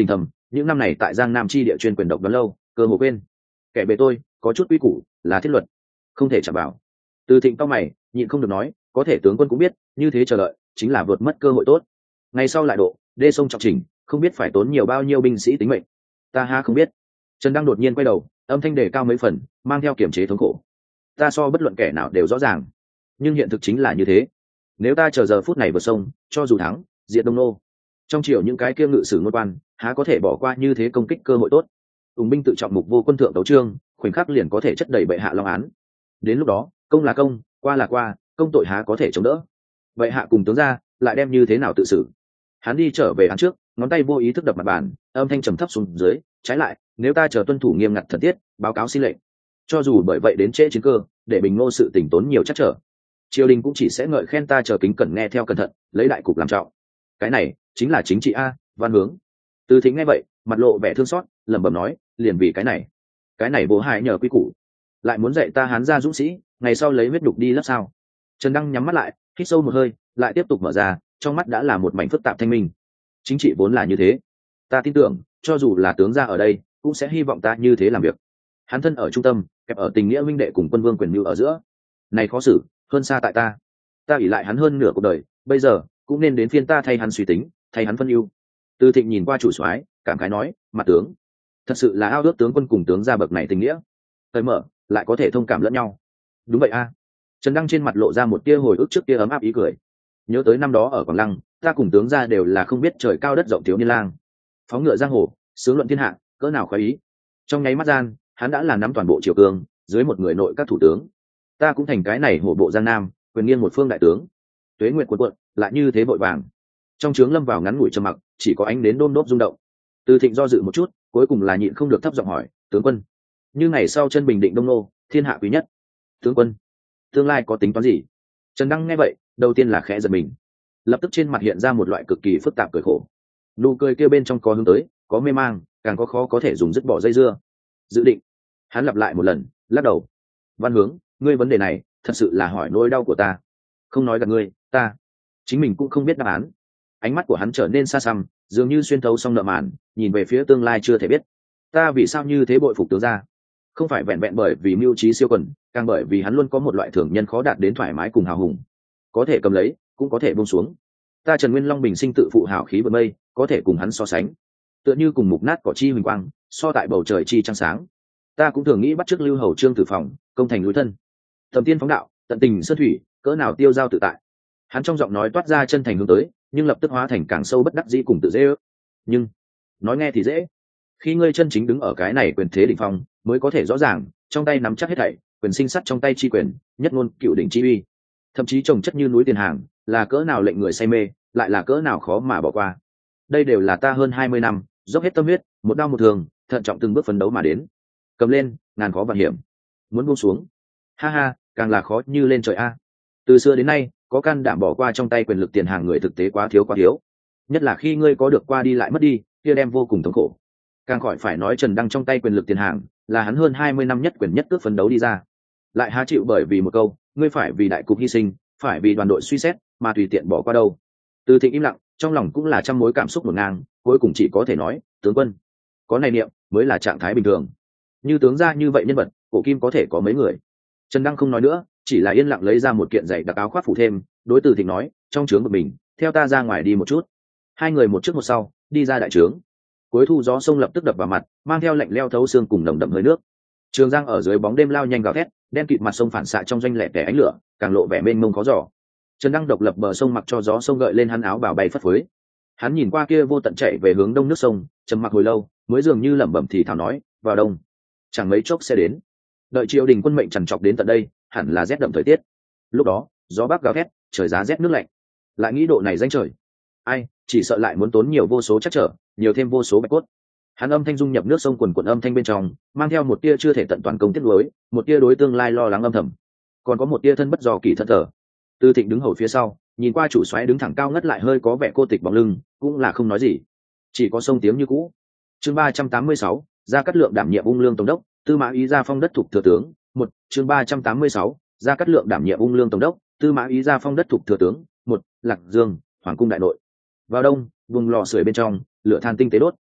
những năm này tại giang nam chi địa chuyên quyền độc đoán lâu, cơ hồ quên kẻ bề tôi có chút quy củ là thiết luật, không thể chạm vào. Từ Thịnh cao mày nhịn không được nói, có thể tướng quân cũng biết như thế chờ đợi chính là vượt mất cơ hội tốt. Ngày sau lại độ đê sông trọng trình, không biết phải tốn nhiều bao nhiêu binh sĩ tính mệnh. Ta ha không biết. Trần Đăng đột nhiên quay đầu, âm thanh đề cao mấy phần, mang theo kiểm chế thống khổ. Ta so bất luận kẻ nào đều rõ ràng, nhưng hiện thực chính là như thế. Nếu ta chờ giờ phút này vượt sông, cho dù thắng diệt Đông Nô, trong triều những cái kia ngự sử ngôn quan há có thể bỏ qua như thế công kích cơ hội tốt. Ung binh tự trọng mục vô quân thượng tấu trương, khoảnh khắc liền có thể chất đầy bệ hạ long án. Đến lúc đó công là công, qua là qua, công tội há có thể chống đỡ. Bệ hạ cùng tướng ra lại đem như thế nào tự xử? Hắn đi trở về án trước, ngón tay vô ý thức đập mặt bàn, âm thanh trầm thấp xuống dưới. Trái lại, nếu ta chờ tuân thủ nghiêm ngặt thần tiết, báo cáo xin lệnh, cho dù bởi vậy đến trễ chiến cơ, để bình ngô sự tỉnh tốn nhiều chắc trở, triều đình cũng chỉ sẽ ngợi khen ta chờ kính cẩn nghe theo cẩn thận, lấy đại cục làm trọng. Cái này chính là chính trị a. Văn Hướng. Từ Thính nghe vậy, mặt lộ vẻ thương xót, lẩm bẩm nói, liền vì cái này, cái này bố hại nhờ quy củ, lại muốn dạy ta hán gia dũng sĩ, ngày sau lấy huyết đục đi lấp sao? Trần Đăng nhắm mắt lại, hít sâu một hơi, lại tiếp tục mở ra, trong mắt đã là một mảnh phức tạp thanh minh. Chính trị vốn là như thế, ta tin tưởng, cho dù là tướng gia ở đây, cũng sẽ hy vọng ta như thế làm việc. Hắn thân ở trung tâm, kẹp ở tình nghĩa huynh đệ cùng quân vương quyền mưu ở giữa, này khó xử hơn xa tại ta. Ta ỷ lại hắn hơn nửa cuộc đời, bây giờ cũng nên đến phiên ta thay hắn suy tính, thay hắn phân ưu. Từ Thịnh nhìn qua chủ soái, cảm khái nói, mặt tướng thật sự là ao ước tướng quân cùng tướng gia bậc này tình nghĩa, thời mở lại có thể thông cảm lẫn nhau. Đúng vậy a. Trần Đăng trên mặt lộ ra một tia hồi ức trước kia ấm áp ý cười. Nhớ tới năm đó ở Quảng Lăng, ta cùng tướng gia đều là không biết trời cao đất rộng thiếu niên lang, phóng ngựa giang hồ, sướng luận thiên hạ, cỡ nào khoái ý. Trong nháy mắt gian, hắn đã là nắm toàn bộ triều cương, dưới một người nội các thủ tướng. Ta cũng thành cái này hổ bộ giang nam, quyền nghiêng một phương đại tướng. Tuế nguyệt cuộn cuộn, lại như thế vội vàng. Trong trướng lâm vào ngắn ngủi trầm mặc, chỉ có ánh đến đôm đốp rung động. Từ Thịnh do dự một chút, cuối cùng là nhịn không được thấp giọng hỏi, tướng quân, như ngày sau chân bình định Đông Nô, thiên hạ quý nhất, tướng quân tương lai có tính toán gì? Trần Đăng nghe vậy, đầu tiên là khẽ giật mình, lập tức trên mặt hiện ra một loại cực kỳ phức tạp cười khổ. Nụ cười kia bên trong có hướng tới, có mê mang, càng có khó có thể dùng dứt bỏ dây dưa. Dự định. Hắn lặp lại một lần, lắc đầu. Văn Hướng, ngươi vấn đề này thật sự là hỏi nỗi đau của ta. Không nói gặp ngươi, ta chính mình cũng không biết đáp án. Ánh mắt của hắn trở nên xa xăm, dường như xuyên thấu xong nợ màn, nhìn về phía tương lai chưa thể biết. Ta vì sao như thế bội phục tướng gia? Không phải vẹn vẹn bởi vì mưu trí siêu quần, càng bởi vì hắn luôn có một loại thường nhân khó đạt đến thoải mái cùng hào hùng, có thể cầm lấy, cũng có thể buông xuống. Ta Trần Nguyên Long bình sinh tự phụ hào khí vượt mây, có thể cùng hắn so sánh, tựa như cùng mục nát cỏ chi huỳnh quang, so tại bầu trời chi trăng sáng. Ta cũng thường nghĩ bắt chước Lưu Hầu Trương Tử Phòng, công thành núi thân, tầm tiên phóng đạo, tận tình sơn thủy, cỡ nào tiêu dao tự tại. Hắn trong giọng nói toát ra chân thành hướng tới, nhưng lập tức hóa thành càng sâu bất đắc dĩ cùng tự dễ ước. Nhưng nói nghe thì dễ, khi ngươi chân chính đứng ở cái này quyền thế đỉnh phong, mới có thể rõ ràng, trong tay nắm chắc hết thảy, quyền sinh sắt trong tay chi quyền, nhất ngôn cựu đỉnh chi uy, thậm chí trồng chất như núi tiền hàng, là cỡ nào lệnh người say mê, lại là cỡ nào khó mà bỏ qua. Đây đều là ta hơn hai mươi năm dốc hết tâm huyết, một đau một thường, thận trọng từng bước phấn đấu mà đến. Cầm lên, ngàn khó vạn hiểm, muốn buông xuống, ha ha, càng là khó như lên trời a. Từ xưa đến nay, có can đảm bỏ qua trong tay quyền lực tiền hàng người thực tế quá thiếu quá thiếu, nhất là khi ngươi có được qua đi lại mất đi, kia đem vô cùng thống khổ. Càng khỏi phải nói Trần Đăng trong tay quyền lực tiền hàng, là hắn hơn hai mươi năm nhất quyền nhất cước phấn đấu đi ra, lại há chịu bởi vì một câu, ngươi phải vì đại cục hy sinh, phải vì đoàn đội suy xét, mà tùy tiện bỏ qua đâu. Từ Thịnh im lặng, trong lòng cũng là trăm mối cảm xúc ngổn ngang, cuối cùng chỉ có thể nói, tướng quân, có này niệm mới là trạng thái bình thường. Như tướng gia như vậy nhân vật, cổ kim có thể có mấy người. Trần Đăng không nói nữa, chỉ là yên lặng lấy ra một kiện giày đặc áo khoác phủ thêm, đối Từ Thịnh nói, trong trướng của mình, theo ta ra ngoài đi một chút. Hai người một trước một sau đi ra đại trướng. Cuối thu gió sông lập tức đập vào mặt, mang theo lạnh leo thấu xương cùng nồng đậm hơi nước. Trường Giang ở dưới bóng đêm lao nhanh gào thét, đen kịt mặt sông phản xạ trong doanh lẻ tẻ ánh lửa, càng lộ vẻ mênh mông khó giỏ. Trần Đăng độc lập bờ sông mặc cho gió sông gợi lên hắn áo bào bay phất phới. Hắn nhìn qua kia vô tận chạy về hướng đông nước sông, trầm mặc hồi lâu, mới dường như lẩm bẩm thì thào nói, vào đông, chẳng mấy chốc sẽ đến. Đợi triều đình quân mệnh trằn trọc đến tận đây, hẳn là rét đậm thời tiết. Lúc đó, gió bắc gào thét, trời giá rét nước lạnh. Lại nghĩ độ này danh trời, ai, chỉ sợ lại muốn tốn nhiều vô số chắc trở, nhiều thêm vô số bạch cốt. Hắn âm thanh dung nhập nước sông quần quần âm thanh bên trong, mang theo một tia chưa thể tận toàn công tiết lối, một tia đối tương lai lo lắng âm thầm, còn có một tia thân bất do kỳ thân thở. Tư Thịnh đứng hầu phía sau, nhìn qua chủ soái đứng thẳng cao ngất lại hơi có vẻ cô tịch bóng lưng, cũng là không nói gì, chỉ có sông tiếng như cũ. Chương ba trăm tám mươi sáu, Gia Cát Lượng đảm nhiệm ung lương tổng đốc, Tư Mã Ý gia phong đất thuộc thừa tướng. Một, chương ba trăm tám mươi sáu, Gia Cát Lượng đảm nhiệm ung lương tổng đốc, Tư Mã Ý gia phong đất thuộc thừa tướng. Một, Lạc Dương, hoàng cung đại nội. Vào đông, vùng lò sưởi bên trong, lửa than tinh tế đốt.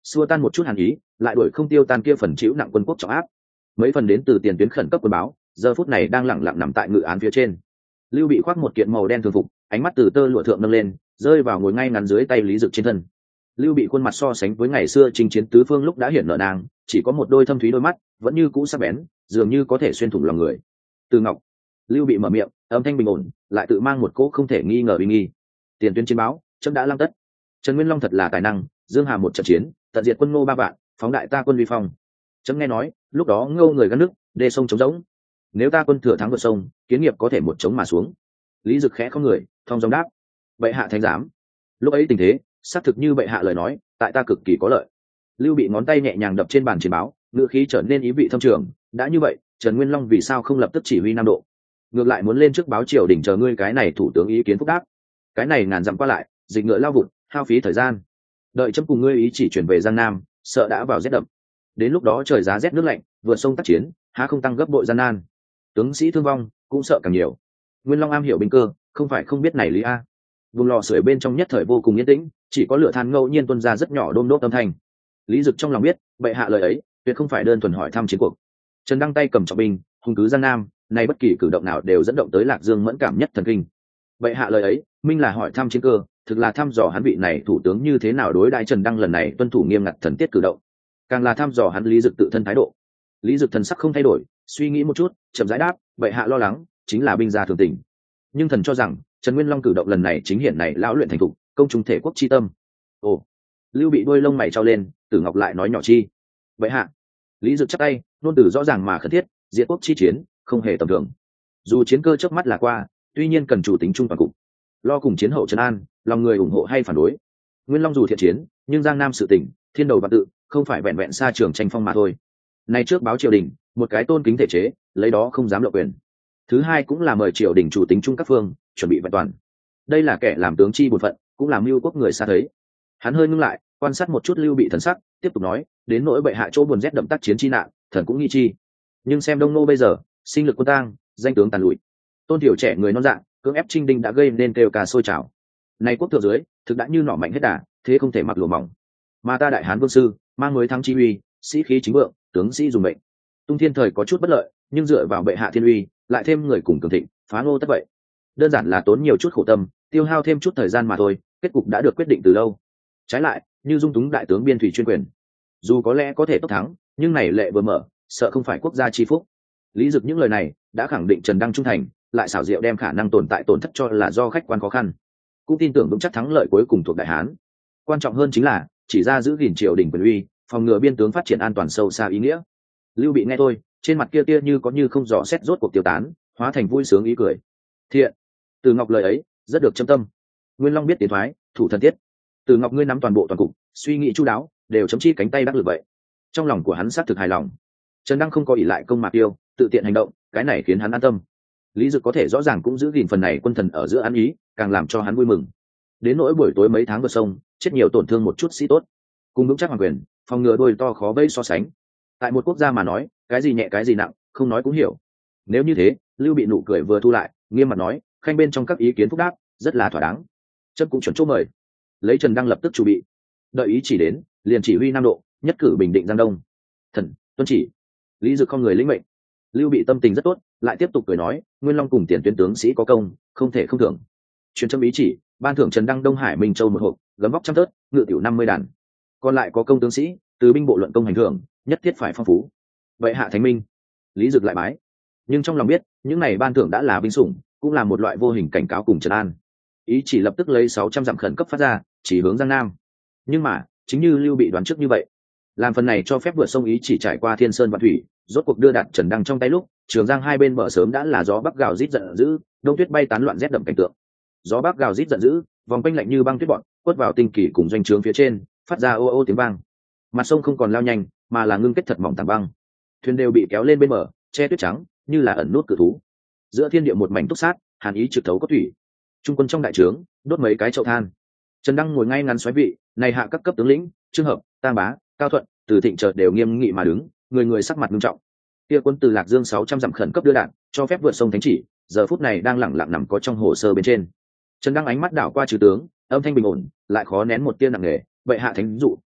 xua tan một chút hàn ý, lại đuổi không tiêu tan kia phần chịu nặng quân quốc trọng áp. Mấy phần đến từ tiền tuyến khẩn cấp quân báo giờ phút này đang lẳng lặng nằm tại ngự án phía trên. Lưu Bị khoác một kiện màu đen thường phục, ánh mắt từ tơ lụa thượng nâng lên, rơi vào ngồi ngay ngắn dưới tay Lý Dực trên thân. Lưu Bị khuôn mặt so sánh với ngày xưa chinh chiến tứ phương lúc đã hiện nở nàng, chỉ có một đôi thâm thúy đôi mắt vẫn như cũ sắc bén, dường như có thể xuyên thủng lòng người. Từ Ngọc. Lưu Bị mở miệng, âm thanh bình ổn, lại tự mang một cỗ không thể nghi ngờ uy nghi. Tiền tuyến chiến báo, chấm đã lăng tất. Trần Nguyên Long thật là tài năng, dương hà một trận chiến, tận diệt quân Ngô ba vạn, phóng đại ta quân vi phong. Chấm nghe nói, lúc đó Ngô người gắn nước, đê sông trống rỗng. Nếu ta quân thừa thắng vượt sông, kiến nghiệp có thể một chống mà xuống. Lý Dực khẽ không người, thong dong đáp: bệ hạ thánh giám. Lúc ấy tình thế xác thực như bệ hạ lời nói, tại ta cực kỳ có lợi. Lưu Bị ngón tay nhẹ nhàng đập trên bàn chiến báo, ngữ khí trở nên ý vị thâm trường. Đã như vậy, Trần Nguyên Long vì sao không lập tức chỉ huy Nam Độ, ngược lại muốn lên trước báo triều đình chờ ngươi cái này thủ tướng ý kiến phúc đáp? Cái này ngàn dặm qua lại, dịch ngựa lao vụt, hao phí thời gian. Đợi chấm cùng ngươi ý chỉ chuyển về Giang Nam, sợ đã vào rét đậm. Đến lúc đó trời giá rét nước lạnh, vượt sông tác chiến, há không tăng gấp bội gian nan. Tướng sĩ thương vong cũng sợ càng nhiều. Nguyên Long am hiểu binh cơ, không phải không biết này lý a. Vùng lò sưởi bên trong nhất thời vô cùng yên tĩnh, chỉ có lửa than ngẫu nhiên tuôn ra rất nhỏ đôm đốt âm thanh. Lý Dực trong lòng biết, bệ hạ lời ấy tuyệt không phải đơn thuần hỏi thăm chiến cuộc. Trần đăng tay cầm trọng binh, hùng cứ Giang Nam, nay bất kỳ cử động nào đều dẫn động tới Lạc Dương mẫn cảm nhất thần kinh. Bệ hạ lời ấy minh là hỏi thăm chiến cơ, thực là thăm dò hắn vị này thủ tướng như thế nào đối đãi Trần đăng lần này tuân thủ nghiêm ngặt thần tiết cử động, càng là thăm dò hắn Lý Dực tự thân thái độ. Lý Dực thần sắc không thay đổi, suy nghĩ một chút, chậm rãi đáp: bệ hạ lo lắng chính là binh gia thường tình, nhưng thần cho rằng Trần Nguyên Long cử động lần này chính hiện này lão luyện thành thục, công chúng thể quốc chi tâm. Ồ. Lưu Bị đuôi lông mày trao lên, Tử Ngọc lại nói nhỏ chi: bệ hạ. Lý Dực chắp tay, nôn từ rõ ràng mà khẩn thiết, diệt quốc chi chiến không hề tầm thường. Dù chiến cơ trước mắt là qua, tuy nhiên cần chủ tính chung toàn cục, lo cùng chiến hậu trấn an, lòng người ủng hộ hay phản đối. Nguyên Long dù thiện chiến, nhưng Giang Nam sự tỉnh, thiên đầu vạn tự, không phải vẹn vẹn xa trường tranh phong mà thôi. Nay trước báo triều đình, một cái tôn kính thể chế, lấy đó không dám lộ quyền. Thứ hai cũng là mời triều đình chủ tính chung các phương, chuẩn bị vẹn toàn. Đây là kẻ làm tướng chi bổn phận, cũng làm mưu quốc người xa thấy. Hắn hơi ngưng lại, quan sát một chút Lưu Bị thần sắc, tiếp tục nói: đến nỗi bệ hạ chỗ buồn rét đậm tác chiến chi nạn, thần cũng nghi chi. Nhưng xem Đông Nô bây giờ, sinh lực quân tang, danh tướng tàn lụi, tôn tiểu trẻ người non dạng, cưỡng ép trinh đinh đã gây nên kêu cà sôi trào. Nay quốc thượng dưới, thực đã như nỏ mạnh hết đà, thế không thể mặc lụa mỏng. Mà ta đại hán vương sư, mang mới thắng chi uy, sĩ khí chính vượng, tướng sĩ dùng mệnh. Tung thiên thời có chút bất lợi, nhưng dựa vào bệ hạ thiên uy, lại thêm người cùng cường thịnh, phá ngô tất vậy. Đơn giản là tốn nhiều chút khổ tâm, tiêu hao thêm chút thời gian mà thôi, kết cục đã được quyết định từ lâu. Trái lại, như dung túng đại tướng biên thủy chuyên quyền, dù có lẽ có thể tốc thắng, nhưng này lệ vừa mở, sợ không phải quốc gia chi phúc. Lý Dực những lời này đã khẳng định Trần Đăng trung thành, lại xảo diệu đem khả năng tồn tại tổn thất cho là do khách quan khó khăn, cũng tin tưởng vững chắc thắng lợi cuối cùng thuộc đại hán. Quan trọng hơn chính là chỉ ra giữ gìn triều đình quyền uy, phòng ngừa biên tướng phát triển an toàn sâu xa ý nghĩa. Lưu Bị nghe thôi, trên mặt kia tia như có như không dò xét rốt cuộc tiêu tán, hóa thành vui sướng ý cười. Thiện. Từ Ngọc lời ấy rất được châm tâm. Nguyên Long biết tiến thoái, thủ thần tiết. Từ Ngọc ngươi nắm toàn bộ toàn cục, suy nghĩ chu đáo, đều chấm chi cánh tay đắc lực vậy. Trong lòng của hắn xác thực hài lòng. Trần Đăng không có ỷ lại công mạc tiêu, tự tiện hành động, cái này khiến hắn an tâm. Lý Dực có thể rõ ràng cũng giữ gìn phần này quân thần ở giữa ăn ý, càng làm cho hắn vui mừng. Đến nỗi buổi tối mấy tháng vượt sông, chết nhiều tổn thương một chút sĩ tốt, cùng vững chắc hoàng quyền, phòng ngừa đôi to khó vây so sánh. Tại một quốc gia mà nói, cái gì nhẹ cái gì nặng, không nói cũng hiểu. Nếu như thế, Lưu Bị nụ cười vừa thu lại, nghiêm mặt nói: khanh bên trong các ý kiến phúc đáp, rất là thỏa đáng. Chấp cũng chuẩn chốt mời. Lấy Trần Đăng lập tức chuẩn bị, đợi ý chỉ đến, liền chỉ huy Nam Độ, nhất cử bình định Giang Đông. Thần tuân chỉ. Lý Dực không người lĩnh mệnh. Lưu Bị tâm tình rất tốt, lại tiếp tục cười nói: Nguyên Long cùng tiền tuyến tướng sĩ có công, không thể không thưởng. Truyền chấm ý chỉ, ban thưởng Trần Đăng Đông Hải Minh Châu một hộp, gấm vóc trăm tớt, ngự tiểu năm mươi đàn. Còn lại có công tướng sĩ, từ binh bộ luận công hành thưởng, nhất thiết phải phong phú. Vậy hạ thánh minh. Lý Dực lại bái, nhưng trong lòng biết, những này ban thưởng đã là vinh sủng, cũng là một loại vô hình cảnh cáo cùng trấn an. Ý chỉ lập tức lấy sáu trăm dặm khẩn cấp phát ra, chỉ hướng Giang Nam. Nhưng mà, chính như Lưu Bị đoán trước như vậy, làm phần này cho phép vượt sông ý chỉ trải qua thiên sơn và thủy, rốt cuộc đưa đạt Trần Đăng trong tay lúc, Trường Giang hai bên bờ sớm đã là gió bắc gào rít giận dữ, đông tuyết bay tán loạn rét đậm cảnh tượng. Gió bắc gào rít giận dữ, vòng quanh lạnh như băng tuyết bọn, quất vào tinh kỳ cùng doanh trướng phía trên, phát ra ô ô tiếng vang. Mặt sông không còn lao nhanh, mà là ngưng kết thật mỏng tảng băng. Thuyền đều bị kéo lên bên bờ, che tuyết trắng, như là ẩn nút cự thú. Giữa thiên địa một mảnh túc sát, hàn ý trực thấu có thủy. Trung quân trong đại trướng, đốt mấy cái chậu than. Trần Đăng ngồi ngay ngắn xoáy vị, này hạ các cấp tướng lĩnh, Trương Hợp, Tang Bá, Cao Thuận, Từ Thịnh chợt đều nghiêm nghị mà đứng, người người sắc mặt nghiêm trọng. Kia quân từ Lạc Dương sáu trăm dặm khẩn cấp đưa đạn, cho phép vượt sông thánh chỉ, giờ phút này đang lẳng lặng nằm có trong hồ sơ bên trên. Trần Đăng ánh mắt đảo qua trừ tướng, âm thanh bình ổn, lại khó nén một tia nặng nề, vậy hạ thánh dụ,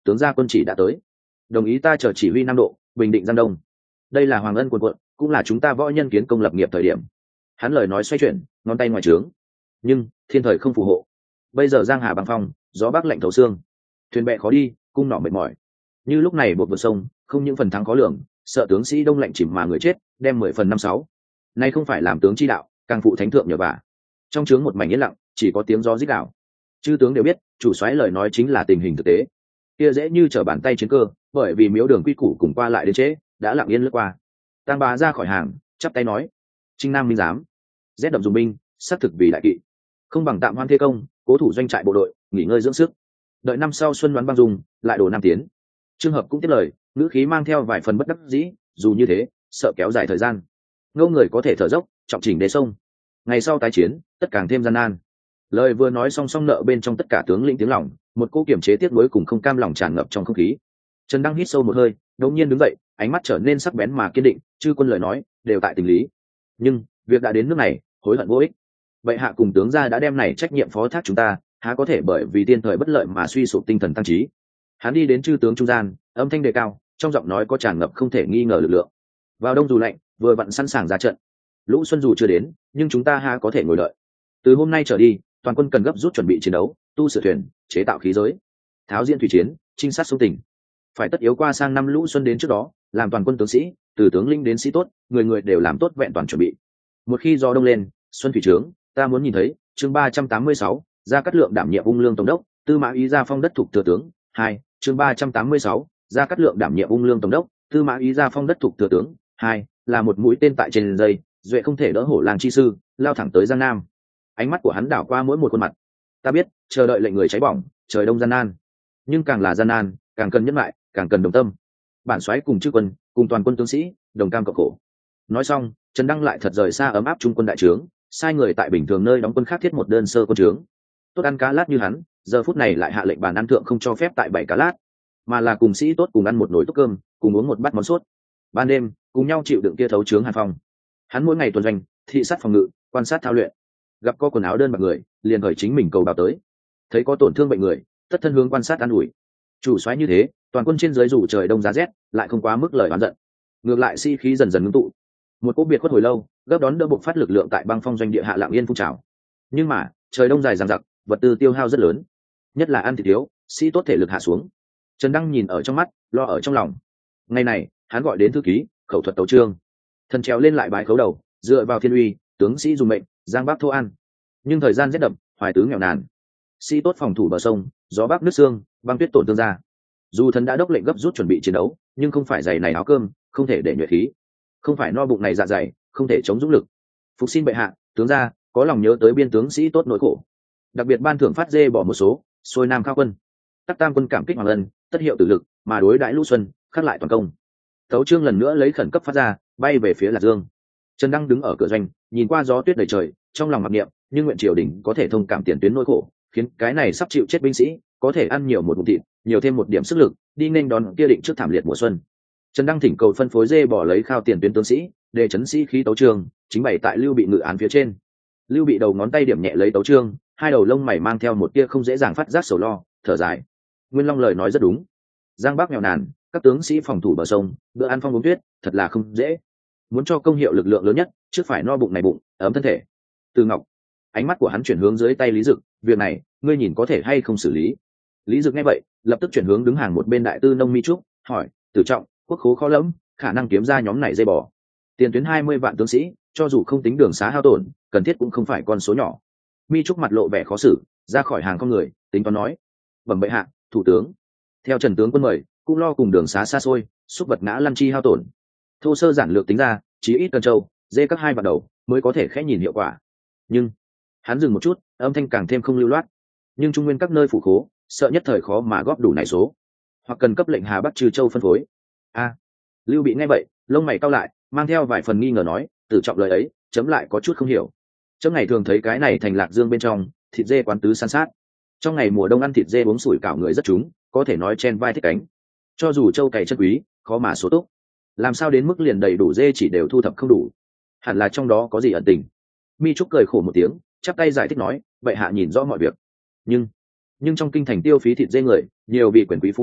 tướng gia quân chỉ đã tới, đồng ý ta chờ chỉ huy nam độ bình định giang đông. Đây là hoàng ân quần quận, cũng là chúng ta võ nhân kiến công lập nghiệp thời điểm. Hắn lời nói xoay chuyển, ngón tay ngoài trướng, nhưng thiên thời không phù hộ. Bây giờ giang hà băng phong, gió bắc lạnh thấu xương, thuyền bè khó đi, cung nỏ mệt mỏi. Như lúc này buộc vượt sông, không những phần thắng khó lường, sợ tướng sĩ đông lạnh chìm mà người chết, đem mười phần năm sáu. Nay không phải làm tướng chi đạo, càng phụ thánh thượng nhờ vả. Trong trướng một mảnh yên lặng, chỉ có tiếng gió rít gào. Chư tướng đều biết, chủ soái lời nói chính là tình hình thực tế. Kia dễ như trở bàn tay chiến cơ, bởi vì miếu đường quy củ cùng qua lại đến trễ, đã lặng yên lướt qua. Tang Bá ra khỏi hàng, chắp tay nói: Trinh Nam minh giám, rét đậm dùng binh, xác thực vì đại kỵ, không bằng tạm hoan thế công, cố thủ doanh trại bộ đội, nghỉ ngơi dưỡng sức, đợi năm sau xuân đoán băng dùng, lại đổ nam tiến. Trường hợp cũng tiếp lời, ngữ khí mang theo vài phần bất đắc dĩ, dù như thế, sợ kéo dài thời gian. Ngô người có thể thở dốc, trọng chỉnh đế sông. Ngày sau tái chiến, tất càng thêm gian nan. Lời vừa nói song song nợ bên trong tất cả tướng lĩnh tiếng lòng, một cô kiểm chế tiếc nuối cùng không cam lòng tràn ngập trong không khí. Trần Đăng hít sâu một hơi, đột nhiên đứng dậy, ánh mắt trở nên sắc bén mà kiên định. Chư quân lời nói đều tại tình lý, nhưng việc đã đến nước này, hối hận vô ích. Bệ hạ cùng tướng gia đã đem này trách nhiệm phó thác chúng ta, há có thể bởi vì tiên thời bất lợi mà suy sụp tinh thần tăng trí. Hắn đi đến chư tướng trung gian, âm thanh đề cao, trong giọng nói có tràn ngập không thể nghi ngờ lực lượng. Vào đông dù lạnh, vừa vặn sẵn sàng ra trận. Lũ xuân dù chưa đến, nhưng chúng ta há có thể ngồi đợi. Từ hôm nay trở đi, toàn quân cần gấp rút chuẩn bị chiến đấu, tu sửa thuyền, chế tạo khí giới, tháo diễn thủy chiến, trinh sát sông tỉnh. Phải tất yếu qua sang năm lũ xuân đến trước đó, làm toàn quân tướng sĩ, từ tướng linh đến sĩ tốt, người người đều làm tốt vẹn toàn chuẩn bị. Một khi gió đông lên, xuân thủy trướng, ta muốn nhìn thấy. Chương ba trăm tám mươi sáu, Gia Cát Lượng đảm nhiệm ung lương tổng đốc, Tư Mã Ý ra phong đất thuộc thừa tướng. Hai, chương ba trăm tám mươi sáu, Gia Cát Lượng đảm nhiệm ung lương tổng đốc, Tư Mã Ý ra phong đất thuộc thừa tướng. Hai, là một mũi tên tại trên dây, duệ không thể đỡ hổ làng chi sư, lao thẳng tới Giang Nam. Ánh mắt của hắn đảo qua mỗi một khuôn mặt. Ta biết, chờ đợi lệnh người cháy bỏng, trời đông gian nan, nhưng càng là gian nan, càng cần nhẫn lại, càng cần đồng tâm. Bản soái cùng chư quân, cùng toàn quân tướng sĩ, đồng cam cộng khổ. Nói xong, Trần Đăng lại thật rời xa ấm áp trung quân đại trướng, sai người tại bình thường nơi đóng quân khác thiết một đơn sơ quân trướng. Tốt ăn cá lát như hắn, giờ phút này lại hạ lệnh bàn ăn thượng không cho phép tại bảy cá lát, mà là cùng sĩ tốt cùng ăn một nồi túc cơm, cùng uống một bát món sốt. Ban đêm, cùng nhau chịu đựng kia thấu trướng hàn phong. Hắn mỗi ngày tuần doanh, thị sát phòng ngự, quan sát thao luyện. Gặp có quần áo đơn bạc người, liền khởi chính mình cầu báo tới. Thấy có tổn thương bệnh người, tất thân hướng quan sát an ủi. Chủ soái như thế, toàn quân trên dưới dù trời đông giá rét, lại không quá mức lời oán giận. Ngược lại si khí dần dần ngưng tụ. Một cỗ biệt khuất hồi lâu, gấp đón đỡ bộc phát lực lượng tại băng phong doanh địa hạ lạng yên phun trào. Nhưng mà, trời đông dài dằng dặc, vật tư tiêu hao rất lớn, nhất là ăn thịt thiếu, sĩ tốt thể lực hạ xuống. Trần Đăng nhìn ở trong mắt, lo ở trong lòng. Ngày này, hắn gọi đến thư ký, khẩu thuật tấu chương. Thần trèo lên lại bài khấu đầu, dựa vào thiên uy, tướng sĩ dùng mệnh, giang bắc thô an. Nhưng thời gian rét đậm, hoài tứ nghèo nàn. Sĩ tốt phòng thủ bờ sông, gió bắc nước xương, băng tuyết tổn thương ra. Dù thần đã đốc lệnh gấp rút chuẩn bị chiến đấu, nhưng không phải giày này áo cơm, không thể để nhuệ khí, không phải no bụng này dạ dày, không thể chống dũng lực. Phục xin bệ hạ, tướng gia có lòng nhớ tới biên tướng sĩ tốt nỗi khổ, đặc biệt ban thưởng phát dê bỏ một số, xuôi nam khao quân. Tắc tam quân cảm kích hoàng ân, tất hiệu tử lực, mà đối đãi lũ xuân, khắc lại toàn công. Tấu chương lần nữa lấy khẩn cấp phát ra, bay về phía Lạc Dương. Trần Đăng đứng ở cửa doanh, nhìn qua gió tuyết đầy trời, trong lòng mặc niệm, nhưng nguyện triều đình có thể thông cảm tiền tuyến nỗi khổ, khiến cái này sắp chịu chết binh sĩ có thể ăn nhiều một bụng thịt, nhiều thêm một điểm sức lực, đi nên đón kia định trước thảm liệt mùa xuân. Trần Đăng thỉnh cầu phân phối dê bỏ lấy khao tiền tuyến tướng sĩ, để chấn sĩ khí tấu chương, chính bày tại Lưu Bị ngự án phía trên. Lưu Bị đầu ngón tay điểm nhẹ lấy tấu chương, hai đầu lông mày mang theo một tia không dễ dàng phát giác sầu lo, thở dài. Nguyên Long lời nói rất đúng. Giang Bắc nghèo nàn, các tướng sĩ phòng thủ bờ sông, bữa ăn phong uống tuyết, thật là không dễ. Muốn cho công hiệu lực lượng lớn nhất, trước phải no bụng này bụng, ấm thân thể. Từ Ngọc, ánh mắt của hắn chuyển hướng dưới tay Lý Dực, việc này, ngươi nhìn có thể hay không xử lý? Lý Dực nghe vậy, lập tức chuyển hướng đứng hàng một bên đại tư nông Mi Trúc, hỏi: Tử Trọng, quốc khố khó lẫm, khả năng kiếm ra nhóm này dây bò. Tiền tuyến hai mươi vạn tướng sĩ, cho dù không tính đường xá hao tổn, cần thiết cũng không phải con số nhỏ. Mi Trúc mặt lộ vẻ khó xử, ra khỏi hàng con người, tính toán nói: bẩm bệ hạ, thủ tướng, theo Trần tướng quân mời, cũng lo cùng đường xá xa xôi, xúc vật ngã lăn chi hao tổn. Thô sơ giản lược tính ra, chí ít cân châu, dê các hai vạn đầu mới có thể khẽ nhìn hiệu quả. Nhưng hắn dừng một chút, âm thanh càng thêm không lưu loát. Nhưng trung nguyên các nơi phủ khố, sợ nhất thời khó mà góp đủ này số, hoặc cần cấp lệnh Hà Bắc trừ châu phân phối. A, Lưu Bị nghe vậy, lông mày cau lại, mang theo vài phần nghi ngờ nói: Tử Trọng lời ấy, chấm lại có chút không hiểu. Chấm ngày thường thấy cái này thành Lạc Dương bên trong, thịt dê quán tứ san sát. Trong ngày mùa đông ăn thịt dê uống sủi cảo người rất trúng, có thể nói chen vai thích cánh. Cho dù châu cày chân quý, khó mà số túc. Làm sao đến mức liền đầy đủ dê chỉ đều thu thập không đủ? Hẳn là trong đó có gì ẩn tình. Mi Trúc cười khổ một tiếng, chắp tay giải thích nói: vậy hạ nhìn rõ mọi việc. Nhưng, nhưng trong kinh thành tiêu phí thịt dê người, nhiều vị quyền quý phú hộ,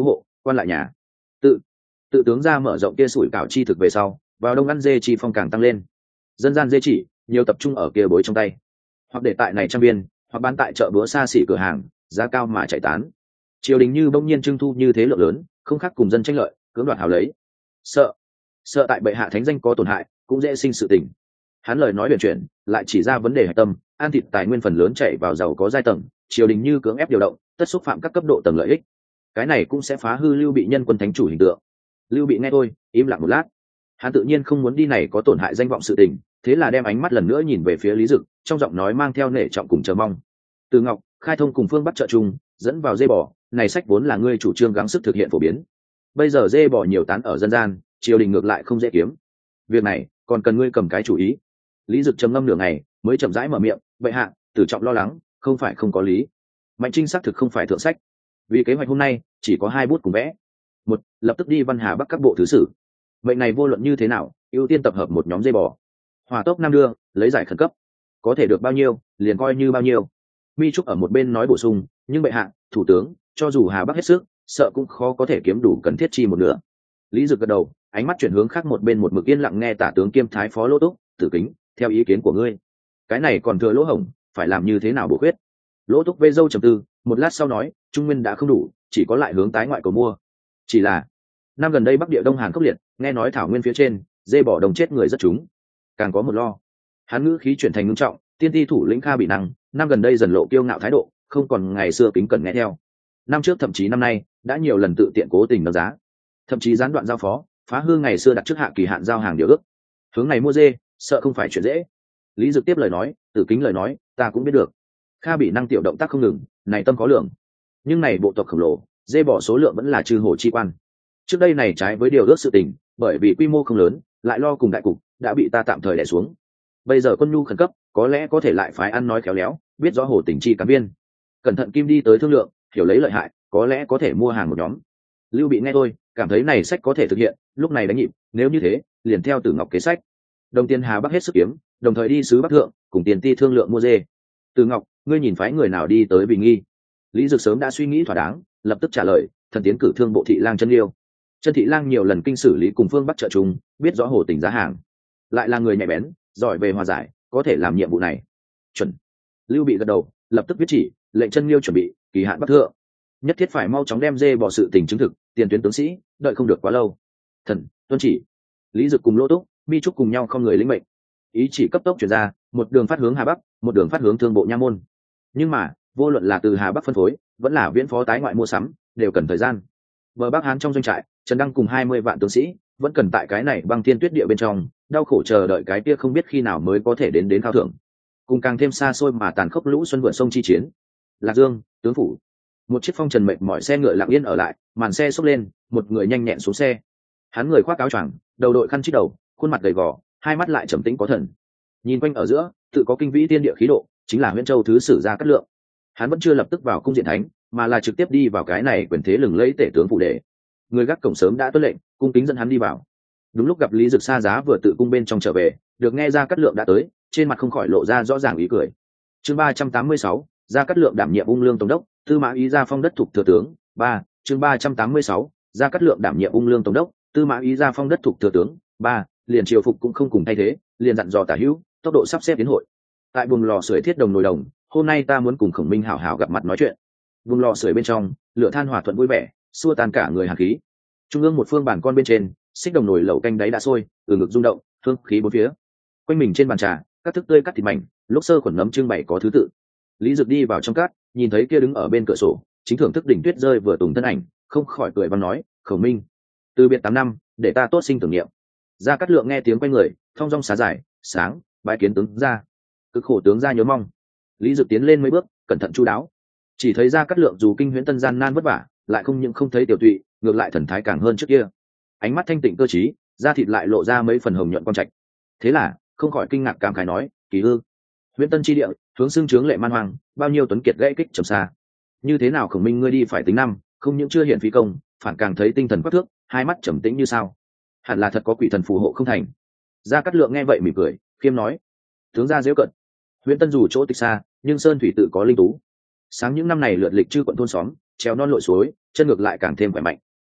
quan lại nhà tự tự tướng ra mở rộng kia sủi cảo chi thực về sau, vào đông ăn dê chi phong càng tăng lên. Dân gian dê chỉ nhiều tập trung ở kia bối trong tay, hoặc để tại này trăm viên, hoặc bán tại chợ búa xa xỉ cửa hàng, giá cao mà chạy tán. Triều đình như bỗng nhiên trưng thu như thế lượng lớn, không khác cùng dân tranh lợi, cưỡng đoạt hào lấy. Sợ, sợ tại bệ hạ thánh danh có tổn hại, cũng dễ sinh sự tình. Hắn lời nói huyền chuyển, lại chỉ ra vấn đề hạch tâm, an thịt tài nguyên phần lớn chạy vào giàu có giai tầng, triều đình như cưỡng ép điều động, tất xúc phạm các cấp độ tầng lợi ích. Cái này cũng sẽ phá hư Lưu Bị nhân quân thánh chủ hình tượng. Lưu Bị nghe tôi, im lặng một lát. Hắn tự nhiên không muốn đi này có tổn hại danh vọng sự tình, thế là đem ánh mắt lần nữa nhìn về phía Lý Dực, trong giọng nói mang theo nể trọng cùng chờ mong. Từ Ngọc, khai thông cùng phương Bắc trợ trung, dẫn vào dê bò, này sách vốn là ngươi chủ trương gắng sức thực hiện phổ biến. Bây giờ dê bò nhiều tán ở dân gian, triều đình ngược lại không dễ kiếm. Việc này còn cần ngươi cầm cái chủ ý. Lý Dực trầm ngâm nửa ngày, mới chậm rãi mở miệng, "Bệ hạ, Tử Trọng lo lắng, không phải không có lý. Mạnh Trinh xác thực không phải thượng sách. Vì kế hoạch hôm nay chỉ có hai bút cùng vẽ. Một, lập tức đi Văn Hà Bắc các bộ thứ sử. Mệnh này vô luận như thế nào, ưu tiên tập hợp một nhóm dê bò. Hỏa tốc năm đưa, lấy giải khẩn cấp. Có thể được bao nhiêu, liền coi như bao nhiêu." Mi Trúc ở một bên nói bổ sung, "Nhưng bệ hạ, thủ tướng, cho dù Hà Bắc hết sức, sợ cũng khó có thể kiếm đủ cần thiết chi một nửa." Lý Dực gật đầu, ánh mắt chuyển hướng khác một bên một mực yên lặng nghe tả tướng kiêm thái phó Lỗ Túc, "Tử Kính, theo ý kiến của ngươi, cái này còn thừa lỗ hổng, phải làm như thế nào bổ khuyết?" Lỗ Túc vây dâu trầm tư, một lát sau nói, "Trung nguyên đã không đủ, chỉ có lại hướng tái ngoại cầu mua. Chỉ là năm gần đây Bắc Địa Đông Hàn khốc liệt, nghe nói thảo nguyên phía trên dê bỏ đồng chết người rất chúng, càng có một lo." Hắn ngữ khí chuyển thành ngưng trọng, "Tiên ti thủ lĩnh Kha Bị Năng, năm gần đây dần lộ kiêu ngạo thái độ, không còn ngày xưa kính cẩn nghe theo. Năm trước thậm chí năm nay đã nhiều lần tự tiện cố tình nâng giá, thậm chí gián đoạn giao phó, phá hư ngày xưa đặt trước hạ kỳ hạn giao hàng điều ước. Hướng này mua dê, sợ không phải chuyện dễ." Lý Dực tiếp lời nói, Tử Kính lời nói, "Ta cũng biết được. Kha Bị Năng tiểu động tác không ngừng, này tâm có lượng. Nhưng này bộ tộc khổng lồ, dê bỏ số lượng vẫn là chư hồ chi quan. Trước đây này trái với điều ước sự tình, bởi vì quy mô không lớn, lại lo cùng đại cục, đã bị ta tạm thời đè xuống. Bây giờ quân nhu khẩn cấp, có lẽ có thể lại phái ăn nói khéo léo, biết rõ hồ tình chi cán viên. Cẩn thận kim đi tới thương lượng, hiểu lấy lợi hại, có lẽ có thể mua hàng một nhóm." Lưu Bị nghe tôi, cảm thấy này sách có thể thực hiện, lúc này đánh nhịp, nếu như thế, liền theo Tử Ngọc kế sách. Đồng Tiên Hà Bắc hết sức kiếm, đồng thời đi sứ Bắc thượng, cùng tiền ti thương lượng mua dê. Tử Ngọc, ngươi nhìn phái người nào đi tới Bình Nghi? Lý Dực sớm đã suy nghĩ thỏa đáng, lập tức trả lời, "Thần tiến cử thương bộ thị lang Chân Liêu." Chân thị lang nhiều lần kinh xử lý cùng phương Bắc trợ trung, biết rõ hồ tình giá hàng, lại là người nhạy bén, giỏi về hòa giải, có thể làm nhiệm vụ này. Chuẩn. Lưu Bị gật đầu, lập tức viết chỉ, lệnh Chân Liêu chuẩn bị, kỳ hạn Bắc thượng. Nhất thiết phải mau chóng đem dê bỏ sự tình chứng thực, tiền tuyến tướng sĩ, đợi không được quá lâu. Thần tuân chỉ. Lý Dực cùng Lỗ Túc, Mi Trúc cùng nhau không người lĩnh mệnh. Ý chỉ cấp tốc chuyển ra, một đường phát hướng Hà Bắc, một đường phát hướng thương bộ Nha Môn. Nhưng mà vô luận là từ Hà Bắc phân phối, vẫn là viễn phó tái ngoại mua sắm, đều cần thời gian. Bờ Bắc Hán trong doanh trại, Trần Đăng cùng hai mươi vạn tướng sĩ, vẫn cần tại cái này băng thiên tuyết địa bên trong, đau khổ chờ đợi cái kia không biết khi nào mới có thể đến đến khao thưởng. Cùng càng thêm xa xôi mà tàn khốc lũ xuân vượt sông chi chiến. Lạc Dương, tướng phủ. Một chiếc phong trần mệt mỏi xe ngựa lặng yên ở lại, màn xe xốc lên, một người nhanh nhẹn xuống xe. Hắn người khoác áo choàng, đầu đội khăn chít đầu, khuôn mặt gầy gò, hai mắt lại trầm tĩnh có thần. Nhìn quanh ở giữa, tự có kinh vĩ tiên địa khí độ, chính là Huyễn Châu thứ sử Gia Cát Lượng. Hắn vẫn chưa lập tức vào cung diện thánh, mà là trực tiếp đi vào cái này quyền thế lừng lẫy tể tướng phủ đệ. Người gác cổng sớm đã tuân lệnh, cung kính dẫn hắn đi vào. Đúng lúc gặp Lý Dực Sa Giá vừa tự cung bên trong trở về, được nghe Gia Cát Lượng đã tới, trên mặt không khỏi lộ ra rõ ràng ý cười. Chương ba trăm tám mươi sáu, Gia Cát Lượng đảm nhiệm ung lương tổng đốc, Tư Mã Ý Gia phong đất thuộc thừa tướng. Ba, chương ba trăm tám mươi sáu, Gia Cát Lượng đảm nhiệm ung lương tổng đốc, Tư Mã Ý Gia phong đất thuộc thừa tướng. Ba, liền triều phục cũng không cùng thay thế, liền dặn dò tả hữu, tốc độ sắp xếp tiến hội. Tại buồng lò sưởi thiết đồng nồi đồng, hôm nay ta muốn cùng Khổng Minh hảo hảo gặp mặt nói chuyện. Buồng lò sưởi bên trong, lửa than hòa thuận vui vẻ, xua tan cả người hàn khí. Trung ương một phương bàn con bên trên, xích đồng nồi lẩu canh đáy đã sôi, từ ngực rung động, hương khí bốn phía. Quanh mình trên bàn trà, các thức tươi cắt thịt mảnh, lúc sơ khuẩn nấm trưng bày có thứ tự. Lý Dực đi vào trong cát, nhìn thấy kia đứng ở bên cửa sổ, chính thưởng thức đỉnh tuyết rơi vừa tùng thân ảnh, không khỏi cười và nói, "Khổng Minh, từ biệt tám năm, để ta tốt sinh tưởng niệm." Gia Cát Lượng nghe tiếng quay người, thong dong xá giải, "Sáng, bái kiến tướng gia." Cực khổ tướng gia nhớ mong. Lý Dực tiến lên mấy bước, cẩn thận chu đáo. Chỉ thấy Gia Cát Lượng dù kinh huyễn tân gian nan vất vả, lại không những không thấy tiểu tụy, ngược lại thần thái càng hơn trước kia. Ánh mắt thanh tịnh cơ trí, da thịt lại lộ ra mấy phần hồng nhuận quang trạch. Thế là không khỏi kinh ngạc cảm khái nói, "Kỳ ư, huyễn tân chi địa, hướng xương trướng lệ man hoàng, bao nhiêu tuấn kiệt gãy kích trầm xa. Như thế nào Khổng Minh ngươi đi phải tính năm, không những chưa hiện phi công, phản càng thấy tinh thần quắc thước, hai mắt trầm tĩnh như sao. Hẳn là thật có quỷ thần phù hộ không thành." Gia Cát Lượng nghe vậy mỉm cười, khiêm nói, "Tướng gia giễu cận. Huyễn tân dù chỗ tịch xa, nhưng sơn thủy tự có linh tú. Sáng những năm này lượt lịch chư quận thôn xóm, trèo non lội suối, chân ngược lại càng thêm khỏe mạnh.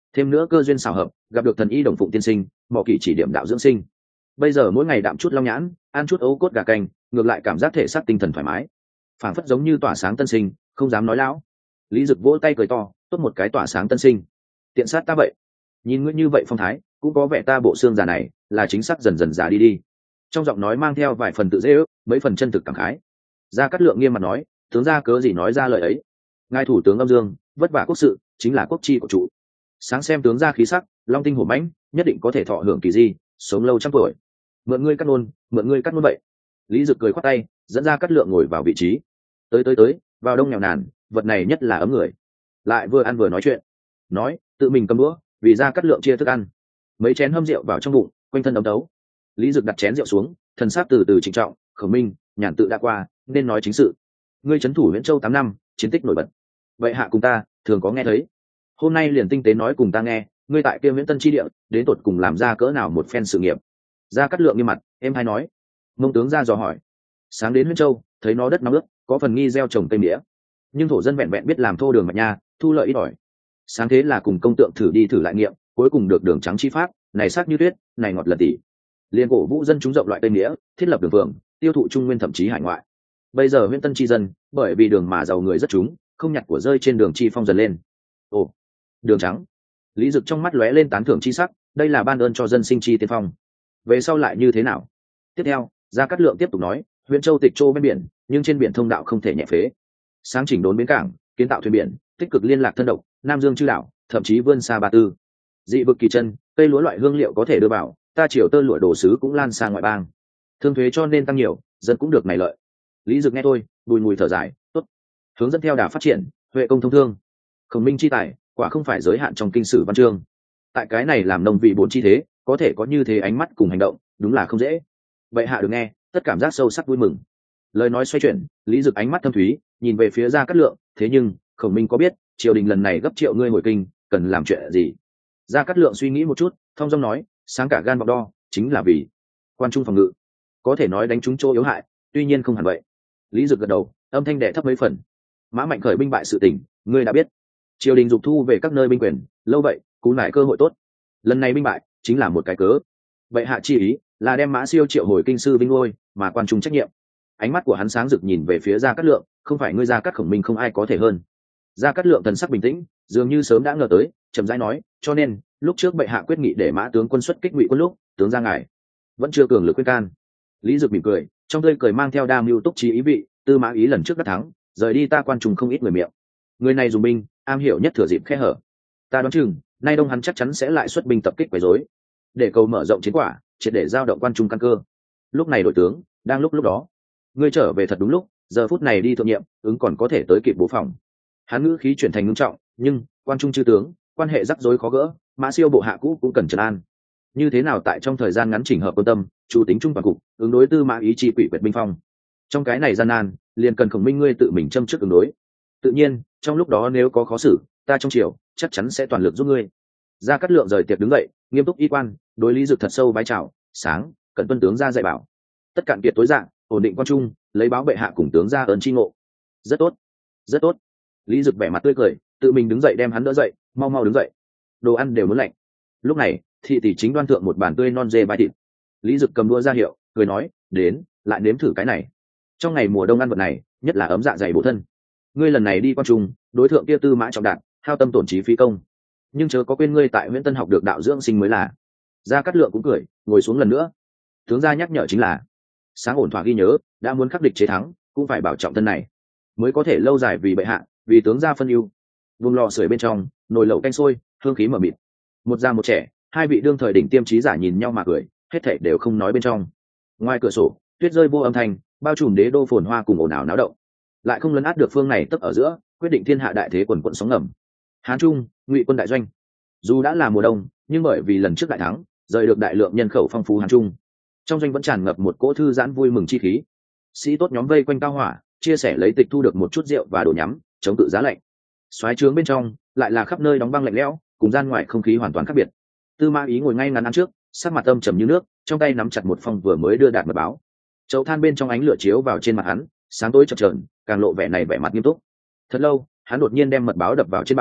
thêm nữa cơ duyên xảo hợp gặp được thần y đồng phụng tiên sinh mỏ kỳ chỉ điểm đạo dưỡng sinh, bây giờ mỗi ngày đạm chút long nhãn, ăn chút ấu cốt gà canh, ngược lại cảm giác thể xác tinh thần thoải mái, phảng phất giống như tỏa sáng tân sinh, không dám nói lão. Lý Dực vỗ tay cười to, tốt một cái tỏa sáng tân sinh, tiện sát ta vậy. Nhìn ngươi như vậy phong thái, cũng có vẻ ta bộ xương già này là chính xác dần dần già đi đi. Trong giọng nói mang theo vài phần tự dễ ước, mấy phần chân thực cảm khái. Gia Cát Lượng nghiêm mặt nói, tướng gia cớ gì nói ra lời ấy? Ngài thủ tướng Âm Dương, vất vả quốc sự, chính là quốc chi của trụ. Sáng xem tướng gia khí sắc, long tinh hổ mãnh, nhất định có thể thọ hưởng kỳ di, sống lâu trăm tuổi. Mượn ngươi cắt nôn, mượn ngươi cắt nôn vậy. Lý Dực cười khoát tay, dẫn Gia Cát Lượng ngồi vào vị trí. Tới tới tới, vào đông nghèo nàn, vật này nhất là ấm người. Lại vừa ăn vừa nói chuyện. Nói, tự mình cầm đũa, vì Gia Cát Lượng chia thức ăn. Mấy chén hâm rượu vào trong bụng, quanh thân ấm đấu. Lý Dực đặt chén rượu xuống, thần sắc từ từ trịnh trọng, Khổng Minh, nhàn tự đã qua, nên nói chính sự. Ngươi trấn thủ Huyễn Châu tám năm, chiến tích nổi bật. Vậy hạ cùng ta, thường có nghe thấy. Hôm nay liền tinh tế nói cùng ta nghe, ngươi tại kia Huyễn Tân chi địa, đến tột cùng làm ra cỡ nào một phen sự nghiệp. Gia Cát Lượng nghiêm mặt, em hay nói. Mông tướng ra dò hỏi. Sáng đến Huyễn Châu, thấy nó đất nóng ướt, có phần nghi gieo trồng cây mía, nhưng thổ dân vẹn vẹn biết làm thô đường mạch nha, thu lợi ít ỏi. Sáng thế là cùng công tượng thử đi thử lại nghiệm, cuối cùng được đường trắng chi pháp, này sắc như tuyết, này ngọt lần tỉ. Liên cổ vũ dân chúng rộng loại cây mía, thiết lập đường vườn, tiêu thụ trung nguyên thậm chí hải ngoại. Bây giờ Huyễn Tân chi dân, bởi vì đường mà giàu người rất chúng, không nhặt của rơi trên đường chi phong dần lên. Ồ, đường trắng. Lý Dực trong mắt lóe lên tán thưởng chi sắc, đây là ban ơn cho dân sinh chi tiên phong. Về sau lại như thế nào? Tiếp theo, Gia Cát Lượng tiếp tục nói, Huyễn Châu tịch châu bên biển, nhưng trên biển thông đạo không thể nhẹ phế. Sáng chỉnh đốn bến cảng, kiến tạo thuyền biển, tích cực liên lạc thân độc, Nam Dương chư đảo, thậm chí vươn xa Ba Tư. Dị vực kỳ chân, cây lúa loại hương liệu có thể đưa vào, ta triều tơ lụa đồ sứ cũng lan sang ngoại bang. Thương thuế cho nên tăng nhiều, dân cũng được này lợi. Lý Dực nghe tôi, bùi ngùi thở dài, tốt. Hướng dẫn theo đà phát triển, huệ công thông thương. Khổng Minh chi tài, quả không phải giới hạn trong kinh sử văn chương. Tại cái này làm nông vị bốn chi thế, có thể có như thế ánh mắt cùng hành động, đúng là không dễ. Vậy hạ được nghe, tất cảm giác sâu sắc vui mừng. Lời nói xoay chuyển, Lý Dực ánh mắt thâm thúy, nhìn về phía Gia Cát Lượng, thế nhưng Khổng Minh có biết triều đình lần này gấp triệu ngươi hồi kinh cần làm chuyện gì? Gia Cát Lượng suy nghĩ một chút, thong dong nói, sáng cả gan vọng đo chính là vì quan trung phòng ngự, có thể nói đánh trúng chỗ yếu hại, tuy nhiên không hẳn vậy. Lý Dực gật đầu, âm thanh đệ thấp mấy phần. Mã Mạnh khởi binh bại sự tình, ngươi đã biết. Triều đình dục thu về các nơi binh quyền, lâu vậy, cú lại cơ hội tốt. Lần này binh bại chính là một cái cớ. Vậy hạ chi ý là đem Mã Siêu triệu hồi kinh sư binh ngôi, mà quan trung trách nhiệm. Ánh mắt của hắn sáng rực nhìn về phía Gia Cát Lượng, không phải ngươi Gia Cát Khổng Minh không ai có thể hơn. Gia Cát Lượng thần sắc bình tĩnh, dường như sớm đã ngờ tới, chậm rãi nói, cho nên lúc trước bệ hạ quyết nghị để Mã tướng quân xuất kích Ngụy quân lúc, tướng gia ngài vẫn chưa cường lực quyết can. Lý Dực mỉm cười, trong tươi cười mang theo đa mưu túc trí ý vị, Tư Mã Ý lần trước đã thắng, rời đi ta quan trùng không ít người miệng. Người này dùng binh, am hiểu nhất thừa dịp khe hở. Ta đoán chừng, nay đông hắn chắc chắn sẽ lại xuất binh tập kích quấy rối, để cầu mở rộng chiến quả, triệt để giao động quan trung căn cơ. Lúc này đội tướng, đang lúc lúc đó, ngươi trở về thật đúng lúc, giờ phút này đi thượng nhiệm, ứng còn có thể tới kịp bố phòng. Hắn ngữ khí chuyển thành ngưng trọng, nhưng quan trung chư tướng, quan hệ rắc rối khó gỡ, Mã Siêu bộ hạ cũ cũng cần trấn an. Như thế nào tại trong thời gian ngắn chỉnh hợp quân tâm, chủ tính trung toàn cục, ứng đối Tư Mã Ý chi quỷ quyệt binh phong. Trong cái này gian nan, liền cần Khổng Minh ngươi tự mình châm trước ứng đối. Tự nhiên, trong lúc đó nếu có khó xử, ta trong triều chắc chắn sẽ toàn lực giúp ngươi. Gia Cát Lượng rời tiệc đứng dậy, nghiêm túc y quan, đối Lý Dực thật sâu vái chào, sáng, cận tuân tướng ra dạy bảo. Tất cạn kiệt tối dạng, ổn định quan trung, lấy báo bệ hạ cùng tướng ra ơn chi ngộ. Rất tốt, rất tốt. Lý Dực vẻ mặt tươi cười, tự mình đứng dậy đem hắn đỡ dậy, mau mau đứng dậy. Đồ ăn đều muốn lạnh. Lúc này, thị tỷ chính đoan thượng một bàn tươi non dê vai thịt. Lý Dực cầm đũa ra hiệu, cười nói, đến, lại nếm thử cái này. Trong ngày mùa đông ăn vật này, nhất là ấm dạ dày bổ thân. Ngươi lần này đi quan trung, đối thượng kia Tư Mã trọng đạn, hao tâm tổn trí phí công. Nhưng chớ có quên ngươi tại Huyễn Tân học được đạo dưỡng sinh mới là. Gia Cát Lượng cũng cười, ngồi xuống lần nữa. Tướng gia nhắc nhở chính là, sáng ổn thỏa ghi nhớ, đã muốn khắc địch chế thắng, cũng phải bảo trọng thân này, mới có thể lâu dài vì bệ hạ, vì tướng gia phân ưu. Vùng lò sưởi bên trong, nồi lẩu canh sôi, hương khí mờ mịt. Một già một trẻ, hai vị đương thời đỉnh tiêm trí giả nhìn nhau mà cười, hết thảy đều không nói bên trong. Ngoài cửa sổ, tuyết rơi vô âm thanh, bao trùm đế đô phồn hoa cùng ồn ào náo động, lại không lấn át được phương này tấp ở giữa, quyết định thiên hạ đại thế quần quận sóng ngầm. Hán Trung, Ngụy quân đại doanh. Dù đã là mùa đông, nhưng bởi vì lần trước đại thắng, rời được đại lượng nhân khẩu phong phú Hán Trung, trong doanh vẫn tràn ngập một cỗ thư giãn vui mừng chi khí. Sĩ tốt nhóm vây quanh cao hỏa, chia sẻ lấy tịch thu được một chút rượu và đồ nhắm, chống cự giá lạnh. Soái trướng bên trong lại là khắp nơi đóng băng lạnh lẽo, cùng gian ngoài không khí hoàn toàn khác biệt. Tư Mã Ý ngồi ngay ngắn ăn trước, sắc mặt âm trầm như nước, trong tay nắm chặt một phong vừa mới đưa đạt mật báo. Chậu than bên trong ánh lửa chiếu vào trên mặt hắn, sáng tối chập chờn, càng lộ vẻ này vẻ mặt nghiêm túc. Thật lâu, hắn đột nhiên đem mật báo đập vào trên bàn,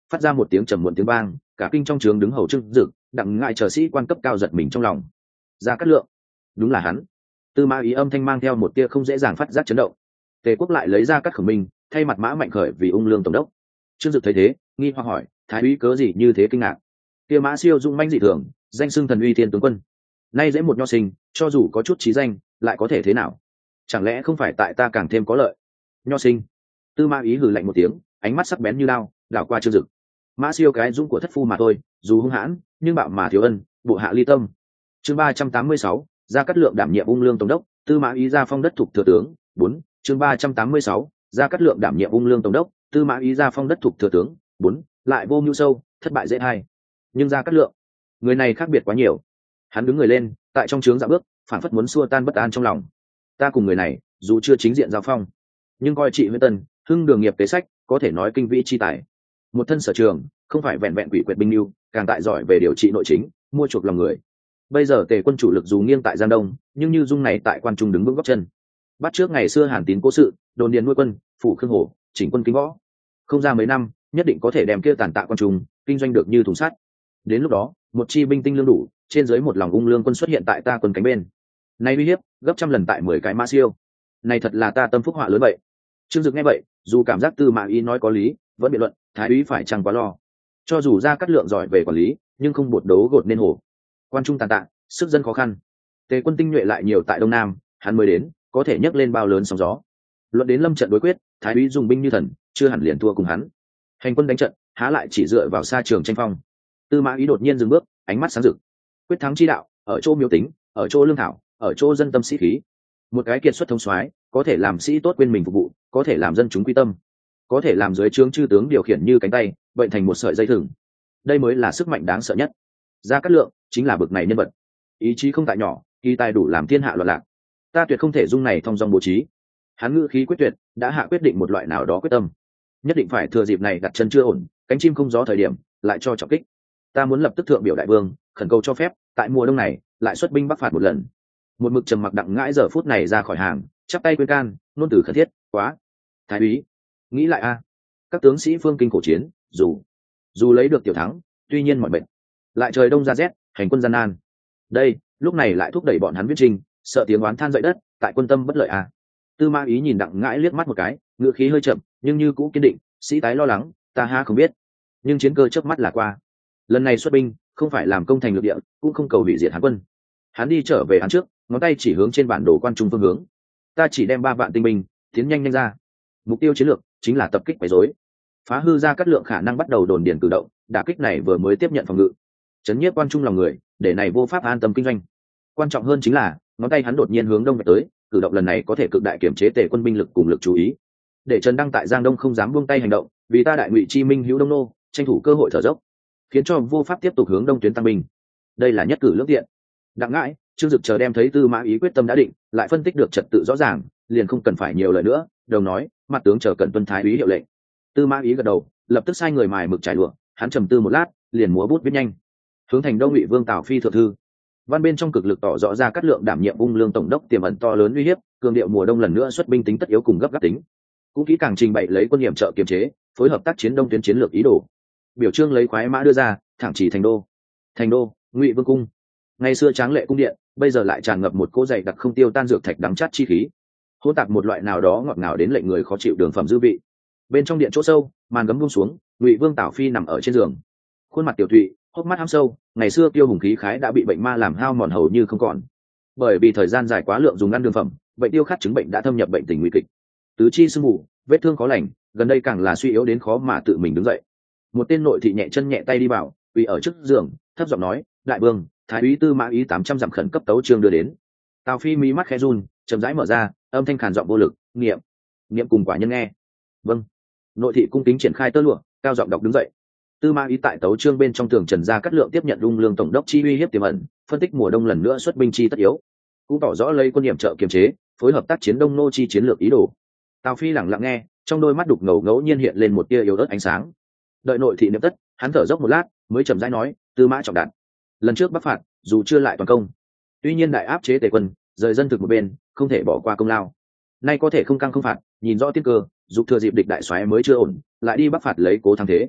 phát ra một tiếng trầm muộn tiếng vang, cả kinh trong trướng đứng hầu trưng dực, đặng ngại chờ sĩ quan cấp cao giật mình trong lòng. Gia Cát Lượng, đúng là hắn. Tư Mã Ý âm thanh mang theo một tia không dễ dàng phát giác chấn động. Tề Quốc lại lấy ra Cát Khổng Minh thay mặt Mã Mạnh Khởi vì ung lương tổng đốc. Trương Dực thấy thế, nghi hoặc hỏi, thái úy cớ gì như thế kinh ngạc? Kia Mã Siêu dung manh dị thường, danh xưng thần uy thiên tướng quân, nay dễ một nho sinh, cho dù có chút trí danh, lại có thể thế nào? Chẳng lẽ không phải tại ta càng thêm có lợi? Nho sinh. Tư Mã Ý hừ lạnh một tiếng, ánh mắt sắc bén như lao, đảo qua Trương Dực. Mã Siêu cái dũng của thất phu mà thôi, dù hung hãn, nhưng bạo mà thiếu ân, bộ hạ ly tâm. Chương ba trăm tám mươi sáu, Gia Cát Lượng đảm nhiệm ung lương tổng đốc, Tư Mã Ý ra phong đất thuộc thừa tướng. Bốn. Chương ba trăm tám mươi sáu, Gia Cát Lượng đảm nhiệm ung lương tổng đốc, Tư Mã Ý ra phong đất thuộc thừa tướng. Bốn. Lại vô mưu sâu, thất bại dễ hay. Nhưng Gia Cát Lượng, người này khác biệt quá nhiều. Hắn đứng người lên, tại trong trướng dạo bước, phản phất muốn xua tan bất an trong lòng. Ta cùng người này, dù chưa chính diện giao phong, nhưng coi trị Huyễn Tân, hưng đường nghiệp kế sách, có thể nói kinh vĩ chi tài. Một thân sở trường, không phải vẹn vẹn quỷ quyệt binh lưu, càng tại giỏi về điều trị nội chính, mua chuộc lòng người. Bây giờ Tề quân chủ lực dù nghiêng tại Giang Đông, nhưng như dung này tại quan trung đứng vững góc chân. Bắt trước ngày xưa Hàn Tín cố sự, đồn điền nuôi quân, phủ khương hổ, chỉnh quân kính võ. Không ra mấy năm, nhất định có thể đem kia tàn tạ quan trung, kinh doanh được như thùng sắt. Đến lúc đó, một chi binh tinh lương đủ, trên dưới một lòng ung lương quân xuất hiện tại ta quân cánh bên. Nay uy hiếp, gấp trăm lần tại mười cái Mã Siêu. Này thật là ta tâm phúc họa lớn vậy. Trương Dực nghe vậy, dù cảm giác Tư Mã Ý nói có lý, vẫn biện luận, thái úy phải chẳng quá lo. Cho dù Gia Cát Lượng giỏi về quản lý, nhưng không bột đấu gột nên hổ. Quan trung tàn tạ, sức dân khó khăn. Tề quân tinh nhuệ lại nhiều tại Đông Nam, hắn mới đến, có thể nhấc lên bao lớn sóng gió. Luận đến lâm trận đối quyết, thái úy dùng binh như thần, chưa hẳn liền thua cùng hắn. Hành quân đánh trận, há lại chỉ dựa vào xa trường tranh phong. Tư Mã Ý đột nhiên dừng bước, ánh mắt sáng rực. Quyết thắng chi đạo, ở chỗ miếu tính, ở chỗ lương thảo, ở chỗ dân tâm sĩ khí. Một cái kiệt xuất thống soái, có thể làm sĩ tốt quên mình phục vụ, có thể làm dân chúng quy tâm, có thể làm dưới trướng chư tướng điều khiển như cánh tay, bệnh thành một sợi dây thừng. Đây mới là sức mạnh đáng sợ nhất. Gia Cát Lượng chính là bậc này nhân vật. Ý chí không tại nhỏ, kỳ tài đủ làm thiên hạ loạn lạc. Ta tuyệt không thể dung này thông dong bố trí. Hắn ngữ khí quyết tuyệt, đã hạ quyết định một loại nào đó quyết tâm. Nhất định phải thừa dịp này đặt chân chưa ổn, cánh chim không gió thời điểm, lại cho trọng kích. Ta muốn lập tức thượng biểu đại vương, khẩn cầu cho phép, tại mùa đông này, lại xuất binh bắc phạt một lần. Một mực trầm mặc đặng ngãi giờ phút này ra khỏi hàng, chắp tay khuyên can, nôn từ khẩn thiết, quá. Thái úy, nghĩ lại a, các tướng sĩ phương kinh cổ chiến, dù dù lấy được tiểu thắng, tuy nhiên mọi bệnh, lại trời đông ra rét, hành quân gian nan. Đây, lúc này lại thúc đẩy bọn hắn viết trình, sợ tiếng oán than dậy đất, tại quân tâm bất lợi a. Tư Mã Ý nhìn đặng ngãi liếc mắt một cái, ngựa khí hơi chậm, nhưng như cũ kiên định, sĩ tái lo lắng, ta ha không biết, nhưng chiến cơ chớp mắt là qua. Lần này xuất binh, không phải làm công thành lược địa, cũng không cầu hủy diệt Hán quân. Hắn đi trở về hắn trước, ngón tay chỉ hướng trên bản đồ quan trung phương hướng. Ta chỉ đem ba vạn tinh binh, tiến nhanh nhanh ra. Mục tiêu chiến lược chính là tập kích quấy rối, phá hư Gia Cát Lượng khả năng bắt đầu đồn điền cử động. Đả kích này vừa mới tiếp nhận phòng ngự, chấn nhiếp quan trung lòng người, để này vô pháp an tâm kinh doanh. Quan trọng hơn chính là ngón tay hắn đột nhiên hướng đông về tới, cử động lần này có thể cực đại kiểm chế Tề quân binh lực cùng lực chú ý, để Trần Đăng tại Giang Đông không dám buông tay hành động, vì ta đại ngụy chi minh hữu đông nô, tranh thủ cơ hội thở dốc, khiến cho vô pháp tiếp tục hướng đông tuyến tăng binh. Đây là nhất cử lưỡng tiện. Đặng ngãi, Trương Dực chờ đem thấy Tư Mã Ý quyết tâm đã định, lại phân tích được trật tự rõ ràng, liền không cần phải nhiều lời nữa, đồng nói, mặt tướng chờ cần tuân thái úy hiệu lệnh. Tư Mã Ý gật đầu, lập tức sai người mài mực trải lụa, hắn trầm tư một lát, liền múa bút viết nhanh. Hướng thành Đông Ngụy Vương Tào Phi thượng thư. Văn bên trong cực lực tỏ rõ ra Cát Lượng đảm nhiệm ung lương tổng đốc tiềm ẩn to lớn uy hiếp, cường điệu mùa đông lần nữa xuất binh tính tất yếu cùng gấp gáp tính. Cũng kỹ càng trình bày lấy quân nhiệm trợ kiềm chế, phối hợp tác chiến đông tuyến chiến lược ý đồ. Biểu trương lấy khoái mã đưa ra, thẳng chỉ thành đô. Thành đô, Ngụy Vương cung. Ngày xưa tráng lệ cung điện, bây giờ lại tràn ngập một cỗ dày đặc không tiêu tan dược thạch đắng chát chi khí, hỗn tạp một loại nào đó ngọt ngào đến lệnh người khó chịu đường phẩm dư vị. Bên trong điện chỗ sâu, màn gấm buông xuống, Ngụy Vương Tào Phi nằm ở trên giường, khuôn mặt tiểu thụy, hốc mắt hăm sâu, ngày xưa tiêu hùng khí khái đã bị bệnh ma làm hao mòn hầu như không còn. Bởi vì thời gian dài quá lượng dùng ăn đường phẩm, bệnh tiêu khát chứng bệnh đã thâm nhập bệnh tình nguy kịch, tứ chi sưng mù, vết thương khó lành, gần đây càng là suy yếu đến khó mà tự mình đứng dậy. Một tên nội thị nhẹ chân nhẹ tay đi vào, quỳ ở trước giường, thấp giọng nói, đại vương, thái úy Tư Mã Ý tám trăm dặm khẩn cấp tấu chương đưa đến. Tào Phi mí mắt khẽ run, chậm rãi mở ra, âm thanh khàn giọng vô lực, niệm, niệm cùng quả nhân nghe. Vâng. Nội thị cung kính triển khai tơ lụa, cao giọng đọc đứng dậy. Tư Mã Ý tại tấu chương bên trong tường trần Gia Cát Lượng tiếp nhận ung lương tổng đốc chi uy hiếp tiềm ẩn, phân tích mùa đông lần nữa xuất binh chi tất yếu, cũng tỏ rõ lấy quân nhiệm trợ kiềm chế, phối hợp tác chiến đông nô chi chiến lược ý đồ. Tào Phi lặng lặng nghe, trong đôi mắt đục ngầu ngẫu nhiên hiện lên một tia yếu ớt ánh sáng. Đợi nội thị niệm tất, hắn thở dốc một lát, mới chậm rãi nói, Tư Mã trọng đạn. Lần trước bắc phạt, dù chưa lại toàn công, tuy nhiên đại áp chế Tề quân, rời dân thực một bên, không thể bỏ qua công lao. Nay có thể không căng không phạt, nhìn rõ tiên cơ, dục thừa dịp địch đại soái mới chưa ổn, lại đi bắc phạt lấy cố thắng thế.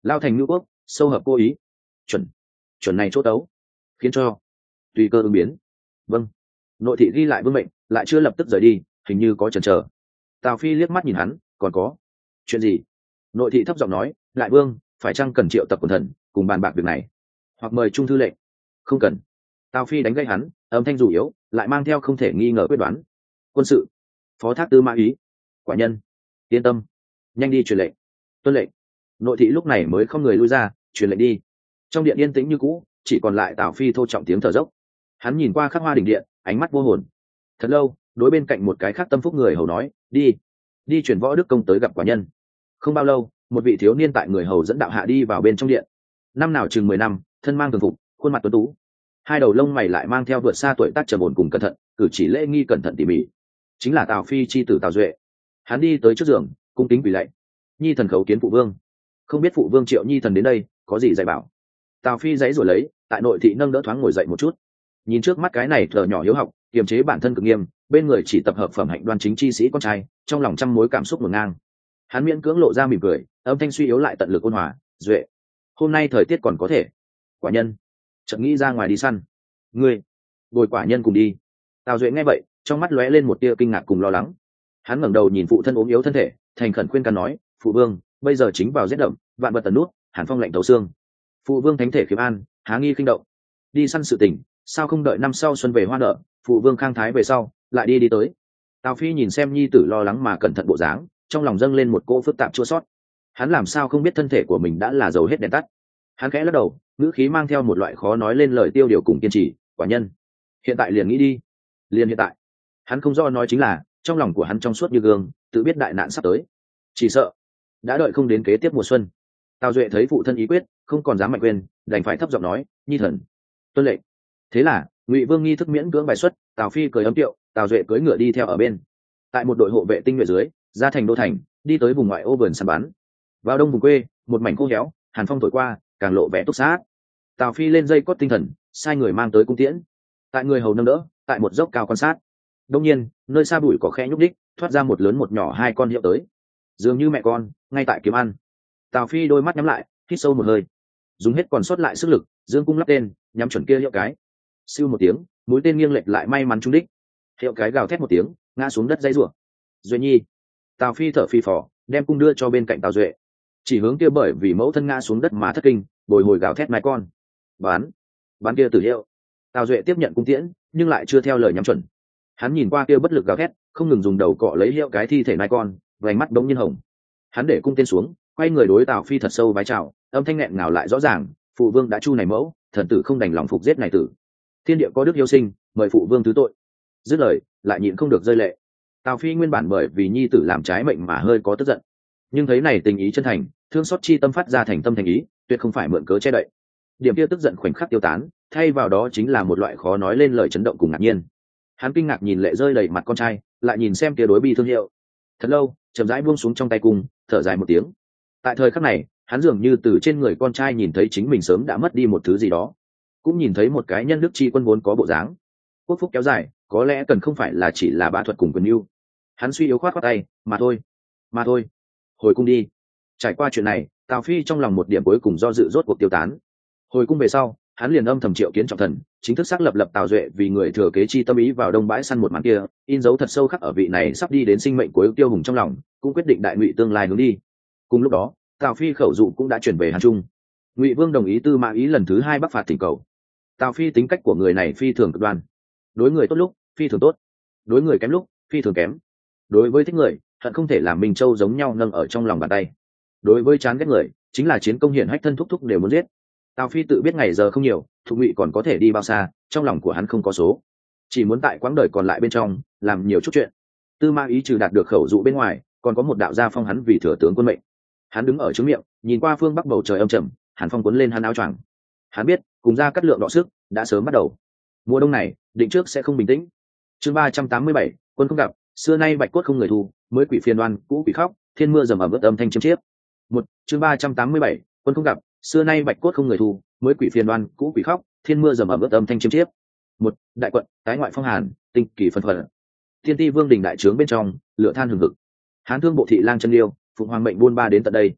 lao thành ngữ quốc sâu hợp cố ý, chuẩn chuẩn này chốt đấu, khiến cho tùy cơ ứng biến. Vâng. Nội thị ghi lại vương mệnh, lại chưa lập tức rời đi, hình như có chần chờ. Tào Phi liếc mắt nhìn hắn, còn có chuyện gì? Nội thị thấp giọng nói, lại vương phải chăng cần triệu tập quần thần cùng bàn bạc việc này, hoặc mời trung thư lệnh? Không cần. Tào Phi đánh gây hắn, âm thanh dù yếu lại mang theo không thể nghi ngờ quyết đoán. Quân sự phó thác tư mã ý. Quả nhân yên tâm, nhanh đi truyền lệnh. Tuân lệnh. Nội thị lúc này mới không người lui ra, truyền lệnh đi. Trong điện yên tĩnh như cũ, chỉ còn lại Tào Phi thô trọng tiếng thở dốc. Hắn nhìn qua khắc hoa đỉnh điện, ánh mắt vô hồn. Thật lâu, đối bên cạnh một cái khác tâm phúc người hầu nói, đi đi chuyển võ đức công tới gặp quả nhân. Không bao lâu, một vị thiếu niên tại người hầu dẫn đạo hạ đi vào bên trong điện. Năm nào chừng mười năm, thân mang thường phục, khuôn mặt tuấn tú, hai đầu lông mày lại mang theo vượt xa tuổi tác trầm ổn cùng cẩn thận, cử chỉ lễ nghi cẩn thận tỉ mỉ, chính là Tào Phi chi tử Tào Duệ. Hắn đi tới trước giường, cung kính quỳ lạy. Nhi thần khấu kiến phụ vương. Không biết phụ vương triệu nhi thần đến đây có gì dạy bảo? Tào Phi giấy rồi lấy, tại nội thị nâng đỡ thoáng ngồi dậy một chút, nhìn trước mắt cái này thở nhỏ hiếu học, kiềm chế bản thân cực nghiêm, bên người chỉ tập hợp phẩm hạnh đoan chính chi sĩ con trai, trong lòng trăm mối cảm xúc ngổn ngang. Hắn miễn cưỡng lộ ra mỉm cười, âm thanh suy yếu lại tận lực ôn hòa, Duệ, hôm nay thời tiết còn có thể. Quả nhân chợt nghĩ ra ngoài đi săn, ngươi bồi quả nhân cùng đi. Tào Duệ nghe vậy, trong mắt lóe lên một tia kinh ngạc cùng lo lắng. Hắn ngẩng đầu nhìn phụ thân ốm yếu thân thể, thành khẩn khuyên can nói, phụ vương bây giờ chính vào rét đậm, vạn vật tần nút, hàn phong lạnh tấu xương, phụ vương thánh thể khiếm an, há nghi khinh động. Đi săn sự tình, sao không đợi năm sau xuân về hoa nở, phụ vương khang thái về sau lại đi đi tới. Tào Phi nhìn xem nhi tử lo lắng mà cẩn thận bộ dáng, trong lòng dâng lên một cỗ phức tạp chua sót. Hắn làm sao không biết thân thể của mình đã là dầu hết đèn tắt. Hắn khẽ lắc đầu, ngữ khí mang theo một loại khó nói lên lời tiêu điều cùng kiên trì, quả nhân hiện tại liền nghĩ đi. Liền hiện tại. Hắn không do nói chính là trong lòng của hắn trong suốt như gương, tự biết đại nạn sắp tới, chỉ sợ đã đợi không đến kế tiếp mùa xuân. Tào Duệ thấy phụ thân ý quyết, không còn dám mạnh quên, đành phải thấp giọng nói, nhi thần tuân lệnh. Thế là Ngụy Vương nghi thức miễn cưỡng bài xuất, Tào Phi cười ấm tiệu, Tào Duệ cưỡi ngựa đi theo ở bên. Tại một đội hộ vệ tinh nhuệ dưới, ra thành đô thành, đi tới vùng ngoại ô vườn săn bắn. Vào đông vùng quê, một mảnh khô héo, hàn phong thổi qua, càng lộ vẻ túc sát. Tào Phi lên dây cót tinh thần, sai người mang tới cung tiễn. Tại người hầu nâng đỡ, tại một dốc cao quan sát. Đông nhiên, nơi xa bụi cỏ khẽ nhúc đích, thoát ra một lớn một nhỏ hai con hiệu tới, dường như mẹ con, ngay tại kiếm ăn. Tào Phi đôi mắt nhắm lại, hít sâu một hơi, dùng hết còn sót lại sức lực, dương cung lắp tên, nhắm chuẩn kia hiệu cái. Siêu một tiếng, mũi tên nghiêng lệch lại may mắn trúng đích. Hiệu cái gào thét một tiếng, ngã xuống đất dãy rủa. Duệ nhi. Tào Phi thở phì phò, đem cung đưa cho bên cạnh Tào Duệ, chỉ hướng kia bởi vì mẫu thân ngã xuống đất mà thất kinh, bồi hồi gào thét mai con. Bán, bán kia tử hiệu. Tào Duệ tiếp nhận cung tiễn, nhưng lại chưa theo lời nhắm chuẩn. Hắn nhìn qua kia bất lực gào thét, không ngừng dùng đầu cọ lấy hiệu cái thi thể mai con, vành mắt đống nhiên hồng. Hắn để cung tên xuống, quay người đối Tào Phi thật sâu vái chào, âm thanh nghẹn ngào lại rõ ràng, phụ vương đã chu này mẫu, thần tử không đành lòng phục giết này tử. Thiên địa có đức hiếu sinh, mời phụ vương thứ tội. Dứt lời, lại nhịn không được rơi lệ. Tào Phi nguyên bản bởi vì nhi tử làm trái mệnh mà hơi có tức giận, nhưng thấy này tình ý chân thành, thương xót chi tâm phát ra thành tâm thành ý, tuyệt không phải mượn cớ che đậy. Điểm kia tức giận khoảnh khắc tiêu tán, thay vào đó chính là một loại khó nói lên lời chấn động cùng ngạc nhiên. Hắn kinh ngạc nhìn lệ rơi đầy mặt con trai, lại nhìn xem kia đối bi thương hiệu. Thật lâu, chậm rãi buông xuống trong tay cung, thở dài một tiếng. Tại thời khắc này, hắn dường như từ trên người con trai nhìn thấy chính mình sớm đã mất đi một thứ gì đó, cũng nhìn thấy một cái nhân đức chi quân vốn có bộ dáng. Quốc phúc kéo dài, có lẽ cần không phải là chỉ là bá thuật cùng quyền mưu. Hắn suy yếu khoát khoát tay, mà thôi, mà thôi, hồi cung đi. Trải qua chuyện này, Tào Phi trong lòng một điểm cuối cùng do dự rốt cuộc tiêu tán. Hồi cung về sau, hắn liền âm thầm triệu kiến trọng thần, chính thức xác lập lập Tào Duệ vì người thừa kế chi tâm ý vào đông bãi săn một màn kia, in dấu thật sâu khắc ở vị này sắp đi đến sinh mệnh cuối tiêu hùng trong lòng, cũng quyết định đại ngụy tương lai hướng đi. Cùng lúc đó, Tào Phi khẩu dụ cũng đã chuyển về Hàn Trung. Ngụy Vương đồng ý Tư Mã Ý lần thứ hai bắc phạt thỉnh cầu. Tào Phi tính cách của người này phi thường cực đoan, đối người tốt lúc phi thường tốt, đối người kém lúc phi thường kém. Đối với thích người, hận không thể làm Minh Châu giống nhau nâng ở trong lòng bàn tay. Đối với chán ghét người, chính là chiến công hiển hách thân thúc thúc đều muốn giết. Tào Phi tự biết ngày giờ không nhiều, Thục Ngụy còn có thể đi bao xa, trong lòng của hắn không có số, chỉ muốn tại quãng đời còn lại bên trong làm nhiều chút chuyện. Tư Mã Ý trừ đạt được khẩu dụ bên ngoài, còn có một đạo gia phong hắn vì thừa tướng quân mệnh. Hắn đứng ở trước miệng, nhìn qua phương bắc bầu trời âm trầm, hàn phong cuốn lên hắn áo choàng. Hắn biết, cùng ra cắt lượng đọ sức đã sớm bắt đầu. Mùa đông này, định trước sẽ không bình tĩnh. Chương ba trăm tám mươi bảy, quân không gặp, xưa nay bạch cốt không người thu, mới quỷ phiền đoan, cũ quỷ khóc, thiên mưa rầm ầm ướt âm thanh chiêm chiếp. Một, chương ba trăm tám mươi bảy, quân không gặp, xưa nay bạch cốt không người thu, mới quỷ phiền đoan, cũ quỷ khóc, thiên mưa rầm ầm ướt âm thanh chiêm chiếp. Một, đại quận, tái ngoại phong hàn, tinh kỳ phân phật. Thiên ti vương đình đại trướng bên trong, lửa than hừng hực. Hán thương bộ thị lang chân liêu, phụng hoàng mệnh buôn ba đến tận đây.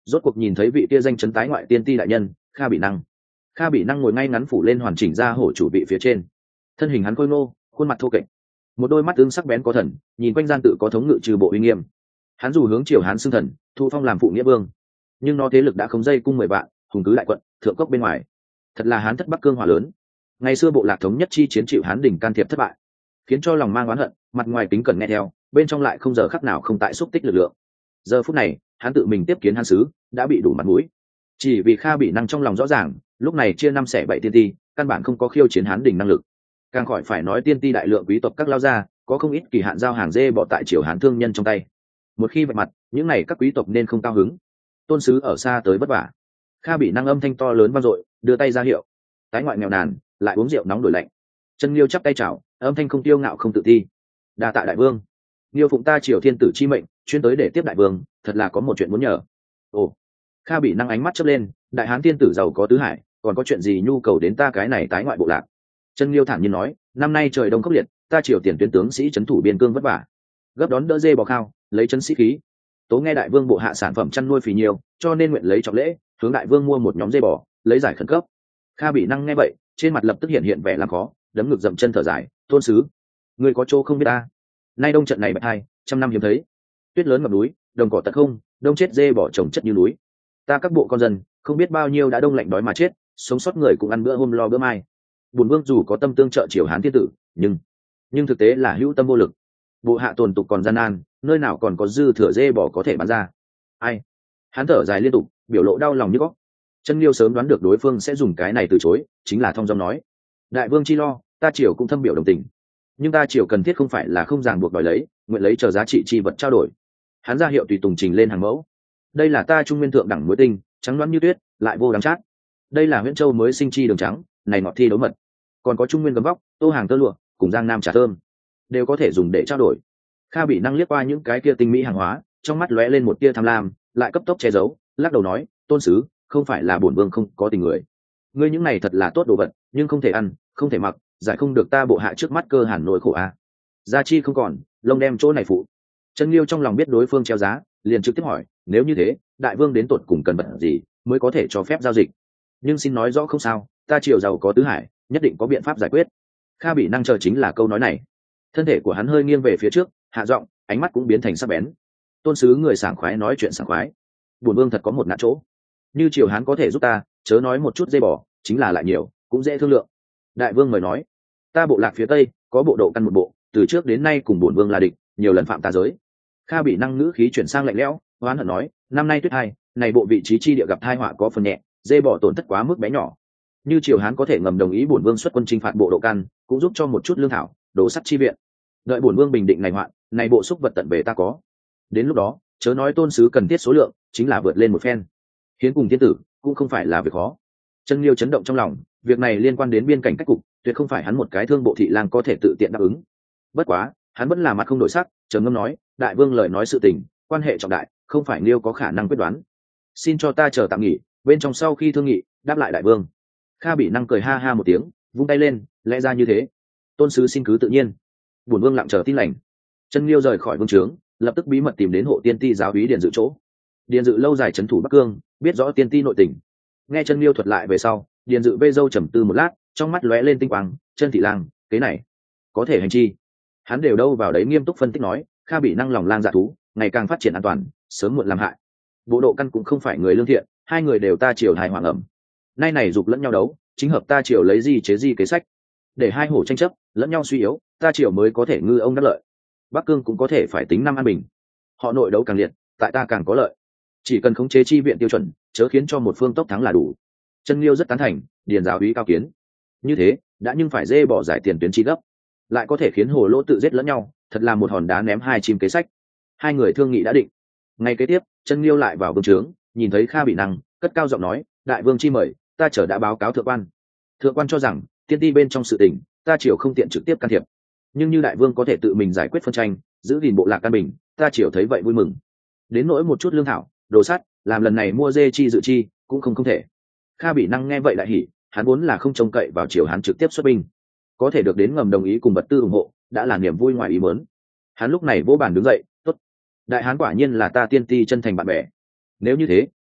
rốt cuộc nhìn thấy vị kia danh chấn tái ngoại tiên ti đại nhân Kha Bị Năng. Kha Bị Năng ngồi ngay ngắn phủ lên hoàn chỉnh ra hổ chủ vị phía trên, thân hình hắn khôi ngô, khuôn mặt thô kệch, một đôi mắt tương sắc bén có thần, nhìn quanh gian tự có thống ngự trừ bộ uy nghiêm. Hắn dù hướng triều Hán xưng thần, thu phong làm phụ nghĩa vương, nhưng nó thế lực đã không dây cung mười vạn, hùng cứ đại quận thượng cốc bên ngoài. Thật là Hán thất Bắc cương hỏa lớn. Ngày xưa bộ lạc thống nhất chi chiến chịu Hán đỉnh can thiệp thất bại, khiến cho lòng mang oán hận, mặt ngoài kính cẩn nghe theo, bên trong lại không giờ khắc nào không tại xúc tích lực lượng. Giờ phút này, hắn tự mình tiếp kiến Hán sứ, đã bị đủ mặt mũi. Chỉ vì Kha Bị Năng trong lòng rõ ràng, lúc này chia năm xẻ bảy tiên ti, căn bản không có khiêu chiến Hán đỉnh năng lực. Càng khỏi phải nói tiên ti đại lượng quý tộc các lao gia, có không ít kỳ hạn giao hàng dê bỏ tại triều Hán thương nhân trong tay. Một khi vạch mặt, những này các quý tộc nên không cao hứng. Tôn sứ ở xa tới vất vả. Kha Bị Năng âm thanh to lớn vang dội, đưa tay ra hiệu. Tái ngoại nghèo nàn, lại uống rượu nóng đổi lạnh. Chân Liêu chắp tay chào, âm thanh không tiêu ngạo không tự ti. Đa tạ đại vương. Liêu phụng ta triều thiên tử chi mệnh, chuyên tới để tiếp đại vương, thật là có một chuyện muốn nhờ. Ồ. Kha Bị Năng ánh mắt chớp lên, đại hán thiên tử giàu có tứ hải, còn có chuyện gì nhu cầu đến ta cái này tái ngoại bộ lạc? Chân Liêu thản nhiên nói, năm nay trời đông khốc liệt, ta triều tiền tuyến tướng sĩ trấn thủ biên cương vất vả, gấp đón đỡ dê bò khao, lấy chân sĩ khí. Tố nghe đại vương bộ hạ sản phẩm chăn nuôi phì nhiều, cho nên nguyện lấy trọng lễ, hướng đại vương mua một nhóm dê bò, lấy giải khẩn cấp. Kha Bị Năng nghe vậy, trên mặt lập tức hiện hiện vẻ làm khó, đấm ngực dậm chân thở dài, tôn sứ, người có chỗ không biết ta. Nay đông trận này bạch hai, trăm năm hiếm thấy. Tuyết lớn ngập núi, đồng cỏ tận không, đông chết dê bò trồng chất như núi. Ta các bộ con dân, không biết bao nhiêu đã đông lạnh đói mà chết, sống sót người cũng ăn bữa hôm lo bữa mai. Bổn vương dù có tâm tương trợ triều Hán thiên tử, nhưng nhưng thực tế là hữu tâm vô lực. Bộ hạ tồn tục còn gian nan, nơi nào còn có dư thừa dê bò có thể bán ra. Ai? Hắn thở dài liên tục, biểu lộ đau lòng như góc. Chân Liêu sớm đoán được đối phương sẽ dùng cái này từ chối, chính là thong dong nói, đại vương chi lo, ta triều cũng thâm biểu đồng tình, nhưng ta triều cần thiết không phải là không ràng buộc đòi lấy, nguyện lấy chờ giá trị chi vật trao đổi. Hắn ra hiệu tùy tùng trình lên hàng mẫu. Đây là ta trung nguyên thượng đẳng muối tinh, trắng loáng như tuyết, lại vô đắng chát. Đây là huyện châu mới sinh chi đường trắng, này ngọt thi đấu mật. Còn có trung nguyên gấm vóc, tô hàng tơ lụa, cùng giang nam trà thơm, đều có thể dùng để trao đổi. Kha Bị Năng liếc qua những cái kia tinh mỹ hàng hóa, trong mắt lóe lên một tia tham lam, lại cấp tốc che giấu, lắc đầu nói, tôn sứ, không phải là bổn vương không có tình người. Ngươi những này thật là tốt đồ vật, nhưng không thể ăn, không thể mặc, giải không được ta bộ hạ trước mắt cơ hàn nỗi khổ a. Gia chi không còn, lông đem chỗ này phụ. Chân Liêu trong lòng biết đối phương treo giá, liền trực tiếp hỏi, nếu như thế, đại vương đến tột cùng cần vật gì mới có thể cho phép giao dịch? Nhưng xin nói rõ không sao, ta triều giàu có tứ hải, nhất định có biện pháp giải quyết. Kha Bị Năng chờ chính là câu nói này. Thân thể của hắn hơi nghiêng về phía trước, hạ giọng, ánh mắt cũng biến thành sắc bén. Tôn sứ người sảng khoái nói chuyện sảng khoái, bổn vương thật có một nạn chỗ, như triều Hán có thể giúp ta, chớ nói một chút dây bò, chính là lại nhiều cũng dễ thương lượng. Đại vương mời nói. Ta bộ lạc phía tây có bộ độ căn một bộ, từ trước đến nay cùng bổn vương là địch, nhiều lần phạm ta giới. Kha Bị Năng ngữ khí chuyển sang lạnh lẽo, oán hận nói, năm nay tuyết hai, này bộ vị trí chi địa gặp tai họa có phần nhẹ, dê bò tổn thất quá mức bé nhỏ. Như triều Hán có thể ngầm đồng ý bổn vương xuất quân chinh phạt bộ độ căn, cũng giúp cho một chút lương thảo, đồ sắt chi viện. Đợi bổn vương bình định này hoạn, này bộ xúc vật tận về ta có. Đến lúc đó, chớ nói tôn sứ cần thiết số lượng, chính là vượt lên một phen. Hiến cùng thiên tử cũng không phải là việc khó. Chân Liêu chấn động trong lòng, việc này liên quan đến biên cảnh cách cục, tuyệt không phải hắn một cái thương bộ thị lang có thể tự tiện đáp ứng. Bất quá, hắn vẫn là mặt không đổi sắc, trầm ngâm nói, đại vương lời nói sự tình, quan hệ trọng đại, không phải Liêu có khả năng quyết đoán. Xin cho ta chờ tạm nghỉ, bên trong sau khi thương nghị, đáp lại đại vương. Kha Bị Năng cười ha ha một tiếng, vung tay lên, lẽ ra như thế. Tôn sứ xin cứ tự nhiên. Bổn vương lặng chờ tin lành. Chân Liêu rời khỏi vương trướng, lập tức bí mật tìm đến hộ tiên ti giáo úy Điền Dự chỗ. Điền Dự lâu dài trấn thủ Bắc Cương, biết rõ tiên ti nội tình. Nghe Chân Liêu thuật lại về sau, Điền Dự vê dâu trầm tư một lát, trong mắt lóe lên tinh quang, chân thị lang, cái này có thể hành chi? Hắn đều đâu vào đấy nghiêm túc phân tích nói, Kha Bị Năng lòng lang dạ thú, ngày càng phát triển an toàn, sớm muộn làm hại. Bộ độ căn cũng không phải người lương thiện, hai người đều ta triều hài hoàng ẩm. Nay này dục lẫn nhau đấu, chính hợp ta triều lấy gì chế gì kế sách, để hai hổ tranh chấp, lẫn nhau suy yếu, ta triều mới có thể ngư ông đắc lợi. Bắc Cương cũng có thể phải tính năm an bình. Họ nội đấu càng liệt, tại ta càng có lợi. Chỉ cần khống chế chi viện tiêu chuẩn, chớ khiến cho một phương tốc thắng là đủ. Chân Liêu rất tán thành, Điền giáo úy cao kiến. Như thế, đã nhưng phải dê bỏ giải tiền tuyến chi gấp, lại có thể khiến hồ lỗ tự giết lẫn nhau, thật là một hòn đá ném hai chim kế sách. Hai người thương nghị đã định. Ngay kế tiếp, Chân Liêu lại vào vương trướng, nhìn thấy Kha Bị Năng, cất cao giọng nói, đại vương chi mời, ta chờ đã báo cáo thượng quan. Thượng quan cho rằng, tiên ti bên trong sự tình, ta triều không tiện trực tiếp can thiệp. Nhưng như đại vương có thể tự mình giải quyết phân tranh, giữ gìn bộ lạc căn bình, ta triều thấy vậy vui mừng. Đến nỗi một chút lương thảo, đồ sắt, làm lần này mua dê chi dự chi, cũng không không thể. Kha Bị Năng nghe vậy đại hỉ, hắn vốn là không trông cậy vào triều hắn trực tiếp xuất binh, có thể được đến ngầm đồng ý cùng vật tư ủng hộ, đã là niềm vui ngoài ý muốn. Hắn lúc này vỗ bàn đứng dậy, tốt, đại hán quả nhiên là ta tiên ti chân thành bạn bè. Nếu như thế,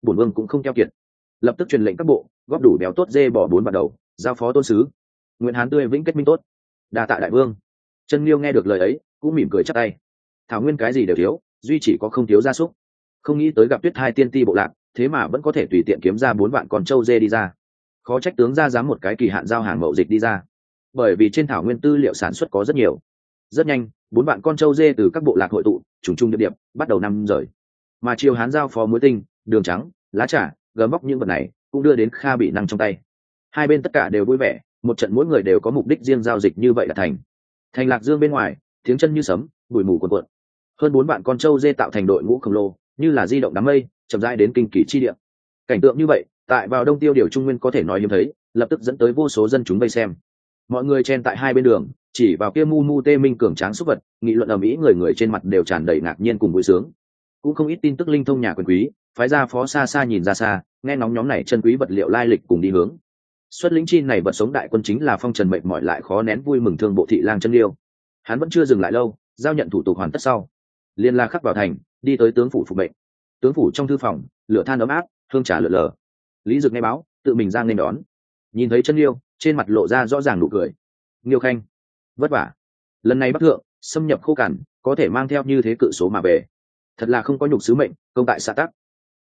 bổn vương cũng không keo kiệt, lập tức truyền lệnh các bộ góp đủ béo tốt dê bỏ bốn vào đầu, giao phó tôn sứ. Nguyện hán tươi vĩnh kết minh tốt. Đa tạ đại vương. Chân Liêu nghe được lời ấy cũng mỉm cười chắp tay. Thảo nguyên cái gì đều thiếu, duy chỉ có không thiếu gia súc. Không nghĩ tới gặp Tuyết Hai tiên ti bộ lạc, thế mà vẫn có thể tùy tiện kiếm ra bốn vạn con trâu dê đi ra. Khó trách tướng ra dám một cái kỳ hạn giao hàng mậu dịch đi ra, bởi vì trên thảo nguyên tư liệu sản xuất có rất nhiều. Rất nhanh, bốn vạn con trâu dê từ các bộ lạc hội tụ, trùng trùng điệp điệp, bắt đầu năm rời. Mà triều hán giao phó muối tinh, đường trắng, lá trà, gấm bóc những vật này cũng đưa đến Kha Bị Năng trong tay. Hai bên tất cả đều vui vẻ, một trận mỗi người đều có mục đích riêng giao dịch như vậy là thành. Thành Lạc Dương bên ngoài, tiếng chân như sấm, bụi mù cuồn cuộn. Hơn bốn vạn con trâu dê tạo thành đội ngũ khổng lồ, như là di động đám mây, chậm rãi đến kinh kỳ chi địa. Cảnh tượng như vậy, tại vào Đông Tiêu Điều Trung Nguyên có thể nói hiếm thấy, lập tức dẫn tới vô số dân chúng vây xem. Mọi người chen tại hai bên đường, chỉ vào kia mu mu tê minh cường tráng xúc vật, nghị luận ầm ĩ, người người trên mặt đều tràn đầy ngạc nhiên cùng vui sướng. Cũng không ít tin tức linh thông nhà quyền quý, phái ra phó xa xa nhìn ra xa, nghe ngóng nhóm này chân quý vật liệu lai lịch cùng đi hướng. Xuất lĩnh chi này vật sống đại quân chính là phong trần mệt mỏi lại khó nén vui mừng thương bộ thị lang Chân Liêu. Hắn vẫn chưa dừng lại lâu, giao nhận thủ tục hoàn tất sau, liên la khắc vào thành, đi tới tướng phủ phục mệnh. Tướng phủ trong thư phòng, lửa than ấm áp, hương trà lượn lờ. Lý Dực nghe báo, tự mình ra nên đón. Nhìn thấy Chân Liêu, trên mặt lộ ra rõ ràng nụ cười. Liêu khanh, vất vả. Lần này bắc thượng, xâm nhập khô cằn, có thể mang theo như thế cự số mà về, thật là không có nhục sứ mệnh, công tại xã tắc.